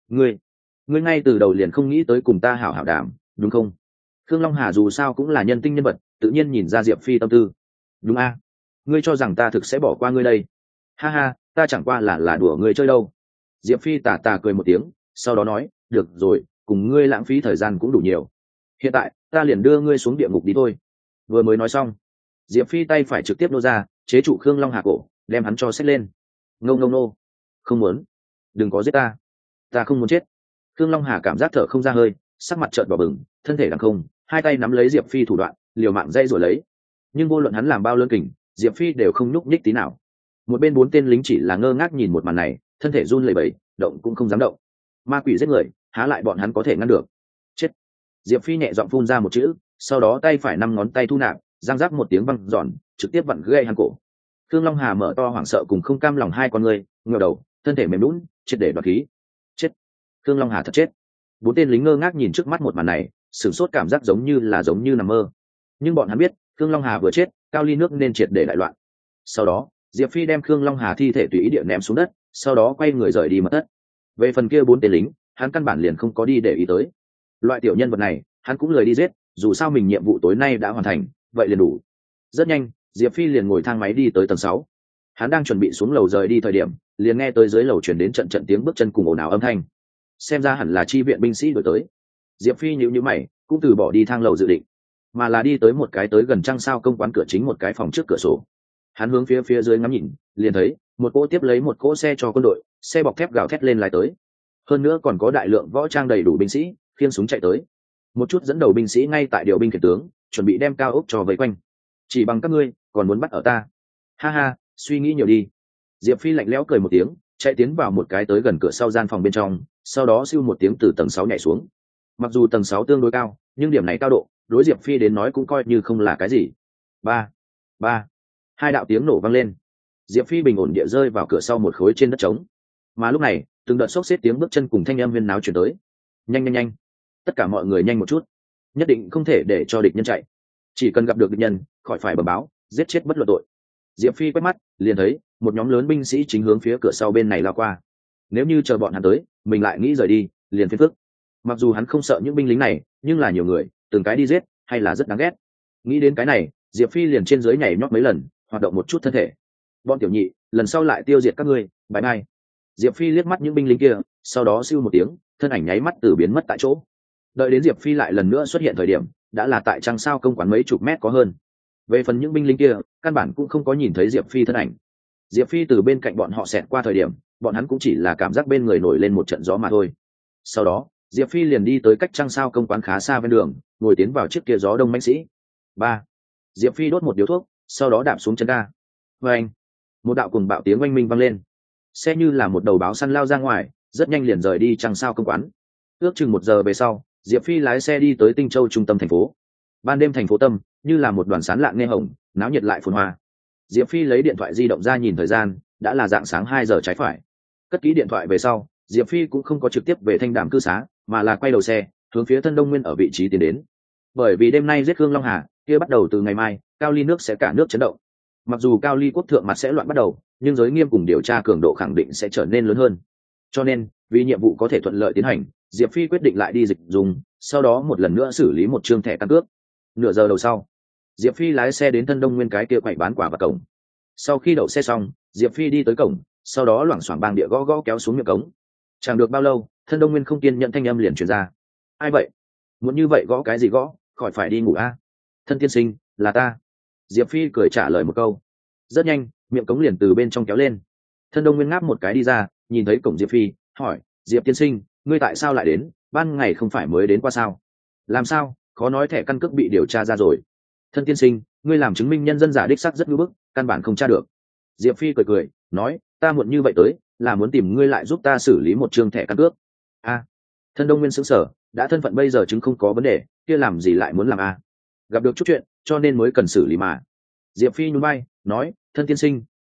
Ngươi ngay từ đầu liền không nghĩ tới cùng ta hảo hảo đàm, đúng không? Khương Long Hà dù sao cũng là nhân tinh nhân vật, tự nhiên nhìn ra Diệp Phi tâm tư. Đúng a, ngươi cho rằng ta thực sẽ bỏ qua ngươi đây? Ha ha, ta chẳng qua là đùa ngươi chơi đâu. Diệp Phi tà tà cười một tiếng, sau đó nói, được rồi, cùng ngươi lãng phí thời gian cũng đủ nhiều, hiện tại ta liền đưa ngươi xuống địa ngục đi thôi. Vừa mới nói xong, Diệp Phi tay phải trực tiếp nô ra, chế trụ Khương Long Hà cổ, đem hắn cho xách lên. Ngông ngông nô, không muốn, đừng có giết ta, ta không muốn chết. Khương Long Hà cảm giác thở không ra hơi, sắc mặt trợn đỏ bừng, thân thể đằng không, hai tay nắm lấy Diệp Phi thủ đoạn, liều mạng dây rồi lấy. Nhưng vô luận hắn làm bao lớn kình, Diệp Phi đều không nhúc nhích tí nào. Một bên bốn tên lính chỉ là ngơ ngác nhìn một màn này, thân thể run lẩy bẩy, động cũng không dám động. Ma quỷ giết người, há lại bọn hắn có thể ngăn được? Chết! Diệp Phi nhẹ giọng phun ra một chữ, sau đó tay phải năm ngón tay thu nạp, răng rắc một tiếng văng giòn, trực tiếp vặn gãy hắn cổ. Khương Long Hà mở to hoảng sợ cùng không cam lòng hai con người, ngửa đầu, thân thể mềm nhũn, triệt để đoạt khí. Chết! Khương Long Hà thật chết. Bốn tên lính ngơ ngác nhìn trước mắt một màn này, sửng sốt cảm giác giống như nằm mơ. Nhưng bọn hắn biết, Khương Long Hà vừa chết, cao ly nước nên triệt để đại loạn. Sau đó, Diệp Phi đem Khương Long Hà thi thể tùy ý địa ném xuống đất, sau đó quay người rời đi mất tất. Về phần kia bốn tên lính, hắn căn bản liền không có đi để ý tới. Loại tiểu nhân vật này, hắn cũng lười đi giết, dù sao mình nhiệm vụ tối nay đã hoàn thành, vậy liền đủ. Rất nhanh, Diệp Phi liền ngồi thang máy đi tới tầng 6. Hắn đang chuẩn bị xuống lầu rời đi thời điểm, liền nghe tới dưới lầu truyền đến trận trận tiếng bước chân cùng ồn ào âm thanh. Xem ra hẳn là chi viện binh sĩ đuổi tới. Diệp Phi nhíu mày, cũng từ bỏ đi thang lầu dự định, mà là đi tới một cái tới gần trăng sao công quán cửa chính một cái phòng trước cửa sổ. Hắn hướng phía dưới ngắm nhìn, liền thấy một cỗ tiếp lấy một cỗ xe cho quân đội, xe bọc thép gào thét lên lái tới. Hơn nữa còn có đại lượng võ trang đầy đủ binh sĩ khiêng súng chạy tới. Một chút dẫn đầu binh sĩ ngay tại điều binh khiển tướng, chuẩn bị đem cao ốc cho vây quanh. Chỉ bằng các ngươi còn muốn bắt ở ta? Ha ha, suy nghĩ nhiều đi. Diệp Phi lạnh lẽo cười một tiếng, chạy tiến vào một cái tới gần cửa sau gian phòng bên trong, sau đó siêu một tiếng từ tầng 6 nhảy xuống. Mặc dù tầng 6 tương đối cao, nhưng điểm này cao độ đối Diệp Phi đến nói cũng coi như không là cái gì. Ba, ba, hai đạo tiếng nổ vang lên. Diệp Phi bình ổn địa rơi vào cửa sau một khối trên đất trống. Mà lúc này, từng đợt xốc xếp tiếng bước chân cùng thanh âm huyên náo chuyển tới. Nhanh nhanh nhanh, tất cả mọi người nhanh một chút, nhất định không thể để cho địch nhân chạy. Chỉ cần gặp được địch nhân, khỏi phải bẩm báo, giết chết bất luận tội. Diệp Phi quét mắt, liền thấy một nhóm lớn binh sĩ chính hướng phía cửa sau bên này lao qua. Nếu như chờ bọn hắn tới, mình lại nghĩ rời đi, liền phiền phức. Mặc dù hắn không sợ những binh lính này, nhưng là nhiều người, từng cái đi giết, hay là rất đáng ghét. Nghĩ đến cái này, Diệp Phi liền trên dưới nhảy nhót mấy lần, hoạt động một chút thân thể. Bọn tiểu nhị, lần sau lại tiêu diệt các ngươi, bye bye. Diệp Phi liếc mắt những binh lính kia, sau đó siêu một tiếng, thân ảnh nháy mắt từ biến mất tại chỗ. Đợi đến Diệp Phi lại lần nữa xuất hiện thời điểm, đã là tại trăng sao công quán mấy chục mét có hơn. Về phần những binh lính kia, căn bản cũng không có nhìn thấy Diệp Phi thân ảnh. Diệp Phi từ bên cạnh bọn họ xẹt qua thời điểm, bọn hắn cũng chỉ là cảm giác bên người nổi lên một trận gió mà thôi. Sau đó, Diệp Phi liền đi tới cách trăng sao công quán khá xa bên đường, ngồi tiến vào chiếc kia gió đông mãnh sĩ. Ba, Diệp Phi đốt một điếu thuốc, sau đó đạp xuống chân ga. Oeng, một đạo cùng bạo tiếng oanh minh vang lên. Xe như là một đầu báo săn lao ra ngoài, rất nhanh liền rời đi trăng sao công quán. Ước chừng 1 giờ về sau, Diệp Phi lái xe đi tới Tinh Châu trung tâm thành phố. Ban đêm thành phố tâm như là một đoàn sán lạng nghe hồng, náo nhiệt lại phồn hoa. Diệp Phi lấy điện thoại di động ra nhìn thời gian, đã là dạng sáng 2 giờ trái phải. Cất kỹ điện thoại về sau, Diệp Phi cũng không có trực tiếp về Thanh Đàm cư xá, mà là quay đầu xe hướng phía Thân Đông Nguyên ở vị trí tiến đến. Bởi vì đêm nay giết Khương Long Hà, kia bắt đầu từ ngày mai, Cao Ly nước sẽ cả nước chấn động. Mặc dù Cao Ly quốc thượng mặt sẽ loạn bắt đầu, nhưng giới nghiêm cùng điều tra cường độ khẳng định sẽ trở nên lớn hơn. Cho nên, vì nhiệm vụ có thể thuận lợi tiến hành, Diệp Phi quyết định lại đi dịch dùng, sau đó một lần nữa xử lý một chương thẻ căn cước. Nửa giờ đầu sau, Diệp Phi lái xe đến Thân Đông Nguyên cái kia quầy bán quả và cổng. Sau khi đậu xe xong, Diệp Phi đi tới cổng, sau đó loảng xoảng bang địa gõ gõ kéo xuống miệng cống. Chẳng được bao lâu, Thân Đông Nguyên không kiên nhận thanh âm liền truyền ra. Ai vậy? Muốn như vậy gõ cái gì gõ, khỏi phải đi ngủ a? Thân tiên sinh, là ta. Diệp Phi cười trả lời một câu. Rất nhanh, miệng cống liền từ bên trong kéo lên. Thân Đông Nguyên ngáp một cái đi ra, nhìn thấy cổng Diệp Phi, hỏi, Diệp tiên sinh, ngươi tại sao lại đến, ban ngày không phải mới đến qua sao? Làm sao, khó nói thẻ căn cước bị điều tra ra rồi. Thân tiên sinh, ngươi làm chứng minh nhân dân giả đích xác rất ngưỡng bức, căn bản không tra được. Diệp Phi cười cười, nói, ta muộn như vậy tới, là muốn tìm ngươi lại giúp ta xử lý một chương thẻ căn cước. A, Thân Đông Nguyên sững sờ, đã thân phận bây giờ chứng không có vấn đề, kia làm gì lại muốn làm a? Gặp được chút chuyện, cho nên mới cần xử lý mà. Diệp Phi nhún vai, nói, thân tiên sinh,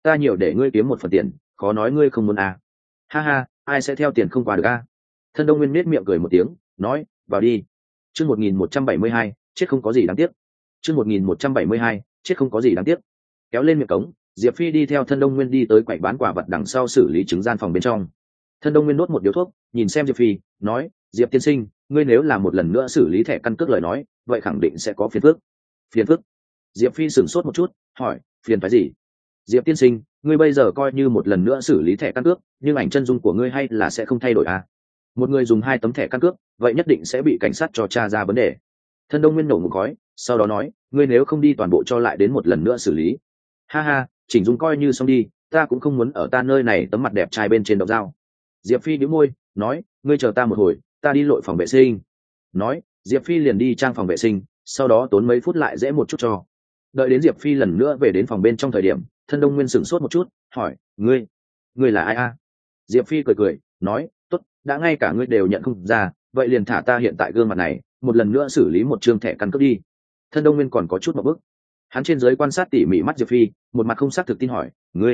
ta nhiều để ngươi kiếm một phần tiền, khó nói ngươi không muốn à. Ha ha, ai sẽ theo tiền không qua được a. Thân Đông Nguyên nết miệng cười một tiếng, nói, vào đi. Chương 1172, chết không có gì đáng tiếc. Chương 1172, chết không có gì đáng tiếc. Kéo lên miệng cống, Diệp Phi đi theo Thân Đông Nguyên đi tới quầy bán quả vật đằng sau xử lý chứng gian phòng bên trong. Thân Đông Nguyên đốt một điếu thuốc, nhìn xem Diệp Phi, nói, Diệp tiên sinh, ngươi nếu làm một lần nữa xử lý thẻ căn cước lời nói, vậy khẳng định sẽ có phiền phức. Phiền phức? Diệp Phi sửng sốt một chút, hỏi, phiền phức gì? Diệp tiên sinh, ngươi bây giờ coi như một lần nữa xử lý thẻ căn cước, nhưng ảnh chân dung của ngươi hay là sẽ không thay đổi à? Một người dùng 2 tấm thẻ căn cước, vậy nhất định sẽ bị cảnh sát cho tra ra vấn đề. Thân Đông Nguyên nổ một khói, sau đó nói, ngươi nếu không đi toàn bộ cho lại đến một lần nữa xử lý. Ha ha, chỉnh dung coi như xong đi, ta cũng không muốn ở ta nơi này tấm mặt đẹp trai bên trên độc dao. Diệp Phi nhíu môi, nói, ngươi chờ ta một hồi, ta đi lội phòng vệ sinh. Nói, Diệp Phi liền đi trang phòng vệ sinh, sau đó tốn mấy phút lại dễ một chút cho. Đợi đến Diệp Phi lần nữa về đến phòng bên trong thời điểm, Thân Đông Nguyên sửng sốt một chút, hỏi, ngươi là ai a? Diệp Phi cười cười, nói, tốt, đã ngay cả ngươi đều nhận không ra, vậy liền thả ta hiện tại gương mặt này, một lần nữa xử lý một chương thẻ căn cước đi. Thân Đông Nguyên còn có chút một bức, hắn trên dưới quan sát tỉ mỉ mắt Diệp Phi, một mặt không xác thực tin hỏi,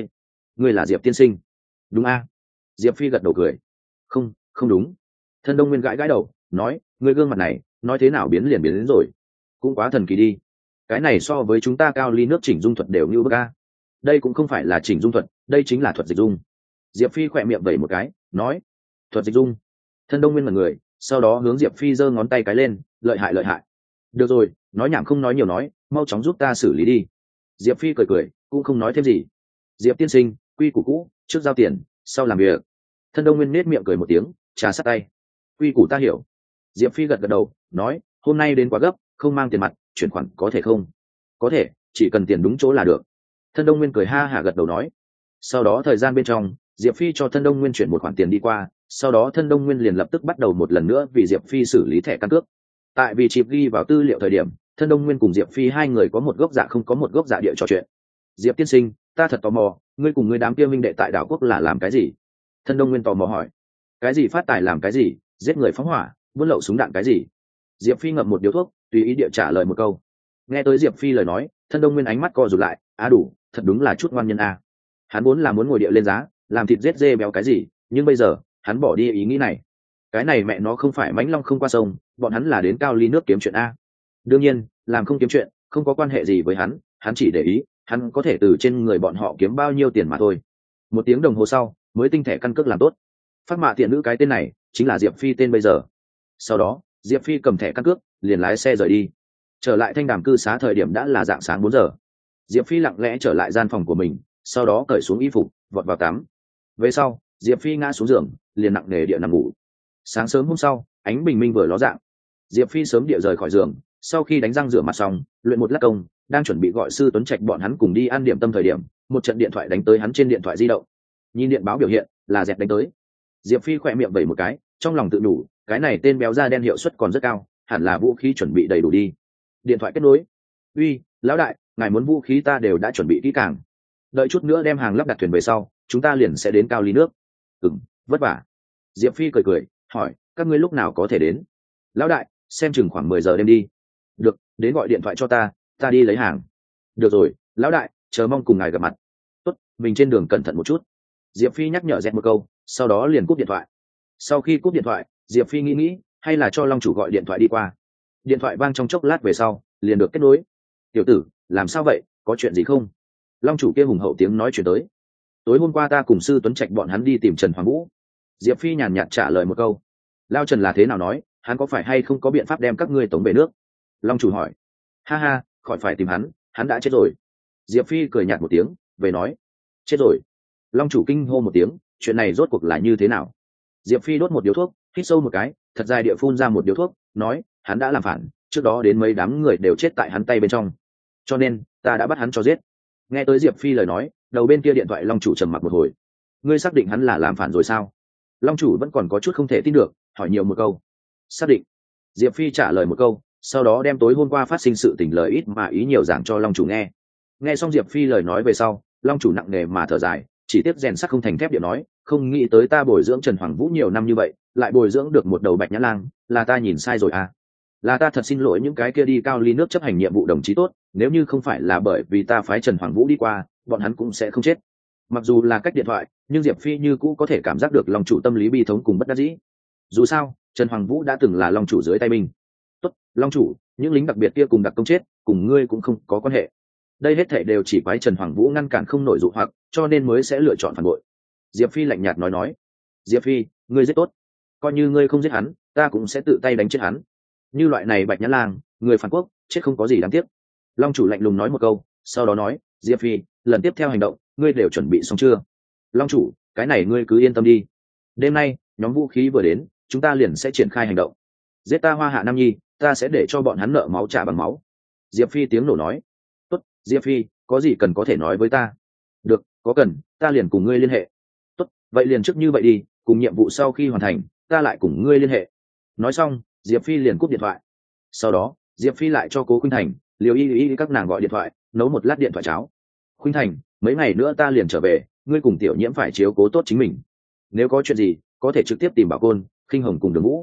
ngươi là Diệp tiên sinh? Đúng a? Diệp Phi gật đầu cười, không đúng. Thân Đông Nguyên gãi gãi đầu, nói, ngươi gương mặt này, nói thế nào biến liền biến đến rồi, cũng quá thần kỳ đi. Cái này so với chúng ta cao ly nước chỉnh dung thuật đều như bức a. Đây cũng không phải là chỉnh dung thuật, đây chính là thuật dịch dung. Diệp Phi khỏe miệng vẩy một cái, nói, thuật dịch dung. Thân Đông Nguyên là người, sau đó hướng Diệp Phi giơ ngón tay cái lên, lợi hại. Được rồi, nói nhảm không nói nhiều nói, mau chóng giúp ta xử lý đi. Diệp Phi cười, cũng không nói thêm gì. Diệp tiên sinh, quy củ cũ, trước giao tiền, sau làm việc. Thân Đông Nguyên nết miệng cười một tiếng, trà sát tay. Quy củ ta hiểu. Diệp Phi gật đầu, nói, hôm nay đến quá gấp, không mang tiền mặt, chuyển khoản có thể không? Có thể, chỉ cần tiền đúng chỗ là được. Thân Đông Nguyên cười ha hả gật đầu nói. Sau đó thời gian bên trong, Diệp Phi cho Thân Đông Nguyên chuyển một khoản tiền đi qua, sau đó Thân Đông Nguyên liền lập tức bắt đầu một lần nữa vì Diệp Phi xử lý thẻ căn cước. Tại vì chịp ghi vào tư liệu thời điểm, Thân Đông Nguyên cùng Diệp Phi hai người có một gốc dạ không có một gốc dạ địa trò chuyện. Diệp tiên sinh, ta thật tò mò, ngươi cùng ngươi đám kia minh đệ tại đảo quốc là làm cái gì? Thân Đông Nguyên tò mò hỏi. Cái gì phát tài làm cái gì, giết người phóng hỏa, buôn lậu súng đạn cái gì? Diệp Phi ngậm một điếu thuốc, tùy ý địa trả lời một câu. Nghe tới Diệp Phi lời nói, Thân Đông Nguyên ánh mắt co rụt lại, đủ, thật đúng là chút ngoan nhân a. Hắn vốn là muốn ngồi địa lên giá, làm thịt giết dê béo cái gì, nhưng bây giờ hắn bỏ đi ý nghĩ này. Cái này mẹ nó không phải mãnh long không qua sông, bọn hắn là đến cao ly nước kiếm chuyện a. Đương nhiên, làm không kiếm chuyện, không có quan hệ gì với hắn chỉ để ý, hắn có thể từ trên người bọn họ kiếm bao nhiêu tiền mà thôi. 1 tiếng đồng hồ sau, mới tinh thẻ căn cước làm tốt. Phát mạ tiện nữ cái tên này, chính là Diệp Phi tên bây giờ. Sau đó, Diệp Phi cầm thẻ căn cước, liền lái xe rời đi. Trở lại Thanh Đàm cư xá thời điểm đã là rạng sáng 4 giờ. Diệp Phi lặng lẽ trở lại gian phòng của mình, sau đó cởi xuống y phục, vọt vào tắm. Về sau, Diệp Phi ngã xuống giường, liền nặng nề địa nằm ngủ. Sáng sớm hôm sau, ánh bình minh vừa ló dạng. Diệp Phi sớm địa rời khỏi giường, sau khi đánh răng rửa mặt xong, luyện một lát công, đang chuẩn bị gọi sư Tuấn Trạch bọn hắn cùng đi ăn điểm tâm thời điểm, một trận điện thoại đánh tới hắn trên điện thoại di động. Nhìn điện báo biểu hiện, là Dẹt đánh tới. Diệp Phi khỏe miệng vẩy một cái, trong lòng tự đủ, cái này tên béo da đen hiệu suất còn rất cao, hẳn là vũ khí chuẩn bị đầy đủ đi. Điện thoại kết nối. Uy, lão đại, ngài muốn vũ khí ta đều đã chuẩn bị kỹ càng. Đợi chút nữa đem hàng lắp đặt thuyền về sau, chúng ta liền sẽ đến cao ly nước. Vất vả. Diệp Phi cười, hỏi, các ngươi lúc nào có thể đến? Lão đại, xem chừng khoảng 10 giờ đêm đi. Được, đến gọi điện thoại cho ta đi lấy hàng. Được rồi, lão đại, chờ mong cùng ngài gặp mặt. Tốt, mình trên đường cẩn thận một chút. Diệp Phi nhắc nhở Dẹt một câu, sau đó liền cúp điện thoại. Sau khi cúp điện thoại, Diệp Phi nghĩ, hay là cho Long chủ gọi điện thoại đi qua. Điện thoại vang trong chốc lát về sau, liền được kết nối. Tiểu tử, làm sao vậy, có chuyện gì không? Long chủ kia hùng hậu tiếng nói chuyển tới. Tối hôm qua ta cùng sư Tuấn Trạch bọn hắn đi tìm Trần Hoàng Vũ. Diệp Phi nhàn nhạt trả lời một câu. Lao Trần là thế nào nói, hắn có phải hay không có biện pháp đem các ngươi tống về nước? Long chủ hỏi. Ha ha, khỏi phải tìm hắn đã chết rồi. Diệp Phi cười nhạt một tiếng, về nói. Chết rồi. Long chủ kinh hô một tiếng, chuyện này rốt cuộc là như thế nào? Diệp Phi đốt một điếu thuốc, hít sâu một cái, thật dài địa phun ra một điếu thuốc, nói, hắn đã làm phản, trước đó đến mấy đám người đều chết tại hắn tay bên trong, cho nên ta đã bắt hắn cho giết. Nghe tới Diệp Phi lời nói, đầu bên kia điện thoại Long chủ trầm mặc một hồi. Ngươi xác định hắn là làm phản rồi sao? Long chủ vẫn còn có chút không thể tin được, hỏi nhiều một câu. Xác định. Diệp Phi trả lời một câu, sau đó đem tối hôm qua phát sinh sự tình lời ít mà ý nhiều giảng cho Long chủ nghe. Nghe xong Diệp Phi lời nói về sau, Long chủ nặng nề mà thở dài, chỉ tiếc rèn sắt không thành thép, điệu nói, không nghĩ tới ta bồi dưỡng Trần Hoàng Vũ nhiều năm như vậy, lại bồi dưỡng được một đầu bạch nhã lang, là ta nhìn sai rồi à? Là ta thật xin lỗi những cái kia đi cao ly nước chấp hành nhiệm vụ đồng chí tốt, nếu như không phải là bởi vì ta phái Trần Hoàng Vũ đi qua, bọn hắn cũng sẽ không chết. Mặc dù là cách điện thoại, nhưng Diệp Phi như cũ có thể cảm giác được long chủ tâm lý bi thống cùng bất đắc dĩ. Dù sao Trần Hoàng Vũ đã từng là long chủ dưới tay mình. Tốt, long chủ, những lính đặc biệt kia cùng đặc công chết cùng ngươi cũng không có quan hệ. Đây hết thảy đều chỉ quái Trần Hoàng Vũ ngăn cản không nổi dụ hoặc, cho nên mới sẽ lựa chọn phản bội. Diệp Phi lạnh nhạt nói. Diệp Phi, ngươi rất tốt, coi như ngươi không giết hắn, ta cũng sẽ tự tay đánh chết hắn. Như loại này Bạch Nhã Lang, người phản quốc, chết không có gì đáng tiếc. Long chủ lạnh lùng nói một câu, sau đó nói, Diệp Phi, lần tiếp theo hành động ngươi đều chuẩn bị xong chưa? Long chủ, cái này ngươi cứ yên tâm đi, đêm nay nhóm vũ khí vừa đến chúng ta liền sẽ triển khai hành động. Giết ta Hoa Hạ Nam Nhi, ta sẽ để cho bọn hắn nợ máu trả bằng máu. Diệp Phi tiếng nổ nói. Tốt, Diệp Phi, có gì cần có thể nói với ta. Được, có cần ta liền cùng ngươi liên hệ. Tốt, vậy liền trước như vậy đi, cùng nhiệm vụ sau khi hoàn thành ta lại cùng ngươi liên hệ. Nói xong Diệp Phi liền cúp điện thoại. Sau đó Diệp Phi lại cho Cố Khuynh Thành, Liều Y các nàng gọi điện thoại, nấu một lát điện thoại cháo. Khuynh Thành, mấy ngày nữa ta liền trở về, ngươi cùng Tiểu Nhiễm phải chiếu cố tốt chính mình, nếu có chuyện gì có thể trực tiếp tìm Bảo Côn, Khinh Hồng cùng Đường Vũ.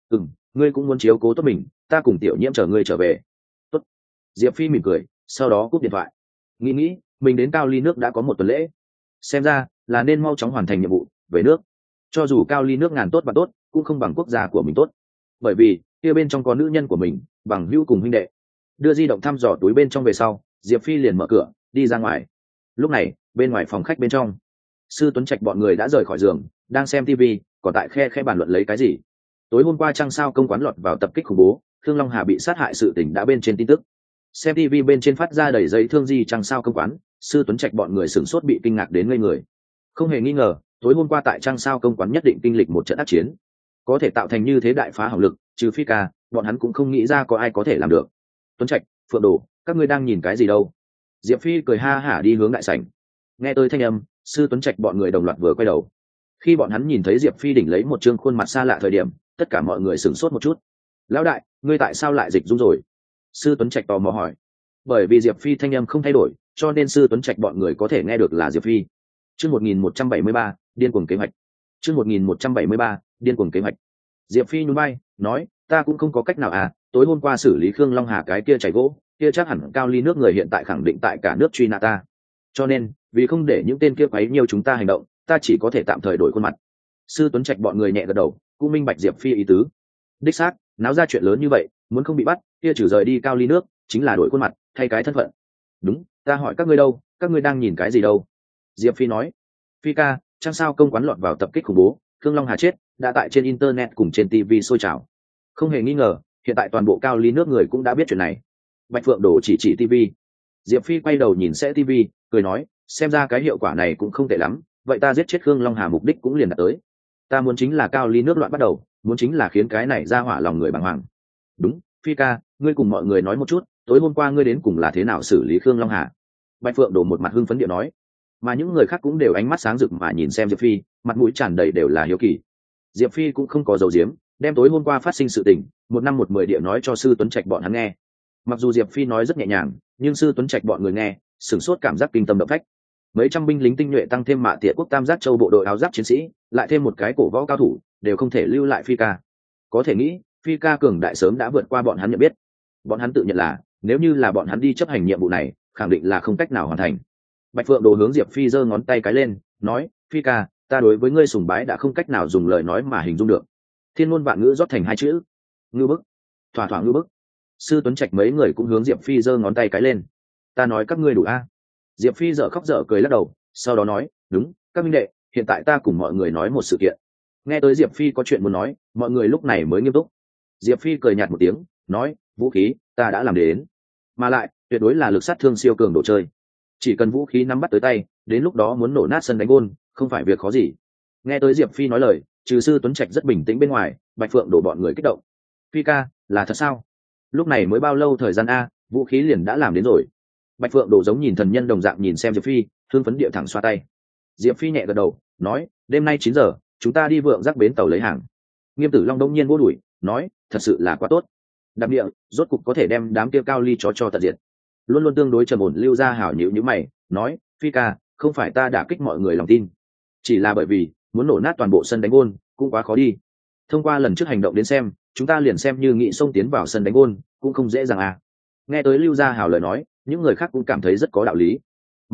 Ngươi cũng muốn chiếu cố tốt mình, ta cùng Tiểu Nhiễm chờ ngươi trở về. Tốt. Diệp Phi mỉm cười, sau đó cúp điện thoại. Nghĩ mình đến Cao Ly nước đã có một tuần lễ, xem ra là nên mau chóng hoàn thành nhiệm vụ về nước. Cho dù Cao Ly nước ngàn tốt và tốt cũng không bằng quốc gia của mình tốt, bởi vì kia bên trong có nữ nhân của mình, bằng hữu cùng huynh đệ. Đưa di động thăm dò túi bên trong về sau, Diệp Phi liền mở cửa đi ra ngoài. Lúc này bên ngoài phòng khách bên trong, Sư Tuấn Trạch bọn người đã rời khỏi giường, đang xem TV, còn tại khe bàn luận lấy cái gì. Tối hôm qua Trăng Sao công quán lọt vào tập kích khủng bố, Thương Long Hà bị sát hại sự tình đã bên trên tin tức. Xem TV bên trên phát ra đầy giấy thương di Trăng Sao công quán, Sư Tuấn Trạch bọn người sửng sốt bị kinh ngạc đến ngây người. Không hề nghi ngờ, tối hôm qua tại Trăng Sao công quán nhất định kinh lịch một trận ác chiến, có thể tạo thành như thế đại phá hỏng lực, trừ Phi Ca, bọn hắn cũng không nghĩ ra có ai có thể làm được. Tuấn Trạch, Phượng Đồ, các ngươi đang nhìn cái gì đâu? Diệp Phi cười ha hả đi hướng đại sảnh. Nghe tôi thanh âm, Sư Tuấn Trạch bọn người đồng loạt vừa quay đầu. Khi bọn hắn nhìn thấy Diệp Phi đỉnh lấy một trương khuôn mặt xa lạ thời điểm, tất cả mọi người sửng sốt một chút. Lão đại, ngươi tại sao lại dịch dung rồi? Sư Tuấn Trạch tò mò hỏi. Bởi vì Diệp Phi thanh âm không thay đổi, cho nên Sư Tuấn Trạch bọn người có thể nghe được là Diệp Phi. Chương 1173, điên cuồng kế hoạch. Chương 1173, điên cuồng kế hoạch. Diệp Phi nhún vai, nói, ta cũng không có cách nào à, tối hôm qua xử lý Khương Long Hà cái kia chảy gỗ, kia chắc hẳn Cao Ly nước người hiện tại khẳng định tại cả nước truy nã ta. Cho nên, vì không để những tên kia quấy nhiều chúng ta hành động, ta chỉ có thể tạm thời đổi khuôn mặt. Sư Tuấn Trạch bọn người nhẹ gật đầu, cũng minh bạch Diệp Phi ý tứ. Đích xác, náo ra chuyện lớn như vậy, muốn không bị bắt, kia trừ rời đi Cao Ly nước, chính là đổi khuôn mặt, thay cái thân phận. Đúng, ta hỏi các ngươi đâu, các ngươi đang nhìn cái gì đâu? Diệp Phi nói. Phi ca, Trăng Sao công quán lọt vào tập kích khủng bố, Khương Long Hà chết, đã tại trên internet cùng trên TV sôi trào. Không hề nghi ngờ, hiện tại toàn bộ Cao Ly nước người cũng đã biết chuyện này. Bạch Phượng Đồ chỉ TV. Diệp Phi quay đầu nhìn sẽ TV, cười nói, xem ra cái hiệu quả này cũng không tệ lắm, vậy ta giết chết Khương Long Hà mục đích cũng liền đạt tới. Ta muốn chính là Cao Ly nước loạn bắt đầu, muốn chính là khiến cái này ra hỏa lòng người bàng hoàng. Đúng, Phi ca, ngươi cùng mọi người nói một chút, tối hôm qua ngươi đến cùng là thế nào xử lý Khương Long Hà? Bạch Phượng Đồ một mặt hưng phấn điệu nói, mà những người khác cũng đều ánh mắt sáng rực mà nhìn xem Diệp Phi, mặt mũi tràn đầy đều là hiếu kỳ. Diệp Phi cũng không có dầu diếm, đem tối hôm qua phát sinh sự tình, một năm một mười địa nói cho Sư Tuấn Trạch bọn hắn nghe. Mặc dù Diệp Phi nói rất nhẹ nhàng, nhưng Sư Tuấn Trạch bọn người nghe, sửng sốt cảm giác kinh tâm động phách. Mấy trăm binh lính tinh nhuệ tăng thêm Mạ Tiệ quốc Tam Giác Châu bộ đội áo giáp chiến sĩ, lại thêm một cái cổ võ cao thủ, đều không thể lưu lại Phi ca. Có thể nghĩ, Phi ca cường đại sớm đã vượt qua bọn hắn nhận biết. Bọn hắn tự nhận là, nếu như là bọn hắn đi chấp hành nhiệm vụ này, khẳng định là không cách nào hoàn thành. Bạch Phượng Đồ hướng Diệp Phi giơ ngón tay cái lên, nói, Phi ca, ta đối với ngươi sùng bái đã không cách nào dùng lời nói mà hình dung được. Thiên ngôn vạn ngữ rót thành hai chữ, ngưu bức. Thỏa thỏa ngưu bức. Sư Tuấn Trạch mấy người cũng hướng Diệp Phi giơ ngón tay cái lên. Ta nói các ngươi đủ a. Diệp Phi dở khóc dở cười lắc đầu, sau đó nói, đúng, các minh đệ, hiện tại ta cùng mọi người nói một sự kiện. Nghe tới Diệp Phi có chuyện muốn nói, mọi người lúc này mới nghiêm túc. Diệp Phi cười nhạt một tiếng, nói, vũ khí ta đã làm đến, mà lại tuyệt đối là lực sát thương siêu cường đồ chơi. Chỉ cần vũ khí nắm bắt tới tay, đến lúc đó muốn nổ nát sân đánh gôn, không phải việc khó gì. Nghe tới Diệp Phi nói lời, trừ Sư Tuấn Trạch rất bình tĩnh bên ngoài, Bạch Phượng đổ bọn người kích động. Phi ca, là thật sao? Lúc này mới bao lâu thời gian a, vũ khí liền đã làm đến rồi. Bạch Phượng đổ giống nhìn thần nhân đồng dạng nhìn xem Diệp Phi, thương phấn địa thẳng xoa tay. Diệp Phi nhẹ gật đầu, nói, đêm nay 9 giờ, chúng ta đi Vượng Giác bến tàu lấy hàng. Nghiêm Tử Long đông nhiên vô đuổi, nói, thật sự là quá tốt. Đặc địa, rốt cục có thể đem đám kia Cao Ly cho tận diệt. Luôn luôn tương đối trầm ổn Lưu Gia Hảo nhíu nhíu mày, nói, Phi ca, không phải ta đả kích mọi người lòng tin, chỉ là bởi vì muốn nổ nát toàn bộ sân đánh gôn cũng quá khó đi. Thông qua lần trước hành động đến xem, chúng ta liền xem như nghị xông tiến vào sân đánh gôn cũng không dễ dàng à. Nghe tới Lưu Gia Hảo lời nói, những người khác cũng cảm thấy rất có đạo lý. Mặc dù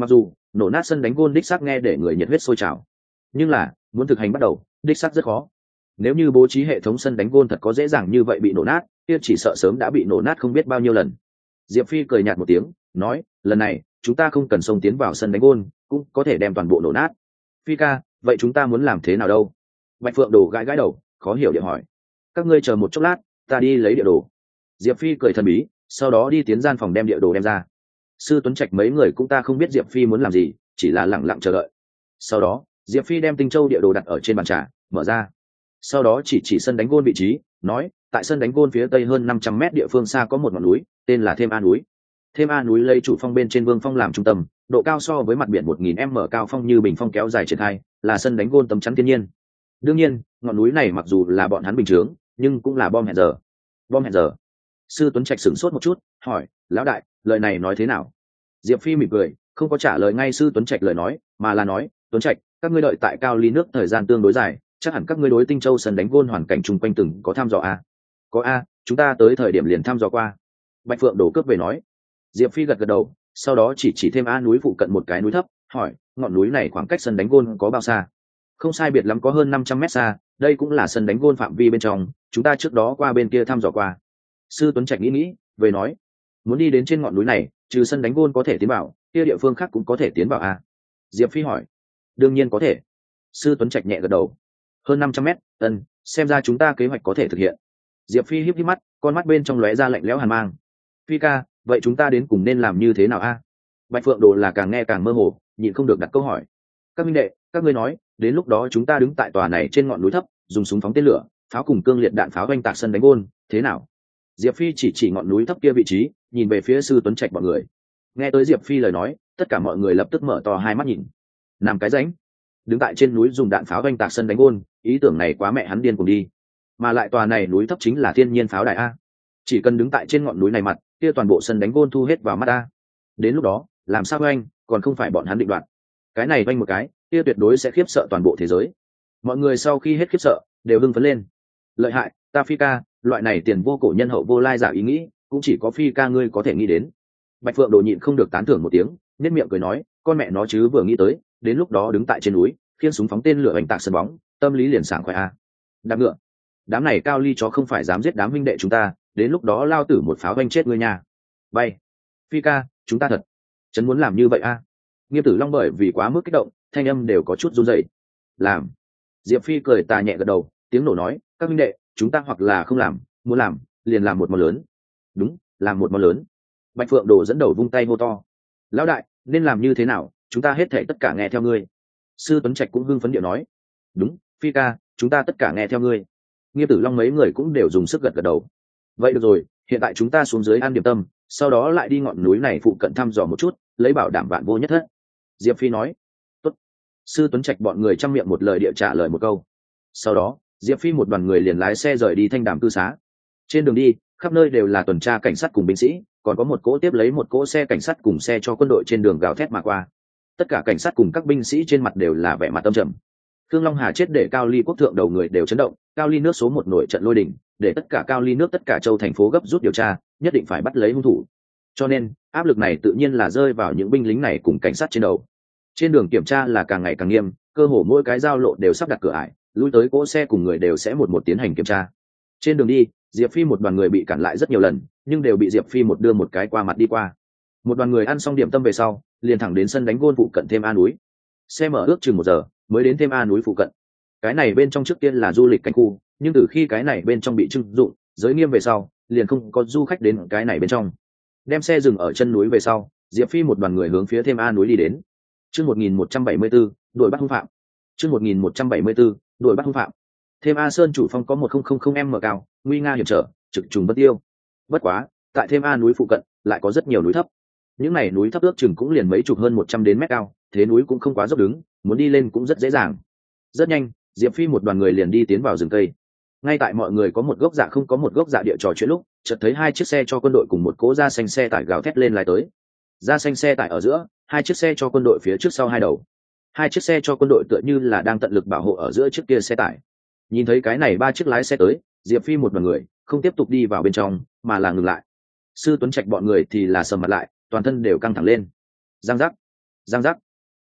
nổ nát sân đánh gôn đích xác nghe để người nhiệt huyết sôi trào, nhưng là muốn thực hành bắt đầu đích xác rất khó. Nếu như bố trí hệ thống sân đánh gôn thật có dễ dàng như vậy bị nổ nát, kia chỉ sợ sớm đã bị nổ nát không biết bao nhiêu lần. Diệp Phi cười nhạt một tiếng, nói, lần này chúng ta không cần xông tiến vào sân đánh gôn, cũng có thể đem toàn bộ nổ nát. Phi ca, vậy chúng ta muốn làm thế nào đâu? Bạch Phượng Đồ gãi gãi đầu, khó hiểu địa hỏi. Các ngươi chờ một chốc lát, ta đi lấy địa đồ. Diệp Phi cười thần bí, sau đó đi tiến gian phòng đem địa đồ đem ra. Sư Tuấn Trạch mấy người cũng ta không biết Diệp Phi muốn làm gì, chỉ là lẳng lặng chờ đợi. Sau đó Diệp Phi đem Tinh Châu địa đồ đặt ở trên bàn trà, mở ra. Sau đó chỉ sân đánh gôn vị trí, nói, tại sân đánh gôn phía tây hơn 500 mét địa phương xa có một ngọn núi, tên là Thêm A núi. Thêm A núi lấy chủ phong bên trên Vương Phong làm trung tâm, độ cao so với mặt biển 1000m cao phong như bình phong kéo dài triển khai, là sân đánh gôn tấm chắn thiên nhiên. Đương nhiên, ngọn núi này mặc dù là bọn hắn bình chướng, nhưng cũng là bom hẹn giờ. Bom hẹn giờ? Sư Tuấn Trạch sửng sốt một chút, hỏi, lão đại, lời này nói thế nào? Diệp Phi mỉm cười, không có trả lời ngay Sư Tuấn Trạch lời nói, mà là nói, Tuấn Trạch, các ngươi đợi tại Cao Ly nước thời gian tương đối dài, chắc hẳn các ngươi đối Tinh Châu sân đánh gôn hoàn cảnh chung quanh từng có thăm dò a? Có a, chúng ta tới thời điểm liền thăm dò qua. Bạch Phượng đổ cướp về nói. Diệp Phi gật gật đầu, sau đó chỉ thêm A núi phụ cận một cái núi thấp, hỏi, ngọn núi này khoảng cách sân đánh gôn có bao xa? Không sai biệt lắm có hơn 500 mét xa, đây cũng là sân đánh gôn phạm vi bên trong, chúng ta trước đó qua bên kia thăm dò qua. Sư Tuấn Trạch nghĩ, về nói, muốn đi đến trên ngọn núi này, trừ sân đánh gôn có thể tiến vào, kia địa phương khác cũng có thể tiến vào a? Diệp Phi hỏi. Đương nhiên có thể. Sư Tuấn Trạch nhẹ gật đầu. Hơn 500 mét, xem ra chúng ta kế hoạch có thể thực hiện. Diệp Phi híp híp mắt, con mắt bên trong lóe ra lạnh lẽo hàn mang. Phi ca, vậy chúng ta đến cùng nên làm như thế nào a? Bạch Phượng Đồ là càng nghe càng mơ hồ, nhịn không được đặt câu hỏi. Các minh đệ, các ngươi nói, đến lúc đó chúng ta đứng tại tòa này trên ngọn núi thấp, dùng súng phóng tên lửa, pháo cùng cương liệt đạn pháo oanh tạc sân đánh gôn, thế nào? Diệp Phi chỉ ngọn núi thấp kia vị trí, nhìn về phía Sư Tuấn Trạch bọn người. Nghe tới Diệp Phi lời nói, tất cả mọi người lập tức mở to hai mắt nhìn. Nằm cái rãnh, đứng tại trên núi dùng đạn pháo oanh tạc sân đánh gôn, ý tưởng này quá mẹ hắn điên cùng đi. Mà lại tòa này núi thấp chính là thiên nhiên pháo đài a. Chỉ cần đứng tại trên ngọn núi này mặt, kia toàn bộ sân đánh gôn thu hết vào mắt a. Đến lúc đó, làm sao oanh, còn không phải bọn hắn định đoạt. Cái này oanh một cái, kia tuyệt đối sẽ khiếp sợ toàn bộ thế giới. Mọi người sau khi hết khiếp sợ, đều hưng phấn lên. Lợi hại, ta Phi ca, loại này tiền vô cổ nhân hậu vô lai giả ý nghĩ, cũng chỉ có Phi ca ngươi có thể nghĩ đến. Bạch Phượng Đồ nhịn không được tán thưởng một tiếng, nét miệng cười nói, con mẹ nó chứ vừa nghĩ tới, đến lúc đó đứng tại trên núi, khiêng súng phóng tên lửa oanh tạc sân bóng, tâm lý liền sảng khoái a. Đạp ngựa, đám này Cao Ly chó không phải dám giết đám huynh đệ chúng ta, đến lúc đó lao tử một pháo oanh chết ngươi nhà. Bay, Phi ca, chúng ta thật chấn muốn làm như vậy a. Nghiêm Tử Long bởi vì quá mức kích động, thanh âm đều có chút run rẩy. Làm. Diệp Phi cười tà nhẹ gật đầu, tiếng nổ nói, các huynh đệ, chúng ta hoặc là không làm, muốn làm, liền làm một món lớn. Đúng, làm một món lớn. Bạch Phượng Đồ dẫn đầu vung tay hô to. Lão đại, nên làm như thế nào, chúng ta hết thảy tất cả nghe theo ngươi. Sư Tuấn Trạch cũng hưng phấn điệu nói. Đúng, Phi ca, chúng ta tất cả nghe theo ngươi. Nghiêm Tử Long mấy người cũng đều dùng sức gật gật đầu. Vậy được rồi, hiện tại chúng ta xuống dưới ăn điểm tâm, sau đó lại đi ngọn núi này phụ cận thăm dò một chút, lấy bảo đảm vạn vô nhất thất. Diệp Phi nói. Tốt. Sư Tuấn Trạch bọn người chăm miệng một lời địa trả lời một câu. Sau đó Diệp Phi một đoàn người liền lái xe rời đi Thanh Đàm cư xá. Trên đường đi, khắp nơi đều là tuần tra cảnh sát cùng binh sĩ, còn có một cỗ tiếp lấy một cỗ xe cảnh sát cùng xe cho quân đội trên đường gào thét mà qua. Tất cả cảnh sát cùng các binh sĩ trên mặt đều là vẻ mặt tâm trầm. Khương Long Hà chết để Cao Ly quốc thượng đầu người đều chấn động, Cao Ly nước số một nổi trận lôi đình, để tất cả Cao Ly nước tất cả châu thành phố gấp rút điều tra, nhất định phải bắt lấy hung thủ. Cho nên áp lực này tự nhiên là rơi vào những binh lính này cùng cảnh sát trên đầu. Trên đường kiểm tra là càng ngày càng nghiêm, cơ hồ mỗi cái giao lộ đều sắp đặt cửa ải, lui tới cỗ xe cùng người đều sẽ một tiến hành kiểm tra. Trên đường đi, Diệp Phi một đoàn người bị cản lại rất nhiều lần, nhưng đều bị Diệp Phi một đưa một cái qua mặt đi qua. Một đoàn người ăn xong điểm tâm về sau, liền thẳng đến sân đánh gôn phụ cận Thêm A núi. Xe mở ước chừng 1 giờ mới đến Thêm A núi phụ cận. Cái này bên trong trước tiên là du lịch cảnh khu, nhưng từ khi cái này bên trong bị trưng dụng, giới nghiêm về sau, liền không có du khách đến cái này bên trong. Đem xe dừng ở chân núi về sau, Diệp Phi một đoàn người hướng phía Thêm A núi đi đến. Chương 1174, đuổi bắt hung phạm. Chương 1174, đuổi bắt hung phạm. Thêm A Sơn chủ phong có 1000m cao, nguy nga hiểm trở, trực trùng bất tiêu. Bất quá, tại Thêm A núi phụ cận lại có rất nhiều núi thấp. Những này núi thấp ước chừng cũng liền mấy chục hơn 100 đến mét cao, thế núi cũng không quá dốc đứng, muốn đi lên cũng rất dễ dàng. Rất nhanh, Diệp Phi một đoàn người liền đi tiến vào rừng cây. Ngay tại mọi người có một gốc dạ không có một gốc dạ địa trò chuyện lúc, chợt thấy 2 chiếc xe cho quân đội cùng một cỗ da xanh xe tải gào thét lên lái tới. Da xanh xe tải ở giữa, 2 chiếc xe cho quân đội phía trước sau hai đầu. 2 chiếc xe cho quân đội tựa như là đang tận lực bảo hộ ở giữa chiếc kia xe tải. Nhìn thấy cái này 3 chiếc lái xe tới, Diệp Phi một đoàn người không tiếp tục đi vào bên trong, mà là ngừng lại. Sư Tuấn Trạch bọn người thì là sầm mặt lại, toàn thân đều căng thẳng lên. Giang giác, giang giác.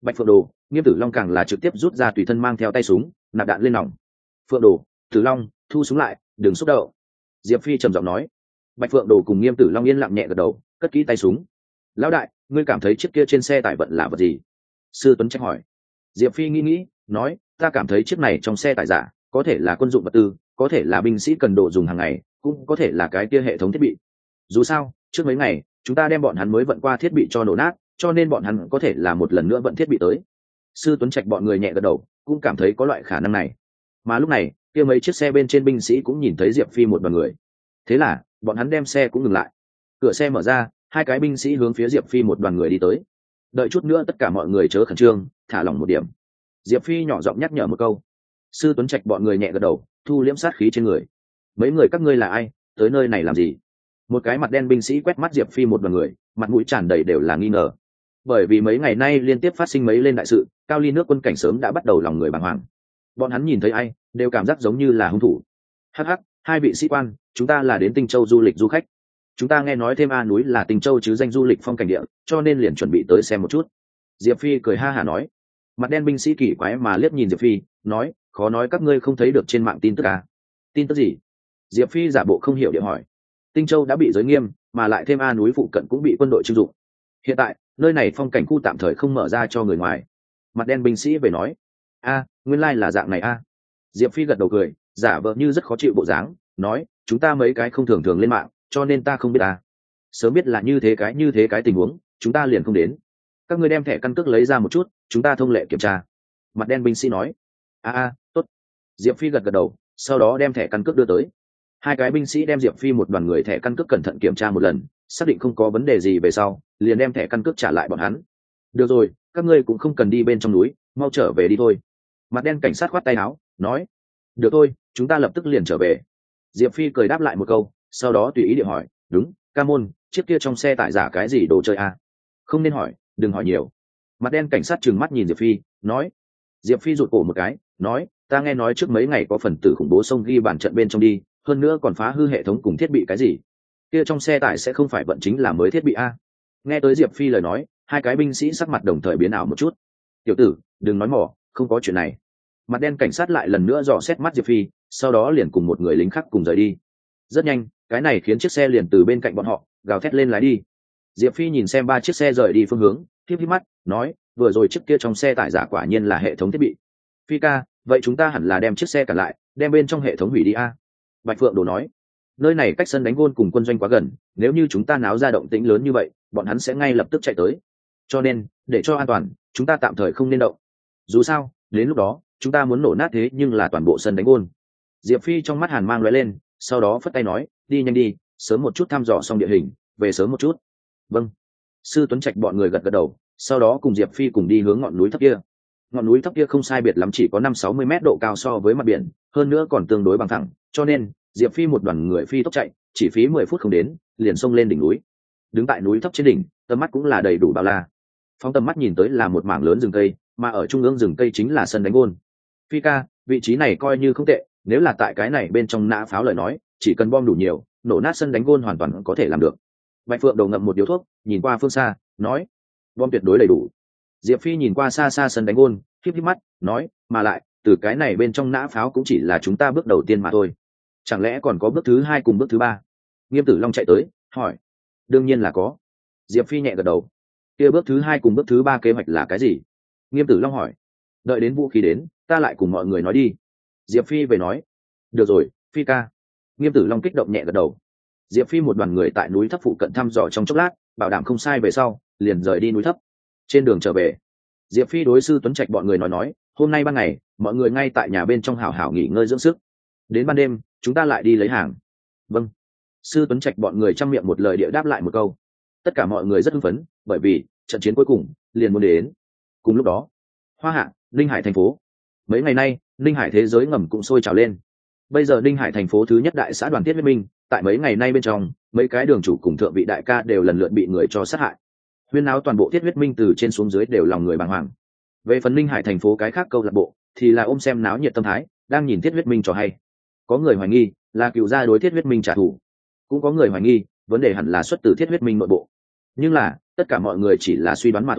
Bạch Phượng Đồ, Nghiêm Tử Long càng là trực tiếp rút ra tùy thân mang theo tay súng, nạp đạn lên nòng. Phượng Đồ, Tử Long, thu súng lại, đừng xúc động. Diệp Phi trầm giọng nói. Bạch Phượng Đồ cùng Nghiêm Tử Long yên lặng nhẹ gật đầu, cất kỹ tay súng. Lão đại, ngươi cảm thấy chiếc kia trên xe tải vận là vật gì? Sư Tuấn Trạch hỏi. Diệp Phi nghĩ, nói, ta cảm thấy chiếc này trong xe tải giả, có thể là quân dụng vật tư, có thể là binh sĩ cần đồ dùng hàng ngày, cũng có thể là cái kia hệ thống thiết bị. Dù sao, trước mấy ngày, chúng ta đem bọn hắn mới vận qua thiết bị cho nổ nát, cho nên bọn hắn có thể là một lần nữa vận thiết bị tới. Sư Tuấn Trạch bọn người nhẹ gật đầu, cũng cảm thấy có loại khả năng này. Mà lúc này, kia mấy chiếc xe bên trên binh sĩ cũng nhìn thấy Diệp Phi một đoàn người. Thế là, bọn hắn đem xe cũng ngừng lại. Cửa xe mở ra, hai cái binh sĩ hướng phía Diệp Phi một đoàn người đi tới. Đợi chút nữa tất cả mọi người chớ khẩn trương, thả lỏng một điểm. Diệp Phi nhỏ giọng nhắc nhở một câu. Sư Tuấn Trạch bọn người nhẹ gật đầu, thu liễm sát khí trên người. Mấy người các ngươi là ai, tới nơi này làm gì? Một cái mặt đen binh sĩ quét mắt Diệp Phi một đoàn người, mặt mũi tràn đầy đều là nghi ngờ. Bởi vì mấy ngày nay liên tiếp phát sinh mấy lên đại sự, cao ly nước quân cảnh sớm đã bắt đầu lòng người bàng hoàng. Bọn hắn nhìn thấy ai đều cảm giác giống như là hung thủ. Hắc hắc, hai vị sĩ quan, chúng ta là đến Tinh Châu du lịch du khách. Chúng ta nghe nói thêm A núi là Tinh Châu chứ danh du lịch phong cảnh địa, cho nên liền chuẩn bị tới xem một chút. Diệp Phi cười ha hả nói. Mặt đen binh sĩ kỳ quái mà liếc nhìn Diệp Phi, nói, khó nói các ngươi không thấy được trên mạng tin tức à? Tin tức gì? Diệp Phi giả bộ không hiểu điện hỏi. Tinh Châu đã bị giới nghiêm, mà lại thêm A núi phụ cận cũng bị quân đội trưng dụng. Hiện tại, nơi này phong cảnh khu tạm thời không mở ra cho người ngoài. Mặt đen binh sĩ về nói. A, nguyên lai là dạng này a. Diệp Phi gật đầu cười, giả vờ như rất khó chịu bộ dáng, nói, chúng ta mấy cái không thường thường lên mạng, cho nên ta không biết à. Sớm biết là như thế cái tình huống, chúng ta liền không đến. Các ngươi đem thẻ căn cước lấy ra một chút, chúng ta thông lệ kiểm tra. Mặt đen binh sĩ nói. Tốt. Diệp Phi gật gật đầu, sau đó đem thẻ căn cước đưa tới. Hai cái binh sĩ đem Diệp Phi một đoàn người thẻ căn cước cẩn thận kiểm tra một lần, xác định không có vấn đề gì về sau, liền đem thẻ căn cước trả lại bọn hắn. Được rồi, các ngươi cũng không cần đi bên trong núi, mau trở về đi thôi. Mặt đen cảnh sát khoát tay áo, nói. Được thôi, chúng ta lập tức liền trở về. Diệp Phi cười đáp lại một câu, sau đó tùy ý địa hỏi, đúng, ca môn, chiếc kia trong xe tải giả cái gì đồ chơi à? Không nên hỏi, đừng hỏi nhiều. Mặt đen cảnh sát trừng mắt nhìn Diệp Phi, nói. Diệp Phi rụt cổ một cái, nói, ta nghe nói trước mấy ngày có phần tử khủng bố xông ghi bản trận bên trong đi, hơn nữa còn phá hư hệ thống cùng thiết bị cái gì. Kia trong xe tải sẽ không phải vận chính là mới thiết bị a? Nghe tới Diệp Phi lời nói, hai cái binh sĩ sắc mặt đồng thời biến ảo một chút. Tiểu tử, đừng nói mỏ, không có chuyện này. Mặt đen cảnh sát lại lần nữa dò xét mắt Diệp Phi, sau đó liền cùng một người lính khác cùng rời đi. Rất nhanh, cái này khiến chiếc xe liền từ bên cạnh bọn họ gào thét lên lái đi. Diệp Phi nhìn xem ba chiếc xe rời đi phương hướng, híp híp mắt, nói, vừa rồi chiếc kia trong xe tải giả quả nhiên là hệ thống thiết bị. Phi ca, vậy chúng ta hẳn là đem chiếc xe cản lại, đem bên trong hệ thống hủy đi a. Bạch Phượng Đồ nói. Nơi này cách sân đánh gôn cùng quân doanh quá gần, nếu như chúng ta náo ra động tĩnh lớn như vậy, bọn hắn sẽ ngay lập tức chạy tới. Cho nên, để cho an toàn, chúng ta tạm thời không nên động. Dù sao, đến lúc đó, chúng ta muốn nổ nát thế nhưng là toàn bộ sân đánh gôn. Diệp Phi trong mắt hàn mang lóe lên, sau đó phất tay nói, đi nhanh đi, sớm một chút thăm dò xong địa hình, về sớm một chút. Vâng. Sư Tuấn Trạch bọn người gật gật đầu, sau đó cùng Diệp Phi cùng đi hướng ngọn núi thấp kia. Ngọn núi thấp kia không sai biệt lắm chỉ có 5-60 mét độ cao so với mặt biển, hơn nữa còn tương đối bằng thẳng, cho nên Diệp Phi một đoàn người phi tốc chạy, chỉ phí 10 phút không đến, liền xông lên đỉnh núi. Đứng tại núi thấp trên đỉnh, tầm mắt cũng là đầy đủ bao la. Phóng tầm mắt nhìn tới là một mảng lớn rừng cây, mà ở trung ương rừng cây chính là sân đánh gôn. Phi ca, vị trí này coi như không tệ, nếu là tại cái này bên trong nã pháo lời nói, chỉ cần bom đủ nhiều, nổ nát sân đánh gôn hoàn toàn có thể làm được. Bạch Phượng Đầu ngậm một điếu thuốc, nhìn qua phương xa, nói, bom tuyệt đối đầy đủ. Diệp Phi nhìn qua xa xa sân đánh gôn, híp híp mắt, nói, mà lại, từ cái này bên trong nã pháo cũng chỉ là chúng ta bước đầu tiên mà thôi. Chẳng lẽ còn có bước thứ 2 cùng bước thứ 3? Nghiêm Tử Long chạy tới, hỏi. Đương nhiên là có. Diệp Phi nhẹ gật đầu. Kia bước thứ 2 cùng bước thứ 3 kế hoạch là cái gì? Nghiêm Tử Long hỏi. Đợi đến vũ khí đến, ta lại cùng mọi người nói đi. Diệp Phi về nói. Được rồi, Phi ca. Nghiêm Tử Long kích động nhẹ gật đầu. Diệp Phi một đoàn người tại núi thấp phụ cận thăm dò trong chốc lát, bảo đảm không sai về sau, liền rời đi núi thấp. Trên đường trở về, Diệp Phi đối sư Tuấn Trạch bọn người nói, hôm nay ban ngày, mọi người ngay tại nhà bên trong hảo hảo nghỉ ngơi dưỡng sức. Đến ban đêm, chúng ta lại đi lấy hàng. Vâng. Sư Tuấn Trạch bọn người trăm miệng một lời địa đáp lại một câu. Tất cả mọi người rất hưng phấn, bởi vì trận chiến cuối cùng liền muốn đến. Cùng lúc đó, Hoa Hạ, Ninh Hải thành phố. Mấy ngày nay, Ninh Hải thế giới ngầm cũng sôi trào lên. Bây giờ Ninh Hải thành phố thứ nhất đại xã đoàn Thiết Huyết Minh, tại mấy ngày nay bên trong, mấy cái đường chủ cùng thượng vị đại ca đều lần lượt bị người cho sát hại. Huyên náo toàn bộ Thiết Huyết Minh từ trên xuống dưới đều lòng người bàng hoàng. Về phần Ninh Hải thành phố cái khác câu lạc bộ, thì là ôm xem náo nhiệt tâm thái, đang nhìn Thiết Huyết Minh cho hay. Có người hoài nghi là cựu gia đối Thiết Huyết Minh trả thù, cũng có người hoài nghi vấn đề hẳn là xuất từ Thiết Huyết Minh nội bộ. Nhưng là tất cả mọi người chỉ là suy đoán mà thôi,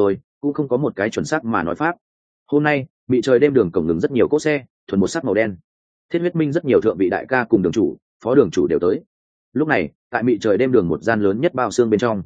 cũng không có một cái chuẩn xác mà nói pháp. Hôm nay bị trời đêm đường cổng ngừng rất nhiều cỗ xe thuần một sắc màu đen. Thiết Huyết Minh rất nhiều thượng vị đại ca cùng đường chủ phó đường chủ đều tới. Lúc này tại mị trời đêm đường một gian lớn nhất bao xương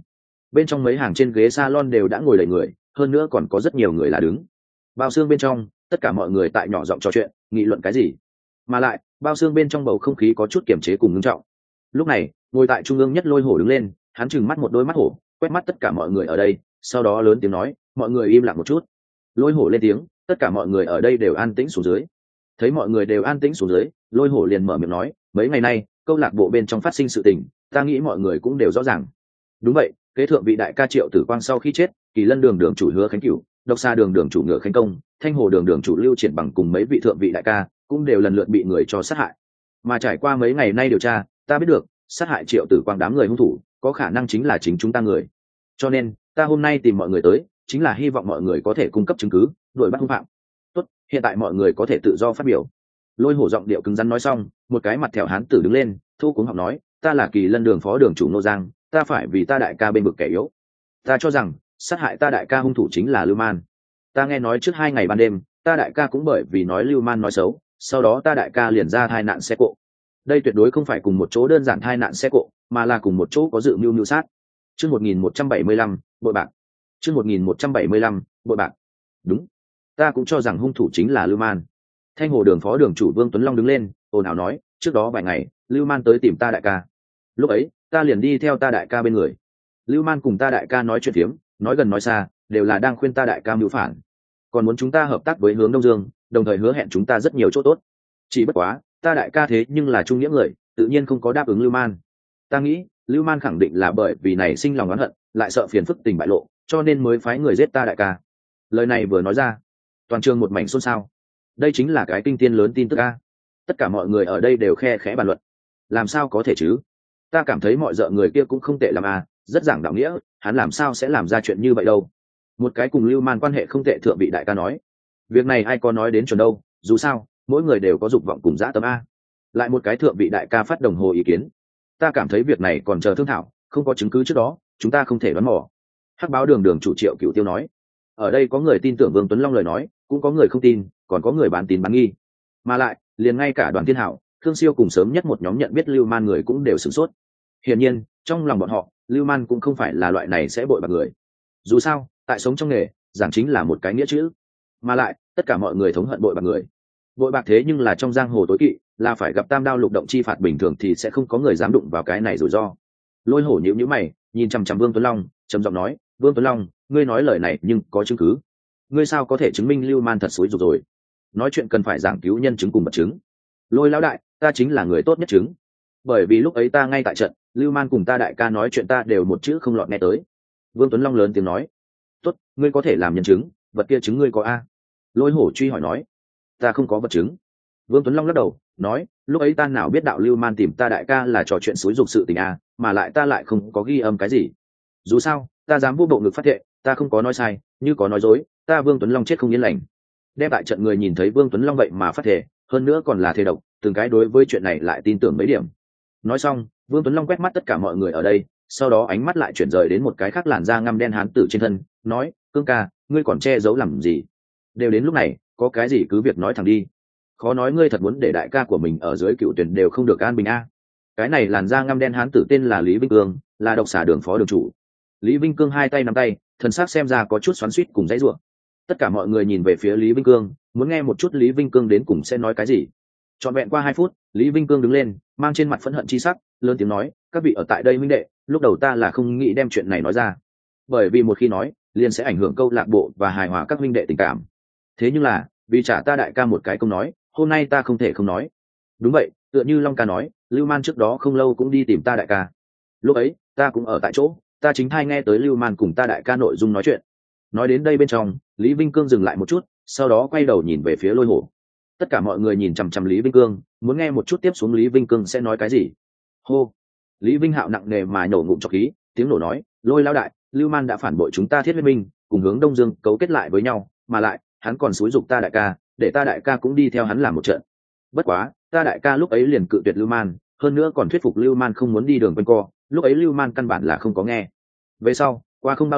bên trong mấy hàng trên ghế salon đều đã ngồi đầy người, hơn nữa còn có rất nhiều người là đứng. Bao xương bên trong tất cả mọi người tại nhỏ giọng trò chuyện nghị luận cái gì, mà lại bao xương bên trong bầu không khí có chút kiềm chế cùng ngưng trọng. Lúc này ngồi tại trung ương nhất Lôi Hổ đứng lên, hắn trừng mắt một đôi mắt hổ quét mắt tất cả mọi người ở đây, sau đó lớn tiếng nói, mọi người im lặng một chút. Lôi Hổ lên tiếng, tất cả mọi người ở đây đều an tĩnh xuống dưới. Thấy mọi người đều an tĩnh xuống dưới, Lôi Hổ liền mở miệng nói, mấy ngày nay câu lạc bộ bên trong phát sinh sự tình, ta nghĩ mọi người cũng đều rõ ràng. Đúng vậy, kế thượng vị đại ca Triệu Tử Quang sau khi chết, Kỳ Lân đường đường chủ Hứa Khánh Cửu, Độc Xa đường đường chủ Ngựa Khánh Công, Thanh Hồ đường đường chủ Lưu Triển Bằng cùng mấy vị thượng vị đại ca cũng đều lần lượt bị người cho sát hại. Mà trải qua mấy ngày nay điều tra, ta biết được sát hại Triệu Tử Quang đám người hung thủ có khả năng chính là chính chúng ta người. Cho nên ta hôm nay tìm mọi người tới, chính là hy vọng mọi người có thể cung cấp chứng cứ đuổi bắt hung phạm. Tốt, hiện tại mọi người có thể tự do phát biểu. Lôi Hổ giọng điệu cứng rắn nói xong, một cái mặt thẹo hán tử đứng lên thu cuống học nói, ta là Kỳ Lân đường phó đường chủ Ngô Giang, ta phải vì ta đại ca bên vực kẻ yếu. Ta cho rằng sát hại ta đại ca hung thủ chính là Lưu Man. Ta nghe nói trước 2 ngày ban đêm ta đại ca cũng bởi vì nói Lưu Man nói xấu, sau đó ta đại ca liền ra tai nạn xe cộ. Đây tuyệt đối không phải cùng một chỗ đơn giản tai nạn xe cộ, mà là cùng một chỗ có dự mưu mưu sát. Chương 1175, bội bạc. Chương 1175, bội bạc. Đúng, ta cũng cho rằng hung thủ chính là Lưu Man. Thanh Hồ đường phó đường chủ Vương Tuấn Long đứng lên ồn ào nói, trước đó vài ngày Lưu Man tới tìm ta đại ca, lúc ấy ta liền đi theo ta đại ca bên người. Lưu Man cùng ta đại ca nói chuyện phiếm, nói gần nói xa, đều là đang khuyên ta đại ca mưu phản, còn muốn chúng ta hợp tác với hướng Đông Dương, đồng thời hứa hẹn chúng ta rất nhiều chỗ tốt. Chỉ bất quá ta đại ca thế nhưng là trung nghĩa người, tự nhiên không có đáp ứng Lưu Man. Ta nghĩ Lưu Man khẳng định là bởi vì này sinh lòng oán hận, lại sợ phiền phức tình bại lộ, cho nên mới phái người giết ta đại ca. Lời này vừa nói ra, toàn trường một mảnh xôn xao. Đây chính là cái kinh tiên lớn tin tức a. Tất cả mọi người ở đây đều khe khẽ bàn luận. Làm sao có thể chứ? Ta cảm thấy mọi dợ người kia cũng không tệ lắm a, rất giảng đạo nghĩa, hắn làm sao sẽ làm ra chuyện như vậy đâu. Một cái cùng Lưu Man quan hệ không tệ thượng vị đại ca nói, việc này ai có nói đến chuẩn đâu, dù sao mỗi người đều có dục vọng cùng dã tâm a. Lại một cái thượng vị đại ca phát đồng hồ ý kiến, ta cảm thấy việc này còn chờ thương thảo, không có chứng cứ trước đó chúng ta không thể đoán mò. Hắc báo đường đường chủ Triệu Cửu Tiêu nói. Ở đây có người tin tưởng Vương Tuấn Long lời nói, cũng có người không tin, còn có người bán tín bán nghi. Mà lại liền ngay cả Đoàn Thiên Hảo, Thương Siêu cùng sớm nhất một nhóm nhận biết Lưu Man người cũng đều sửng sốt. Hiển nhiên trong lòng bọn họ, Lưu Man cũng không phải là loại này sẽ bội bạc người. Dù sao tại sống trong nghề, giảng chính là một cái nghĩa chữ. Mà lại tất cả mọi người thống hận bội bạc người. Bội bạc thế nhưng là trong giang hồ tối kỵ, là phải gặp tam đao lục động chi phạt, bình thường thì sẽ không có người dám đụng vào cái này rủi ro. Lôi Hổ nhíu nhíu mày, nhìn chằm chằm Vương Tuấn Long, trầm giọng nói, Vương Tuấn Long, ngươi nói lời này nhưng có chứng cứ. Ngươi sao có thể chứng minh Lưu Man thật xúi dục rồi? Nói chuyện cần phải giảng cứu nhân chứng cùng vật chứng. Lôi lão đại, ta chính là người tốt nhất chứng. Bởi vì lúc ấy ta ngay tại trận, Lưu Man cùng ta đại ca nói chuyện ta đều một chữ không lọt nghe tới. Vương Tuấn Long lớn tiếng nói. Tốt, ngươi có thể làm nhân chứng, vật kia chứng ngươi có a? Lôi Hổ truy hỏi nói. Ta không có vật chứng. Vương Tuấn Long lắc đầu nói, lúc ấy ta nào biết đạo Lưu Man tìm ta đại ca là trò chuyện xúi dục sự tình a, mà lại ta lại không có ghi âm cái gì. Dù sao ta dám vô bộ ngực phát thệ, ta không có nói sai, như có nói dối ta Vương Tuấn Long chết không yên lành. Đem tại trận người nhìn thấy Vương Tuấn Long vậy mà phát thệ, hơn nữa còn là thề độc, từng cái đối với chuyện này lại tin tưởng mấy điểm. Nói xong Vương Tuấn Long quét mắt tất cả mọi người ở đây, sau đó ánh mắt lại chuyển rời đến một cái khác làn da ngăm đen hán tử trên thân, nói, Cương ca, ngươi còn che giấu làm gì? Đều đến lúc này, có cái gì cứ việc nói thẳng đi. Khó nói ngươi thật muốn để đại ca của mình ở dưới Cựu Tuyển đều không được an bình a? Cái này làn da ngăm đen hán tử tên là Lý Vinh Cương, là Độc Xà đường phó đường chủ. Lý Vinh Cương hai tay nắm tay, thần sắc xem ra có chút xoắn xuýt cùng dãy rủa. Tất cả mọi người nhìn về phía Lý Vinh Cương, muốn nghe một chút Lý Vinh Cương đến cùng sẽ nói cái gì. Trọn vẹn qua 2 phút, Lý Vinh Cương đứng lên, mang trên mặt phẫn hận chi sắc, lớn tiếng nói, các vị ở tại đây huynh đệ, lúc đầu ta là không nghĩ đem chuyện này nói ra, bởi vì một khi nói, liền sẽ ảnh hưởng câu lạc bộ và hài hòa các huynh đệ tình cảm. Thế nhưng là, vì trả ta đại ca một cái công nói, hôm nay ta không thể không nói. Đúng vậy, tựa như Long ca nói, Lưu Man trước đó không lâu cũng đi tìm ta đại ca. Lúc ấy, ta cũng ở tại chỗ, ta chính thai nghe tới Lưu Man cùng ta đại ca nội dung nói chuyện. Nói đến đây bên trong, Lý Vinh Cương dừng lại một chút, sau đó quay đầu nhìn về phía Lôi Hổ. Tất cả mọi người nhìn chằm chằm Lý Vinh Cương, muốn nghe một chút tiếp xuống Lý Vinh Cương sẽ nói cái gì. Hô. Lý Vinh Hạo nặng nề mà nổ ngụm trọc khí, tiếng nổ nói, Lôi lão đại, Lưu Man đã phản bội chúng ta Thiết Huyết Minh, cùng hướng Đông Dương cấu kết lại với nhau, mà lại hắn còn xúi giục ta đại ca, để ta đại ca cũng đi theo hắn làm một trận. Bất quá ta đại ca lúc ấy liền cự tuyệt Lưu Man, hơn nữa còn thuyết phục Lưu Man không muốn đi đường quanh co, lúc ấy Lưu Man căn bản là không có nghe. Về sau qua không bao lâu,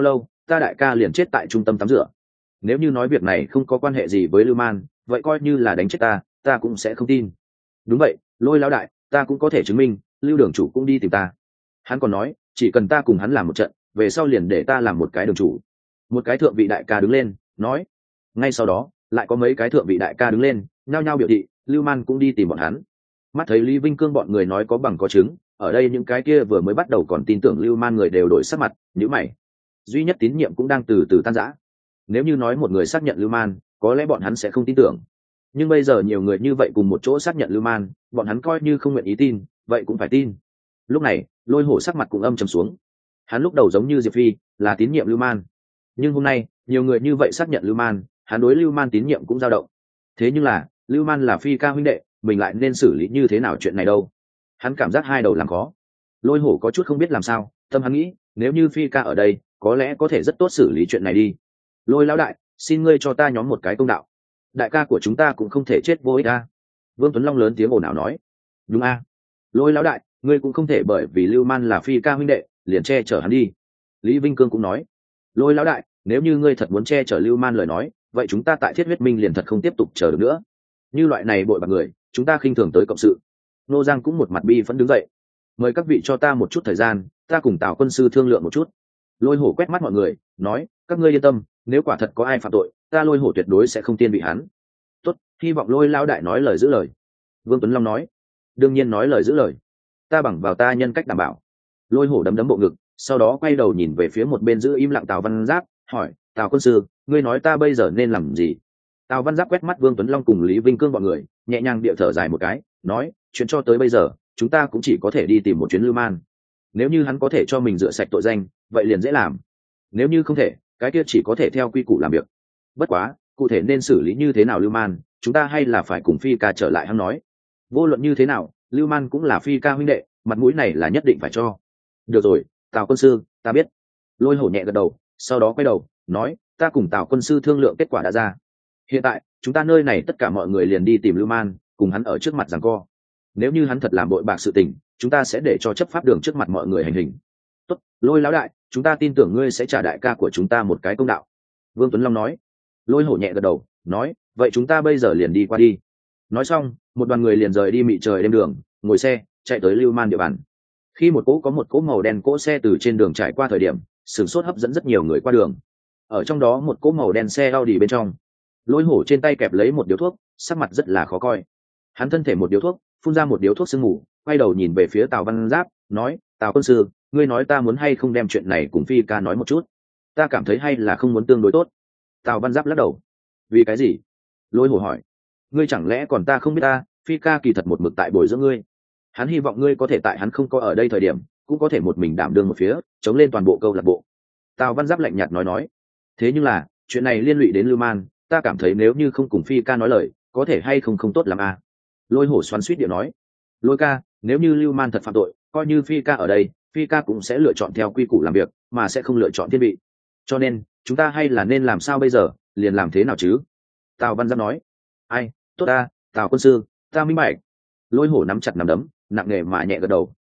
ta đại ca liền chết tại trung tâm tắm rửa. Nếu như nói việc này không có quan hệ gì với Lưu Man, vậy coi như là đánh chết ta cũng sẽ không tin. Đúng vậy, Lôi lão đại, ta cũng có thể chứng minh, Lưu đường chủ cũng đi tìm ta. Hắn còn nói, chỉ cần ta cùng hắn làm một trận, về sau liền để ta làm một cái đường chủ. Một cái thượng vị đại ca đứng lên, nói. Ngay sau đó, lại có mấy cái thượng vị đại ca đứng lên, nhao nhao biểu thị, Lưu Man cũng đi tìm bọn hắn. Mắt thấy Lý Vinh Cương bọn người nói có bằng có chứng, ở đây những cái kia vừa mới bắt đầu còn tin tưởng Lưu Man người đều đổi sắc mặt, nhíu mày. Duy nhất tín nhiệm cũng đang từ từ tan rã. Nếu như nói một người xác nhận Lưu Man, có lẽ bọn hắn sẽ không tin tưởng. Nhưng bây giờ nhiều người như vậy cùng một chỗ xác nhận Lưu Man, bọn hắn coi như không nguyện ý tin, vậy cũng phải tin. Lúc này, Lôi Hổ sắc mặt cũng âm trầm xuống. Hắn lúc đầu giống như Diệp Phi, là tín nhiệm Lưu Man. Nhưng hôm nay, nhiều người như vậy xác nhận Lưu Man, hắn đối Lưu Man tín nhiệm cũng dao động. Thế nhưng là, Lưu Man là Phi ca huynh đệ, mình lại nên xử lý như thế nào chuyện này đâu? Hắn cảm giác hai đầu làm khó. Lôi Hổ có chút không biết làm sao, tâm hắn nghĩ, nếu như Phi ca ở đây, có lẽ có thể rất tốt xử lý chuyện này đi. Lôi lão đại, xin ngươi cho ta nhóm một cái công đạo. Đại ca của chúng ta cũng không thể chết vô ích a. Vương Tuấn Long lớn tiếng ồn ào nói. Đúng a. Lôi lão đại, ngươi cũng không thể bởi vì Lưu Man là Phi ca huynh đệ, liền che chở hắn đi. Lý Vinh Cương cũng nói. Lôi lão đại, nếu như ngươi thật muốn che chở Lưu Man lời nói, vậy chúng ta tại Thiết Huyết Minh liền thật không tiếp tục chờ được nữa. Như loại này bội bạc người, chúng ta khinh thường tới cộng sự. Nô Giang cũng một mặt bi phẫn đứng dậy. Mời các vị cho ta một chút thời gian, ta cùng Tào quân sư thương lượng một chút. Lôi Hổ quét mắt mọi người, nói, các ngươi yên tâm, nếu quả thật có ai phạm tội, ta Lôi Hổ tuyệt đối sẽ không tiên vị hắn. Tốt, hy vọng Lôi lão đại nói lời giữ lời. Vương Tuấn Long nói, đương nhiên nói lời giữ lời, ta bằng vào ta nhân cách đảm bảo. Lôi Hổ đấm đấm bộ ngực, sau đó quay đầu nhìn về phía một bên giữ im lặng Tào Văn Giáp, hỏi, Tào quân sư, ngươi nói ta bây giờ nên làm gì? Tào Văn Giáp quét mắt Vương Tuấn Long cùng Lý Vinh Cương bọn người, nhẹ nhàng địa thở dài một cái, nói, chuyện cho tới bây giờ, chúng ta cũng chỉ có thể đi tìm một chuyến Lưu Man. Nếu như hắn có thể cho mình rửa sạch tội danh, vậy liền dễ làm. Nếu như không thể, cái kia chỉ có thể theo quy củ làm việc. Bất quá, cụ thể nên xử lý như thế nào Lưu Man, chúng ta hay là phải cùng Phi ca trở lại hắn nói. Vô luận như thế nào, Lưu Man cũng là Phi ca huynh đệ, mặt mũi này là nhất định phải cho. Được rồi, Tào quân sư, ta biết. Lôi Hổ nhẹ gật đầu, sau đó quay đầu, nói, ta cùng Tào quân sư thương lượng kết quả đã ra. Hiện tại, chúng ta nơi này tất cả mọi người liền đi tìm Lưu Man, cùng hắn ở trước mặt giằng co. Nếu như hắn thật làm bội bạc sự tình, chúng ta sẽ để cho chấp pháp đường trước mặt mọi người hành hình. Tốt, Lôi lão đại, chúng ta tin tưởng ngươi sẽ trả đại ca của chúng ta một cái công đạo. Vương Tuấn Long nói. Lôi Hổ nhẹ gật đầu, nói, vậy chúng ta bây giờ liền đi qua đi. Nói xong, một đoàn người liền rời đi mị trời đêm đường, ngồi xe chạy tới Lưu Man địa bàn. Khi một cỗ màu đen cỗ xe từ trên đường trải qua thời điểm, sửng sốt hấp dẫn rất nhiều người qua đường. Ở trong đó một cỗ màu đen xe Audi bên trong, Lôi Hổ trên tay kẹp lấy một điếu thuốc, sắc mặt rất là khó coi. Hắn thân thể một điếu thuốc, phun ra một điếu thuốc sương mù, quay đầu nhìn về phía Tào Văn Giáp, nói, Tào quân sư, ngươi nói ta muốn hay không đem chuyện này cùng Phi ca nói một chút? Ta cảm thấy hay là không muốn tương đối tốt. Tào Văn Giáp lắc đầu. Vì cái gì? Lôi Hổ hỏi. Ngươi chẳng lẽ còn ta không biết ta, Phi ca kỳ thật một mực tại bồi dưỡng ngươi. Hắn hy vọng ngươi có thể tại hắn không có ở đây thời điểm, cũng có thể một mình đảm đương một phía, chống lên toàn bộ câu lạc bộ. Tào Văn Giáp lạnh nhạt nói. Thế nhưng là, chuyện này liên lụy đến Lưu Man, ta cảm thấy nếu như không cùng Phi ca nói lời, có thể hay không tốt lắm à? Lôi Hổ xoắn xuýt điệu nói. Lôi ca, nếu như Lưu Man thật phạm tội, coi như Phi ca ở đây, Phi ca cũng sẽ lựa chọn theo quy củ làm việc, mà sẽ không lựa chọn thiên vị. Cho nên, chúng ta hay là nên làm sao bây giờ, liền làm thế nào chứ? Tào Văn Giáp nói. Ai, tốt ta, Tào quân sư, ta minh bạch. Lôi Hổ nắm chặt nắm đấm, nặng nề mà nhẹ gật đầu.